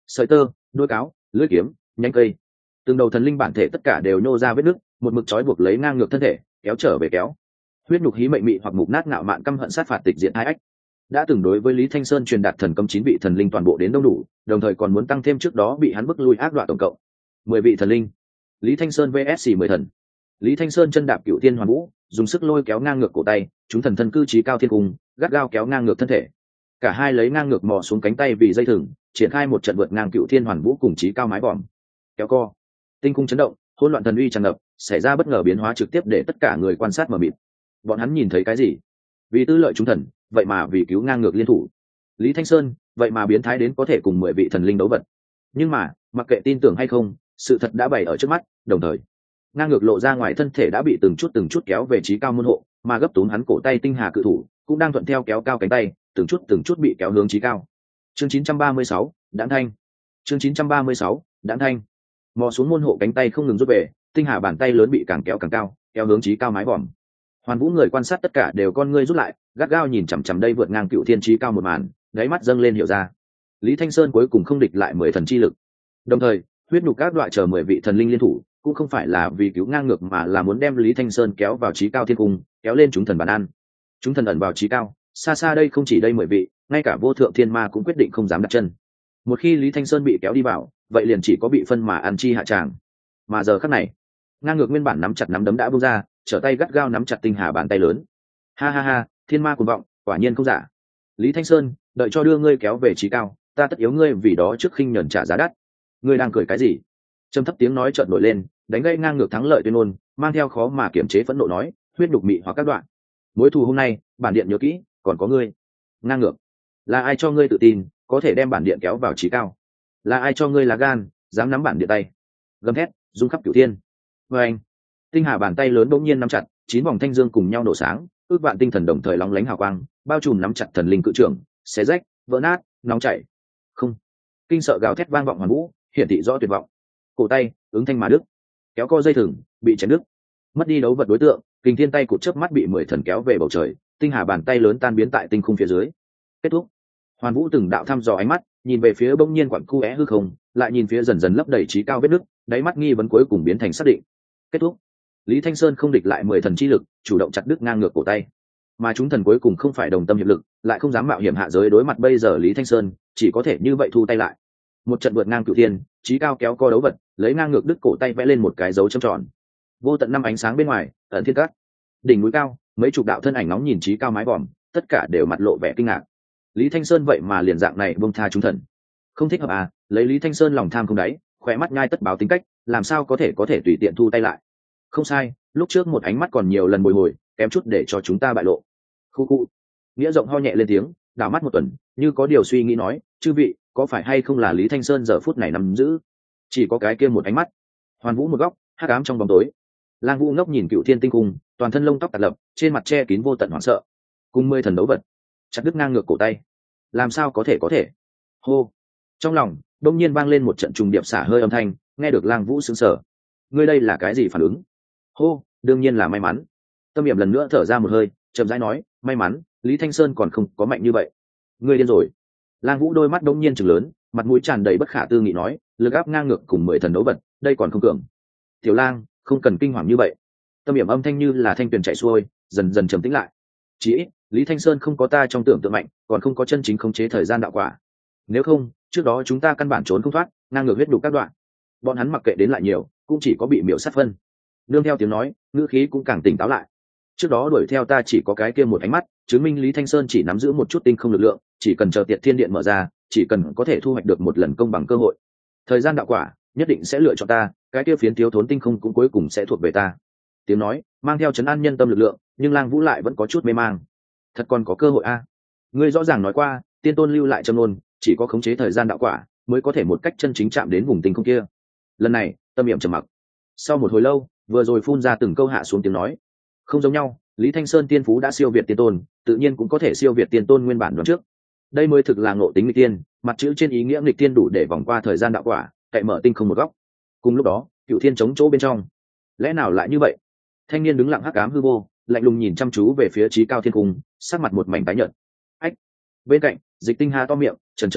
sợi tơ, đuôi cáo, lưỡi kiếm, nhánh cây, từng đầu thần linh bản thể tất cả đều nhô ra vết nứt, một mực trói buộc lấy ngang ngược thân thể, kéo trở về kéo. Huyết nhục hí mệnh mị hoặc mục nát ngạo mạn căm hận sát phạt tịch diện hai ách. Đã từng đối với Lý Thanh Sơn truyền đạt thần cấm 9 vị thần linh toàn bộ đến đông đủ, đồng thời còn muốn tăng thêm trước đó bị hắn bức lui ác đoạn tổng cộng 10 vị thần linh. Lý Thanh Sơn vs 10 thần. Lý Thanh Sơn chân đạp cựu thiên hoàn vũ, dùng sức lôi kéo ngang ngược cổ tay, chúng thần thân cư trí cao thiên cung, gắt gao kéo ngang ngược thân thể. Cả hai lấy ngang ngược mò xuống cánh tay vì dây thừng, triển khai một trận vượt ngang cựu thiên hoàn vũ cùng trí cao mái vòm. Kéo co, tinh cung chấn động, hỗn loạn thần uy tràn ngập, xảy ra bất ngờ biến hóa trực tiếp để tất cả người quan sát mờ mịt. Bọn hắn nhìn thấy cái gì? Vì tư lợi chúng thần, vậy mà vì cứu ngang ngược liên thủ. Lý Thanh Sơn, vậy mà biến thái đến có thể cùng 10 vị thần linh đấu vật. Nhưng mà, mặc kệ tin tưởng hay không, sự thật đã bày ở trước mắt, đồng thời ngang ngược lộ ra ngoài thân thể đã bị từng chút kéo về trí cao môn hộ, mà gấp túm hắn cổ tay tinh hà cự thủ cũng đang thuận theo kéo cao cánh tay, từng chút bị kéo hướng trí cao. Chương 936, Đãng Thanh. Chương 936, Đãng Thanh. Mò xuống môn hộ cánh tay không ngừng rút về, tinh hà bàn tay lớn bị càng kéo càng cao, kéo hướng trí cao mái vòm. Hoàn Vũ người quan sát tất cả đều con ngươi rút lại, gắt gao nhìn chằm chằm đây vượt ngang cựu thiên trí cao một màn, đáy mắt dâng lên hiểu ra. Lý Thanh Sơn cuối cùng không địch lại 10 thần chi lực. Đồng thời, huyết nhục các đoạn chờ 10 vị thần linh liên thủ, cũng không phải là vì cứu ngang ngược mà là muốn đem Lý Thanh Sơn kéo vào trí cao thiên cung, kéo lên chúng thần bàn ăn. Chúng thần ẩn vào trí cao, xa xa đây không chỉ đây 10 vị, ngay cả vô thượng thiên ma cũng quyết định không dám đặt chân. Một khi Lý Thanh Sơn bị kéo đi vào, vậy liền chỉ có bị phân mà ăn chi hạ tràng. Mà giờ khắc này, ngang ngược nguyên bản nắm chặt nắm đấm đã buông ra, trở tay gắt gao nắm chặt tinh hà bàn tay lớn. Ha ha ha, thiên ma cuồng vọng, quả nhiên không giả. Lý Thanh Sơn, đợi cho đưa ngươi kéo về trí cao, ta tất yếu ngươi vì đó trước khinh nhẫn trả giá đắt. Ngươi đang cười cái gì? Trầm thấp tiếng nói chợt nổi lên, đánh gây ngang ngược thắng lợi tuyên ngôn, mang theo khó mà kiểm chế phẫn nộ nói, huyết đục mị hoặc các đoạn. Mối thù hôm nay, bản điện nhớ kỹ, còn có ngươi. Ngang ngược, là ai cho ngươi tự tin, có thể đem bản điện kéo vào trí cao? Là ai cho ngươi lá gan, dám nắm bản điện tay? Gầm thét, rung khắp cửu thiên. Và anh, tinh hà bàn tay lớn bỗng nhiên nắm chặt, 9 vòng thanh dương cùng nhau nổ sáng, ước vạn tinh thần đồng thời lóng lánh hào quang, bao trùm nắm chặt thần linh cự trưởng, xé rách, vỡ nát, nóng chảy. Không, kinh sợ gào thét vang vọng hoàn vũ, hiển thị rõ tuyệt vọng. Cổ tay ứng thanh mà đứt, kéo co dây thừng bị chém đứt, mất đi đấu vật đối tượng, kình thiên tay cụt chớp mắt bị 10 thần kéo về bầu trời, tinh hà bàn tay lớn tan biến tại tinh khung phía dưới. Kết thúc. Hoàn Vũ từng đạo thăm dò ánh mắt, nhìn về phía bỗng nhiên quặng cu é hư không, lại nhìn phía dần dần lấp đầy trí cao vết nứt, đáy mắt nghi vấn cuối cùng biến thành xác định. Kết thúc. Lý Thanh Sơn không địch lại 10 thần chi lực, chủ động chặt đứt ngang ngược cổ tay. Mà chúng thần cuối cùng không phải đồng tâm hiệp lực, lại không dám mạo hiểm hạ giới đối mặt bây giờ Lý Thanh Sơn, chỉ có thể như vậy thu tay lại. Một trận vượt ngang cửu thiên, trí cao kéo co đấu vật, lấy ngang ngược đứt cổ tay vẽ lên một cái dấu chấm tròn. Vô tận năm ánh sáng bên ngoài, ẩn thiên cát, đỉnh núi cao, mấy chục đạo thân ảnh nóng nhìn trí cao mái vòm, tất cả đều mặt lộ vẻ kinh ngạc. Lý Thanh Sơn vậy mà liền dạng này buông tha chúng thần, không thích hợp à? Lấy Lý Thanh Sơn lòng tham không đáy, khỏe mắt nhai tất báo tính cách, làm sao có thể tùy tiện thu tay lại? Không sai, lúc trước một ánh mắt còn nhiều lần bồi hồi, kém chút để cho chúng ta bại lộ. Khu khu. Nghĩa rộng ho nhẹ lên tiếng, đảo mắt một tuần, như có điều suy nghĩ nói, chư vị, có phải hay không là Lý Thanh Sơn giờ phút này nắm giữ? Chỉ có cái kia một ánh mắt. Hoàn Vũ một góc, hắc ám trong bóng tối. Lang Vũ ngốc nhìn cựu thiên tinh cung, toàn thân lông tóc tạt lập, trên mặt che kín vô tận hoảng sợ. Cùng 10 thần đấu vật, chặt đứt ngang ngược cổ tay. Làm sao có thể? Hô. Trong lòng đông nhiên vang lên một trận trùng điệp xả hơi âm thanh, nghe được Lang Vũ sững sờ. Ngươi đây là cái gì phản ứng? Hô, đương nhiên là may mắn. Tâm Niệm lần nữa thở ra một hơi, chậm rãi nói, may mắn, Lý Thanh Sơn còn không có mạnh như vậy. Ngươi điên rồi. Lang Vũ đôi mắt đông nhiên trừng lớn, mặt mũi tràn đầy bất khả tư nghị nói, lực áp ngang ngược cùng 10 thần đấu vật, đây còn không cường. Tiểu Lang, không cần kinh hoàng như vậy. Tâm Niệm âm thanh như là thanh tuyền chảy xuôi, dần dần trầm tĩnh lại. Chỉ ít, Lý Thanh Sơn không có ta trong tưởng tượng mạnh, còn không có chân chính khống chế thời gian đạo quả. Nếu không, trước đó chúng ta căn bản trốn không thoát, ngang ngược huyết đủ các đoạn. Bọn hắn mặc kệ đến lại nhiều, cũng chỉ có bị miểu sát phân. Nương theo tiếng nói, ngữ khí cũng càng tỉnh táo lại. Trước đó đuổi theo ta chỉ có cái kia một ánh mắt, chứng minh Lý Thanh Sơn chỉ nắm giữ một chút tinh không lực lượng, chỉ cần chờ Tiệt Thiên Điện mở ra, chỉ cần có thể thu hoạch được một lần công bằng cơ hội. Thời gian đạo quả nhất định sẽ lựa chọn ta, cái kia phiến thiếu thốn tinh không cũng cuối cùng sẽ thuộc về ta. Tiếng nói mang theo trấn an nhân tâm lực lượng, nhưng Lang Vũ lại vẫn có chút mê mang. Thật còn có cơ hội a? Ngươi rõ ràng nói qua, tiên tôn lưu lại châm ngôn, chỉ có khống chế thời gian đạo quả mới có thể một cách chân chính chạm đến vùng tinh không kia. Lần này, Tâm Niệm trầm mặc. Sau một hồi lâu, vừa rồi phun ra từng câu hạ xuống tiếng nói. Không giống nhau, Lý Thanh Sơn tiên phú đã siêu việt tiên tôn, tự nhiên cũng có thể siêu việt tiên tôn nguyên bản đoán trước. Đây mới thực là ngộ tính nghịch tiên, mặt chữ trên ý nghĩa nghịch tiên đủ để vòng qua thời gian đạo quả, cậy mở tinh không một góc. Cùng lúc đó, cựu thiên chống chỗ bên trong. Lẽ nào lại như vậy? Thanh niên đứng lặng hắc ám hư vô, lạnh lùng nhìn chăm chú về phía trí cao thiên cung, sắc mặt một mảnh tái nhợt. Ách! Bên cạnh, Dịch Tinh Hà to miệng, chần chờ nói,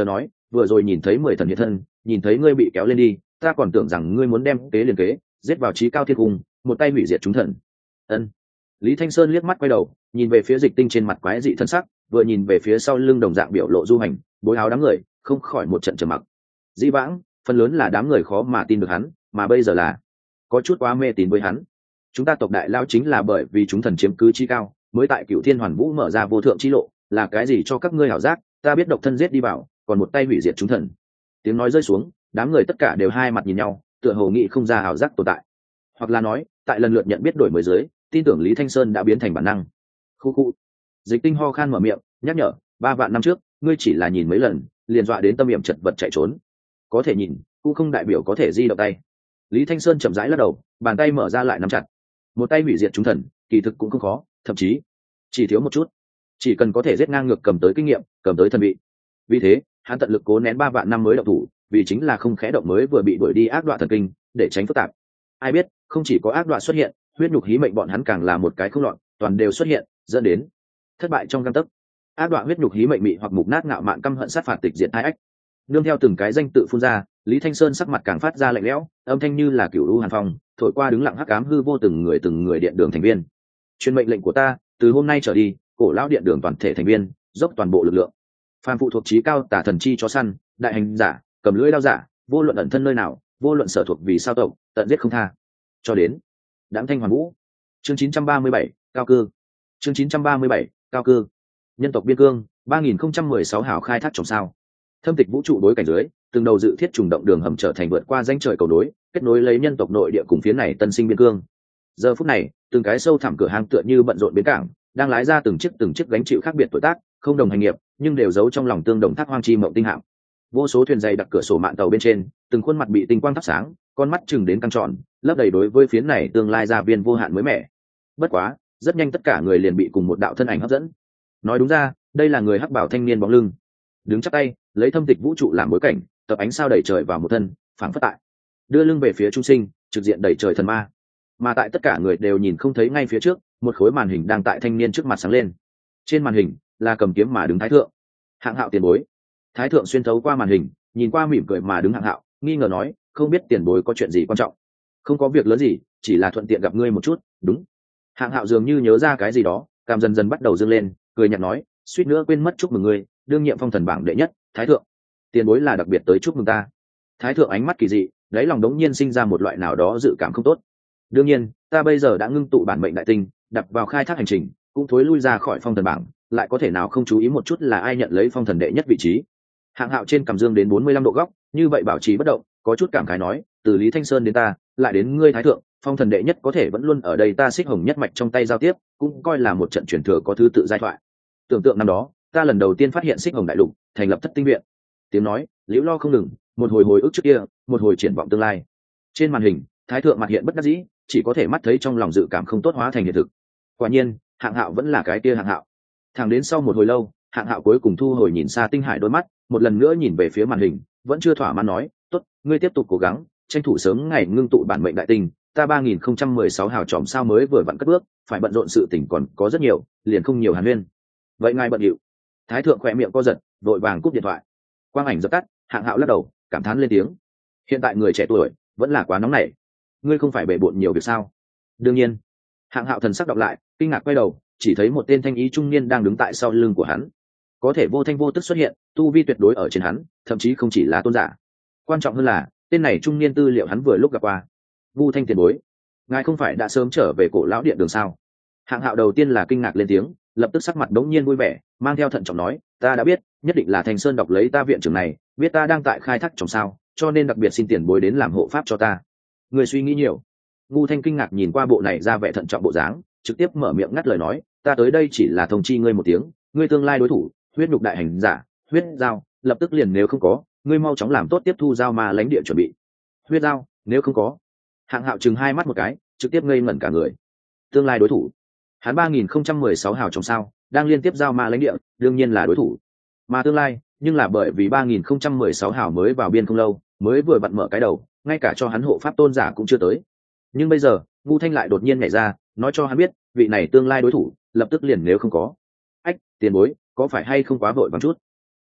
vừa rồi nhìn thấy 10 thần hiện thân, nhìn thấy ngươi bị kéo lên đi, ta còn tưởng rằng ngươi muốn đem kế liền kế, giết vào chí cao thiên cung, một tay hủy diệt chúng thần. Ân. Lý Thanh Sơn liếc mắt quay đầu, nhìn về phía Dịch Tinh trên mặt quái dị thân sắc, vừa nhìn về phía sau lưng đồng dạng biểu lộ du hành, bối áo đám người, không khỏi một trận trầm mặc. Dĩ vãng, phần lớn là đám người khó mà tin được hắn, mà bây giờ là có chút quá mê tín với hắn. Chúng ta tộc đại lao chính là bởi vì chúng thần chiếm cứ chi cao, mới tại Cửu Thiên Hoàn Vũ mở ra vô thượng chi lộ, là cái gì cho các ngươi hảo giác, ta biết độc thân giết đi vào, còn một tay hủy diệt chúng thần. Tiếng nói rơi xuống, đám người tất cả đều hai mặt nhìn nhau, tựa hồ nghĩ không ra hảo giác tồn tại, hoặc là nói, tại lần lượt nhận biết đổi mới dưới, tin tưởng Lý Thanh Sơn đã biến thành bản năng. Khu khu. Dịch Tinh ho khan mở miệng, nhắc nhở, 3 vạn năm trước, ngươi chỉ là nhìn mấy lần, liền dọa đến tâm niệm chật vật chạy trốn. Có thể nhìn, cũng không đại biểu có thể di động tay. Lý Thanh Sơn chậm rãi lắc đầu, bàn tay mở ra lại nắm chặt. Một tay hủy diệt chúng thần, kỳ thực cũng không khó, thậm chí chỉ thiếu một chút, chỉ cần có thể giết ngang ngược cầm tới kinh nghiệm, cầm tới thần vị. Vì thế, hắn tận lực cố nén 3 vạn năm mới động thủ, vì chính là không khẽ động mới vừa bị đuổi đi ác đoạn thần kinh, để tránh phức tạp. Ai biết, không chỉ có ác đoạn xuất hiện, huyết nhục hí mệnh bọn hắn càng là một cái không loạn, toàn đều xuất hiện, dẫn đến thất bại trong gang tấc. Ác đoạn huyết nhục hí mệnh mị hoặc mục nát ngạo mạn căm hận sát phạt tịch diệt hai ách. Nương theo từng cái danh tự phun ra, Lý Thanh Sơn sắc mặt càng phát ra lạnh lẽo, âm thanh như là cửu u hàn phong, thổi qua đứng lặng hắc ám hư vô từng người điện đường thành viên. Truyền mệnh lệnh của ta, từ hôm nay trở đi, cổ lão điện đường toàn thể thành viên, dốc toàn bộ lực lượng. Phan phụ thuộc chí cao tả thần chi chó săn, đại hành giả, cầm lưỡi đao giả, vô luận ẩn thân nơi nào, vô luận sở thuộc vì sao tộc, tận giết không tha. Cho đến Đãng Thanh Hoàn Vũ. Chương 937, cao cư. Chương 937, cao cư. Nhân tộc biên cương, 3016 hào khai thác trồng sao. Thâm tịch vũ trụ đối cảnh dưới, từng đầu dự thiết trùng động đường hầm trở thành vượt qua danh trời cầu đối, kết nối lấy nhân tộc nội địa cùng phía này tân sinh biên cương. Giờ phút này, từng cái sâu thẳm cửa hang tựa như bận rộn bến cảng, đang lái ra từng chiếc gánh chịu khác biệt tuổi tác, không đồng hành nghiệp, nhưng đều giấu trong lòng tương đồng thác hoang chi mộng tinh hạm. Vô số thuyền dày đặt cửa sổ mạn tàu bên trên, từng khuôn mặt bị tinh quang thắp sáng, con mắt chừng đến căng tròn, lấp đầy đối với phiến này tương lai gia viên vô hạn mới mẻ. Bất quá, rất nhanh tất cả người liền bị cùng một đạo thân ảnh hấp dẫn. Nói đúng ra, đây là người hắc bảo thanh niên bóng lưng, đứng chắp tay, lấy thâm tịch vũ trụ làm bối cảnh, tập ánh sao đẩy trời vào một thân, phảng phất tại đưa lưng về phía trung sinh, trực diện đẩy trời thần ma. Mà tại tất cả người đều nhìn không thấy ngay phía trước, một khối màn hình đang tại thanh niên trước mặt sáng lên. Trên màn hình là cầm kiếm mà đứng thái thượng. Hạng Hạo tiền bối. Thái thượng xuyên thấu qua màn hình, nhìn qua mỉm cười mà đứng Hạng Hạo, nghi ngờ nói, không biết tiền bối có chuyện gì quan trọng. Không có việc lớn gì, chỉ là thuận tiện gặp ngươi một chút. Đúng. Hạng Hạo dường như nhớ ra cái gì đó, cảm dần dần bắt đầu dâng lên, cười nhạt nói, suýt nữa quên mất chúc mừng ngươi, đương nhiệm phong thần bảng đệ nhất, thái thượng. Tiền bối là đặc biệt tới chúc mừng ta. Thái thượng ánh mắt kỳ dị, đáy lòng đống nhiên sinh ra một loại nào đó dự cảm không tốt. Đương nhiên, ta bây giờ đã ngưng tụ bản mệnh đại tinh, đặt vào khai thác hành trình, cũng thối lui ra khỏi phong thần bảng, lại có thể nào không chú ý một chút là ai nhận lấy phong thần đệ nhất vị trí. Hạng Hạo trên cằm dương đến 45 độ góc, như vậy bảo trì bất động, có chút cảm khái nói, từ Lý Thanh Sơn đến ta, lại đến ngươi thái thượng, phong thần đệ nhất có thể vẫn luôn ở đây ta xích hồng nhất mạch trong tay giao tiếp, cũng coi là một trận truyền thừa có thứ tự giai thoại. Tưởng tượng năm đó, ta lần đầu tiên phát hiện xích hồng đại lục, thành lập thất tinh viện. Tiếng nói liễu lo không ngừng, một hồi hồi ức trước kia, một hồi triển vọng tương lai. Trên màn hình, thái thượng mặt hiện bất đắc dĩ, chỉ có thể mắt thấy trong lòng dự cảm không tốt hóa thành hiện thực. Quả nhiên, Hạng Hạo vẫn là cái kia Hạng Hạo. Thẳng đến sau một hồi lâu, Hạng Hạo cuối cùng thu hồi nhìn xa tinh hải đôi mắt, một lần nữa nhìn về phía màn hình, vẫn chưa thỏa mãn nói, tốt, ngươi tiếp tục cố gắng, tranh thủ sớm ngày ngưng tụ bản mệnh đại tinh, ta 3016 hào tròm sao mới vừa vặn cất bước, phải bận rộn sự tình còn có rất nhiều, liền không nhiều hàn huyên. Vậy ngài bận điệu. Thái thượng khỏe miệng co giật, vội vàng cúp điện thoại. Quang ảnh dập tắt, Hạng Hạo lắc đầu, cảm thán lên tiếng, hiện tại người trẻ tuổi vẫn là quá nóng nảy, ngươi không phải bể bộn nhiều việc sao? Đương nhiên. Hạng Hạo thần sắc đọc lại, kinh ngạc quay đầu, chỉ thấy một tên thanh ý trung niên đang đứng tại sau lưng của hắn, có thể vô thanh vô tức xuất hiện, tu vi tuyệt đối ở trên hắn, thậm chí không chỉ là tôn giả. Quan trọng hơn là, tên này trung niên tư liệu hắn vừa lúc gặp qua. Vu Thanh tiền bối, ngài không phải đã sớm trở về cổ lão điện đường sao? Hạng Hạo đầu tiên là kinh ngạc lên tiếng, lập tức sắc mặt đống nhiên vui vẻ, mang theo thận trọng nói, ta đã biết, nhất định là Thanh Sơn đọc lấy ta viện trưởng này, biết ta đang tại khai thác trồng sao, cho nên đặc biệt xin tiền bối đến làm hộ pháp cho ta. Người suy nghĩ nhiều. Vu Thanh kinh ngạc nhìn qua bộ này ra vẻ thận trọng bộ dáng, trực tiếp mở miệng ngắt lời nói, ta tới đây chỉ là thông chi ngươi một tiếng, ngươi tương lai đối thủ, huyết nhục đại hành giả, huyết giao, lập tức liền nếu không có, ngươi mau chóng làm tốt tiếp thu giao ma lãnh địa chuẩn bị. Huyết giao, nếu không có. Hạng Hạo chừng hai mắt một cái, trực tiếp ngây ngẩn cả người. Tương lai đối thủ, hắn 3016 hào trong sao, đang liên tiếp giao ma lãnh địa, đương nhiên là đối thủ. Mà tương lai, nhưng là bởi vì 3016 hào mới vào biên không lâu, mới vừa vặn mở cái đầu, ngay cả cho hắn hộ pháp tôn giả cũng chưa tới. Nhưng bây giờ, Vu Thanh lại đột nhiên nhảy ra, nói cho hắn biết, vị này tương lai đối thủ, lập tức liền nếu không có. Ách, tiền bối, có phải hay không quá vội vàng chút?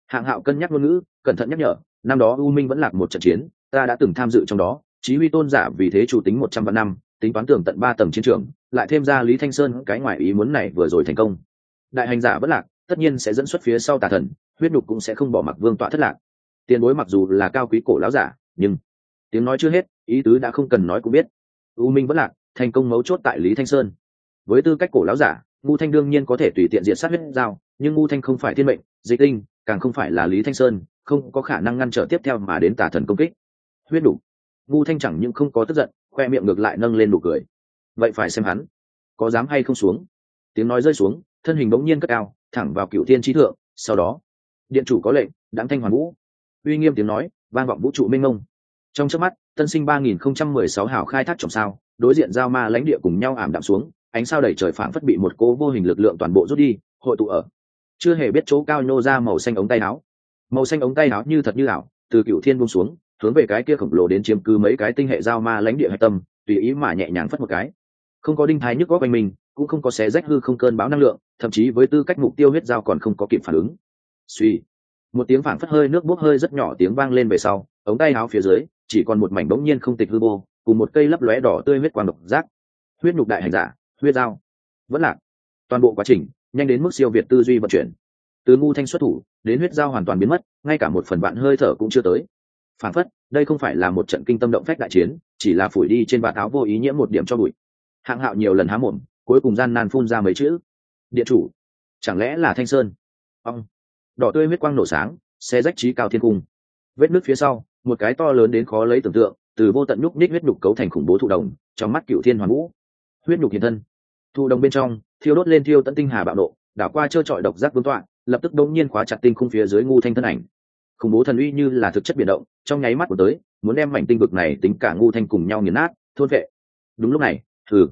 Hạng Hạo cân nhắc ngôn ngữ, cẩn thận nhắc nhở, năm đó U Minh vẫn lạc một trận chiến, ta đã từng tham dự trong đó, chí huy tôn giả vì thế chủ tính 100 vạn năm, tính toán tường tận 3 tầng chiến trường, lại thêm ra Lý Thanh Sơn cái ngoại ý muốn này vừa rồi thành công. Đại hành giả vẫn lạc, tất nhiên sẽ dẫn xuất phía sau tà thần, huyết nhục cũng sẽ không bỏ mặc vương tọa thất lạc. Tiền bối mặc dù là cao quý cổ lão giả, nhưng tiếng nói chưa hết, ý tứ đã không cần nói cũng biết. U Minh vẫn lạc, thành công mấu chốt tại Lý Thanh Sơn. Với tư cách cổ lão giả, Ngu Thanh đương nhiên có thể tùy tiện diệt sát huyết giao, nhưng Ngu Thanh không phải thiên mệnh, dịch tinh, càng không phải là Lý Thanh Sơn, không có khả năng ngăn trở tiếp theo mà đến tà thần công kích. Huyết đủ. Ngu Thanh chẳng những không có tức giận, khoe miệng ngược lại nâng lên nụ cười. Vậy phải xem hắn có dám hay không xuống. Tiếng nói rơi xuống, thân hình bỗng nhiên cất cao, thẳng vào Cửu Thiên Chí Thượng. Sau đó, điện chủ có lệnh, đãng thanh hoàn vũ. Uy nghiêm tiếng nói vang vọng vũ trụ mênh mông. Trong chớp mắt, tân sinh 3016 hào khai thác trọng sao, đối diện giao ma lãnh địa cùng nhau ảm đạm xuống, ánh sao đầy trời phảng phất bị một cố vô hình lực lượng toàn bộ rút đi, hội tụ ở chưa hề biết chỗ cao nhô ra màu xanh ống tay áo. Màu xanh ống tay áo như thật như ảo, từ Cửu Thiên buông xuống, hướng về cái kia khổng lồ đến chiếm cứ mấy cái tinh hệ giao ma lãnh địa hạch tâm, tùy ý mà nhẹ nhàng phất một cái. Không có đinh thái nhức góc quanh mình, cũng không có xé rách hư không cơn bão năng lượng, thậm chí với tư cách mục tiêu huyết giao còn không có kịp phản ứng. Suy, một tiếng phảng phất hơi nước bốc hơi rất nhỏ tiếng vang lên về sau, ống tay áo phía dưới chỉ còn một mảnh bỗng nhiên không tịch hư vô, cùng một cây lấp lóe đỏ tươi huyết quang độc giác. Huyết nhục đại hành giả, huyết giao, vẫn lạc. Toàn bộ quá trình nhanh đến mức siêu việt tư duy vận chuyển. Từ Ngu Thanh xuất thủ đến huyết giao hoàn toàn biến mất, ngay cả một phần vạn hơi thở cũng chưa tới. Phảng phất đây không phải là một trận kinh tâm động phách đại chiến, chỉ là phủi đi trên vạt áo vô ý nhiễm một điểm cho bụi. Hạng Hạo nhiều lần há mồm, cuối cùng gian nan phun ra mấy chữ: điện chủ. Chẳng lẽ là Thanh Sơn? Ông. Đỏ tươi huyết quang nổ sáng, xé rách trí cao thiên cung. Vết nước phía sau, một cái to lớn đến khó lấy tưởng tượng, từ vô tận nhúc nhích huyết nhục cấu thành khủng bố thụ đồng, trong mắt Cửu Thiên Hoàn Vũ. Huyết nhục hiện thân. Thụ đồng bên trong, thiêu đốt lên thiêu tận tinh hà bạo nộ, đảo qua trơ trọi độc giác vương tọa, lập tức đống nhiên khóa chặt tinh khung phía dưới Ngu Thanh thân ảnh. Khủng bố thần uy như là thực chất biến động, trong nháy mắt của tới, muốn đem mảnh tinh vực này tính cả Ngu Thanh cùng nhau nghiền nát, thôn vệ. Đúng lúc này,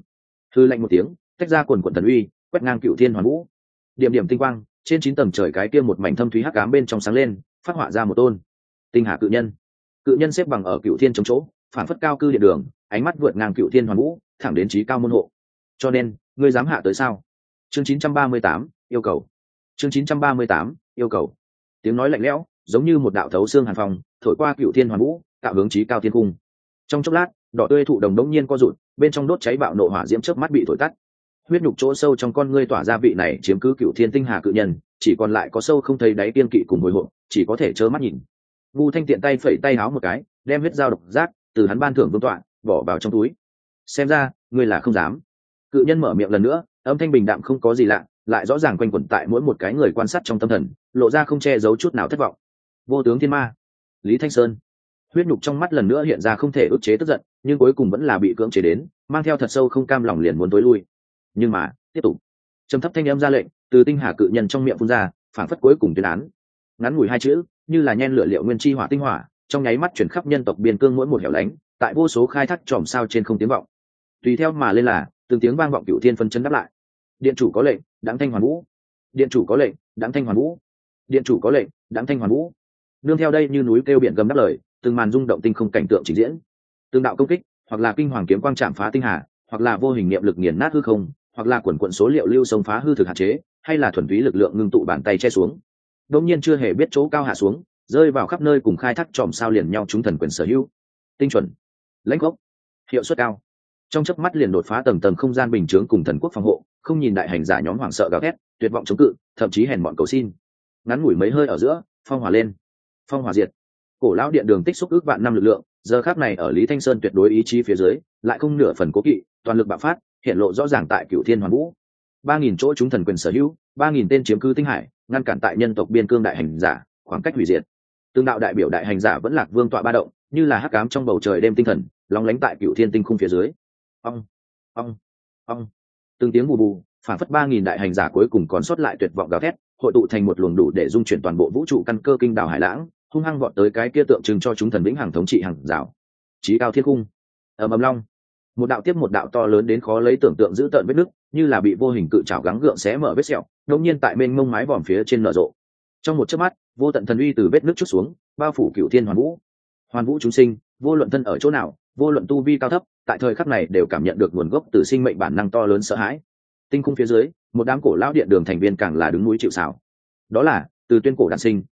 hừ lạnh một tiếng, tách ra quần quần thần uy, quét ngang Cửu Thiên Hoàn Vũ. Điểm điểm tinh quang, trên 9 tầng trời cái kia một mảnh thâm thúy hắc ám bên trong sáng lên, phát họa ra một tôn tinh hà cự nhân. Cự nhân xếp bằng ở Cửu Thiên chống chỗ, phản phất cao cư điện đường, ánh mắt vượt ngang Cửu Thiên Hoàn Vũ, thẳng đến chí cao môn hộ. Cho nên, ngươi dám hạ tới sao? Chương 938, yêu cầu. Chương 938, yêu cầu. Tiếng nói lạnh lẽo, giống như một đạo thấu xương hàn phong, thổi qua Cửu Thiên Hoàn Vũ, tạo hướng chí cao thiên cung. Trong chốc lát, đỏ tươi thụ đồng đống nhiên co rụt, bên trong đốt cháy bạo nộ hỏa diễm chớp mắt bị thổi tắt. Huyết nhục chỗ sâu trong con ngươi tỏa ra vị này chiếm cứ Cửu Thiên tinh hà cự nhân, chỉ còn lại có sâu không thấy đáy kiên kỵ cùng hồi hộp, chỉ có thể trơ mắt nhìn. Ngu Thanh tiện tay phẩy tay háo một cái, đem huyết dao độc giác từ hắn ban thưởng vương tọa bỏ vào trong túi. Xem ra ngươi là không dám. Cự nhân mở miệng lần nữa, âm thanh bình đạm không có gì lạ, lại rõ ràng quanh quẩn tại mỗi một cái người quan sát trong tâm thần, lộ ra không che giấu chút nào thất vọng. Vô tướng thiên ma, Lý Thanh Sơn. Huyết nhục trong mắt lần nữa hiện ra không thể ức chế tức giận, nhưng cuối cùng vẫn là bị cưỡng chế đến, mang theo thật sâu không cam lòng liền muốn tối lui. Nhưng mà tiếp tục, trầm thấp thanh âm ra lệnh từ tinh hà cự nhân trong miệng phun ra, phảng phất cuối cùng tuyên án. Ngắn ngủi hai chữ, như là nhen lửa liệu nguyên chi hỏa tinh hỏa, trong nháy mắt chuyển khắp nhân tộc biên cương mỗi một hẻo lánh, tại vô số khai thác tròm sao trên không tiếng vọng. Tùy theo mà lên là từng tiếng vang vọng Cửu Thiên phân chân đáp lại. Điện chủ có lệnh, đãng thanh hoàn vũ. Điện chủ có lệnh, đãng thanh hoàn vũ. Điện chủ có lệnh, đãng thanh hoàn vũ. Nương theo đây như núi kêu biển gầm đáp lời, từng màn rung động tinh không cảnh tượng trình diễn. Từng đạo công kích, hoặc là kinh hoàng kiếm quang chạm phá tinh hà, hoặc là vô hình niệm lực nghiền nát hư không, hoặc là quần quận số liệu lưu sông phá hư thực hạn chế, hay là thuần túy lực lượng ngưng tụ bàn tay che xuống. Đống nhiên chưa hề biết chỗ cao hạ xuống, rơi vào khắp nơi cùng khai thác tròm sao liền nhau chúng thần quyền sở hữu. Tinh chuẩn, lãnh gốc, hiệu suất cao. Trong chớp mắt liền đột phá tầng tầng không gian bình chướng cùng thần quốc phòng hộ, không nhìn đại hành giả nhóm hoảng sợ gào thét, tuyệt vọng chống cự, thậm chí hèn mọn cầu xin. Ngắn ngủi mấy hơi ở giữa, phong hỏa lên, phong hỏa diệt. Cổ lão điện đường tích xúc ước vạn năm lực lượng, giờ khắc này ở Lý Thanh Sơn tuyệt đối ý chí phía dưới, lại không nửa phần cố kỵ, toàn lực bạo phát, hiện lộ rõ ràng tại Cửu Thiên Hoàn Vũ. 3000 chỗ chúng thần quyền sở hữu, 3000 tên chiếm cứ tinh hải, ngăn cản tại nhân tộc biên cương đại hành giả, khoảng cách hủy diệt. Tương đạo đại biểu đại hành giả vẫn lạc vương tọa ba động, như là hắc ám trong bầu trời đêm tinh thần, lóng lánh tại Cửu Thiên tinh khung phía dưới. Ong, ong, ong. Từng tiếng bù bù, phản phất 3000 đại hành giả cuối cùng còn sót lại tuyệt vọng gào thét, hội tụ thành một luồng đủ để dung chuyển toàn bộ vũ trụ căn cơ kinh đảo hải lãng, hung hăng vọt tới cái kia tượng trưng cho chúng thần vĩnh hằng thống trị hàng rào. Chí cao thiên cung. Ầm ầm long. Một đạo tiếp một đạo to lớn đến khó lấy tưởng tượng giữ tợn vết nứt, như là bị vô hình cự trảo gắng gượng xé mở vết sẹo, đột nhiên tại mênh mông mái vòm phía trên nở rộ. Trong một chớp mắt, vô tận thần uy từ vết nứt chút xuống, bao phủ Cửu Thiên Hoàn Vũ. Hoàn Vũ chúng sinh, vô luận thân ở chỗ nào, vô luận tu vi cao thấp, tại thời khắc này đều cảm nhận được nguồn gốc từ sinh mệnh bản năng to lớn sợ hãi. Tinh khung phía dưới, một đám cổ lão điện đường thành viên càng là đứng núi chịu sào. Đó là từ tuyên cổ đản sinh,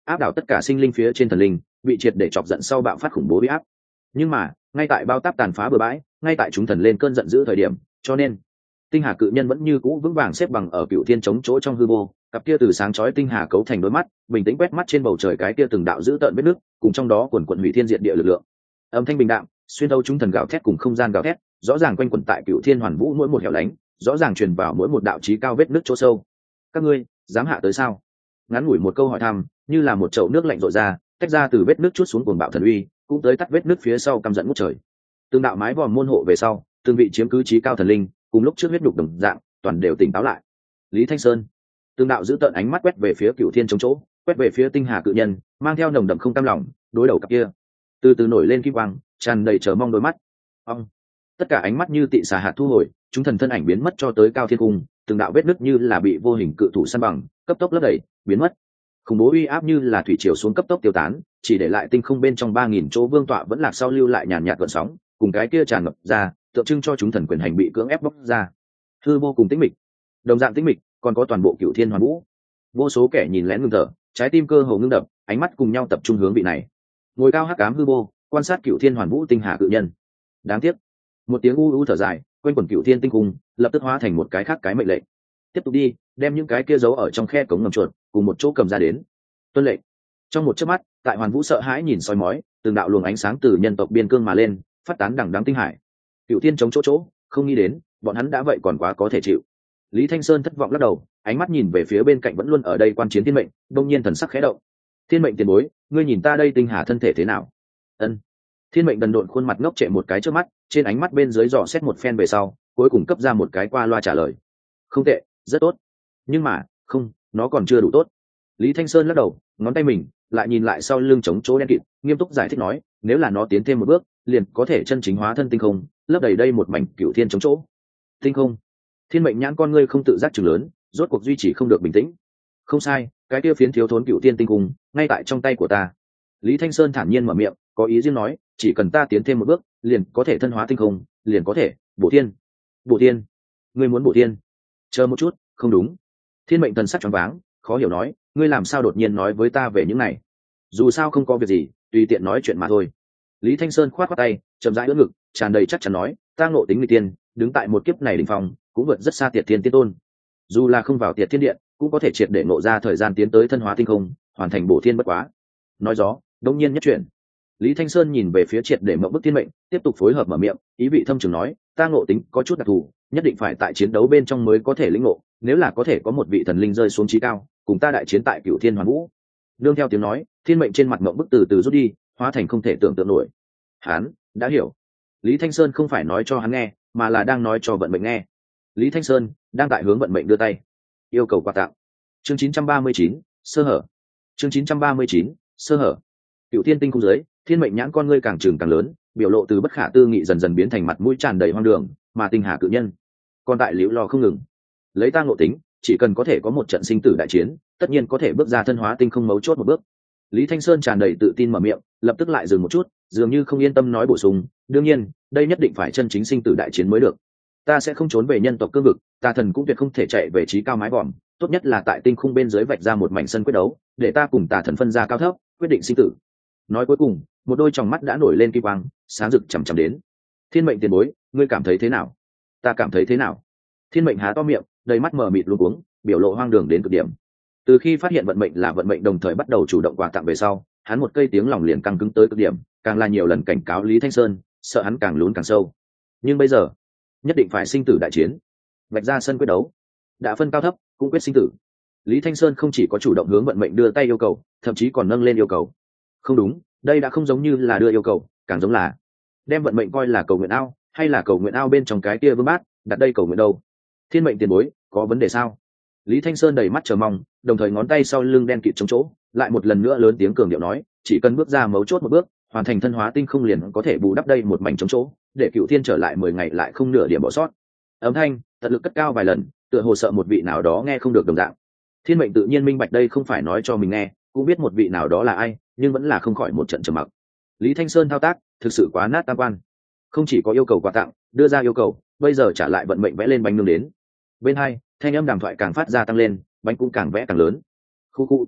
áp đảo tất cả sinh linh phía trên thần linh, bị triệt để chọc giận sau bạo phát khủng bố uy áp. Nhưng mà ngay tại bao táp tàn phá bừa bãi, ngay tại chúng thần lên cơn giận dữ thời điểm, cho nên tinh hà cự nhân vẫn như cũ vững vàng xếp bằng ở cựu thiên chống chỗ trong hư vô, cặp kia từ sáng chói tinh hà cấu thành đôi mắt bình tĩnh quét mắt trên bầu trời cái kia từng đạo dữ tợn vết nước, cùng trong đó quần quận hủy thiên diệt địa lực lượng. Âm thanh bình đạm xuyên thấu chúng thần gào thét cùng không gian gào thét, rõ ràng quanh quẩn tại cựu thiên hoàn vũ mỗi một hẻo lánh, rõ ràng truyền vào mỗi một đạo chí cao vết nước chỗ sâu. Các ngươi dám hạ tới sao? Ngắn ngủi một câu hỏi thăm, như là một chậu nước lạnh rội ra, tách ra từ vết nước chút xuống cuồng bạo thần uy, cũng tới tắt vết nước phía sau căm giận ngút trời. Từng đạo mái vòm môn hộ về sau, từng vị chiếm cứ chí cao thần linh, cùng lúc trước huyết đục đồng dạng, toàn đều tỉnh táo lại. Lý Thanh Sơn, từng đạo giữ tợn ánh mắt quét về phía cựu thiên chống chỗ, quét về phía tinh hà cự nhân, mang theo nồng đậm không cam lòng, đối đầu cặp kia từ từ nổi lên kim quang, tràn đầy chờ mong đôi mắt. Ông, tất cả ánh mắt như tị xà hạt thu hồi, chúng thần thân ảnh biến mất cho tới cao thiên cung, từng đạo vết nứt như là bị vô hình cự thủ săn bằng, cấp tốc lấp đầy, biến mất. Khủng bố uy áp như là thủy triều xuống cấp tốc tiêu tán, chỉ để lại tinh không bên trong 3000 chỗ vương tọa vẫn lạc sau lưu lại nhàn nhạt gợn sóng, cùng cái kia tràn ngập ra, tượng trưng cho chúng thần quyền hành bị cưỡng ép bóc ra. Hư vô cùng tĩnh mịch, đồng dạng tĩnh mịch, còn có toàn bộ cựu thiên hoàn vũ. Vô số kẻ nhìn lén ngưng thở, trái tim cơ hồ ngưng đập, ánh mắt cùng nhau tập trung hướng vị này. Ngồi cao hắc ám hư vô, quan sát cựu thiên hoàn vũ tinh hà cự nhân. Đáng tiếc, một tiếng u u thở dài, quanh quẩn cựu thiên tinh cung, lập tức hóa thành một cái khác cái mệnh lệnh. Tiếp tục đi, đem những cái kia giấu ở trong khe cống ngầm chuột, cùng một chỗ cầm ra đến. Tuân lệnh. Trong một chớp mắt, tại hoàn vũ sợ hãi nhìn soi mói, từng đạo luồng ánh sáng từ nhân tộc biên cương mà lên, phát tán đằng đắng tinh hải. Cựu thiên chống chỗ chỗ, không nghĩ đến, bọn hắn đã vậy còn quá có thể chịu. Lý Thanh Sơn thất vọng lắc đầu, ánh mắt nhìn về phía bên cạnh vẫn luôn ở đây quan chiến thiên mệnh, đông nhiên thần sắc khẽ động. Thiên mệnh tiền bối, ngươi nhìn ta đây tinh hà thân thể thế nào? Ân. Thiên mệnh đần độn khuôn mặt ngốc trệ một cái trước mắt, trên ánh mắt bên dưới dò xét một phen về sau, cuối cùng cấp ra một cái qua loa trả lời. Không tệ, rất tốt. Nhưng mà, không, nó còn chưa đủ tốt. Lý Thanh Sơn lắc đầu, ngón tay mình lại nhìn lại sau lưng chống chỗ đen kịt, nghiêm túc giải thích nói, nếu là nó tiến thêm một bước, liền có thể chân chính hóa thân tinh không, lấp đầy đây một mảnh cửu thiên chống chỗ. Tinh không? Thiên mệnh nhãn con ngươi không tự giác chừng lớn, rốt cuộc duy trì không được bình tĩnh. Không sai, cái kia phiến thiếu thốn cửu thiên tinh cung, ngay tại trong tay của ta. Lý Thanh Sơn thản nhiên mở miệng, có ý riêng nói, chỉ cần ta tiến thêm một bước, liền có thể thân hóa tinh không, liền có thể bổ thiên. Bổ thiên? Ngươi muốn bổ thiên? Chờ một chút, không đúng. Thiên mệnh thần sắc choáng váng, khó hiểu nói, ngươi làm sao đột nhiên nói với ta về những này? Dù sao không có việc gì, tùy tiện nói chuyện mà thôi. Lý Thanh Sơn khoát khoát tay, chậm rãi ưỡn ngực, tràn đầy chắc chắn nói, ta ngộ tính người tiên, đứng tại một kiếp này đỉnh phong, cũng vượt rất xa Tiệt Thiên Tiên Tôn. Dù là không vào Tiệt Thiên Điện, cũng có thể triệt để ngộ ra thời gian tiến tới thân hóa tinh không, hoàn thành bổ thiên bất quá. Nói gió, đông nhiên nhất chuyển. Lý Thanh Sơn nhìn về phía triệt để mộng bức thiên mệnh, tiếp tục phối hợp mở miệng, ý vị thâm trường nói, ta ngộ tính có chút đặc thù, nhất định phải tại chiến đấu bên trong mới có thể lĩnh ngộ, nếu là có thể có một vị thần linh rơi xuống chí cao, cùng ta đại chiến tại Cửu Thiên Hoàn Vũ. Nương theo tiếng nói, thiên mệnh trên mặt mộng bức từ từ rút đi, hóa thành không thể tưởng tượng nổi. Hắn đã hiểu. Lý Thanh Sơn không phải nói cho hắn nghe, mà là đang nói cho vận mệnh nghe. Lý Thanh Sơn đang tại hướng vận mệnh đưa tay, yêu cầu quà tặng. Chương 939, sơ hở. Chương 939, sơ hở. Cựu Thiên Tinh cung dưới, thiên mệnh nhãn con ngươi càng trừng càng lớn, biểu lộ từ bất khả tư nghị dần dần biến thành mặt mũi tràn đầy hoang đường, mà tinh hà cự nhân còn tại liễu lo không ngừng. Lấy ta ngộ tính, chỉ cần có thể có một trận sinh tử đại chiến, tất nhiên có thể bước ra thân hóa tinh không mấu chốt một bước. Lý Thanh Sơn tràn đầy tự tin mở miệng, lập tức lại dừng một chút, dường như không yên tâm nói bổ sung, đương nhiên, đây nhất định phải chân chính sinh tử đại chiến mới được. Ta sẽ không trốn về nhân tộc cương vực, tà thần cũng tuyệt không thể chạy về chí cao mái vòm, tốt nhất là tại tinh khung bên dưới vạch ra một mảnh sân quyết đấu, để ta cùng tà thần phân ra cao thấp, quyết định sinh tử. Nói cuối cùng, một đôi tròng mắt đã nổi lên kim quang, sáng rực chằm chằm đến. Thiên mệnh tiền bối, ngươi cảm thấy thế nào? Ta cảm thấy thế nào? Thiên mệnh há to miệng, đầy mắt mở mịt luống cuống, biểu lộ hoang đường đến cực điểm. Từ khi phát hiện vận mệnh là vận mệnh đồng thời bắt đầu chủ động quà tặng về sau, hắn một cây tiếng lòng liền căng cứng tới cực điểm, càng là nhiều lần cảnh cáo Lý Thanh Sơn, sợ hắn càng lún càng sâu. Nhưng bây giờ, nhất định phải sinh tử đại chiến, vạch ra sân quyết đấu, đã phân cao thấp, cũng quyết sinh tử. Lý Thanh Sơn không chỉ có chủ động hướng vận mệnh đưa tay yêu cầu, thậm chí còn nâng lên yêu cầu. Không đúng, đây đã không giống như là đưa yêu cầu, càng giống là đem vận mệnh coi là cầu nguyện ao, hay là cầu nguyện ao bên trong cái kia vương bát, đặt đây cầu nguyện đâu? Thiên mệnh tiền bối, có vấn đề sao? Lý Thanh Sơn đầy mắt chờ mong, đồng thời ngón tay sau lưng đen kịt chống chỗ, lại một lần nữa lớn tiếng cường điệu nói, chỉ cần bước ra mấu chốt một bước, hoàn thành thân hóa tinh không liền có thể bù đắp đây một mảnh chống chỗ, để Cựu Thiên trở lại 10 ngày lại không nửa điểm bỏ sót. Âm thanh tận lực cất cao vài lần, tựa hồ sợ một vị nào đó nghe không được đồng dạng. Thiên mệnh tự nhiên minh bạch đây không phải nói cho mình nghe, cũng biết một vị nào đó là ai, nhưng vẫn là không khỏi một trận trầm mặc. Lý Thanh Sơn thao tác thực sự quá nát tam quan, không chỉ có yêu cầu quà tặng, đưa ra yêu cầu, bây giờ trả lại vận mệnh vẽ lên bánh nướng đến. Bên hai, thanh âm đàm thoại càng phát ra tăng lên, bánh cũng càng vẽ càng lớn. Khu khu.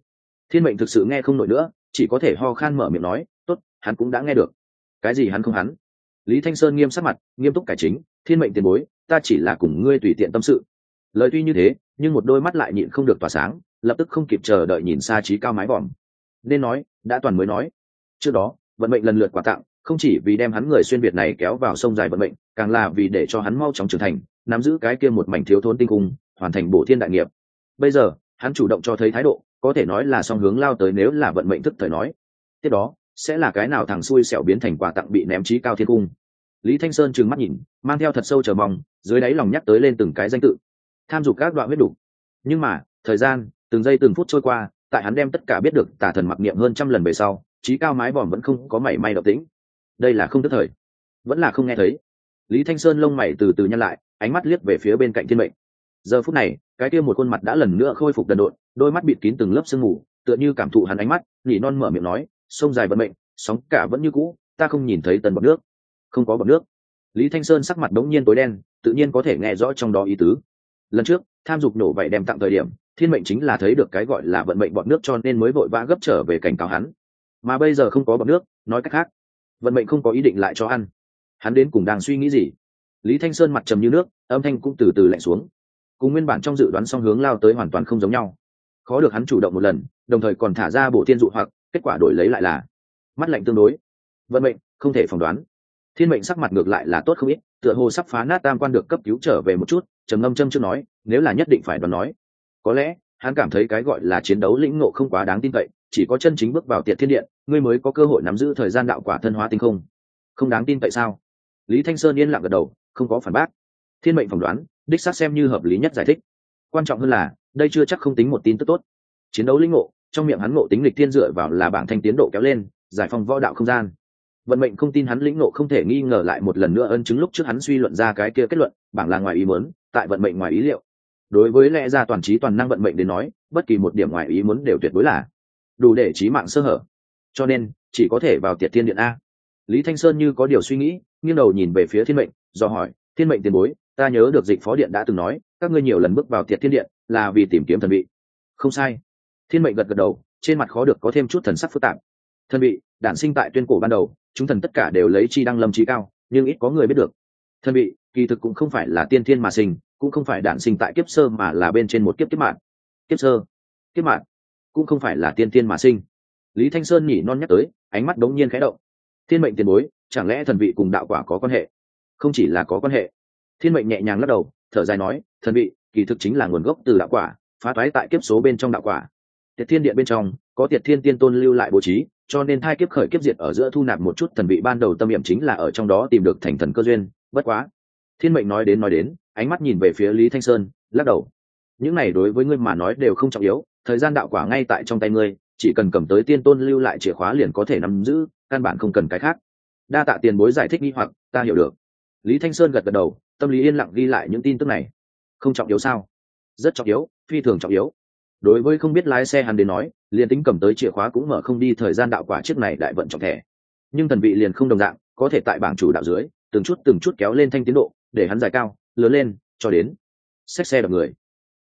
Thiên mệnh thực sự nghe không nổi nữa, chỉ có thể ho khan mở miệng nói, tốt, hắn cũng đã nghe được. Cái gì hắn không hắn? Lý Thanh Sơn nghiêm sắc mặt, nghiêm túc cải chính, thiên mệnh tiền bối, ta chỉ là cùng ngươi tùy tiện tâm sự. Lời tuy như thế, nhưng một đôi mắt lại nhịn không được tỏa sáng, lập tức không kịp chờ đợi nhìn xa trí cao mái vòm. Nên nói, đã toàn mới nói. Trước đó, vận mệnh lần lượt quà tặng, không chỉ vì đem hắn người xuyên việt này kéo vào sông dài vận mệnh, càng là vì để cho hắn mau chóng trưởng thành, nắm giữ cái kia một mảnh thiếu thốn tinh cung, hoàn thành bổ thiên đại nghiệp. Bây giờ, hắn chủ động cho thấy thái độ, có thể nói là song hướng lao tới, nếu là vận mệnh thức thời nói. Tiếp đó, sẽ là cái nào thằng xui xẻo biến thành quà tặng bị ném trí cao thiên cung. Lý Thanh Sơn trừng mắt nhìn, mang theo thật sâu chờ mong, dưới đáy lòng nhắc tới lên từng cái danh tự, tham dục các đoạn huyết đủ. Nhưng mà, thời gian, từng giây từng phút trôi qua, tại hắn đem tất cả biết được tà thần mặc niệm hơn trăm lần về sau, trí cao mái vòm vẫn không có mảy may động tĩnh. Đây là không tức thời, vẫn là không nghe thấy. Lý Thanh Sơn lông mày từ từ nhăn lại, ánh mắt liếc về phía bên cạnh thiên mệnh. Giờ phút này, cái kia một khuôn mặt đã lần nữa khôi phục đần độn, đôi mắt bịt kín từng lớp sương mù, tựa như cảm thụ hắn ánh mắt, nhỉ non mở miệng nói, sông dài vận mệnh, sóng cả vẫn như cũ, ta không nhìn thấy tần bọt nước. Không có bọt nước. Lý Thanh Sơn sắc mặt đống nhiên tối đen, tự nhiên có thể nghe rõ trong đó ý tứ. Lần trước, tham dục nổ vậy đem tặng thời điểm, thiên mệnh chính là thấy được cái gọi là vận mệnh bọt nước, cho nên mới vội vã gấp trở về cảnh cáo hắn. Mà bây giờ không có bọt nước, nói cách khác, vận mệnh không có ý định lại cho ăn. Hắn đến cùng đang suy nghĩ gì? Lý Thanh Sơn mặt trầm như nước, âm thanh cũng từ từ lạnh xuống. Cùng nguyên bản trong dự đoán song hướng lao tới hoàn toàn không giống nhau. Khó được hắn chủ động một lần, đồng thời còn thả ra bộ thiên dụ hoặc, kết quả đổi lấy lại là mắt lạnh tương đối. Vận mệnh không thể phỏng đoán. Thiên mệnh sắc mặt ngược lại là tốt không ít, tựa hồ sắp phá nát tam quan được cấp cứu trở về một chút, trầm ngâm châm chưa nói, nếu là nhất định phải đoán nói, có lẽ hắn cảm thấy cái gọi là chiến đấu lĩnh ngộ không quá đáng tin cậy, chỉ có chân chính bước vào Tiệt Thiên Điện, ngươi mới có cơ hội nắm giữ thời gian đạo quả thân hóa tinh không. Không đáng tin cậy sao? Lý Thanh Sơn yên lặng gật đầu, không có phản bác. Thiên mệnh phỏng đoán, đích xác xem như hợp lý nhất giải thích. Quan trọng hơn là, đây chưa chắc không tính một tin tức tốt. Chiến đấu lĩnh ngộ, trong miệng hắn ngộ tính lịch thiên dựa vào là bảng thanh tiến độ kéo lên, giải phóng võ đạo không gian. Vận mệnh không tin hắn lĩnh ngộ không thể nghi ngờ lại một lần nữa ân chứng lúc trước hắn suy luận ra cái kia kết luận, bảng là ngoài ý muốn, tại vận mệnh ngoài ý liệu. Đối với lẽ ra toàn trí toàn năng vận mệnh đến nói, bất kỳ một điểm ngoài ý muốn đều tuyệt đối là đủ để chí mạng sơ hở. Cho nên, chỉ có thể vào Tiệt Thiên Điện a. Lý Thanh Sơn như có điều suy nghĩ, nghiêng đầu nhìn về phía Thiên mệnh, do hỏi, Thiên mệnh tiền bối, ta nhớ được Dịch Phó Điện đã từng nói, các ngươi nhiều lần bước vào Tiệt Thiên Điện là vì tìm kiếm thần vị. Không sai. Thiên mệnh gật gật đầu, trên mặt khó được có thêm chút thần sắc phức tạp. Thần vị đản sinh tại tuyên cổ ban đầu, chúng thần tất cả đều lấy chi đăng lâm trí cao, nhưng ít có người biết được. Thần vị kỳ thực cũng không phải là tiên thiên mà sinh, cũng không phải đản sinh tại kiếp sơ mà là bên trên một kiếp kiếp mạng. Kiếp sơ, kiếp mạng, cũng không phải là tiên thiên mà sinh. Lý Thanh Sơn nhỉ non nhắc tới, ánh mắt đống nhiên khẽ động. Thiên mệnh tiền bối, chẳng lẽ thần vị cùng đạo quả có quan hệ? Không chỉ là có quan hệ. Thiên mệnh nhẹ nhàng lắc đầu, thở dài nói, thần vị kỳ thực chính là nguồn gốc từ đạo quả, phá toái tại kiếp số bên trong đạo quả. Tiệt Thiên Điện bên trong có Tiệt Thiên Tiên Tôn lưu lại bố trí, cho nên thai kiếp khởi kiếp diệt ở giữa thu nạp một chút thần vị ban đầu tâm niệm chính là ở trong đó tìm được thành thần cơ duyên. Bất quá, Thiên mệnh nói đến, ánh mắt nhìn về phía Lý Thanh Sơn, lắc đầu. Những này đối với ngươi mà nói đều không trọng yếu, thời gian đạo quả ngay tại trong tay ngươi, chỉ cần cầm tới Tiên Tôn lưu lại chìa khóa liền có thể nắm giữ, căn bản không cần cái khác. Đa tạ tiền bối giải thích nghi hoặc, ta hiểu được. Lý Thanh Sơn gật gật đầu, tâm lý yên lặng ghi lại những tin tức này. Không trọng yếu sao? Rất trọng yếu, phi thường trọng yếu. Đối với không biết lái xe hắn đến nói, liền tính cầm tới chìa khóa cũng mở không đi thời gian đạo quả chiếc này đại vận trọng thẻ. Nhưng thần vị liền không đồng dạng, có thể tại bảng chủ đạo dưới từng chút kéo lên thanh tiến độ, để hắn dài cao lớn lên cho đến xách xe đập người.